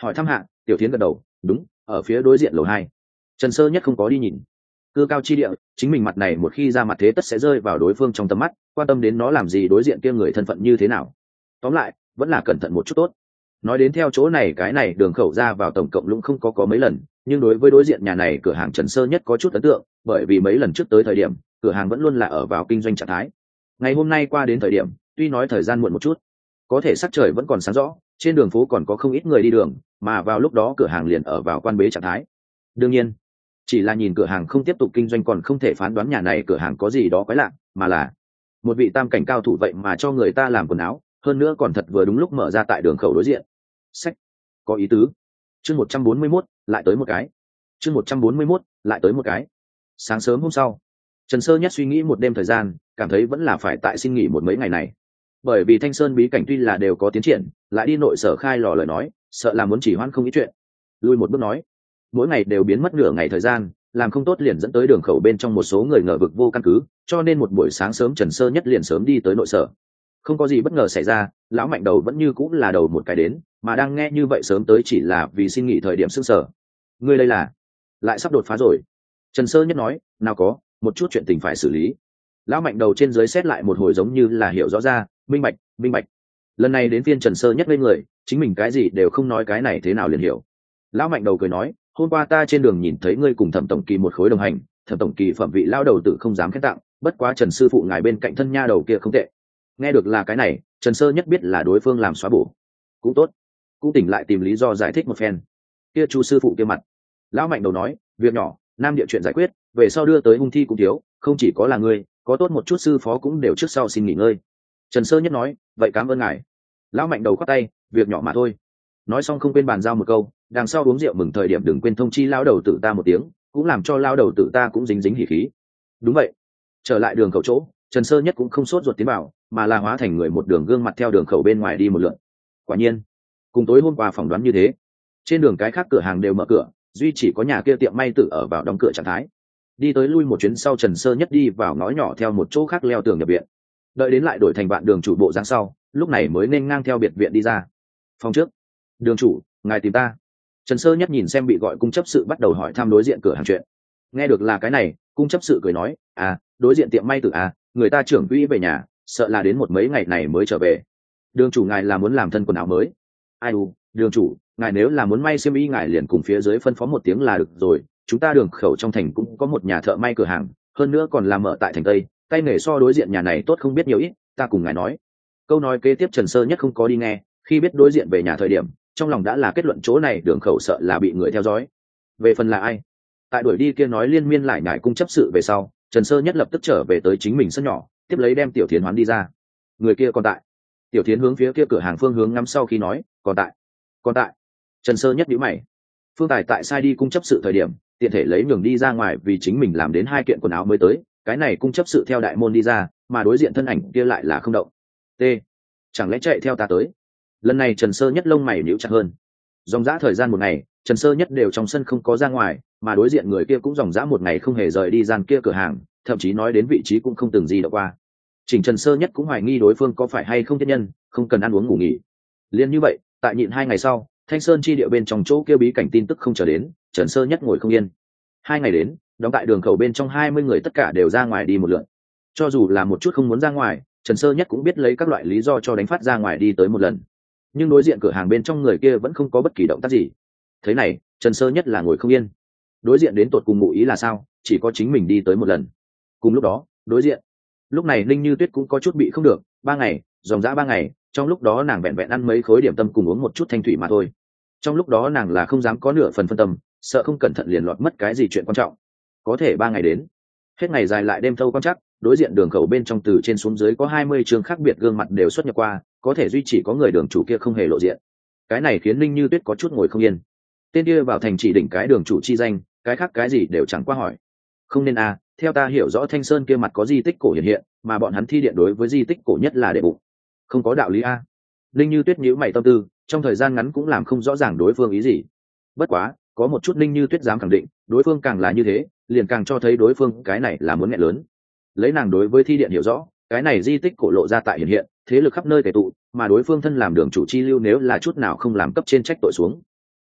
hỏi thăm hạ, Tiểu Thiến gật đầu, đúng, ở phía đối diện lầu 2. Trần Sơ Nhất không có đi nhìn. Cư cao chi địa, chính mình mặt này một khi ra mặt thế tất sẽ rơi vào đối phương trong tầm mắt, quan tâm đến nó làm gì, đối diện kia người thân phận như thế nào. Tóm lại, vẫn là cẩn thận một chút tốt. Nói đến theo chỗ này cái này đường khẩu ra vào tổng cộng cũng không có mấy lần, nhưng đối với đối diện nhà này cửa hàng Trần Sơ Nhất có chút ấn tượng, bởi vì mấy lần trước tới thời điểm, cửa hàng vẫn luôn là ở vào kinh doanh trạng thái. Ngày hôm nay qua đến thời điểm, tuy nói thời gian muộn một chút, có thể sắc trời vẫn còn sáng rõ, trên đường phố còn có không ít người đi đường, mà vào lúc đó cửa hàng liền ở vào quan bế trạng thái. Đương nhiên, chỉ là nhìn cửa hàng không tiếp tục kinh doanh còn không thể phán đoán nhà này cửa hàng có gì đó quái lạ, mà là một vị tam cảnh cao thủ vậy mà cho người ta làm quần áo, hơn nữa còn thật vừa đúng lúc mở ra tại đường khẩu đối diện. Sách, có ý tứ. Chương 141, lại tới một cái. Chương 141, lại tới một cái. Sáng sớm hôm sau, Trần Sơ Nhất suy nghĩ một đêm thời gian, cảm thấy vẫn là phải tại xin nghỉ một mấy ngày này. Bởi vì Thanh Sơn bí cảnh tuy là đều có tiến triển, lại đi nội sở khai lò lời nói, sợ là muốn chỉ hoãn không ít chuyện. Lui một bước nói, mỗi ngày đều biến mất nửa ngày thời gian, làm không tốt liền dẫn tới đường khẩu bên trong một số người ngờ vực vô căn cứ, cho nên một buổi sáng sớm Trần Sơ Nhất liền sớm đi tới nội sở. Không có gì bất ngờ xảy ra, lão Mạnh Đầu vẫn như cũng là đầu một cái đến, mà đang nghe như vậy sớm tới chỉ là vì xin nghỉ thời điểm sương sở. Ngươi đây là lại sắp đột phá rồi. Trần Sơ Nhất nói, nào có, một chút chuyện tình phải xử lý. Lão Mạnh Đầu trên dưới xét lại một hồi giống như là hiểu rõ ra, minh bạch. Lần này đến phiên Trần Sơ Nhất lên người, chính mình cái gì đều không nói, cái này thế nào liền hiểu. Lão Mạnh Đầu cười nói, hôm qua ta trên đường nhìn thấy ngươi cùng Thẩm tổng kỳ một khối đồng hành, Thẩm tổng kỳ phẩm vị lao đầu tử không dám khen tặng, bất quá Trần sư phụ ngài bên cạnh thân nha đầu kia không tệ. Nghe được là cái này, Trần Sơ Nhất biết là đối phương làm xóa bổ. Cũng tốt, cũng tỉnh lại tìm lý do giải thích một phen. Kia Chu sư phụ kia mặt. Lão Mạnh Đầu nói, việc nhỏ, nam địa chuyện giải quyết, về sau đưa tới hung thi cũng thiếu, không chỉ có là ngươi, có tốt một chút sư phó cũng đều trước sau xin nghỉ ngơi. Trần Sơ Nhất nói, vậy cảm ơn ngài. Lão Mạnh Đầu khoát tay, việc nhỏ mà thôi. Nói xong không quên bàn giao một câu, đằng sau uống rượu mừng thời điểm đừng quên thông chi lão đầu tử ta một tiếng, cũng làm cho lão đầu tử ta cũng dính dính hỉ khí. Đúng vậy. Trở lại đường khẩu chỗ, Trần Sơ Nhất cũng không sốt ruột tiến vào, mà là hóa thành người một đường gương mặt theo đường khẩu bên ngoài đi một lượt. Quả nhiên, cùng tối hôm qua phỏng đoán như thế, trên đường cái khác cửa hàng đều mở cửa, duy chỉ có nhà kia tiệm may tử ở vào đóng cửa trạng thái. Đi tới lui một chuyến sau, Trần Sơ Nhất đi vào ngõ nhỏ theo một chỗ khác leo tường nhập viện. Đợi đến lại đổi thành bạn đường chủ bộ dáng sau, lúc này mới nên ngang theo biệt viện đi ra. Phòng trước, đường chủ, ngài tìm ta. Trần Sơ Nhất nhìn xem bị gọi cung chấp sự bắt đầu hỏi thăm đối diện cửa hàng chuyện. Nghe được là cái này, cung chấp sự cười nói, đối diện tiệm may tử người ta trưởng quỹ về nhà, sợ là đến một mấy ngày này mới trở về. Đường chủ ngài là muốn làm thân quần áo mới? Ai đường chủ, ngài nếu là muốn may xiêm y ngài liền cùng phía dưới phân phó một tiếng là được rồi, chúng ta đường khẩu trong thành cũng có một nhà thợ may cửa hàng, hơn nữa còn làm mở tại thành Tây, tay nghề so đối diện nhà này tốt không biết nhiều ít, ta cùng ngài nói. Câu nói kế tiếp Trần Sơ Nhất không có đi nghe, khi biết đối diện về nhà thời điểm, trong lòng đã là kết luận chỗ này đường khẩu sợ là bị người theo dõi. Về phần là ai, tại đuổi đi kia nói liên miên lại nhải cung chấp sự về sau, Trần Sơ Nhất lập tức trở về tới chính mình sân nhỏ, tiếp lấy đem Tiểu Thiến hoán đi ra. Người kia còn tại. Tiểu Thiến hướng phía kia cửa hàng phương hướng ngắm sau khi nói, còn tại. Trần Sơ Nhất nhíu mày. Phương Tài tại sai đi cung chấp sự thời điểm, tiện thể lấy nhường đi ra ngoài vì chính mình làm đến 2 kiện quần áo mới tới, cái này cung chấp sự theo đại môn đi ra, mà đối diện thân ảnh kia lại là không động. T. Chẳng lẽ chạy theo ta tới? Lần này Trần Sơ Nhất lông mày nhíu chặt hơn. Dòng dã thời gian một ngày, Trần Sơ Nhất đều trong sân không có ra ngoài, mà đối diện người kia cũng dòng dã một ngày không hề rời đi gian kia cửa hàng, thậm chí nói đến vị trí cũng không từng gì đã qua. Trình Trần Sơ Nhất cũng hoài nghi đối phương có phải hay không thiết nhân, không cần ăn uống ngủ nghỉ. Liên như vậy, tại nhịn 2 ngày sau, Thanh Sơn chi địa bên trong chỗ kia bí cảnh tin tức không chờ đến, Trần Sơ Nhất ngồi không yên. 2 ngày đến, đóng tại đường khẩu bên trong 20 người tất cả đều ra ngoài đi một lượt. Cho dù là một chút không muốn ra ngoài, Trần Sơ Nhất cũng biết lấy các loại lý do cho đánh phát ra ngoài đi tới một lần. Nhưng đối diện cửa hàng bên trong người kia vẫn không có bất kỳ động tác gì. Thế này, Trần Sơ Nhất là ngồi không yên. Đối diện đến tột cùng ngụ ý là sao, chỉ có chính mình đi tới một lần. Cùng lúc đó, đối diện. Lúc này Linh Như Tuyết cũng có chút bị không được, 3 ngày, dòng dã 3 ngày, trong lúc đó nàng vẹn vẹn ăn mấy khối điểm tâm cùng uống một chút thanh thủy mà thôi. Trong lúc đó nàng là không dám có nửa phần phân tâm, sợ không cẩn thận liền lọt mất cái gì chuyện quan trọng. Có thể 3 ngày đến, hết ngày dài lại đêm thâu quan chắc, đối diện đường khẩu bên trong từ trên xuống dưới có 20 trường khác biệt gương mặt đều xuất nhập qua, có thể duy chỉ có người đường chủ kia không hề lộ diện. Cái này khiến Linh Như Tuyết có chút ngồi không yên. Tên kia vào thành chỉ đỉnh cái đường chủ chi danh, cái khác cái gì đều chẳng qua hỏi. Không nên theo ta hiểu rõ Thanh Sơn kia mặt có di tích cổ hiện hiện, mà bọn hắn thi điện đối với di tích cổ nhất là đệ bụng. Không có đạo lý Linh Như Tuyết nhíu mày tâm tư, trong thời gian ngắn cũng làm không rõ ràng đối phương ý gì. Bất quá, có một chút Linh Như Tuyết dám khẳng định, đối phương càng là như thế, liền càng cho thấy đối phương cái này là muốn nghẹn lớn. Lấy nàng đối với thi điện hiểu rõ, cái này di tích cổ lộ ra tại hiện hiện, thế lực khắp nơi tề tụ, mà đối phương thân làm đường chủ chi lưu nếu là chút nào không làm cấp trên trách tội xuống,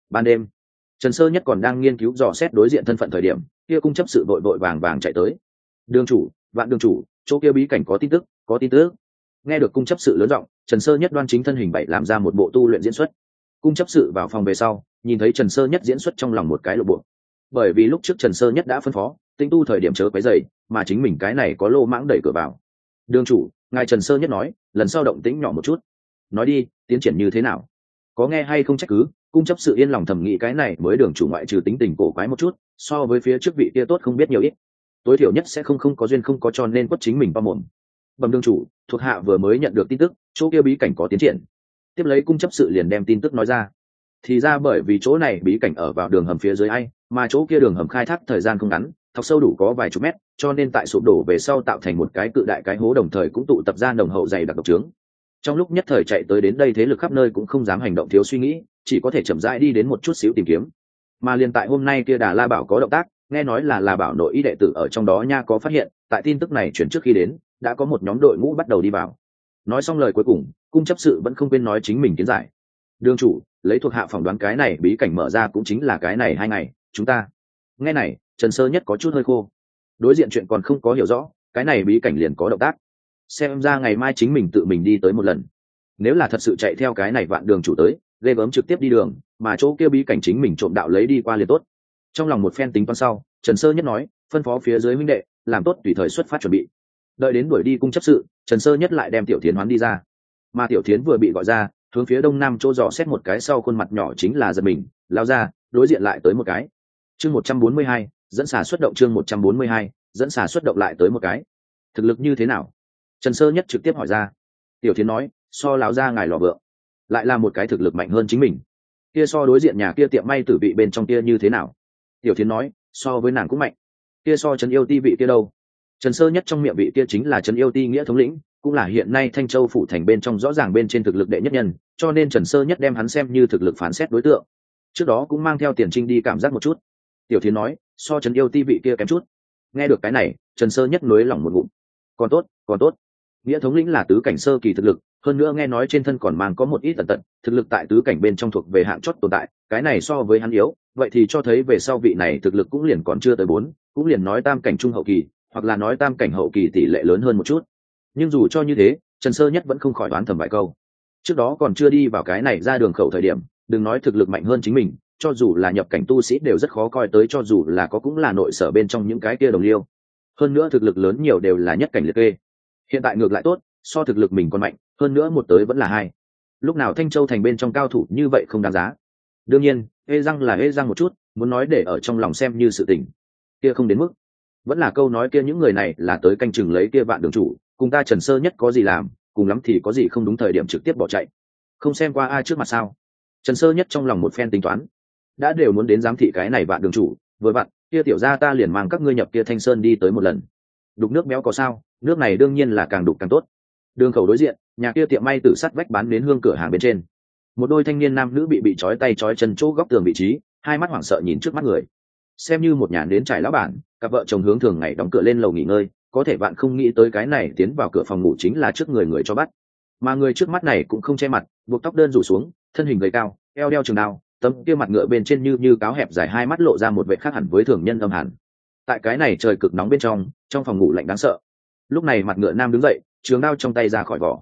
Ban đêm, Trần Sơ Nhất còn đang nghiên cứu dò xét đối diện thân phận thời điểm, kia cung chấp sự vội vội vàng vàng chạy tới. Đường chủ, Vạn đường chủ, chỗ kia bí cảnh có tin tức, có tin tức. Nghe được cung chấp sự lớn giọng, Trần Sơ Nhất đoan chính thân hình bậy làm ra một bộ tu luyện diễn xuất. Cung chấp sự vào phòng về sau, nhìn thấy Trần Sơ Nhất diễn xuất trong lòng một cái lộ bộ. Bởi vì lúc trước Trần Sơ Nhất đã phân phó, tinh tu thời điểm chớ quấy rầy, mà chính mình cái này có lô mãng đẩy cửa vào. Đường chủ, ngài Trần Sơ Nhất nói, lần sau động tĩnh nhỏ một chút. Nói đi, tiến triển như thế nào? Có nghe hay không trách cứ, cung chấp sự yên lòng thầm nghĩ cái này mới đường chủ ngoại trừ tính tình cổ quái một chút, so với phía trước vị kia tốt không biết nhiều ít. Tối thiểu nhất sẽ không có duyên không có cho nên quất chính mình qua mồm. Bẩm đường chủ, thuộc hạ vừa mới nhận được tin tức, chỗ kia bí cảnh có tiến triển. Tiếp lấy cung chấp sự liền đem tin tức nói ra. Thì ra bởi vì chỗ này bí cảnh ở vào đường hầm phía dưới ai, mà chỗ kia đường hầm khai thác thời gian không ngắn, thọc sâu đủ có vài chục mét, cho nên tại sụp đổ về sau tạo thành một cái cự đại cái hố, đồng thời cũng tụ tập ra nồng hậu dày đặc độc trướng. Trong lúc nhất thời chạy tới đến đây thế lực khắp nơi cũng không dám hành động thiếu suy nghĩ, chỉ có thể chậm rãi đi đến một chút xíu tìm kiếm. Mà liền tại hôm nay kia Đà La Bảo có động tác, nghe nói là Bảo nội y đệ tử ở trong đó nha có phát hiện, tại tin tức này chuyển trước khi đến, đã có một nhóm đội ngũ bắt đầu đi vào. Nói xong lời cuối cùng, cung chấp sự vẫn không quên nói chính mình kiến giải. Đường chủ, lấy thuộc hạ phỏng đoán cái này bí cảnh mở ra cũng chính là cái này 2 ngày, chúng ta. Nghe này, Trần Sơ Nhất có chút hơi khô. Đối diện chuyện còn không có hiểu rõ, cái này bí cảnh liền có động tác. Xem ra ngày mai chính mình tự mình đi tới một lần. Nếu là thật sự chạy theo cái này Vạn đường chủ tới, ghê gớm trực tiếp đi đường, mà chỗ kia bí cảnh chính mình trộm đạo lấy đi qua liền tốt. Trong lòng một phen tính toán sau, Trần Sơ Nhất nói, phân phó phía dưới huynh đệ, làm tốt tùy thời xuất phát chuẩn bị. Đợi đến đuổi đi cung chấp sự, Trần Sơ Nhất lại đem Tiểu Thiến hoán đi ra. Mà Tiểu Thiến vừa bị gọi ra, hướng phía đông nam chỗ dò xét một cái sau khuôn mặt nhỏ chính là giật mình, lao ra, đối diện lại tới một cái. Chương 142, dẫn xả xuất động. Chương 142, dẫn xả xuất động lại tới một cái. Thực lực như thế nào? Trần Sơ Nhất trực tiếp hỏi ra. Tiểu Thiến nói, so láo ra ngài lò vượng, lại là một cái thực lực mạnh hơn chính mình. Kia so đối diện nhà kia tiệm may tử vị bên trong kia như thế nào? Tiểu Thiến nói, so với nàng cũng mạnh. Kia so Trấn Yêu Ti vị kia đâu? Trần Sơ Nhất trong miệng vị kia chính là Trấn Yêu Ti nghĩa thống lĩnh, cũng là hiện nay Thanh Châu phủ thành bên trong rõ ràng bên trên thực lực đệ nhất nhân, cho nên Trần Sơ Nhất đem hắn xem như thực lực phán xét đối tượng. Trước đó cũng mang theo Tiền Trinh đi cảm giác một chút. Tiểu Thiến nói, so Trấn Yêu Ti vị kia kém chút. Nghe được cái này, Trần Sơ Nhất nối lòng một ngụm. Còn tốt, còn tốt. Nghĩa thống lĩnh là tứ cảnh sơ kỳ thực lực, hơn nữa nghe nói trên thân còn mang có một ít tận thực lực tại tứ cảnh bên trong thuộc về hạng chót tồn tại, cái này so với hắn yếu, vậy thì cho thấy về sau vị này thực lực cũng liền còn chưa tới 4, cũng liền nói tam cảnh trung hậu kỳ, hoặc là nói tam cảnh hậu kỳ tỷ lệ lớn hơn một chút. Nhưng dù cho như thế, Trần Sơ Nhất vẫn không khỏi đoán thầm vài câu. Trước đó còn chưa đi vào cái này ra đường khẩu thời điểm, đừng nói thực lực mạnh hơn chính mình, cho dù là nhập cảnh tu sĩ đều rất khó coi tới, cho dù là có cũng là nội sở bên trong những cái kia đồng liêu. Hơn nữa thực lực lớn nhiều đều là nhất cảnh liệt kê. Hiện tại ngược lại tốt, so thực lực mình còn mạnh, hơn nữa một tới vẫn là 2. Lúc nào Thanh Châu thành bên trong cao thủ như vậy không đáng giá. Đương nhiên, ê răng là ê răng một chút, muốn nói để ở trong lòng xem như sự tình, kia không đến mức. Vẫn là câu nói kia, những người này là tới canh chừng lấy kia Vạn đường chủ, cùng ta Trần Sơ Nhất có gì làm, cùng lắm thì có gì không đúng thời điểm trực tiếp bỏ chạy. Không xem qua ai trước mặt sao? Trần Sơ Nhất trong lòng một phen tính toán, đã đều muốn đến giám thị cái này Vạn đường chủ, vừa vặn, kia tiểu gia ta liền mang các ngươi nhập kia Thanh Sơn đi tới một lần. Đục nước béo có sao, nước này đương nhiên là càng đục càng tốt. Đường khẩu đối diện, nhà kia tiệm may tử sắt vách bán đến hương cửa hàng bên trên, một đôi thanh niên nam nữ bị trói tay trói chân chỗ góc tường vị trí, hai mắt hoảng sợ nhìn trước mắt người. Xem như một nhà đến trải lão bản, cặp vợ chồng hướng thường ngày đóng cửa lên lầu nghỉ ngơi, có thể bạn không nghĩ tới cái này tiến vào cửa phòng ngủ chính là trước người cho bắt. Mà người trước mắt này cũng không che mặt, buộc tóc đơn rủ xuống, thân hình gầy cao, eo đeo trường đao, tấm kia mặt ngựa bên trên như cáo hẹp dài, hai mắt lộ ra một vẻ khác hẳn với thường nhân âm hẳn. Tại cái này trời cực nóng bên trong phòng ngủ lạnh đáng sợ. Lúc này mặt ngựa nam đứng dậy, trường đao trong tay ra khỏi vỏ.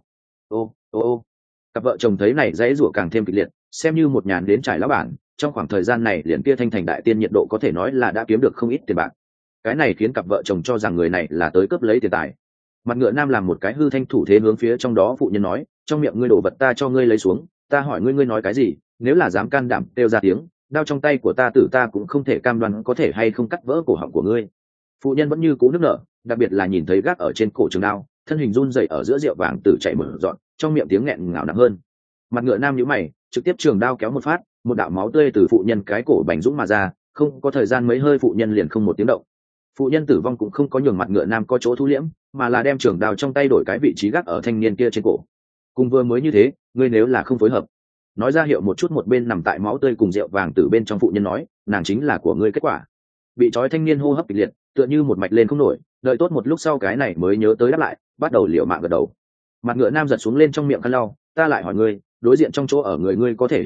Ô, cặp vợ chồng thấy này dãy rủa càng thêm kịch liệt, xem như một nhà đến trải lão bản, trong khoảng thời gian này liền kia thanh thành đại tiên nhiệt độ có thể nói là đã kiếm được không ít tiền bạc. Cái này khiến cặp vợ chồng cho rằng người này là tới cướp lấy tiền tài. Mặt ngựa nam làm một cái hư thanh thủ thế hướng phía trong đó phụ nhân nói, trong miệng ngươi đổ vật ta cho ngươi lấy xuống, ta hỏi ngươi nói cái gì, nếu là dám can đảm kêu ra tiếng, đao trong tay của ta tử ta cũng không thể cam đoan có thể hay không cắt vỡ cổ họng của ngươi. Phụ nhân vẫn như cũ nức nở, đặc biệt là nhìn thấy gác ở trên cổ trường đao, thân hình run rẩy ở giữa rượu vàng tử chạy mở dọn, trong miệng tiếng nghẹn ngào nặng hơn. Mặt ngựa nam nhíu mày, trực tiếp trường đao kéo một phát, một đạo máu tươi từ phụ nhân cái cổ bành dũng mà ra, không có thời gian mấy hơi phụ nhân liền không một tiếng động. Phụ nhân tử vong cũng không có nhường mặt ngựa nam có chỗ thu liễm, mà là đem trường đao trong tay đổi cái vị trí gác ở thanh niên kia trên cổ. Cùng vừa mới như thế, ngươi nếu là không phối hợp, nói ra hiệu một chút, một bên nằm tại máu tươi cùng rượu vàng từ bên trong phụ nhân nói, nàng chính là của ngươi kết quả. Bị trói thanh niên hô hấp kịch liệt, tựa như một mạch lên không nổi, đợi tốt một lúc sau cái này mới nhớ tới đáp lại, bắt đầu liều mạng gật đầu. Mặt ngựa nam giật xuống lên trong miệng khăn lau, ta lại hỏi ngươi, đối diện trong chỗ ở người ngươi có thể hiểu rõ,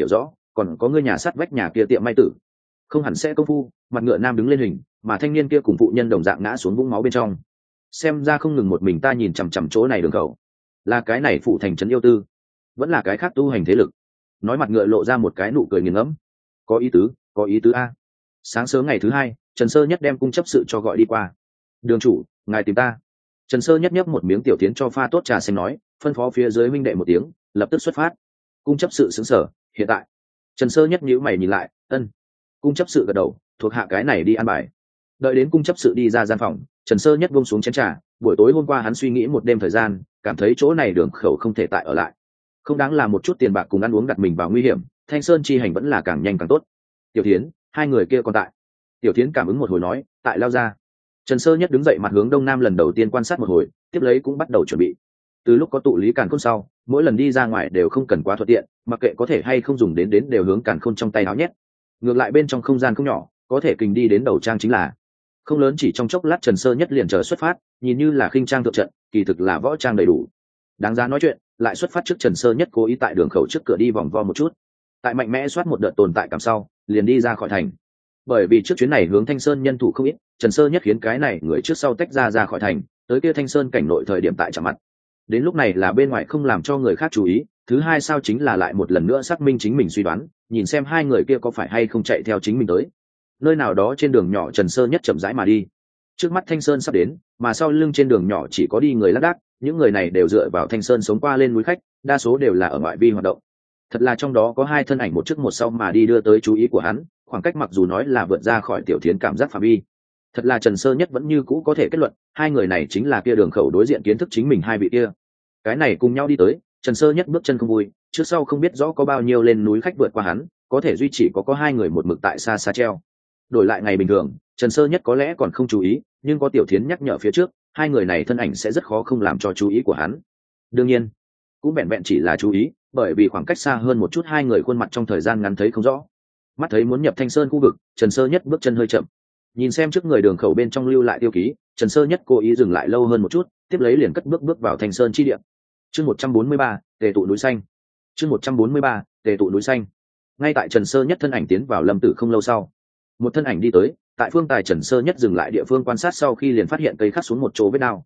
còn có ngươi nhà sắt vách nhà kia tiệm may tử. Không hẳn sẽ công phu. Mặt ngựa nam đứng lên hình, mà thanh niên kia cùng phụ nhân đồng dạng ngã xuống vũng máu bên trong. Xem ra không ngừng một mình ta nhìn chằm chằm chỗ này đường khẩu, là cái này phụ thành trấn yêu tư, vẫn là cái khác tu hành thế lực. Nói mặt ngựa lộ ra một cái nụ cười nghiền ngẫm. Có ý tứ, có ý tứ a. Sáng sớm ngày thứ hai, Trần Sơ Nhất đem cung chấp sự cho gọi đi qua. Đường chủ, ngài tìm ta. Trần Sơ Nhất nhấp một miếng tiểu tiến cho pha tốt trà xanh nói, phân phó phía dưới huynh đệ một tiếng, lập tức xuất phát. Cung chấp sự sững sờ, hiện tại. Trần Sơ Nhất nhíu mày nhìn lại, ân. Cung chấp sự gật đầu, thuộc hạ cái này đi ăn bài. Đợi đến cung chấp sự đi ra gian phòng, Trần Sơ Nhất buông xuống chén trà. Buổi tối hôm qua hắn suy nghĩ một đêm thời gian, cảm thấy chỗ này đường khẩu không thể tại ở lại, không đáng là một chút tiền bạc cùng ăn uống đặt mình vào nguy hiểm. Thanh Sơn chi hành vẫn là càng nhanh càng tốt. Tiểu Thiến, hai người kia còn tại. Tiểu Thiến cảm ứng một hồi nói, tại lao ra. Trần Sơ Nhất đứng dậy mặt hướng đông nam lần đầu tiên quan sát một hồi, tiếp lấy cũng bắt đầu chuẩn bị. Từ lúc có tụ lý càn khôn sau, mỗi lần đi ra ngoài đều không cần quá thuận tiện, mặc kệ có thể hay không dùng đến đều hướng càn khôn trong tay áo nhét. Ngược lại bên trong không gian không nhỏ, có thể kình đi đến đầu trang chính là không lớn. Chỉ trong chốc lát Trần Sơ Nhất liền chờ xuất phát, nhìn như là khinh trang thượng trận, kỳ thực là võ trang đầy đủ. Đáng giá nói chuyện, lại xuất phát trước Trần Sơ Nhất cố ý tại đường khẩu trước cửa đi vòng vo một chút, tại mạnh mẽ soát một đợt tồn tại cảm sau, liền đi ra khỏi thành. Bởi vì trước chuyến này hướng Thanh Sơn nhân thủ không ít, Trần Sơ Nhất khiến cái này người trước sau tách ra khỏi thành, tới kia Thanh Sơn cảnh nội thời điểm tại chạm mặt. Đến lúc này là bên ngoài không làm cho người khác chú ý, thứ hai sao chính là lại một lần nữa xác minh chính mình suy đoán, nhìn xem hai người kia có phải hay không chạy theo chính mình tới. Nơi nào đó trên đường nhỏ Trần Sơ Nhất chậm rãi mà đi. Trước mắt Thanh Sơn sắp đến, mà sau lưng trên đường nhỏ chỉ có đi người lác đác, những người này đều dựa vào Thanh Sơn sống qua lên núi khách, đa số đều là ở ngoại vi hoạt động. Thật là trong đó có hai thân ảnh một trước một sau mà đi đưa tới chú ý của hắn, khoảng cách mặc dù nói là vượt ra khỏi Tiểu Thiến cảm giác phạm vi. Thật là Trần Sơ Nhất vẫn như cũ có thể kết luận, hai người này chính là kia đường khẩu đối diện kiến thức chính mình hai vị kia. Cái này cùng nhau đi tới, Trần Sơ Nhất bước chân không vui, trước sau không biết rõ có bao nhiêu lên núi khách vượt qua hắn, có thể duy chỉ có hai người một mực tại xa xa treo. Đổi lại ngày bình thường, Trần Sơ Nhất có lẽ còn không chú ý, nhưng có Tiểu Thiến nhắc nhở phía trước, hai người này thân ảnh sẽ rất khó không làm cho chú ý của hắn. Đương nhiên, cũng vẹn vẹn chỉ là chú ý, bởi vì khoảng cách xa hơn một chút hai người khuôn mặt trong thời gian ngắn thấy không rõ. Mắt thấy muốn nhập Thanh Sơn khu vực, Trần Sơ Nhất bước chân hơi chậm. Nhìn xem trước người đường khẩu bên trong lưu lại tiêu ký, Trần Sơ Nhất cố ý dừng lại lâu hơn một chút, tiếp lấy liền cất bước vào Thanh Sơn chi địa. Chương 143, Tề tụ núi xanh. Chương 143, Tề tụ núi xanh. Ngay tại Trần Sơ Nhất thân ảnh tiến vào Lâm Tử không lâu sau, một thân ảnh đi tới, tại phương tài Trần Sơ Nhất dừng lại địa phương quan sát sau khi liền phát hiện cây khắc xuống một chỗ vết đao.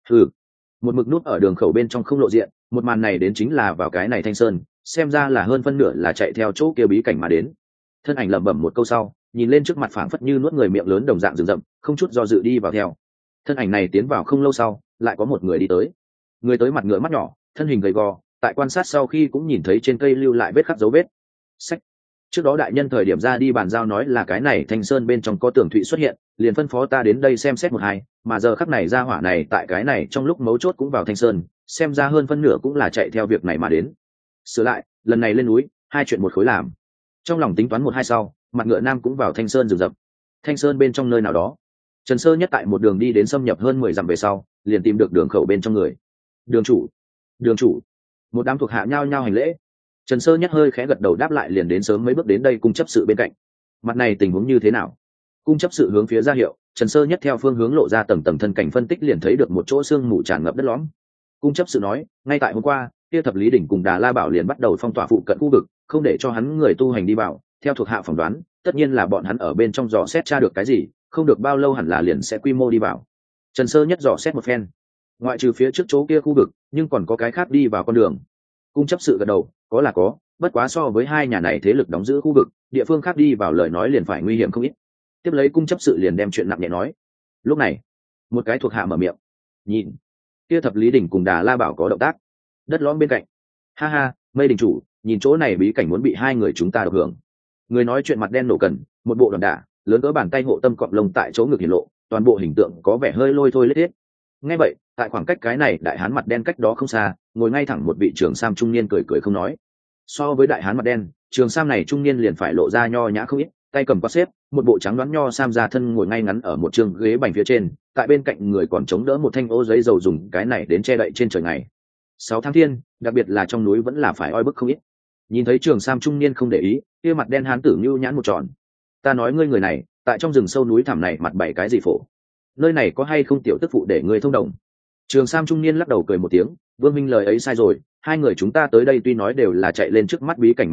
Một mực nút ở đường khẩu bên trong không lộ diện, một màn này đến chính là vào cái này Thanh Sơn, xem ra là hơn phân nửa là chạy theo chỗ kia bí cảnh mà đến. Thân ảnh lẩm bẩm một câu sau, nhìn lên trước mặt phảng phất như nuốt người miệng lớn đồng dạng rừng rậm, không chút do dự đi vào theo. Thân ảnh này tiến vào không lâu sau, lại có một người đi tới. Người tới mặt ngựa mắt nhỏ, thân hình gầy gò, tại quan sát sau khi cũng nhìn thấy trên cây lưu lại vết khắc dấu vết. Sách. Trước đó đại nhân thời điểm ra đi bàn giao nói là cái này Thanh Sơn bên trong có tường thụy xuất hiện, liền phân phó ta đến đây xem xét một hai, mà giờ khắc này ra hỏa này tại cái này trong lúc mấu chốt cũng vào Thanh Sơn, xem ra hơn phân nửa cũng là chạy theo việc này mà đến. Sửa lại, lần này lên núi, hai chuyện một khối làm. Trong lòng tính toán một hai sau, mặt ngựa nam cũng vào Thanh Sơn rừng rậm. Thanh Sơn bên trong nơi nào đó, Trần Sơ Nhất tại một đường đi đến xâm nhập hơn 10 dặm về sau, liền tìm được đường khẩu bên trong người. Đường chủ, đường chủ. Một đám thuộc hạ nhao nhao hành lễ. Trần Sơ Nhất hơi khẽ gật đầu đáp lại liền đến sớm mấy bước đến đây cung chấp sự bên cạnh. Mặt này tình huống như thế nào? Cung chấp sự hướng phía ra hiệu, Trần Sơ Nhất theo phương hướng lộ ra tầng tầng thân cảnh phân tích liền thấy được một chỗ xương mù tràn ngập đất lõm. Cung chấp sự nói, ngay tại hôm qua, kia Thập Lý đỉnh cùng Đà La Bảo liền bắt đầu phong tỏa phụ cận khu vực, không để cho hắn người tu hành đi vào. Theo thuộc hạ phỏng đoán, tất nhiên là bọn hắn ở bên trong dò xét tra được cái gì, không được bao lâu hẳn là liền sẽ quy mô đi vào. Trần Sơ Nhất dò xét một phen, ngoại trừ phía trước chỗ kia khu vực, nhưng còn có cái khác đi vào con đường. Cung chấp sự gật đầu, có là có, bất quá so với hai nhà này thế lực đóng giữ khu vực, địa phương khác đi vào lời nói liền phải nguy hiểm không ít. Tiếp lấy cung chấp sự liền đem chuyện nặng nhẹ nói. Lúc này, một cái thuộc hạ mở miệng, nhìn, kia Thập Lý đỉnh cùng Đà La Bảo có động tác, đất lõm bên cạnh. Ha ha, Mây đỉnh chủ, nhìn chỗ này bí cảnh muốn bị hai người chúng ta được hưởng. Người nói chuyện mặt đen nổ cần, một bộ đòn đả, lớn cỡ bàn tay hộ tâm cọp lông tại chỗ ngực hiển lộ, toàn bộ hình tượng có vẻ hơi lôi thôi lết hết. Nghe vậy, tại khoảng cách cái này đại hán mặt đen cách đó không xa, ngồi ngay thẳng một vị trưởng sam trung niên cười cười không nói. So với đại hán mặt đen, trường sam này trung niên liền phải lộ ra nho nhã không ít, tay cầm quạt xếp, một bộ trắng đoán nho sam ra thân ngồi ngay ngắn ở một trường ghế bành phía trên, tại bên cạnh người còn chống đỡ một thanh ô giấy dầu dùng cái này đến che đậy trên trời ngày. 6 tháng thiên, đặc biệt là trong núi vẫn là phải oi bức không ít. Nhìn thấy trường sam trung niên không để ý, kia mặt đen hán tử nhu nhãn một tròn. Ta nói ngươi người này, tại trong rừng sâu núi thẳm này mặt bảy cái gì phổ? Nơi này có hay không tiểu tức phụ để ngươi thông đồng? Trường sam trung niên lắc đầu cười một tiếng, Vương minh lời ấy sai rồi, hai người chúng ta tới đây tuy nói đều là chạy lên trước mắt bí cảnh mà đến,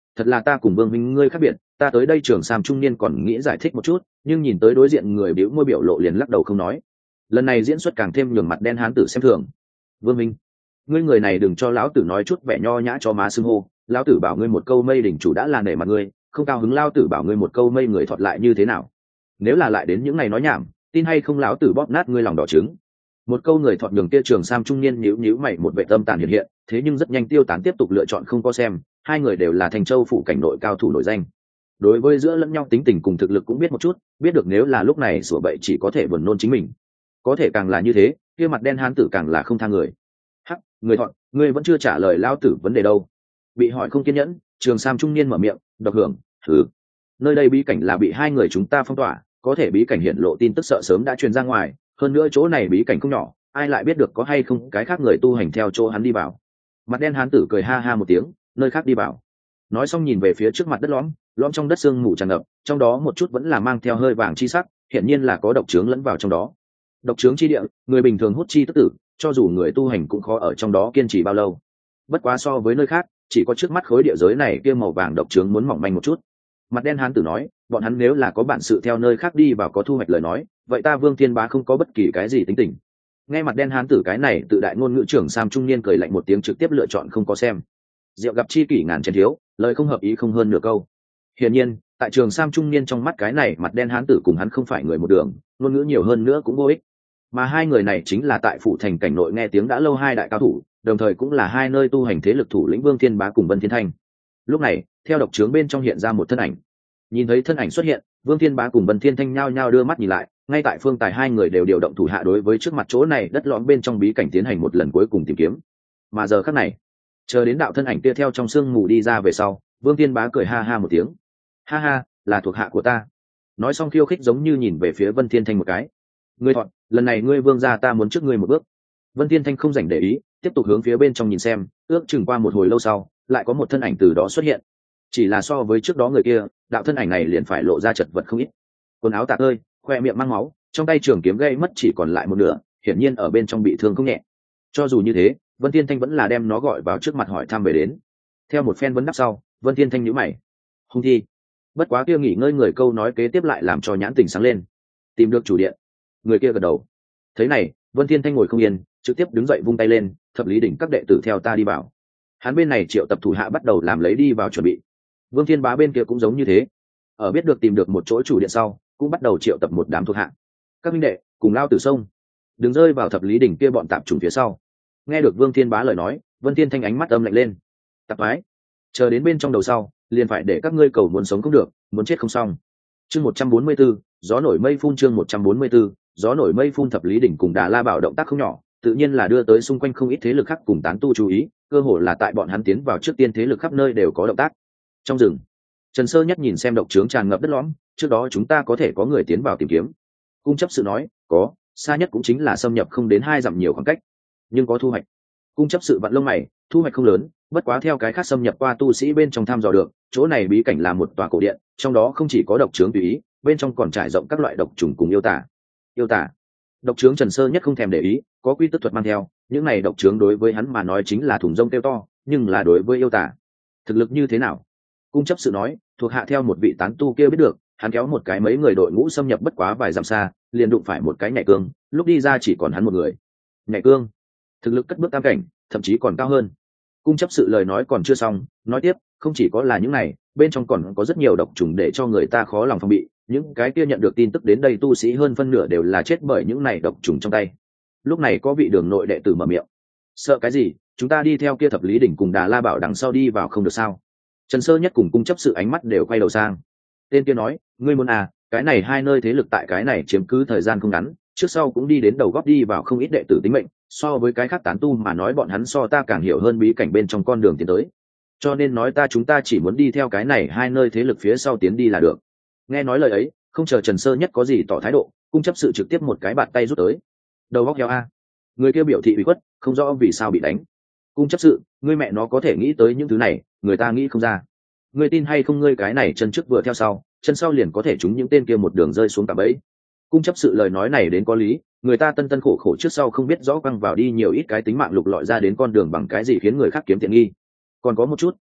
thật là ta cùng Vương Minh ngươi khác biệt, ta tới đây Trường Sam trung niên còn nghĩ giải thích một chút, nhưng nhìn tới đối diện người bĩu môi biểu lộ liền lắc đầu không nói. Lần này diễn xuất càng thêm nhường mặt đen hán tử xem thường. Vương Minh, ngươi người này đừng cho lão tử nói chút vẻ nho nhã cho má xưng hô, lão tử bảo ngươi một câu mây đỉnh chủ đã là nể mặt ngươi, không cao hứng lão tử bảo ngươi một câu mây người thọt lại như thế nào? Nếu là lại đến những ngày nói nhảm, tin hay không lão tử bóp nát ngươi lòng đỏ trứng. Một câu người thọt nhường kia Trường Sam trung niên nhíu mày một vẻ tâm tàn hiện hiện, thế nhưng rất nhanh tiêu tán tiếp tục lựa chọn không có xem, hai người đều là Thành Châu phủ cảnh nội cao thủ nổi danh. Đối với giữa lẫn nhau tính tình cùng thực lực cũng biết một chút, biết được nếu là lúc này sủa bậy chỉ có thể buồn nôn chính mình. Có thể càng là như thế, kia mặt đen hán tử càng là không tha người. Hắc, người thọt, ngươi vẫn chưa trả lời lão tử vấn đề đâu. Bị hỏi không kiên nhẫn, Trường Sam trung niên mở miệng, độc hưởng, thử. Nơi đây bí cảnh là bị hai người chúng ta phong tỏa, có thể bí cảnh hiện lộ tin tức sợ sớm đã truyền ra ngoài, hơn nữa chỗ này bí cảnh không nhỏ, ai lại biết được có hay không cái khác người tu hành theo chỗ hắn đi vào. Mặt đen hán tử cười ha ha một tiếng, nơi khác đi vào. Nói xong nhìn về phía trước mặt đất lõm trong đất sương mù tràn ngập, trong đó một chút vẫn là mang theo hơi vàng chi sắc, hiện nhiên là có độc trướng lẫn vào trong đó. Độc trướng chi địa, người bình thường hút chi tức tử, cho dù người tu hành cũng khó ở trong đó kiên trì bao lâu. Bất quá so với nơi khác, chỉ có trước mắt khối địa giới này kia màu vàng độc trướng muốn mỏng manh một chút. Mặt đen hán tử nói, bọn hắn nếu là có bản sự theo nơi khác đi vào có thu hoạch lời nói, vậy ta Vương Thiên Bá không có bất kỳ cái gì tính tình. Nghe mặt đen hán tử cái này tự đại ngôn ngữ trưởng Sam trung niên cười lạnh một tiếng trực tiếp lựa chọn không có xem. Rượu gặp chi kỷ ngàn chén thiếu, lời không hợp ý không hơn nửa câu. Hiển nhiên, tại Trường Sam trung niên trong mắt cái này mặt đen hán tử cùng hắn không phải người một đường, ngôn ngữ nhiều hơn nữa cũng vô ích. Mà hai người này chính là tại phủ thành cảnh nội nghe tiếng đã lâu hai đại cao thủ, đồng thời cũng là hai nơi tu hành thế lực thủ lĩnh Vương Thiên Bá cùng Vân Thiên Thanh. Lúc này, theo độc trướng bên trong hiện ra một thân ảnh. Nhìn thấy thân ảnh xuất hiện, Vương Thiên Bá cùng Vân Thiên Thanh nhao nhao đưa mắt nhìn lại, ngay tại phương tài hai người đều điều động thủ hạ đối với trước mặt chỗ này đất lõm bên trong bí cảnh tiến hành một lần cuối cùng tìm kiếm. Mà giờ khắc này, chờ đến đạo thân ảnh kia theo trong sương mù đi ra về sau, Vương Thiên Bá cười ha ha một tiếng. Ha ha, là thuộc hạ của ta. Nói xong khiêu khích giống như nhìn về phía Vân Thiên Thanh một cái. Ngươi thọn, lần này ngươi Vương gia ta muốn trước ngươi một bước. Vân Thiên Thanh không dành để ý, tiếp tục hướng phía bên trong nhìn xem, ước chừng qua một hồi lâu sau, lại có một thân ảnh từ đó xuất hiện. Chỉ là so với trước đó người kia, đạo thân ảnh này liền phải lộ ra chật vật không ít. Quần áo tạc ơi, khoe miệng mang máu, trong tay trường kiếm gây mất chỉ còn lại một nửa, hiển nhiên ở bên trong bị thương không nhẹ. Cho dù như thế, Vân Thiên Thanh vẫn là đem nó gọi vào trước mặt hỏi thăm về đến. Theo một phen vấn đáp sau, Vân Thiên Thanh nhíu mày. Hung thi. Bất quá kia nghỉ ngơi người câu nói kế tiếp lại làm cho nhãn tình sáng lên. Tìm được chủ điện. Người kia gật đầu. Thế này, Vân Thiên Thanh ngồi không yên, trực tiếp đứng dậy vung tay lên, thập lý đỉnh các đệ tử theo ta đi vào. Hắn bên này triệu tập thủ hạ bắt đầu làm lấy đi vào chuẩn bị. Vương Thiên Bá bên kia cũng giống như thế. Ở biết được tìm được một chỗ chủ điện sau, cũng bắt đầu triệu tập một đám thuộc hạ. Các minh đệ, cùng lao từ sông, đừng rơi vào thập lý đỉnh kia bọn tạp chủng phía sau. Nghe được Vương Thiên Bá lời nói, Vân Thiên Thanh ánh mắt âm lạnh lên. Tạp ái, chờ đến bên trong đầu sau, liền phải để các ngươi cầu muốn sống không được, muốn chết không xong. Chương 144, gió nổi mây phun chương 144, gió nổi mây phun thập lý đỉnh cùng Đà La Bảo động tác không nhỏ, tự nhiên là đưa tới xung quanh không ít thế lực khác cùng tán tu chú ý, cơ hồ là tại bọn hắn tiến vào trước tiên thế lực khắp nơi đều có động tác. Trong rừng, Trần Sơ Nhất nhìn xem độc trướng tràn ngập đất lõm, trước đó chúng ta có thể có người tiến vào tìm kiếm. Cung chấp sự nói, có, xa nhất cũng chính là xâm nhập không đến 2 dặm nhiều khoảng cách, nhưng có thu hoạch. Cung chấp sự vặn lông mày, thu hoạch không lớn, bất quá theo cái khác xâm nhập qua tu sĩ bên trong thăm dò được, chỗ này bí cảnh là một tòa cổ điện, trong đó không chỉ có độc trướng tùy ý, bên trong còn trải rộng các loại độc trùng cùng yêu tả. Yêu tả, độc trướng Trần Sơ Nhất không thèm để ý, có quy tức thuật mang theo, những này độc trướng đối với hắn mà nói chính là thùng rông kêu to, nhưng là đối với yêu tả, thực lực như thế nào? Cung chấp sự nói, thuộc hạ theo một vị tán tu kia biết được, hắn kéo một cái mấy người đội ngũ xâm nhập bất quá vài dặm xa, liền đụng phải một cái nhảy cương, lúc đi ra chỉ còn hắn một người. Nhảy cương, thực lực cất bước tam cảnh, thậm chí còn cao hơn. Cung chấp sự lời nói còn chưa xong, nói tiếp, không chỉ có là những này, bên trong còn có rất nhiều độc trùng để cho người ta khó lòng phòng bị, những cái kia nhận được tin tức đến đây tu sĩ hơn phân nửa đều là chết bởi những này độc trùng trong tay. Lúc này có vị đường nội đệ tử mở miệng, sợ cái gì, chúng ta đi theo kia thập lý đỉnh cùng Đà La Bảo đằng sau đi vào không được sao? Trần Sơ Nhất cùng cung chấp sự ánh mắt đều quay đầu sang. Tên kia nói, ngươi muốn à, cái này hai nơi thế lực tại cái này chiếm cứ thời gian không ngắn, trước sau cũng đi đến đầu góp đi vào không ít đệ tử tính mệnh, so với cái khác tán tu mà nói bọn hắn so ta càng hiểu hơn bí cảnh bên trong con đường tiến tới. Cho nên nói chúng ta chỉ muốn đi theo cái này hai nơi thế lực phía sau tiến đi là được. Nghe nói lời ấy, không chờ Trần Sơ Nhất có gì tỏ thái độ, cung chấp sự trực tiếp một cái bạt tay rút tới. Đầu góc heo a. Người kia biểu thị ủy khuất, không rõ vì sao bị đánh. Cung chấp sự, ngươi mẹ nó có thể nghĩ tới những thứ này, người ta nghĩ không ra. Ngươi tin hay không, ngươi cái này chân trước vừa theo sau, chân sau liền có thể trúng những tên kia một đường rơi xuống cả bẫy. Cung chấp sự lời nói này đến có lý, người ta tân tân khổ khổ trước sau không biết rõ quăng vào đi nhiều ít cái tính mạng lục lọi ra đến con đường bằng cái gì khiến người khác kiếm tiện nghi. Còn có một chút,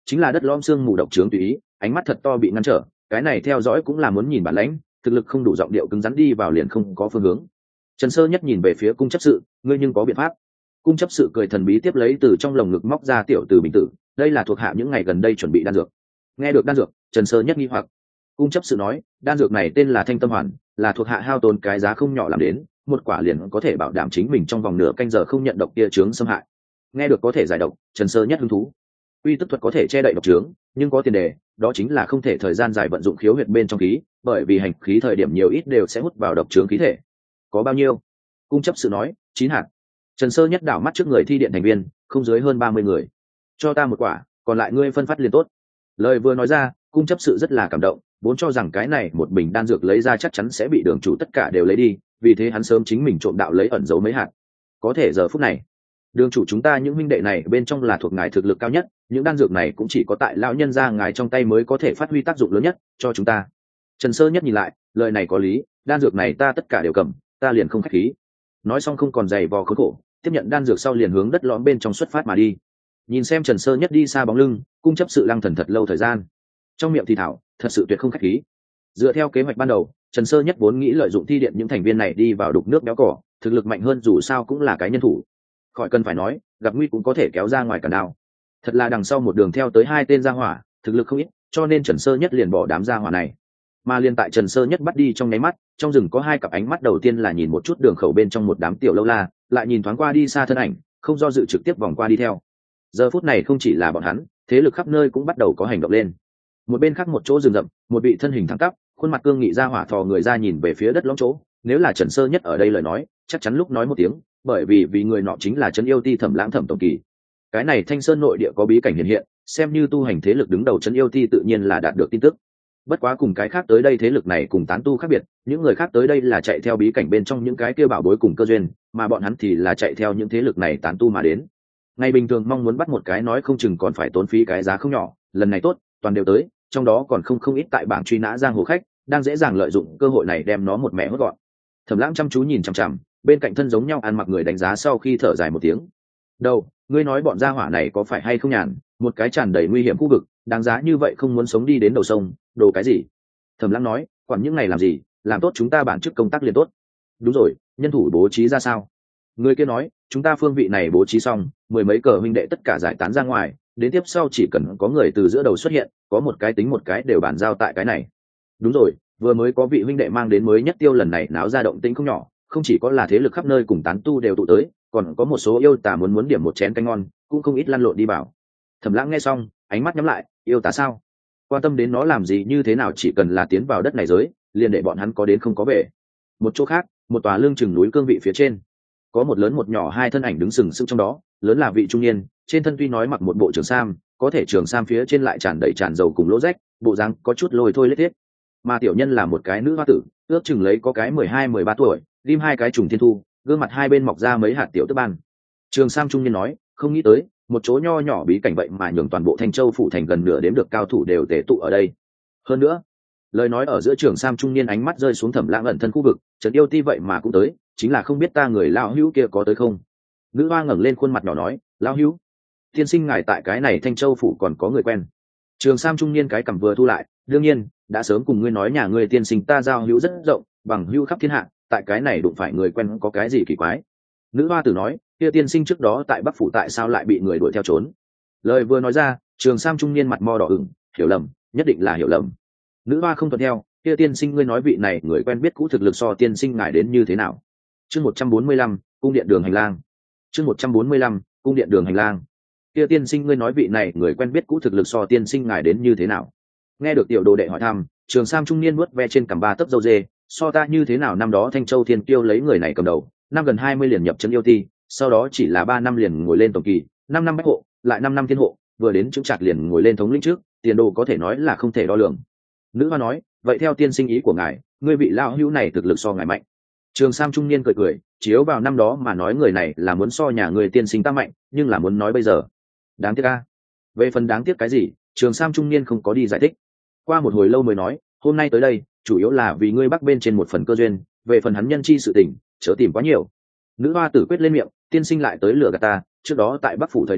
chính là đất lõm xương mù độc trướng tùy ý, ánh mắt thật to bị ngăn trở, cái này theo dõi cũng là muốn nhìn bản lãnh, thực lực không đủ giọng điệu cứng rắn đi vào liền không có phương hướng. Trần Sơ Nhất nhìn về phía cung chấp sự, ngươi nhưng có biện pháp? Cung chấp sự cười thần bí tiếp lấy từ trong lồng ngực móc ra tiểu từ bình tử, đây là thuộc hạ những ngày gần đây chuẩn bị đan dược. Nghe được đan dược, Trần Sơ Nhất nghi hoặc. Cung chấp sự nói, đan dược này tên là Thanh Tâm Hoàn, là thuộc hạ hao tốn cái giá không nhỏ làm đến, một quả liền có thể bảo đảm chính mình trong vòng nửa canh giờ không nhận độc tia chướng xâm hại. Nghe được có thể giải độc, Trần Sơ Nhất hứng thú. Uy tức thuật có thể che đậy độc chướng, nhưng có tiền đề, đó chính là không thể thời gian dài vận dụng khiếu huyệt bên trong khí, bởi vì hành khí thời điểm nhiều ít đều sẽ hút vào độc chướng khí thể. Có bao nhiêu? Cung chấp sự nói, 9 hạt. Trần Sơ Nhất đảo mắt trước người thi điện thành viên, không dưới hơn 30 người. Cho ta một quả, còn lại ngươi phân phát liền tốt. Lời vừa nói ra, cung chấp sự rất là cảm động, vốn cho rằng cái này một bình đan dược lấy ra chắc chắn sẽ bị đường chủ tất cả đều lấy đi, vì thế hắn sớm chính mình trộm đạo lấy ẩn giấu mấy hạt. Có thể giờ phút này, đường chủ chúng ta những huynh đệ này bên trong là thuộc ngài thực lực cao nhất, những đan dược này cũng chỉ có tại lão nhân gia ngài trong tay mới có thể phát huy tác dụng lớn nhất cho chúng ta. Trần Sơ Nhất nhìn lại, lời này có lý, đan dược này ta tất cả đều cầm, ta liền không khách khí. Nói xong không còn giày vò khốn khổ, tiếp nhận đan dược sau liền hướng đất lõm bên trong xuất phát mà đi. Nhìn xem Trần Sơ Nhất đi xa bóng lưng, cung chấp sự lăng thần thật lâu thời gian, trong miệng thì thảo, thật sự tuyệt không khách khí. Dựa theo kế hoạch ban đầu, Trần Sơ Nhất vốn nghĩ lợi dụng thi điện những thành viên này đi vào đục nước béo cỏ, thực lực mạnh hơn dù sao cũng là cái nhân thủ. Khỏi cần phải nói, gặp nguy cũng có thể kéo ra ngoài cả đao. Thật là đằng sau một đường theo tới 2 tên gia hỏa, thực lực không ít, cho nên Trần Sơ Nhất liền bỏ đám gia hỏa này. Mà liền tại Trần Sơ Nhất bắt đi trong nháy mắt, trong rừng có 2 cặp ánh mắt đầu tiên là nhìn một chút đường khẩu bên trong một đám tiểu lâu la, lại nhìn thoáng qua đi xa thân ảnh, không do dự trực tiếp vòng qua đi theo. Giờ phút này không chỉ là bọn hắn, thế lực khắp nơi cũng bắt đầu có hành động lên. Một bên khác một chỗ rừng rậm, một vị thân hình thẳng tắp, khuôn mặt cương nghị ra hỏa thò người ra nhìn về phía đất lõm chỗ, nếu là Trần Sơ Nhất ở đây lời nói, chắc chắn lúc nói một tiếng, bởi vì người nọ chính là Trấn Yêu Ti Thẩm Lãng Thẩm tổng kỳ. Cái này Thanh Sơn nội địa có bí cảnh hiện hiện, xem như tu hành thế lực đứng đầu Trấn Yêu Ti tự nhiên là đạt được tin tức. Bất quá cùng cái khác tới đây thế lực này cùng tán tu khác biệt, những người khác tới đây là chạy theo bí cảnh bên trong những cái kia bảo bối cùng cơ duyên, mà bọn hắn thì là chạy theo những thế lực này tán tu mà đến. Ngày bình thường mong muốn bắt một cái nói không chừng còn phải tốn phí cái giá không nhỏ, lần này tốt, toàn đều tới, trong đó còn không ít tại bảng truy nã giang hồ khách, đang dễ dàng lợi dụng cơ hội này đem nó một mẹ hốt gọn. Thẩm Lãng chăm chú nhìn chằm chằm, bên cạnh thân giống nhau ăn mặc người đánh giá sau khi thở dài một tiếng. Đâu, ngươi nói bọn gia hỏa này có phải hay không nhàn, một cái tràn đầy nguy hiểm khu vực, đáng giá như vậy không muốn sống đi đến đầu sông, đồ cái gì? Thẩm Lãng nói, quản những này làm gì, làm tốt chúng ta bản chức công tác liền tốt. Đúng rồi, nhân thủ bố trí ra sao? Người kia nói, chúng ta phương vị này bố trí xong, 10 mấy cờ huynh đệ tất cả giải tán ra ngoài, đến tiếp sau chỉ cần có người từ giữa đầu xuất hiện, có một cái tính một cái đều bàn giao tại cái này. Đúng rồi, vừa mới có vị huynh đệ mang đến mới nhất tiêu lần này náo ra động tĩnh không nhỏ, không chỉ có là thế lực khắp nơi cùng tán tu đều tụ tới, còn có một số yêu tà muốn điểm một chén canh ngon, cũng không ít lăn lộn đi bảo. Thẩm Lãng nghe xong, ánh mắt nhắm lại, yêu tà sao? Quan tâm đến nó làm gì như thế nào, chỉ cần là tiến vào đất này giới, liền để bọn hắn có đến không có về. Một chỗ khác, một tòa lưng chừng núi cương vị phía trên, có một lớn một nhỏ 2 thân ảnh đứng sừng sững trong đó, lớn là vị trung niên, trên thân tuy nói mặc một bộ trường sam, có thể trường sam phía trên lại tràn đầy tràn dầu cùng lỗ rách, bộ dáng có chút lôi thôi lết thiết. Mà tiểu nhân là một cái nữ hoa tử, ước chừng lấy có cái 12-13 tuổi, ghim 2 cái trùng thiên thu, gương mặt 2 bên mọc ra mấy hạt tiểu tức ban. Trường sam trung niên nói, không nghĩ tới, một chỗ nho nhỏ bí cảnh vậy mà nhường toàn bộ Thanh Châu phủ thành gần nửa đếm được cao thủ đều tề tụ ở đây. Hơn nữa, lời nói ở giữa trường sam trung niên ánh mắt rơi xuống Thẩm Lãng ẩn thân khu vực, Trấn Yêu Ti vậy mà cũng tới, chính là không biết ta người lão hữu kia có tới không. Nữ hoa ngẩng lên khuôn mặt nhỏ nói, lão hữu, tiên sinh ngài tại cái này Thanh Châu phủ còn có người quen. Trường sam trung niên cái cằm vừa thu lại, đương nhiên đã sớm cùng ngươi nói nhà ngươi tiên sinh ta giao hữu rất rộng, bằng hữu khắp thiên hạ, tại cái này đụng phải người quen có cái gì kỳ quái. Nữ hoa tử nói, kia tiên sinh trước đó tại Bắc phủ tại sao lại bị người đuổi theo trốn. Lời vừa nói ra, trường sam trung niên mặt mo đỏ ửng, hiểu lầm, nhất định là hiểu lầm. Nữ hoa không thuận theo, kia tiên sinh ngươi nói vị này người quen biết cũ thực lực so tiên sinh ngài đến như thế nào? Chương 145, cung điện đường hành lang. Chương 145, cung điện đường hành lang. Kia tiên sinh ngươi nói vị này người quen biết cũ thực lực so tiên sinh ngài đến như thế nào? Nghe được tiểu đồ đệ hỏi thăm, trường sam trung niên nuốt ve trên cằm 3 tấc râu dê, so ta như thế nào, năm đó Thanh Châu Thiên Kiêu lấy người này cầm đầu, năm gần 20 liền nhập Trấn Yêu Ti, sau đó chỉ là 3 năm liền ngồi lên tổng kỳ, 5 năm bách hộ, lại 5 năm thiên hộ, vừa đến chứng trạc liền ngồi lên thống lĩnh trước, tiền đồ có thể nói là không thể đo lường. Nữ hoa nói, vậy theo tiên sinh ý của ngài, ngươi vị lão hữu này thực lực so ngài mạnh. Trường sam trung niên cười cười, chiếu vào năm đó mà nói người này là muốn so nhà người tiên sinh ta mạnh, nhưng là muốn nói bây giờ, đáng tiếc a. Về phần đáng tiếc cái gì, trường sam trung niên không có đi giải thích. Qua một hồi lâu mới nói, hôm nay tới đây chủ yếu là vì ngươi bắc bên trên một phần cơ duyên, về phần hắn nhân chi sự tình chớ tìm quá nhiều. Nữ hoa tử quyết lên miệng, tiên sinh lại tới lừa gạt ta, trước đó tại Bắc phủ thời điểm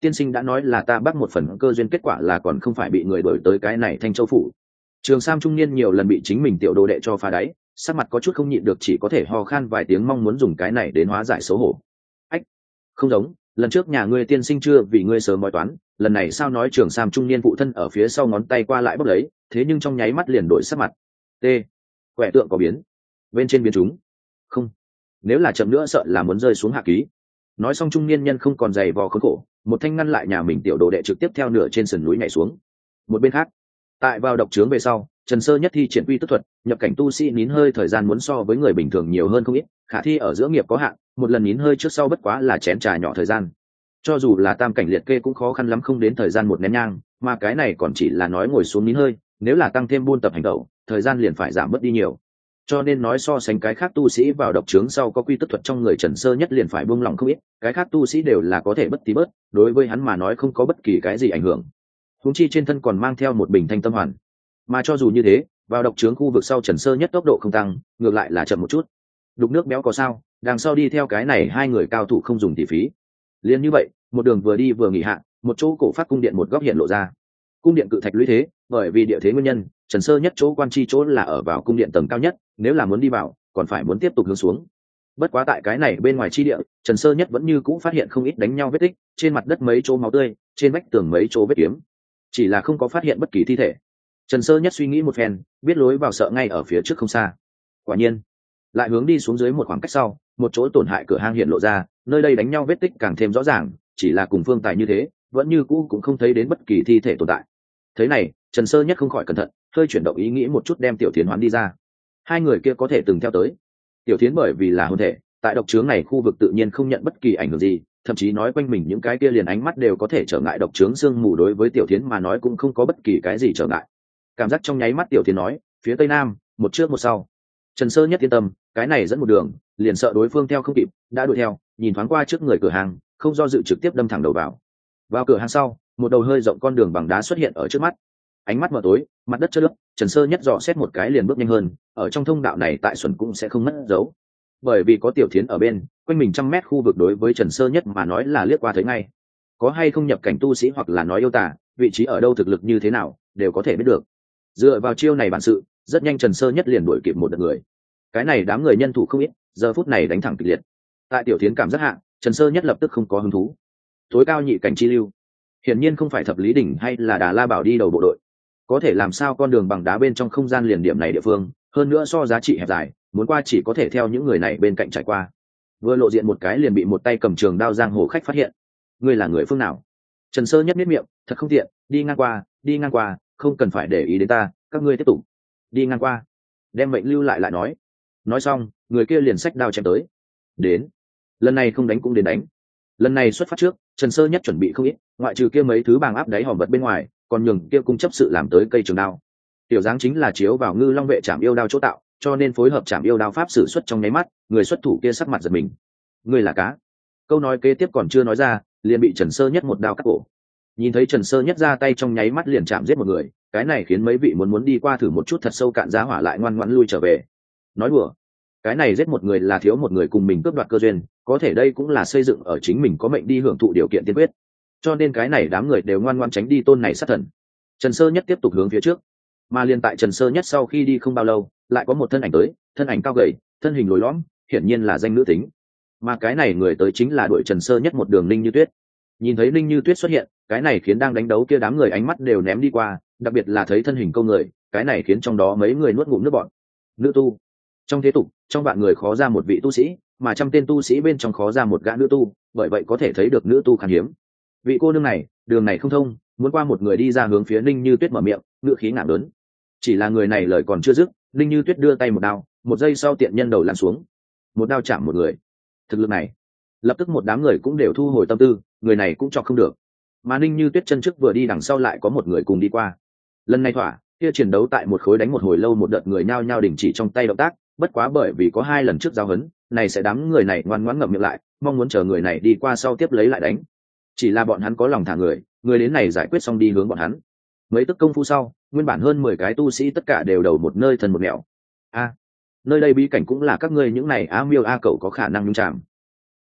tiên sinh đã nói là ta bắt một phần cơ duyên, kết quả là còn không phải bị người đổi tới cái này Thanh Châu phủ. Trường Sam trung niên nhiều lần bị chính mình tiểu đồ đệ cho phá đáy, sắc mặt có chút không nhịn được, chỉ có thể ho khan vài tiếng, mong muốn dùng cái này đến hóa giải xấu hổ. Ách, không giống, lần trước nhà ngươi tiên sinh chưa vì ngươi sớm bói toán, lần này sao nói. Trường Sam trung niên phụ thân ở phía sau ngón tay qua lại bốc lấy, thế nhưng trong nháy mắt liền đổi sắc mặt. T, quẻ tượng có biến, bên trên biến chúng. Không, nếu là chậm nữa sợ là muốn rơi xuống hạ ký. Nói xong trung niên nhân không còn giày vò khốn khổ, một thanh ngăn lại nhà mình tiểu đồ đệ trực tiếp theo nửa trên sườn núi nhảy xuống. Một bên khác, tại vào độc trướng về sau, Trần Sơ Nhất thi triển quy tức thuật, nhập cảnh tu sĩ nín hơi thời gian muốn so với người bình thường nhiều hơn không ít, khả thi ở giữa nghiệp có hạn, một lần nín hơi trước sau bất quá là chén trà nhỏ thời gian. Cho dù là tam cảnh liệt kê cũng khó khăn lắm không đến thời gian một nén nhang, mà cái này còn chỉ là nói ngồi xuống nín hơi, nếu là tăng thêm buôn tập hành động, thời gian liền phải giảm bớt đi nhiều. Cho nên nói so sánh cái khác tu sĩ vào độc trướng sau có quy tức thuật trong người Trần Sơ Nhất liền phải buông lỏng không ít, cái khác tu sĩ đều là có thể bất tí bớt, đối với hắn mà nói không có bất kỳ cái gì ảnh hưởng. Huống chi trên thân còn mang theo một bình thanh tâm hoàn. Mà cho dù như thế, vào độc trướng khu vực sau Trần Sơ Nhất tốc độ không tăng, ngược lại là chậm một chút. Đục nước béo có sao, đằng sau đi theo cái này hai người cao thủ không dùng tỷ phí. Liên như vậy, một đường vừa đi vừa nghỉ hạ, một chỗ cổ phát cung điện một góc hiện lộ ra. Cung điện cự thạch lũy thế, bởi vì địa thế nguyên nhân, Trần Sơ Nhất chỗ quan chi chỗ là ở vào cung điện tầng cao nhất, nếu là muốn đi vào, còn phải muốn tiếp tục hướng xuống. Bất quá tại cái này bên ngoài chi địa, Trần Sơ Nhất vẫn như cũ phát hiện không ít đánh nhau vết tích, trên mặt đất mấy chỗ máu tươi, trên vách tường mấy chỗ vết kiếm, chỉ là không có phát hiện bất kỳ thi thể. Trần Sơ Nhất suy nghĩ một phen, biết lối vào sợ ngay ở phía trước không xa. Quả nhiên, lại hướng đi xuống dưới một khoảng cách sau, một chỗ tổn hại cửa hang hiện lộ ra, nơi đây đánh nhau vết tích càng thêm rõ ràng, chỉ là cùng phương tài như thế, vẫn như cũ cũng không thấy đến bất kỳ thi thể tồn tại. Thế này, Trần Sơ Nhất không khỏi cẩn thận, hơi chuyển động ý nghĩ một chút đem Tiểu Thiến hoán đi ra. Hai người kia có thể từng theo tới. Tiểu Thiến bởi vì là hôn thể, tại độc trướng này khu vực tự nhiên không nhận bất kỳ ảnh hưởng gì, thậm chí nói quanh mình những cái kia liền ánh mắt đều có thể trở ngại độc trướng sương mù, đối với Tiểu Thiến mà nói cũng không có bất kỳ cái gì trở ngại. Cảm giác trong nháy mắt Tiểu Thiến nói, phía tây nam, một trước một sau. Trần Sơ Nhất yên tâm, cái này dẫn một đường, liền sợ đối phương theo không kịp, đã đuổi theo, nhìn thoáng qua trước người cửa hàng, không do dự trực tiếp đâm thẳng đầu vào. Vào cửa hàng sau, một đầu hơi rộng con đường bằng đá xuất hiện ở trước mắt. Ánh mắt mờ tối, mặt đất chớp, Trần Sơ Nhất dò xét một cái liền bước nhanh hơn, ở trong thông đạo này tại xuẩn cũng sẽ không mất dấu. Bởi vì có Tiểu Thiến ở bên, quanh mình 100 mét khu vực đối với Trần Sơ Nhất mà nói là liếc qua thấy ngay. Có hay không nhập cảnh tu sĩ hoặc là nói yêu tả, vị trí ở đâu thực lực như thế nào, đều có thể biết được. Dựa vào chiêu này bản sự, rất nhanh Trần Sơ Nhất liền đuổi kịp một đợt người. Cái này đám người nhân thủ không ít, giờ phút này đánh thẳng kịch liệt. Tại Tiểu Thiến cảm giác hạ, Trần Sơ Nhất lập tức không có hứng thú. Tối cao nhị cảnh chi lưu, hiển nhiên không phải Thập Lý Đỉnh hay là Đà La Bảo đi đầu bộ đội. Có thể làm sao con đường bằng đá bên trong không gian liền điểm này địa phương, hơn nữa so giá trị hẹp dài, muốn qua chỉ có thể theo những người này bên cạnh trải qua. Vừa lộ diện một cái liền bị một tay cầm trường đao giang hồ khách phát hiện. Ngươi là người phương nào? Trần Sơ Nhất miết miệng, thật không tiện, đi ngang qua, không cần phải để ý đến ta, các ngươi tiếp tục. Đi ngang qua. Đem mệnh lưu lại nói. Nói xong, người kia liền xách đao chém tới. Đến. Lần này không đánh cũng đến đánh. Lần này xuất phát trước, Trần Sơ Nhất chuẩn bị không ít, ngoại trừ kia mấy thứ bàng áp đáy hòm vật bên ngoài, còn nhường kia cung chấp sự làm tới cây trường đao. Tiểu dáng chính là chiếu vào Ngư Long vệ Trảm Yêu đao chỗ tạo, cho nên phối hợp Trảm Yêu đao pháp sử xuất trong nháy mắt, người xuất thủ kia sắc mặt giật mình. Ngươi là cá. Câu nói kế tiếp còn chưa nói ra, liền bị Trần Sơ Nhất một đao cắt cổ. Nhìn thấy Trần Sơ Nhất ra tay trong nháy mắt liền chạm giết một người, cái này khiến mấy vị muốn đi qua thử một chút thật sâu cạn giá hỏa lại ngoan ngoãn lui trở về. Nói đùa, cái này giết một người là thiếu một người cùng mình cướp đoạt cơ duyên, có thể đây cũng là xây dựng ở chính mình có mệnh đi hưởng thụ điều kiện tiên quyết, cho nên cái này đám người đều ngoan ngoãn tránh đi tôn này sát thần. Trần Sơ Nhất tiếp tục hướng phía trước, mà liền tại Trần Sơ Nhất sau khi đi không bao lâu, lại có một thân ảnh tới, thân ảnh cao gầy, thân hình lồi lõm, hiển nhiên là danh nữ tính. Mà cái này người tới chính là đuổi Trần Sơ Nhất một đường Ninh Như Tuyết. Nhìn thấy Ninh Như Tuyết xuất hiện, cái này khiến đang đánh đấu kia đám người ánh mắt đều ném đi qua, đặc biệt là thấy thân hình câu người, cái này khiến trong đó mấy người nuốt ngụm nước bọt. Nữ tu. Trong thế tục, trong vạn người khó ra một vị tu sĩ, mà trăm tên tu sĩ bên trong khó ra một gã nữ tu, bởi vậy có thể thấy được nữ tu khan hiếm. Vị cô nương này, đường này không thông, muốn qua một người đi ra hướng phía Ninh Như Tuyết mở miệng, ngựa khí ngạo lớn. Chỉ là người này lời còn chưa dứt, Ninh Như Tuyết đưa tay một đao, một giây sau tiện nhân đầu lăn xuống, một đao chạm một người. Thực lực này, lập tức một đám người cũng đều thu hồi tâm tư, người này cũng cho không được. Mà Ninh Như Tuyết chân trước vừa đi đằng sau lại có một người cùng đi qua. Lần này thỏa, kia chiến đấu tại một khối đánh một hồi lâu, một đợt người nhao nhao đình chỉ trong tay động tác, bất quá bởi vì có 2 lần trước giao hấn, này sẽ đám người này ngoan ngoãn ngậm miệng lại, mong muốn chờ người này đi qua sau tiếp lấy lại đánh. Chỉ là bọn hắn có lòng thả người đến này giải quyết xong đi hướng bọn hắn. Mấy tức công phu sau, nguyên bản hơn 10 cái tu sĩ tất cả đều đầu một nơi thân một nẻo. Nơi đây bí cảnh cũng là các ngươi những này á miêu a cẩu có khả năng nhúng chạm.